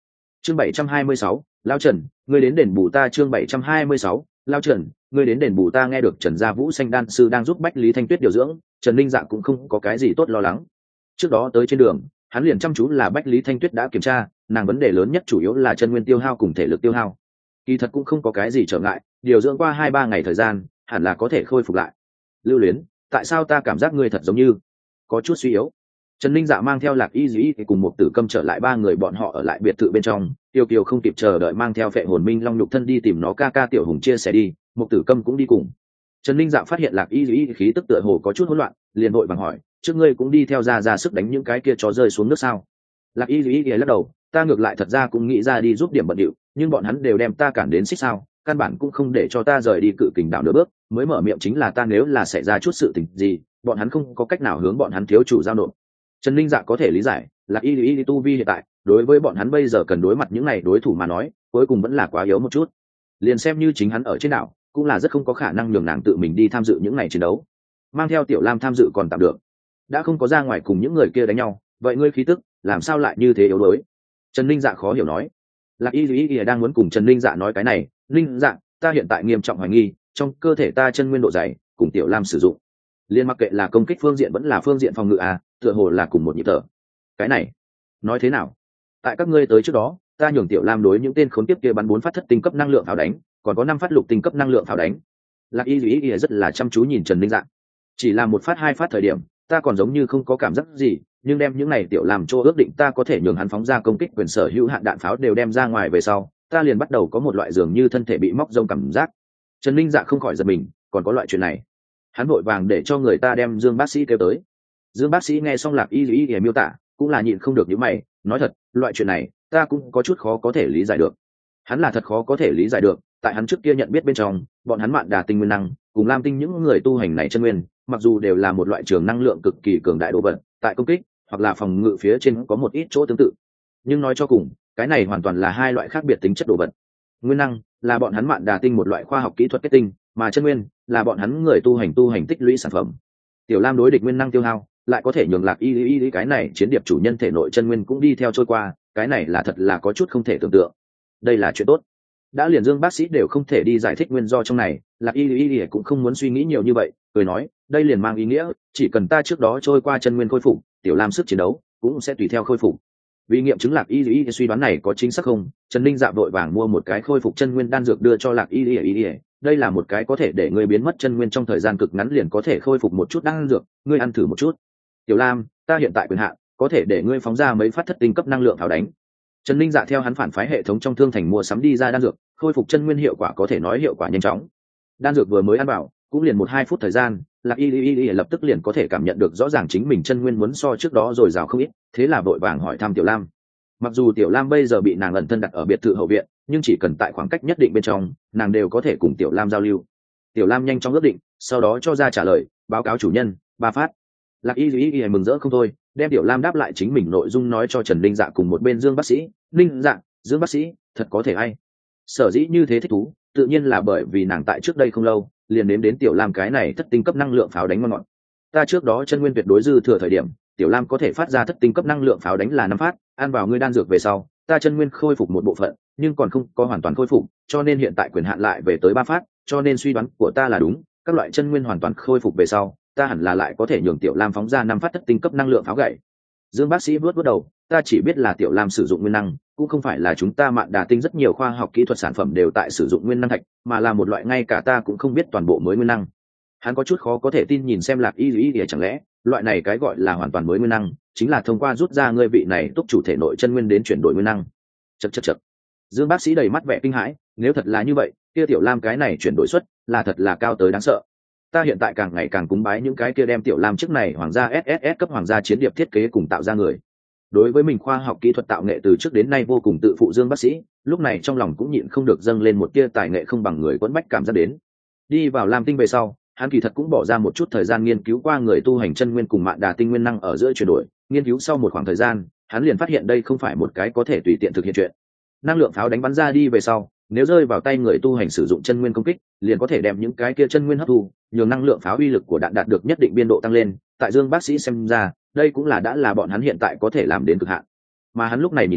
chương bảy trăm hai mươi sáu, lao Trần, ngươi đến đền bù ta. Chương bảy trăm hai mươi sáu, lao Trần, ngươi đến đền bù ta. Nghe được Trần Gia Vũ Xanh đan sư đang giúp Bách Lý Thanh Tuyết điều dưỡng, Trần Linh Dạ cũng không có cái gì tốt lo lắng. Trước đó tới trên đường, hắn liền chăm chú là Bách Lý Thanh Tuyết đã kiểm tra, nàng vấn đề lớn nhất chủ yếu là chân nguyên tiêu hao cùng thể lực tiêu hao. Kỳ thật cũng không có cái gì trở ngại, điều dưỡng qua hai ba ngày thời gian, hẳn là có thể khôi phục lại. Lưu Luyến, tại sao ta cảm giác ngươi thật giống như có chút suy yếu? Trần Linh Dạ mang theo Lạc Y Dĩ cùng một Tử Câm trở lại, ba người bọn họ ở lại biệt thự bên trong. Tiêu Kiều không kịp chờ đợi mang theo Phệ Hồn Minh Long nhục thân đi tìm nó ca ca Tiểu Hùng chia sẻ đi, một Tử Câm cũng đi cùng. Trần Linh Dạ phát hiện Lạc Y Dĩ khí tức tựa hồ có chút hỗn loạn, liền vội vàng hỏi, trước ngươi cũng đi theo ra ra sức đánh những cái kia chó rơi xuống nước sao? Lạc Y Dĩ lắc đầu, ta ngược lại thật ra cũng nghĩ ra đi giúp điểm bận điệu, nhưng bọn hắn đều đem ta cản đến xích sao, căn bản cũng không để cho ta rời đi Cự Kình đảo nửa bước, mới mở miệng chính là ta nếu là xảy ra chút sự tình gì, bọn hắn không có cách nào hướng bọn hắn thiếu chủ giao nộp. Trần Linh Dạ có thể lý giải, Lạc Y Y tu vi hiện tại, đối với bọn hắn bây giờ cần đối mặt những này đối thủ mà nói, cuối cùng vẫn là quá yếu một chút. Liền xem như chính hắn ở trên đảo, cũng là rất không có khả năng nhường nàng tự mình đi tham dự những này chiến đấu. Mang theo Tiểu Lam tham dự còn tạm được, đã không có ra ngoài cùng những người kia đánh nhau, vậy ngươi khí tức làm sao lại như thế yếu đuối? Trần Linh Dạ khó hiểu nói. Lạc Y Y đang muốn cùng Trần Linh Dạ nói cái này, Linh Dạ, ta hiện tại nghiêm trọng hoài nghi, trong cơ thể ta chân nguyên độ dày, cùng Tiểu Lam sử dụng, liên mặc kệ là công kích phương diện vẫn là phương diện phòng ngự à, tựa hồ là cùng một nhịp thở. Cái này nói thế nào? Tại các ngươi tới trước đó, ta nhường Tiểu Lam đối những tên khốn kiếp kia bắn bốn phát thất tinh cấp năng lượng pháo đánh, còn có năm phát lục tinh cấp năng lượng pháo đánh. Lạc Y Dĩ rất là chăm chú nhìn Trần Linh Dạ. Chỉ là một phát hai phát thời điểm, ta còn giống như không có cảm giác gì, nhưng đem những này Tiểu Lam cho ước định ta có thể nhường hắn phóng ra công kích quyền sở hữu hạn đạn pháo đều đem ra ngoài về sau, ta liền bắt đầu có một loại dường như thân thể bị móc rông cảm giác. Trần Linh Dạ không khỏi giật mình, còn có loại chuyện này. Hắn vội vàng để cho người ta đem Dương bác sĩ kêu tới. Dương bác sĩ nghe xong Lạc Y Y để miêu tả, cũng là nhịn không được những mày, nói thật, loại chuyện này ta cũng có chút khó có thể lý giải được. Hắn là thật khó có thể lý giải được, tại hắn trước kia nhận biết bên trong, bọn hắn Mạn Đà tinh nguyên năng cùng Lam tinh những người tu hành này chân nguyên, mặc dù đều là một loại trường năng lượng cực kỳ cường đại đồ vật, tại công kích hoặc là phòng ngự phía trên có một ít chỗ tương tự, nhưng nói cho cùng, cái này hoàn toàn là hai loại khác biệt tính chất đồ vật. Nguyên năng là bọn hắn Mạn Đà tinh một loại khoa học kỹ thuật kết tinh, mà chân nguyên là bọn hắn người tu hành tu hành tích lũy sản phẩm. Tiểu Lam đối địch nguyên năng tiêu hao, lại có thể nhường Lạc Y Y Y cái này chiến điệp chủ nhân thể nội chân nguyên cũng đi theo trôi qua, cái này là thật là có chút không thể tưởng tượng. Đây là chuyện tốt. Đã liền Dương bác sĩ đều không thể đi giải thích nguyên do trong này, Lạc Y Y Y cũng không muốn suy nghĩ nhiều như vậy, cười nói, đây liền mang ý nghĩa, chỉ cần ta trước đó trôi qua chân nguyên khôi phục, Tiểu Lam sức chiến đấu cũng sẽ tùy theo khôi phục. Vì nghiệm chứng Lạc Y Y suy đoán này có chính xác không, Trần Linh Dạ vội vàng mua một cái khôi phục chân nguyên đan dược đưa cho Lạc Y Y Y. Đây là một cái có thể để ngươi biến mất chân nguyên trong thời gian cực ngắn liền có thể khôi phục một chút đan dược, ngươi ăn thử một chút. Tiểu Lam, ta hiện tại quyền hạn có thể để ngươi phóng ra mấy phát thất tinh cấp năng lượng pháo đánh. Trần Linh Dạ theo hắn phản phái hệ thống trong thương thành mua sắm đi ra đan dược, khôi phục chân nguyên hiệu quả có thể nói hiệu quả nhanh chóng. Đan dược vừa mới ăn vào, cũng liền một hai phút thời gian, Lạc Y Y Y lập tức liền có thể cảm nhận được rõ ràng chính mình chân nguyên muốn so trước đó rồi rào không ít, thế là vội vàng hỏi thăm Tiểu Lam. Mặc dù Tiểu Lam bây giờ bị nàng ẩn thân đặt ở biệt thự hậu viện, nhưng chỉ cần tại khoảng cách nhất định bên trong, nàng đều có thể cùng Tiểu Lam giao lưu. Tiểu Lam nhanh chóng ước định, sau đó cho ra trả lời, báo cáo chủ nhân, ba phát. Lạc Y Y Y mừng rỡ không thôi, đem Tiểu Lam đáp lại chính mình nội dung nói cho Trần Linh Dạ cùng một bên Dương bác sĩ. Linh Dạ, Dương bác sĩ, thật có thể hay. Sở dĩ như thế thích thú, tự nhiên là bởi vì nàng tại trước đây không lâu, liền đến đến Tiểu Lam cái này thất tinh cấp năng lượng pháo đánh ngon ngọt. Ta trước đó chân nguyên tuyệt đối dư thừa thời điểm, Tiểu Lam có thể phát ra thất tinh cấp năng lượng pháo đánh là năm phát, ăn vào ngươi đan dược về sau, ta chân nguyên khôi phục một bộ phận, nhưng còn không có hoàn toàn khôi phục, cho nên hiện tại quyền hạn lại về tới ba phát, cho nên suy đoán của ta là đúng, các loại chân nguyên hoàn toàn khôi phục về sau, ta hẳn là lại có thể nhường Tiểu Lam phóng ra năm phát thất tinh cấp năng lượng pháo gậy. Dương bác sĩ vuốt vuốt đầu, ta chỉ biết là Tiểu Lam sử dụng nguyên năng, cũng không phải là chúng ta Mạn Đà tinh rất nhiều khoa học kỹ thuật sản phẩm đều tại sử dụng nguyên năng thạch, mà là một loại ngay cả ta cũng không biết toàn bộ mới nguyên năng. Hắn có chút khó có thể tin nhìn xem Lạc Y Y chẳng lẽ loại này cái gọi là hoàn toàn mới nguyên năng chính là thông qua rút ra ngươi vị này túc chủ thể nội chân nguyên đến chuyển đổi nguyên năng. Chậc chậc chậc. Dương bác sĩ đầy mắt vẻ kinh hãi, nếu thật là như vậy, kia Tiểu Lam cái này chuyển đổi suất là thật là cao tới đáng sợ. Ta hiện tại càng ngày càng cúng bái những cái kia đem Tiểu Lam trước này hoàng gia ét ét ét cấp hoàng gia chiến điệp thiết kế cùng tạo ra người. Đối với mình khoa học kỹ thuật tạo nghệ từ trước đến nay vô cùng tự phụ Dương bác sĩ, lúc này trong lòng cũng nhịn không được dâng lên một tia tài nghệ không bằng người quẫn bách cảm giác đến. Đi vào Lam tinh về sau, hắn kỳ thật cũng bỏ ra một chút thời gian nghiên cứu qua người tu hành chân nguyên cùng Mạn Đà tinh nguyên năng ở giữa chuyển đổi, nghiên cứu sau một khoảng thời gian, hắn liền phát hiện đây không phải một cái có thể tùy tiện thực hiện chuyện. Năng lượng pháo đánh bắn ra đi về sau, nếu rơi vào tay người tu hành sử dụng chân nguyên công kích, liền có thể đem những cái kia chân nguyên hấp thu, nhường năng lượng pháo uy lực của đạn đạt được nhất định biên độ tăng lên. Tại Dương bác sĩ xem ra, đây cũng là đã là bọn hắn hiện tại có thể làm đến cực hạn. Mà hắn lúc này nhìn thấy,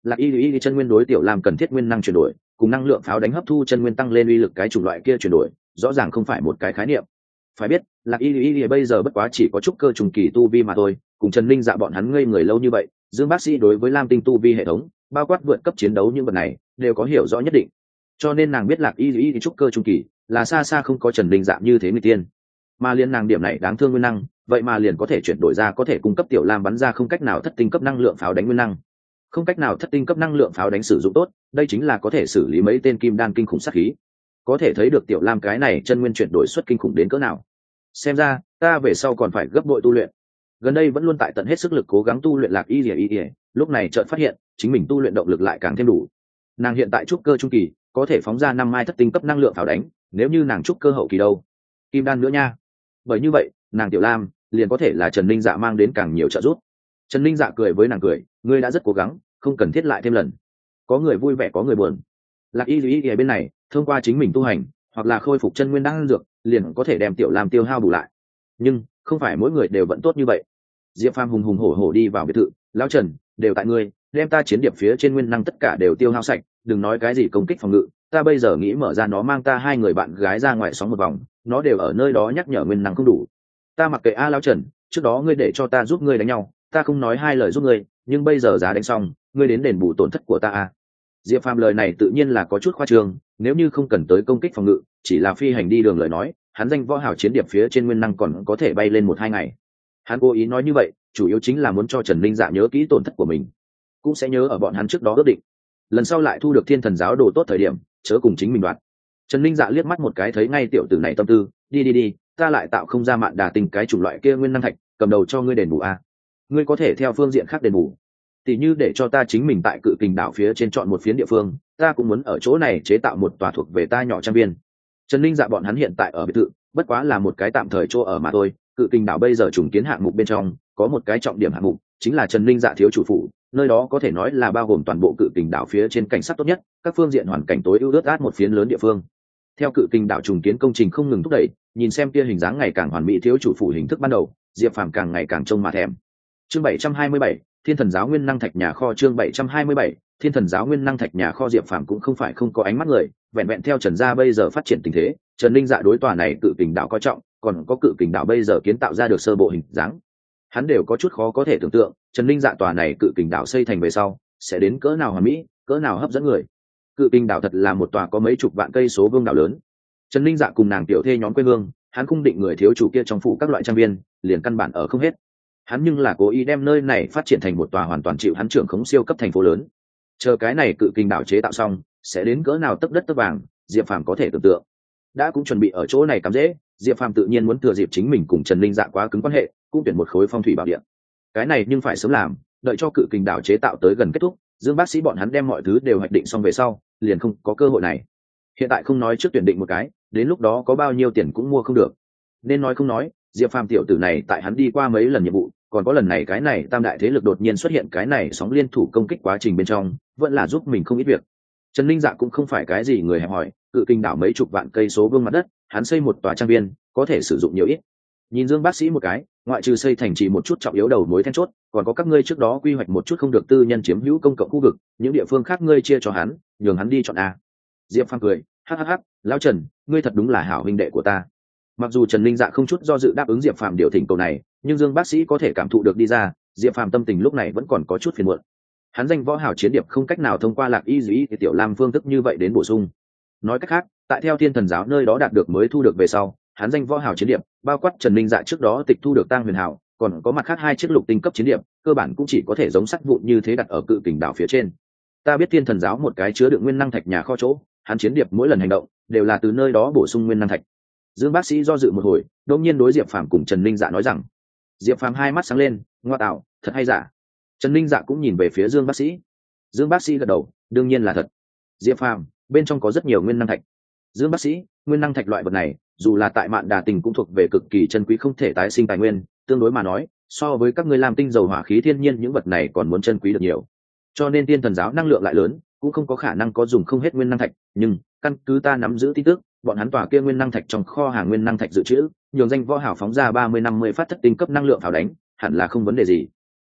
Lạc y y chân nguyên đối tiểu lam cần thiết nguyên năng chuyển đổi cùng năng lượng pháo đánh hấp thu chân nguyên tăng lên uy lực cái chủng loại kia chuyển đổi rõ ràng không phải một cái khái niệm. Phải biết Lạc y y bây giờ bất quá chỉ có chút cơ trùng kỳ tu vi mà thôi, cùng Trần Linh Dạ bọn hắn ngây người lâu như vậy, Dương bác sĩ đối với lam tinh tu vi hệ thống bao quát vượt cấp chiến đấu những vật này đều có hiểu rõ nhất định, cho nên nàng biết Lạc y y chút cơ trung kỳ là xa xa không có Trần Linh Dạ như thế người tiên, mà liên nàng điểm này đáng thương nguyên năng vậy mà liền có thể chuyển đổi ra có thể cung cấp tiểu lam bắn ra không cách nào thất tinh cấp năng lượng pháo đánh nguyên năng. Không cách nào thất tinh cấp năng lượng pháo đánh sử dụng tốt, đây chính là có thể xử lý mấy tên kim đan kinh khủng sát khí, có thể thấy được tiểu lam cái này chân nguyên chuyển đổi xuất kinh khủng đến cỡ nào. Xem ra ta về sau còn phải gấp bội tu luyện. Gần đây vẫn luôn tại tận hết sức lực cố gắng tu luyện Lạc y lìa y lìa, lúc này chợt phát hiện chính mình tu luyện động lực lại càng thêm đủ. Nàng hiện tại trúc cơ trung kỳ có thể phóng ra năm mai thất tinh cấp năng lượng pháo đánh, nếu như nàng trúc cơ hậu kỳ đâu kim đan nữa nha. Bởi như vậy nàng tiểu lam liền có thể là Trần Linh Dạ mang đến càng nhiều trợ giúp. Trần Linh Dạ cười với nàng cười, ngươi đã rất cố gắng, không cần thiết lại thêm lần. Có người vui vẻ có người buồn. Lạc y y y bên này thông qua chính mình tu hành hoặc là khôi phục chân nguyên đan dược liền có thể đem tiểu lam tiêu hao bù lại, nhưng không phải mỗi người đều vẫn tốt như vậy. Diệp Phàm hùng hùng hổ hổ đi vào biệt thự, lão Trần, đều tại ngươi, đem ta chiến điệp phía trên nguyên năng tất cả đều tiêu hao sạch, đừng nói cái gì công kích phòng ngự, ta bây giờ nghĩ mở ra nó mang ta hai người bạn gái ra ngoài sóng một vòng, nó đều ở nơi đó nhắc nhở nguyên năng không đủ. Ta mặc kệ a lão Trần, trước đó ngươi để cho ta giúp ngươi đánh nhau, ta không nói hai lời giúp ngươi, nhưng bây giờ giá đánh xong, ngươi đến đền bù tổn thất của ta a. Diệp Phàm lời này tự nhiên là có chút khoa trương, nếu như không cần tới công kích phòng ngự, chỉ là phi hành đi đường lời nói, hắn danh võ hảo chiến điệp phía trên nguyên năng còn có thể bay lên một hai ngày. Hắn cố ý nói như vậy chủ yếu chính là muốn cho Trần Linh Dạ nhớ kỹ tổn thất của mình, cũng sẽ nhớ ở bọn hắn trước đó ước định lần sau lại thu được thiên thần giáo đồ tốt thời điểm chớ cùng chính mình đoạt. Trần Linh Dạ liếc mắt một cái thấy ngay tiểu tử này tâm tư, đi đi đi, ta lại tạo không ra mạn đà tình cái chủng loại kia nguyên năng thạch cầm đầu cho ngươi đền bù a. Ngươi có thể theo phương diện khác đền bù, tỉ như để cho ta chính mình tại cự kình đảo phía trên chọn một phiến địa phương, ta cũng muốn ở chỗ này chế tạo một tòa thuộc về ta nhỏ trang viên. Trần Linh Dạ bọn hắn hiện tại ở biệt thự bất quá là một cái tạm thời chỗ ở mà thôi, cự kình đảo bây giờ trùng kiến hạng mục bên trong có một cái trọng điểm hạng mục chính là Trần Linh Dạ thiếu chủ phủ, nơi đó có thể nói là bao gồm toàn bộ cự kình đảo phía trên cảnh sát tốt nhất, các phương diện hoàn cảnh tối ưu ướt át một phiến lớn địa phương. Theo cự kình đảo trùng kiến công trình không ngừng thúc đẩy, nhìn xem kia hình dáng ngày càng hoàn mỹ thiếu chủ phủ hình thức ban đầu, Diệp Phàm càng ngày càng trông mà thèm. Chương bảy trăm hai mươi bảy, Thiên thần giáo nguyên năng thạch nhà kho. Chương bảy trăm hai mươi bảy, Thiên thần giáo nguyên năng thạch nhà kho. Diệp Phàm cũng không phải không có ánh mắt người, vẹn vẹn theo Trần gia bây giờ phát triển tình thế, Trần Linh Dạ đối tòa này cự kình đảo coi trọng, còn có cự kình đảo bây giờ kiến tạo ra được sơ bộ hình dáng, hắn đều có chút khó có thể tưởng tượng Trần Linh Dạ tòa này cự kình đảo xây thành về sau sẽ đến cỡ nào hoàn mỹ, cỡ nào hấp dẫn người. Cự kình đảo thật là một tòa có mấy chục vạn cây số vuông đảo lớn. Trần Linh Dạ cùng nàng tiểu thê nhóm quê hương, hắn cung định người thiếu chủ kia trong phủ các loại trang viên liền căn bản ở không hết, hắn nhưng là cố ý đem nơi này phát triển thành một tòa hoàn toàn chịu hắn trưởng khống siêu cấp thành phố lớn. Chờ cái này cự kình đảo chế tạo xong sẽ đến cỡ nào tấp đất tấp vàng, Diệp Phàm có thể tưởng tượng. Đã cũng chuẩn bị ở chỗ này cắm dễ, Diệp Phàm tự nhiên muốn thừa dịp chính mình cùng Trần Linh Dạ quá cứng quan hệ, cũng tuyển một khối phong thủy bảo địa. Cái này nhưng phải sớm làm, đợi cho cự kình đảo chế tạo tới gần kết thúc, Dương bác sĩ bọn hắn đem mọi thứ đều hoạch định xong về sau, liền không có cơ hội này. Hiện tại không nói trước tuyển định một cái, đến lúc đó có bao nhiêu tiền cũng mua không được. Nên nói không nói, Diệp Phàm tiểu tử này tại hắn đi qua mấy lần nhiệm vụ, còn có lần này cái này tam đại thế lực đột nhiên xuất hiện cái này sóng liên thủ công kích quá trình bên trong, vẫn là giúp mình không ít việc. Trần Linh Dạ cũng không phải cái gì người hẹp hòi, cự kình đảo mấy chục vạn cây số vuông mặt đất, hắn xây một tòa trang viên có thể sử dụng nhiều ít. Nhìn Dương bác sĩ một cái, ngoại trừ xây thành trì một chút trọng yếu đầu mối then chốt, còn có các ngươi trước đó quy hoạch một chút không được tư nhân chiếm hữu công cộng khu vực, những địa phương khác ngươi chia cho hắn, nhường hắn đi chọn a. Diệp Phàm cười, hắc hắc hắc, lão Trần, ngươi thật đúng là hảo huynh đệ của ta. Mặc dù Trần Linh Dạ không chút do dự đáp ứng Diệp Phàm điều thỉnh cầu này, nhưng Dương bác sĩ có thể cảm thụ được đi ra, Diệp Phàm tâm tình lúc này vẫn còn có chút phiền muộn. Hắn danh võ hảo chiến điệp không cách nào thông qua Lạc y dĩ tiểu lam phương thức như vậy đến bổ sung. Nói cách khác, tại theo Thiên thần giáo nơi đó đạt được mới thu được về sau, hắn danh võ hảo chiến điệp, bao quát Trần Linh Dạ trước đó tịch thu được Tang Huyền Hảo, còn có mặt khác hai chiếc lục tinh cấp chiến điệp, cơ bản cũng chỉ có thể giống sắt vụn như thế đặt ở cự kình đảo phía trên. Ta biết Thiên thần giáo một cái chứa đựng nguyên năng thạch nhà kho chỗ, hắn chiến điệp mỗi lần hành động đều là từ nơi đó bổ sung nguyên năng thạch. Dương bác sĩ do dự một hồi, đột nhiên đối Diệp Phàm cùng Trần Linh Dạ nói rằng. Diệp Phàm hai mắt sáng lên, ngoa tạo, thật hay giả? Trần Linh Dạ cũng nhìn về phía Dương bác sĩ. Dương bác sĩ gật đầu, đương nhiên là thật. Diệp Phàm, bên trong có rất nhiều nguyên năng thạch. Dương bác sĩ, nguyên năng thạch loại vật này, dù là tại Mạn Đà Tình cũng thuộc về cực kỳ chân quý không thể tái sinh tài nguyên, tương đối mà nói, so với các ngươi làm tinh dầu hỏa khí thiên nhiên những vật này còn muốn chân quý được nhiều. Cho nên Thiên thần giáo năng lượng lại lớn, cũng không có khả năng có dùng không hết nguyên năng thạch, nhưng căn cứ ta nắm giữ tin tức, bọn hắn tòa kia nguyên năng thạch trong kho hàng nguyên năng thạch dự trữ, nhường danh võ hảo phóng ra ba mươi năm mươi phát thất tinh cấp năng lượng pháo đánh, hẳn là không vấn đề gì.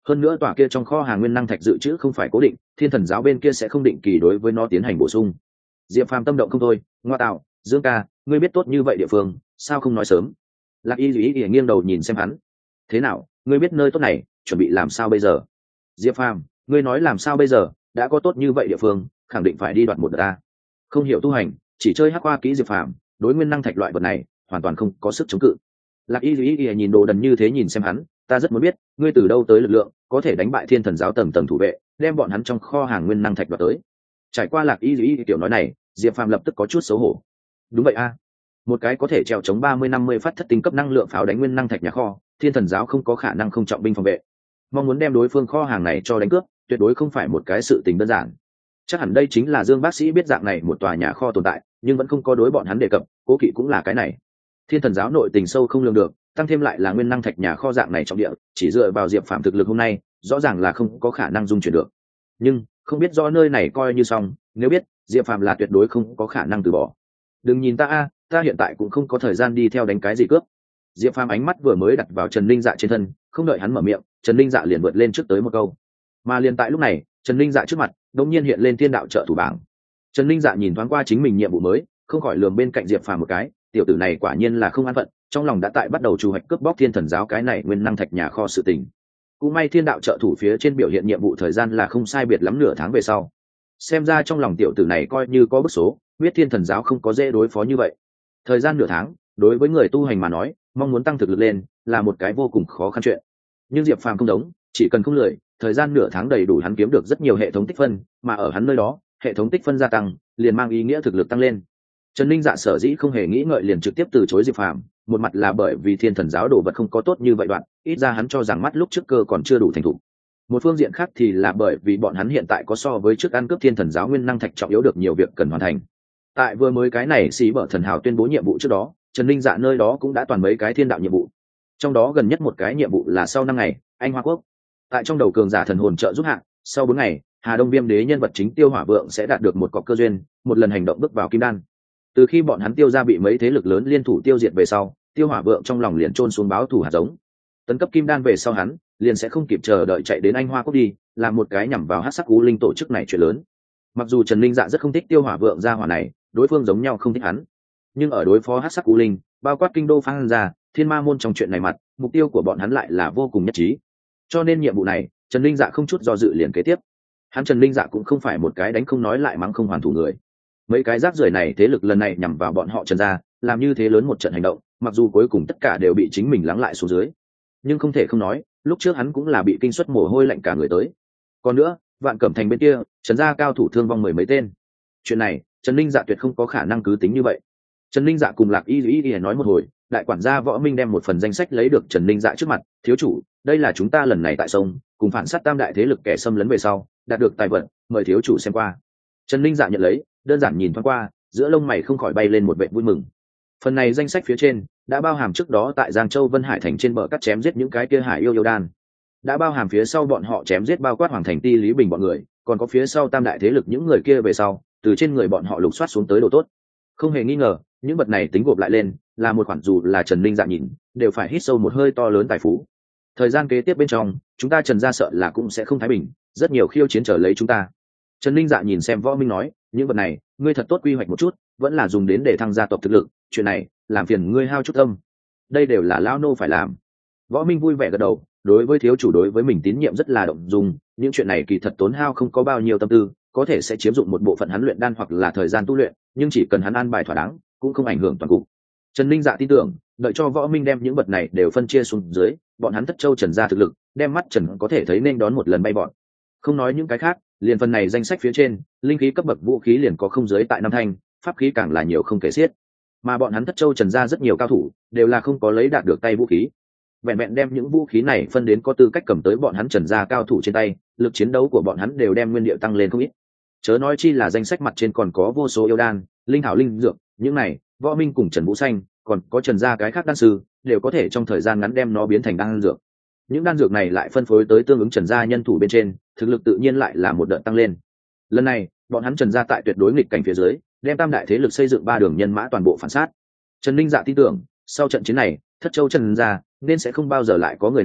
hơn nữa tòa kia trong kho hàng nguyên năng thạch dự trữ không phải cố định, thiên thần giáo bên kia sẽ không định kỳ đối với nó tiến hành bổ sung. Diệp Phàm tâm động không thôi, ngoa tạo, Dương ca, ngươi biết tốt như vậy địa phương, sao không nói sớm? Lạc Y Dĩ ỉa nghiêng đầu nhìn xem hắn. Thế nào, ngươi biết nơi tốt này, chuẩn bị làm sao bây giờ? Diệp Phàm, ngươi nói làm sao bây giờ, đã có tốt như vậy địa phương, khẳng định phải đi đoạt một đợt ta. Không hiểu tu hành, chỉ chơi hắc hoa kỹ Diệp Phàm, đối nguyên năng thạch loại vật này, hoàn toàn không có sức chống cự. Lạc Y Dĩ ỉa nhìn đồ đần như thế nhìn xem hắn, ta rất muốn biết, ngươi từ đâu tới lực lượng, có thể đánh bại thiên thần giáo tầng tầng thủ vệ, đem bọn hắn trong kho hàng nguyên năng thạch đoạt tới. Trải qua Lạc Y Dĩ tiểu nói này, Diệp Phàm lập tức có chút xấu hổ. Đúng vậy a, một cái có thể treo chống ba mươi năm mươi phát thất tinh cấp năng lượng pháo đánh nguyên năng thạch nhà kho, thiên thần giáo không có khả năng không trọng binh phòng vệ. Mong muốn đem đối phương kho hàng này cho đánh cướp, tuyệt đối không phải một cái sự tình đơn giản. Chắc hẳn đây chính là Dương bác sĩ biết dạng này một tòa nhà kho tồn tại, nhưng vẫn không có đối bọn hắn đề cập, cố kỵ cũng là cái này. Thiên thần giáo nội tình sâu không lường được, tăng thêm lại là nguyên năng thạch nhà kho dạng này trong địa, chỉ dựa vào Diệp Phàm thực lực hôm nay, rõ ràng là không có khả năng dung chuyển được. Nhưng không biết rõ nơi này coi như xong, nếu biết, Diệp Phàm là tuyệt đối không có khả năng từ bỏ. Đừng nhìn ta a, ta hiện tại cũng không có thời gian đi theo đánh cái gì cướp. Diệp Phàm ánh mắt vừa mới đặt vào Trần Linh Dạ trên thân, không đợi hắn mở miệng, Trần Linh Dạ liền vượt lên trước tới một câu. Mà liền tại lúc này, Trần Linh Dạ trước mặt, đột nhiên hiện lên thiên đạo trợ thủ bảng. Trần Linh Dạ nhìn thoáng qua chính mình nhiệm vụ mới, không khỏi lườm bên cạnh Diệp Phàm một cái, tiểu tử này quả nhiên là không an phận, trong lòng đã tại bắt đầu chủ hoạch cướp bóc thiên thần giáo cái này nguyên năng thạch nhà kho sự tình. Cũng may thiên đạo trợ thủ phía trên biểu hiện nhiệm vụ thời gian là không sai biệt lắm nửa tháng về sau. Xem ra trong lòng tiểu tử này coi như có bức số, biết thiên thần giáo không có dễ đối phó như vậy. Thời gian nửa tháng, đối với người tu hành mà nói, mong muốn tăng thực lực lên là một cái vô cùng khó khăn chuyện. Nhưng Diệp Phàm không giống, chỉ cần không lười, thời gian nửa tháng đầy đủ hắn kiếm được rất nhiều hệ thống tích phân, mà ở hắn nơi đó, hệ thống tích phân gia tăng, liền mang ý nghĩa thực lực tăng lên. Trần Ninh Dạ sở dĩ không hề nghĩ ngợi liền trực tiếp từ chối Diệp Phàm, một mặt là bởi vì thiên thần giáo đồ vật không có tốt như vậy đoạn, ít ra hắn cho rằng mắt lúc trước cơ còn chưa đủ thành thục. Một phương diện khác thì là bởi vì bọn hắn hiện tại có so với trước ăn cướp thiên thần giáo nguyên năng thạch trọng yếu được nhiều việc cần hoàn thành. Tại vừa mới cái này xí bở thần hào tuyên bố nhiệm vụ trước đó, Trần Ninh Dạ nơi đó cũng đã toàn mấy cái thiên đạo nhiệm vụ. Trong đó gần nhất một cái nhiệm vụ là sau năm ngày, Anh Hoa Quốc. Tại trong đầu cường giả thần hồn trợ giúp hạng, sau bốn ngày, Hà Đông Viêm Đế nhân vật chính Tiêu Hỏa Vượng sẽ đạt được một cọc cơ duyên, một lần hành động bước vào kim đan. Từ khi bọn hắn Tiêu ra bị mấy thế lực lớn liên thủ tiêu diệt về sau, Tiêu Hỏa Vượng trong lòng liền trôn xuống báo thù hạt giống. Tấn cấp kim đan về sau hắn, liền sẽ không kịp chờ đợi chạy đến Anh Hoa Quốc đi, làm một cái nhằm vào Hắc Sắc U Linh tổ chức này chuyện lớn. Mặc dù Trần Linh Dạ rất không thích Tiêu Hỏa Vượng gia hỏa này, đối phương giống nhau không thích hắn, nhưng ở đối phó Hắc Sắc U Linh, bao quát kinh đô Phan gia, Thiên Ma môn trong chuyện này mặt, mục tiêu của bọn hắn lại là vô cùng nhất trí. Cho nên nhiệm vụ này, Trần Linh Dạ không chút do dự liền kế tiếp. Hắn Trần Linh Dạ cũng không phải một cái đánh không nói lại mắng không hoàn thủ người. Mấy cái rác rưởi này thế lực lần này nhằm vào bọn họ Trần gia, làm như thế lớn một trận hành động, mặc dù cuối cùng tất cả đều bị chính mình lắng lại xuống dưới, nhưng không thể không nói, lúc trước hắn cũng là bị kinh suất mồ hôi lạnh cả người tới. Còn nữa, Vạn Cẩm Thành bên kia, Trần gia cao thủ thương vong mười mấy tên. Chuyện này, Trần Linh Dạ tuyệt không có khả năng cứ tính như vậy. Trần Linh Dạ cùng Lạc Y Y Y nói một hồi, đại quản gia Võ Minh đem một phần danh sách lấy được Trần Linh Dạ trước mặt, thiếu chủ, đây là chúng ta lần này tại sông cùng phản sát tam đại thế lực kẻ xâm lấn về sau đạt được tài vật, mời thiếu chủ xem qua. Trần Linh Dạ nhận lấy, đơn giản nhìn thoáng qua, giữa lông mày không khỏi bay lên một vẻ vui mừng. Phần này danh sách phía trên đã bao hàm trước đó tại Giang Châu Vân Hải thành trên bờ cắt chém giết những cái kia hải yêu yêu đan, đã bao hàm phía sau bọn họ chém giết bao quát Hoàng Thành Ti Lý Bình bọn người, còn có phía sau tam đại thế lực những người kia về sau từ trên người bọn họ lục soát xuống tới đồ tốt. Không hề nghi ngờ, những vật này tính gộp lại lên là một khoản dù là Trần Linh Dạ nhìn đều phải hít sâu một hơi to lớn tài phú. Thời gian kế tiếp bên trong, chúng ta Trần gia sợ là cũng sẽ không thái bình, rất nhiều khiêu chiến trở lấy chúng ta. Trần Linh Dạ nhìn xem Võ Minh nói, những vật này ngươi thật tốt quy hoạch một chút, vẫn là dùng đến để thăng gia tộc thực lực, chuyện này làm phiền ngươi hao chút tâm. Đây đều là lão nô phải làm. Võ Minh vui vẻ gật đầu, đối với thiếu chủ đối với mình tín nhiệm rất là động dung, những chuyện này kỳ thật tốn hao không có bao nhiêu tâm tư, có thể sẽ chiếm dụng một bộ phận hắn luyện đan hoặc là thời gian tu luyện, nhưng chỉ cần hắn an bài thỏa đáng, cũng không ảnh hưởng toàn cục. Trần Linh Dạ tin tưởng, đợi cho Võ Minh đem những vật này đều phân chia xuống dưới, bọn hắn Thất Châu Trần gia thực lực, đem mắt Trần có thể thấy nên đón một lần bay bọn. Không nói những cái khác, liền phần này danh sách phía trên, linh khí cấp bậc vũ khí liền có không dưới tại năm thanh, pháp khí càng là nhiều không kể xiết. Mà bọn hắn Thất Châu Trần gia rất nhiều cao thủ, đều là không có lấy đạt được tay vũ khí. Vẹn vẹn đem những vũ khí này phân đến có tư cách cầm tới bọn hắn Trần gia cao thủ trên tay, lực chiến đấu của bọn hắn đều đem nguyên điệu tăng lên không ít. Chớ nói chi là danh sách mặt trên còn có vô số yêu đan, linh thảo linh dược, những này, Võ Minh cùng Trần Vũ Xanh, còn có Trần gia cái khác đan sư, đều có thể trong thời gian ngắn đem nó biến thành đan dược. Những đan dược này lại phân phối tới tương ứng Trần gia nhân thủ bên trên, thực lực tự nhiên lại là một đợt tăng lên. Lần này, bọn hắn Trần gia tại tuyệt đối nghịch cảnh phía dưới, đem tam đại thế lực xây dựng ba đường nhân mã toàn bộ phản sát. Trần Linh Dạ tin tưởng, sau trận chiến này, Thất Châu Trần gia nên sẽ không bao giờ lại có người nào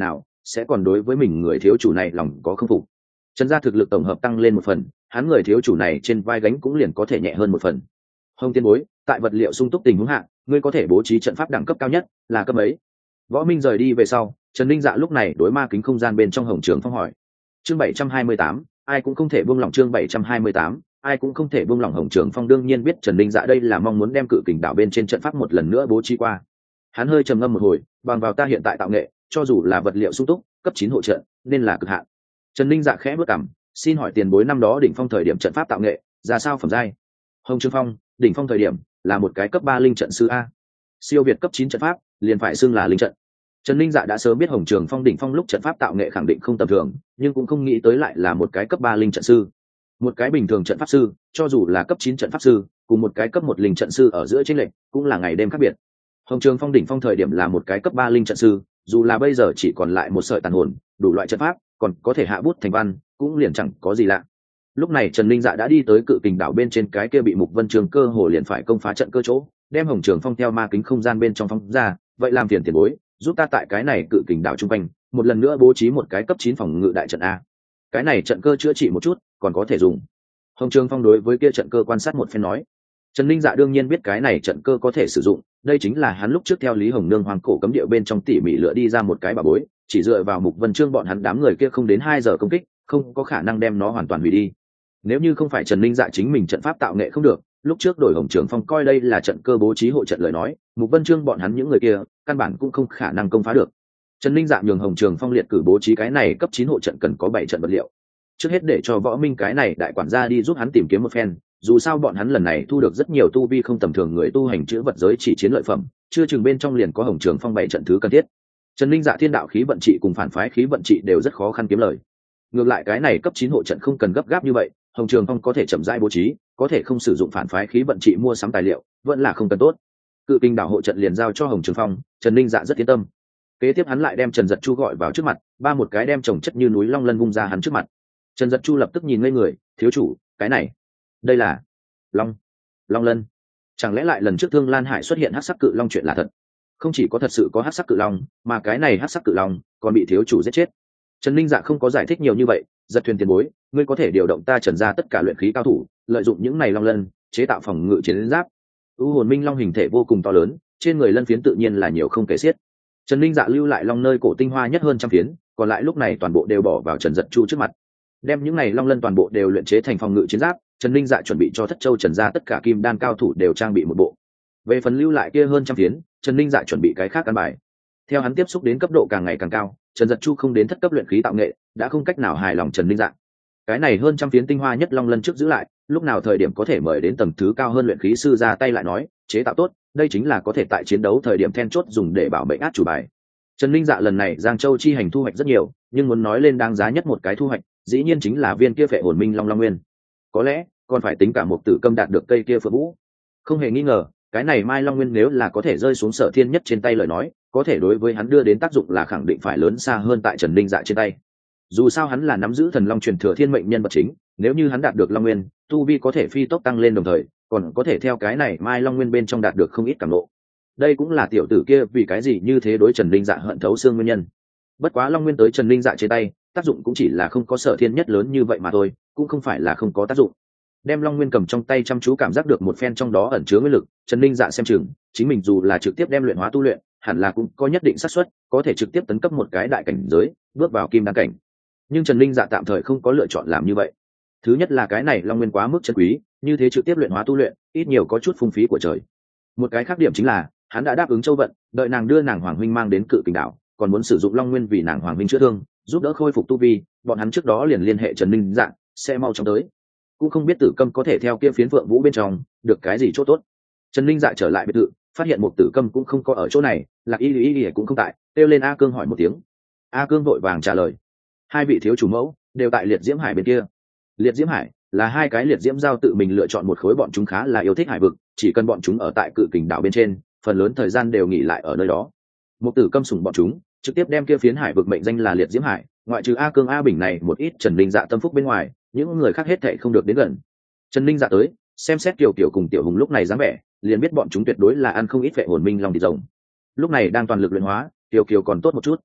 sẽ còn đối với mình người thiếu chủ này lòng có không phục. Trần gia thực lực tổng hợp tăng lên một phần, hắn người thiếu chủ này trên vai gánh cũng liền có thể nhẹ hơn một phần. Hồng tiên bối, tại vật liệu sung túc tình huống hạ, ngươi có thể bố trí trận pháp đẳng cấp cao nhất là cấp ấy? Võ Minh rời đi về sau, Trần Linh Dạ lúc này đối ma kính không gian bên trong Hồng Trường Phong hỏi. Chương bảy trăm hai mươi tám, ai cũng không thể buông lỏng. Chương bảy trăm hai mươi tám, ai cũng không thể buông lỏng. Hồng Trường Phong đương nhiên biết Trần Linh Dạ đây là mong muốn đem cự kình đảo bên trên trận pháp một lần nữa bố trí qua. Hắn hơi trầm ngâm một hồi, bằng vào ta hiện tại tạo nghệ, cho dù là vật liệu sung túc, cấp chín hộ trận, nên là cực hạn. Trần Linh Dạ khẽ bước cằm, xin hỏi tiền bối năm đó đỉnh phong thời điểm trận pháp tạo nghệ, ra sao phẩm giai? Hồng Trường Phong, đỉnh phong thời điểm là một cái cấp ba linh trận sư a. Siêu việt cấp chín trận pháp, liền phải xưng là linh trận. Trần Linh Dạ đã sớm biết Hồng Trường Phong đỉnh phong lúc trận pháp tạo nghệ khẳng định không tầm thường, nhưng cũng không nghĩ tới lại là một cái cấp ba linh trận sư. Một cái bình thường trận pháp sư, cho dù là cấp chín trận pháp sư, cùng một cái cấp một linh trận sư ở giữa chênh lệch, cũng là ngày đêm khác biệt. Hồng Trường Phong đỉnh phong thời điểm là một cái cấp ba linh trận sư, dù là bây giờ chỉ còn lại một sợi tàn hồn, đủ loại trận pháp, còn có thể hạ bút thành văn, cũng liền chẳng có gì lạ. Lúc này Trần Linh Dạ đã đi tới cự kình đảo bên trên cái kia bị Mục Vân Trường cơ hồ liền phải công phá trận cơ chỗ, đem Hồng Trường Phong theo ma kính không gian bên trong phóng ra, vậy làm phiền tiền bối, giúp ta tại cái này cự kình đảo trung quanh, một lần nữa bố trí một cái cấp chín phòng ngự đại trận a. Cái này trận cơ chữa trị một chút, còn có thể dùng. Hồng Trường Phong đối với kia trận cơ quan sát một phen nói. Trần Linh Dạ đương nhiên biết cái này trận cơ có thể sử dụng, đây chính là hắn lúc trước theo Lý Hồng Nương hoàng cổ cấm địa bên trong tỉ mỉ lựa đi ra một cái bà bối, chỉ dựa vào Mục Vân Trương bọn hắn đám người kia không đến hai giờ công kích, không có khả năng đem nó hoàn toàn hủy đi. Nếu như không phải Trần Linh Dạ chính mình trận pháp tạo nghệ không được, lúc trước đổi Hồng Trường Phong coi đây là trận cơ bố trí hộ trận lời nói, Mục Vân Trương bọn hắn những người kia căn bản cũng không khả năng công phá được. Trần Linh Dạ nhường Hồng Trường Phong liệt cử bố trí cái này cấp chín hộ trận cần có bảy trận vật liệu. Trước hết để cho Võ Minh cái này đại quản gia đi giúp hắn tìm kiếm một phen, dù sao bọn hắn lần này thu được rất nhiều tu vi không tầm thường người tu hành chữ vật giới chỉ chiến lợi phẩm, chưa chừng bên trong liền có Hồng Trường Phong bảy trận thứ cần thiết. Trần Linh Dạ thiên đạo khí vận trị cùng phản phái khí vận trị đều rất khó khăn kiếm lời. Ngược lại cái này cấp chín hộ trận không cần gấp gáp như vậy, Hồng Trường Phong có thể chậm rãi bố trí, có thể không sử dụng phản phái khí vận trị mua sắm tài liệu, vẫn là không cần tốt. Cự kinh đảo hộ trận liền giao cho Hồng Trường Phong, Trần Linh Dạ rất yên tâm. Kế tiếp hắn lại đem Trần Dật Chu gọi vào trước mặt, ba một cái đem chồng chất như núi long lân vung ra hắn trước mặt. Trần Dật Chu lập tức nhìn ngây người, thiếu chủ, cái này, đây là long long lân, chẳng lẽ lại lần trước Thương Lan Hải xuất hiện hắc sắc cự long chuyện là thật? Không chỉ có thật sự có hắc sắc cự long, mà cái này hắc sắc cự long còn bị thiếu chủ giết chết. Trần Linh Dạ không có giải thích nhiều như vậy, giật thuyền tiền bối, ngươi có thể điều động ta Trần gia tất cả luyện khí cao thủ, lợi dụng những này long lân chế tạo phòng ngự chiến giáp. U hồn minh long hình thể vô cùng to lớn, trên người lân phiến tự nhiên là nhiều không kể xiết. Trần Linh Dạ lưu lại long nơi cổ tinh hoa nhất hơn trăm phiến, còn lại lúc này toàn bộ đều bỏ vào Trần Dật Chu trước mặt. Đem những này long lân toàn bộ đều luyện chế thành phòng ngự chiến giáp, Trần Linh Dạ chuẩn bị cho Thất Châu Trần gia tất cả kim đan cao thủ đều trang bị một bộ. Về phần lưu lại kia hơn trăm phiến, Trần Linh Dạ chuẩn bị cái khác căn bài. Theo hắn tiếp xúc đến cấp độ càng ngày càng cao, Trần Dật Chu không đến thất cấp luyện khí tạo nghệ, đã không cách nào hài lòng Trần Linh Dạ. Cái này hơn trăm phiến tinh hoa nhất long lân trước giữ lại, lúc nào thời điểm có thể mời đến tầng thứ cao hơn luyện khí sư ra tay lại nói, chế tạo tốt, đây chính là có thể tại chiến đấu thời điểm then chốt dùng để bảo mệnh át chủ bài. Trần Linh Dạ lần này Giang Châu chi hành thu hoạch rất nhiều, nhưng muốn nói lên đáng giá nhất một cái thu hoạch, dĩ nhiên chính là viên kia phệ hồn minh long long nguyên. Có lẽ còn phải tính cả một tử câm đạt được cây kia phượng vũ. Không hề nghi ngờ, cái này mai long nguyên nếu là có thể rơi xuống Sở Thiên Nhất trên tay lời nói, có thể đối với hắn đưa đến tác dụng là khẳng định phải lớn xa hơn tại Trần Linh Dạ trên tay. Dù sao hắn là nắm giữ thần long truyền thừa thiên mệnh nhân vật chính, nếu như hắn đạt được long nguyên, tu vi có thể phi tốc tăng lên, đồng thời còn có thể theo cái này mai long nguyên bên trong đạt được không ít cảm ngộ. Đây cũng là tiểu tử kia vì cái gì như thế đối Trần Linh Dạ hận thấu xương nguyên nhân. Bất quá long nguyên tới Trần Linh Dạ trên tay, tác dụng cũng chỉ là không có Sở Thiên Nhất lớn như vậy mà thôi, cũng không phải là không có tác dụng. Đem long nguyên cầm trong tay chăm chú cảm giác được một phen trong đó ẩn chứa nguyên lực, Trần Linh Dạ xem chừng chính mình dù là trực tiếp đem luyện hóa tu luyện, hẳn là cũng có nhất định xác suất có thể trực tiếp tấn cấp một cái đại cảnh giới, bước vào kim đan cảnh. Nhưng Trần Linh Dạ tạm thời không có lựa chọn làm như vậy. Thứ nhất là cái này long nguyên quá mức chân quý, như thế trực tiếp luyện hóa tu luyện, ít nhiều có chút phung phí của trời. Một cái khác điểm chính là, hắn đã đáp ứng Châu Vận, đợi nàng đưa nàng Hoàng huynh mang đến Cự Kình đảo, còn muốn sử dụng long nguyên vì nàng Hoàng huynh chữa thương, giúp đỡ khôi phục tu vi, bọn hắn trước đó liền liên hệ Trần Linh Dạ, sẽ mau chóng tới. Cũng không biết Tử Câm có thể theo kia phiến Phượng Vũ bên trong được cái gì chỗ tốt. Trần Linh Dạ trở lại biệt thự, phát hiện một Tử Câm cũng không có ở chỗ này, Lạc Y Y Y cũng không tại, kêu lên A Cương hỏi một tiếng. A Cương vội vàng trả lời, hai vị thiếu chủ mẫu đều tại Liệt Diễm Hải bên kia. Liệt Diễm Hải là hai cái liệt diễm giao tự mình lựa chọn một khối, bọn chúng khá là yêu thích hải vực, chỉ cần bọn chúng ở tại Cự Kình đảo bên trên, phần lớn thời gian đều nghỉ lại ở nơi đó. Một Tử Câm sủng bọn chúng, trực tiếp đem kia phiến hải vực mệnh danh là Liệt Diễm Hải, ngoại trừ A Cương A Bình này một ít Trần Linh Dạ tâm phúc bên ngoài, những người khác hết thảy không được đến gần. Trần Linh Dạ tới, xem xét Kiều Kiều cùng Tiểu Hùng lúc này dáng vẻ, liền biết bọn chúng tuyệt đối là ăn không ít vệ hồn minh long thịt rồng. Lúc này đang toàn lực luyện hóa, Kiều Kiều còn tốt một chút.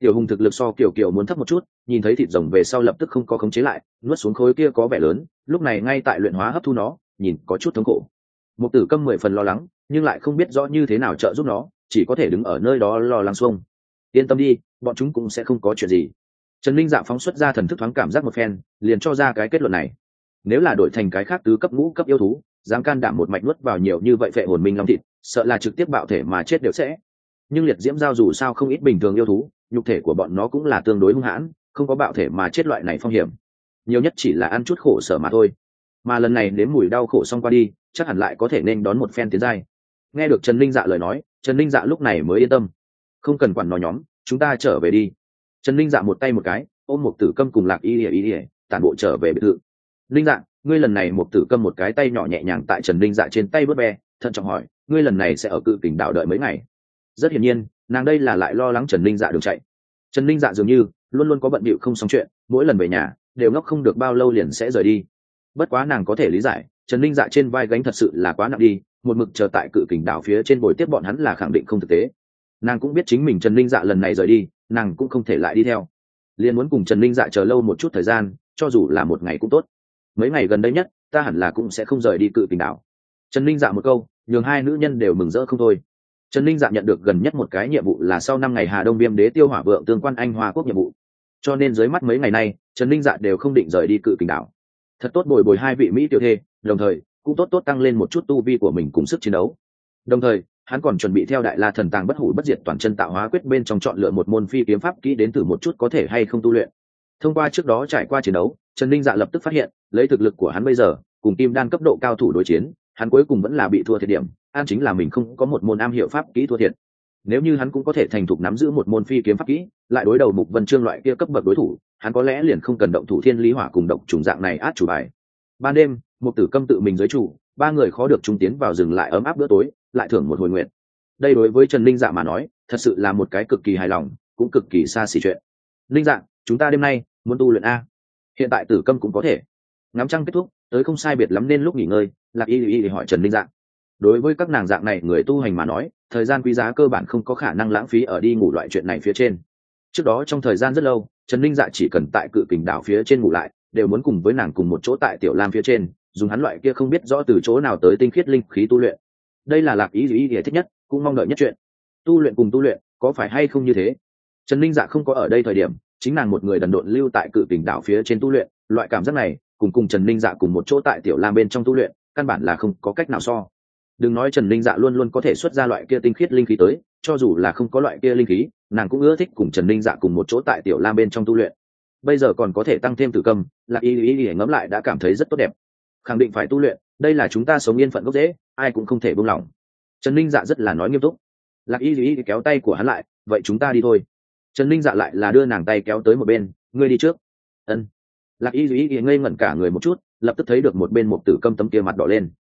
Tiểu Hùng thực lực so Kiều Kiều muốn thấp một chút, nhìn thấy thịt rồng về sau lập tức không có khống chế lại, nuốt xuống khối kia có vẻ lớn, lúc này ngay tại luyện hóa hấp thu nó, nhìn có chút thống khổ. Mục Tử Câm mười phần lo lắng, nhưng lại không biết rõ như thế nào trợ giúp nó, chỉ có thể đứng ở nơi đó lo lắng xuông. Yên tâm đi, bọn chúng cũng sẽ không có chuyện gì. Trần Linh Dạ phóng xuất ra thần thức thoáng cảm giác một phen, liền cho ra cái kết luận này. Nếu là đổi thành cái khác tứ cấp ngũ cấp yêu thú, dám can đảm một mạch nuốt vào nhiều như vậy phệ hồn minh long thịt, sợ là trực tiếp bạo thể mà chết đều sẽ. Nhưng liệt diễm giao dù sao không ít bình thường yêu thú, nhục thể của bọn nó cũng là tương đối hung hãn, không có bạo thể mà chết loại này phong hiểm. Nhiều nhất chỉ là ăn chút khổ sở mà thôi. Mà lần này nếm mùi đau khổ xong qua đi, chắc hẳn lại có thể nên đón một phen tiến giai. Nghe được Trần Linh Dạ lời nói, Trần Linh Dạ lúc này mới yên tâm. Không cần quản nó nhóm, chúng ta trở về đi. Trần Linh Dạ một tay một cái, ôm một Tử Câm cùng Lạc Y Lìa Y Lìa, tản bộ trở về biệt thự. Linh Dạ, ngươi lần này một Tử Câm một cái tay nhỏ nhẹ nhàng tại Trần Linh Dạ trên tay vớt ve, thận trọng hỏi, ngươi lần này sẽ ở Cự Kình đảo đợi mấy ngày? Rất hiển nhiên, nàng đây là lại lo lắng Trần Linh Dạ đường chạy. Trần Linh Dạ dường như luôn luôn có bận bịu không xong chuyện, mỗi lần về nhà đều ngốc không được bao lâu liền sẽ rời đi. Bất quá nàng có thể lý giải, Trần Linh Dạ trên vai gánh thật sự là quá nặng đi, một mực chờ tại Cự Kình đảo phía trên bồi tiếp bọn hắn là khẳng định không thực tế. Nàng cũng biết chính mình Trần Linh Dạ lần này rời đi, nàng cũng không thể lại đi theo, liền muốn cùng Trần Linh Dạ chờ lâu một chút thời gian, cho dù là một ngày cũng tốt. Mấy ngày gần đây nhất, ta hẳn là cũng sẽ không rời đi Cự Kình đảo. Trần Linh Dạ một câu, nhường hai nữ nhân đều mừng rỡ không thôi. Trần Linh Dạ nhận được gần nhất một cái nhiệm vụ là sau năm ngày Hà Đông Viêm Đế tiêu hỏa vượng tương quan Anh Hoa quốc nhiệm vụ, cho nên dưới mắt mấy ngày nay, Trần Linh Dạ đều không định rời đi Cự Kình đảo. Thật tốt bồi bồi hai vị mỹ tiểu thê, đồng thời cũng tốt tốt tăng lên một chút tu vi của mình cùng sức chiến đấu. Đồng thời, hắn còn chuẩn bị theo Đại La Thần Tàng bất hủ bất diệt toàn chân tạo hóa quyết bên trong chọn lựa một môn phi kiếm pháp kỹ đến thử một chút có thể hay không tu luyện. Thông qua trước đó trải qua chiến đấu, Trần Linh Dạ lập tức phát hiện, lấy thực lực của hắn bây giờ, cùng kim đan cấp độ cao thủ đối chiến, hắn cuối cùng vẫn là bị thua thiệt điểm, an chính là mình không có một môn am hiểu pháp kỹ thua thiệt. Nếu như hắn cũng có thể thành thục nắm giữ một môn phi kiếm pháp kỹ, lại đối đầu Mục Vân Trương loại kia cấp bậc đối thủ, hắn có lẽ liền không cần động thủ Thiên Lý Hỏa cùng độc trùng dạng này át chủ bài. Ban đêm, Mục Tử Câm tự mình giới chủ, ba người khó được trung tiến vào rừng lại ấm áp bữa tối, lại thưởng một hồi nguyện. Đây đối với Trần Linh Dạ mà nói, thật sự là một cái cực kỳ hài lòng, cũng cực kỳ xa xỉ chuyện. Linh Dạ, chúng ta đêm nay muốn tu luyện a? Hiện tại Tử Câm cũng có thể. Ngắm trăng kết thúc, tới không sai biệt lắm nên lúc nghỉ ngơi, Lạc Y Y hỏi Trần Linh Dạ. Đối với các nàng dạng này người tu hành mà nói, thời gian quý giá cơ bản không có khả năng lãng phí ở đi ngủ loại chuyện này phía trên. Trước đó trong thời gian rất lâu, Trần Linh Dạ chỉ cần tại Cự Kình đảo phía trên ngủ lại, đều muốn cùng với nàng cùng một chỗ tại Tiểu Lam phía trên, dùng hắn loại kia không biết rõ từ chỗ nào tới tinh khiết linh khí tu luyện. Đây là Lạc Ý Ý Ý thích nhất, cũng mong đợi nhất chuyện. Tu luyện cùng tu luyện, có phải hay không như thế? Trần Linh Dạ không có ở đây thời điểm, chính nàng một người đần độn lưu tại Cự Kình đảo phía trên tu luyện, loại cảm giác này, cùng cùng Trần Linh Dạ cùng một chỗ tại Tiểu Lam bên trong tu luyện, căn bản là không có cách nào so. Đừng nói Trần Linh Dạ luôn luôn có thể xuất ra loại kia tinh khiết linh khí tới, cho dù là không có loại kia linh khí, nàng cũng ưa thích cùng Trần Linh Dạ cùng một chỗ tại Tiểu Lam bên trong tu luyện. Bây giờ còn có thể tăng thêm Tử Câm, Lạc Y Y Y ngẫm lại đã cảm thấy rất tốt đẹp. Khẳng định phải tu luyện, đây là chúng ta sống yên phận gốc rễ, ai cũng không thể buông lỏng. Trần Linh Dạ rất là nói nghiêm túc. Lạc Y Y kéo tay của hắn lại, vậy chúng ta đi thôi. Trần Linh Dạ lại là đưa nàng tay kéo tới một bên, ngươi đi trước. Ân. Lạc Y Y ngây ngẩn cả người một chút, lập tức thấy được một bên một Tử Câm tấm kia mặt đỏ lên.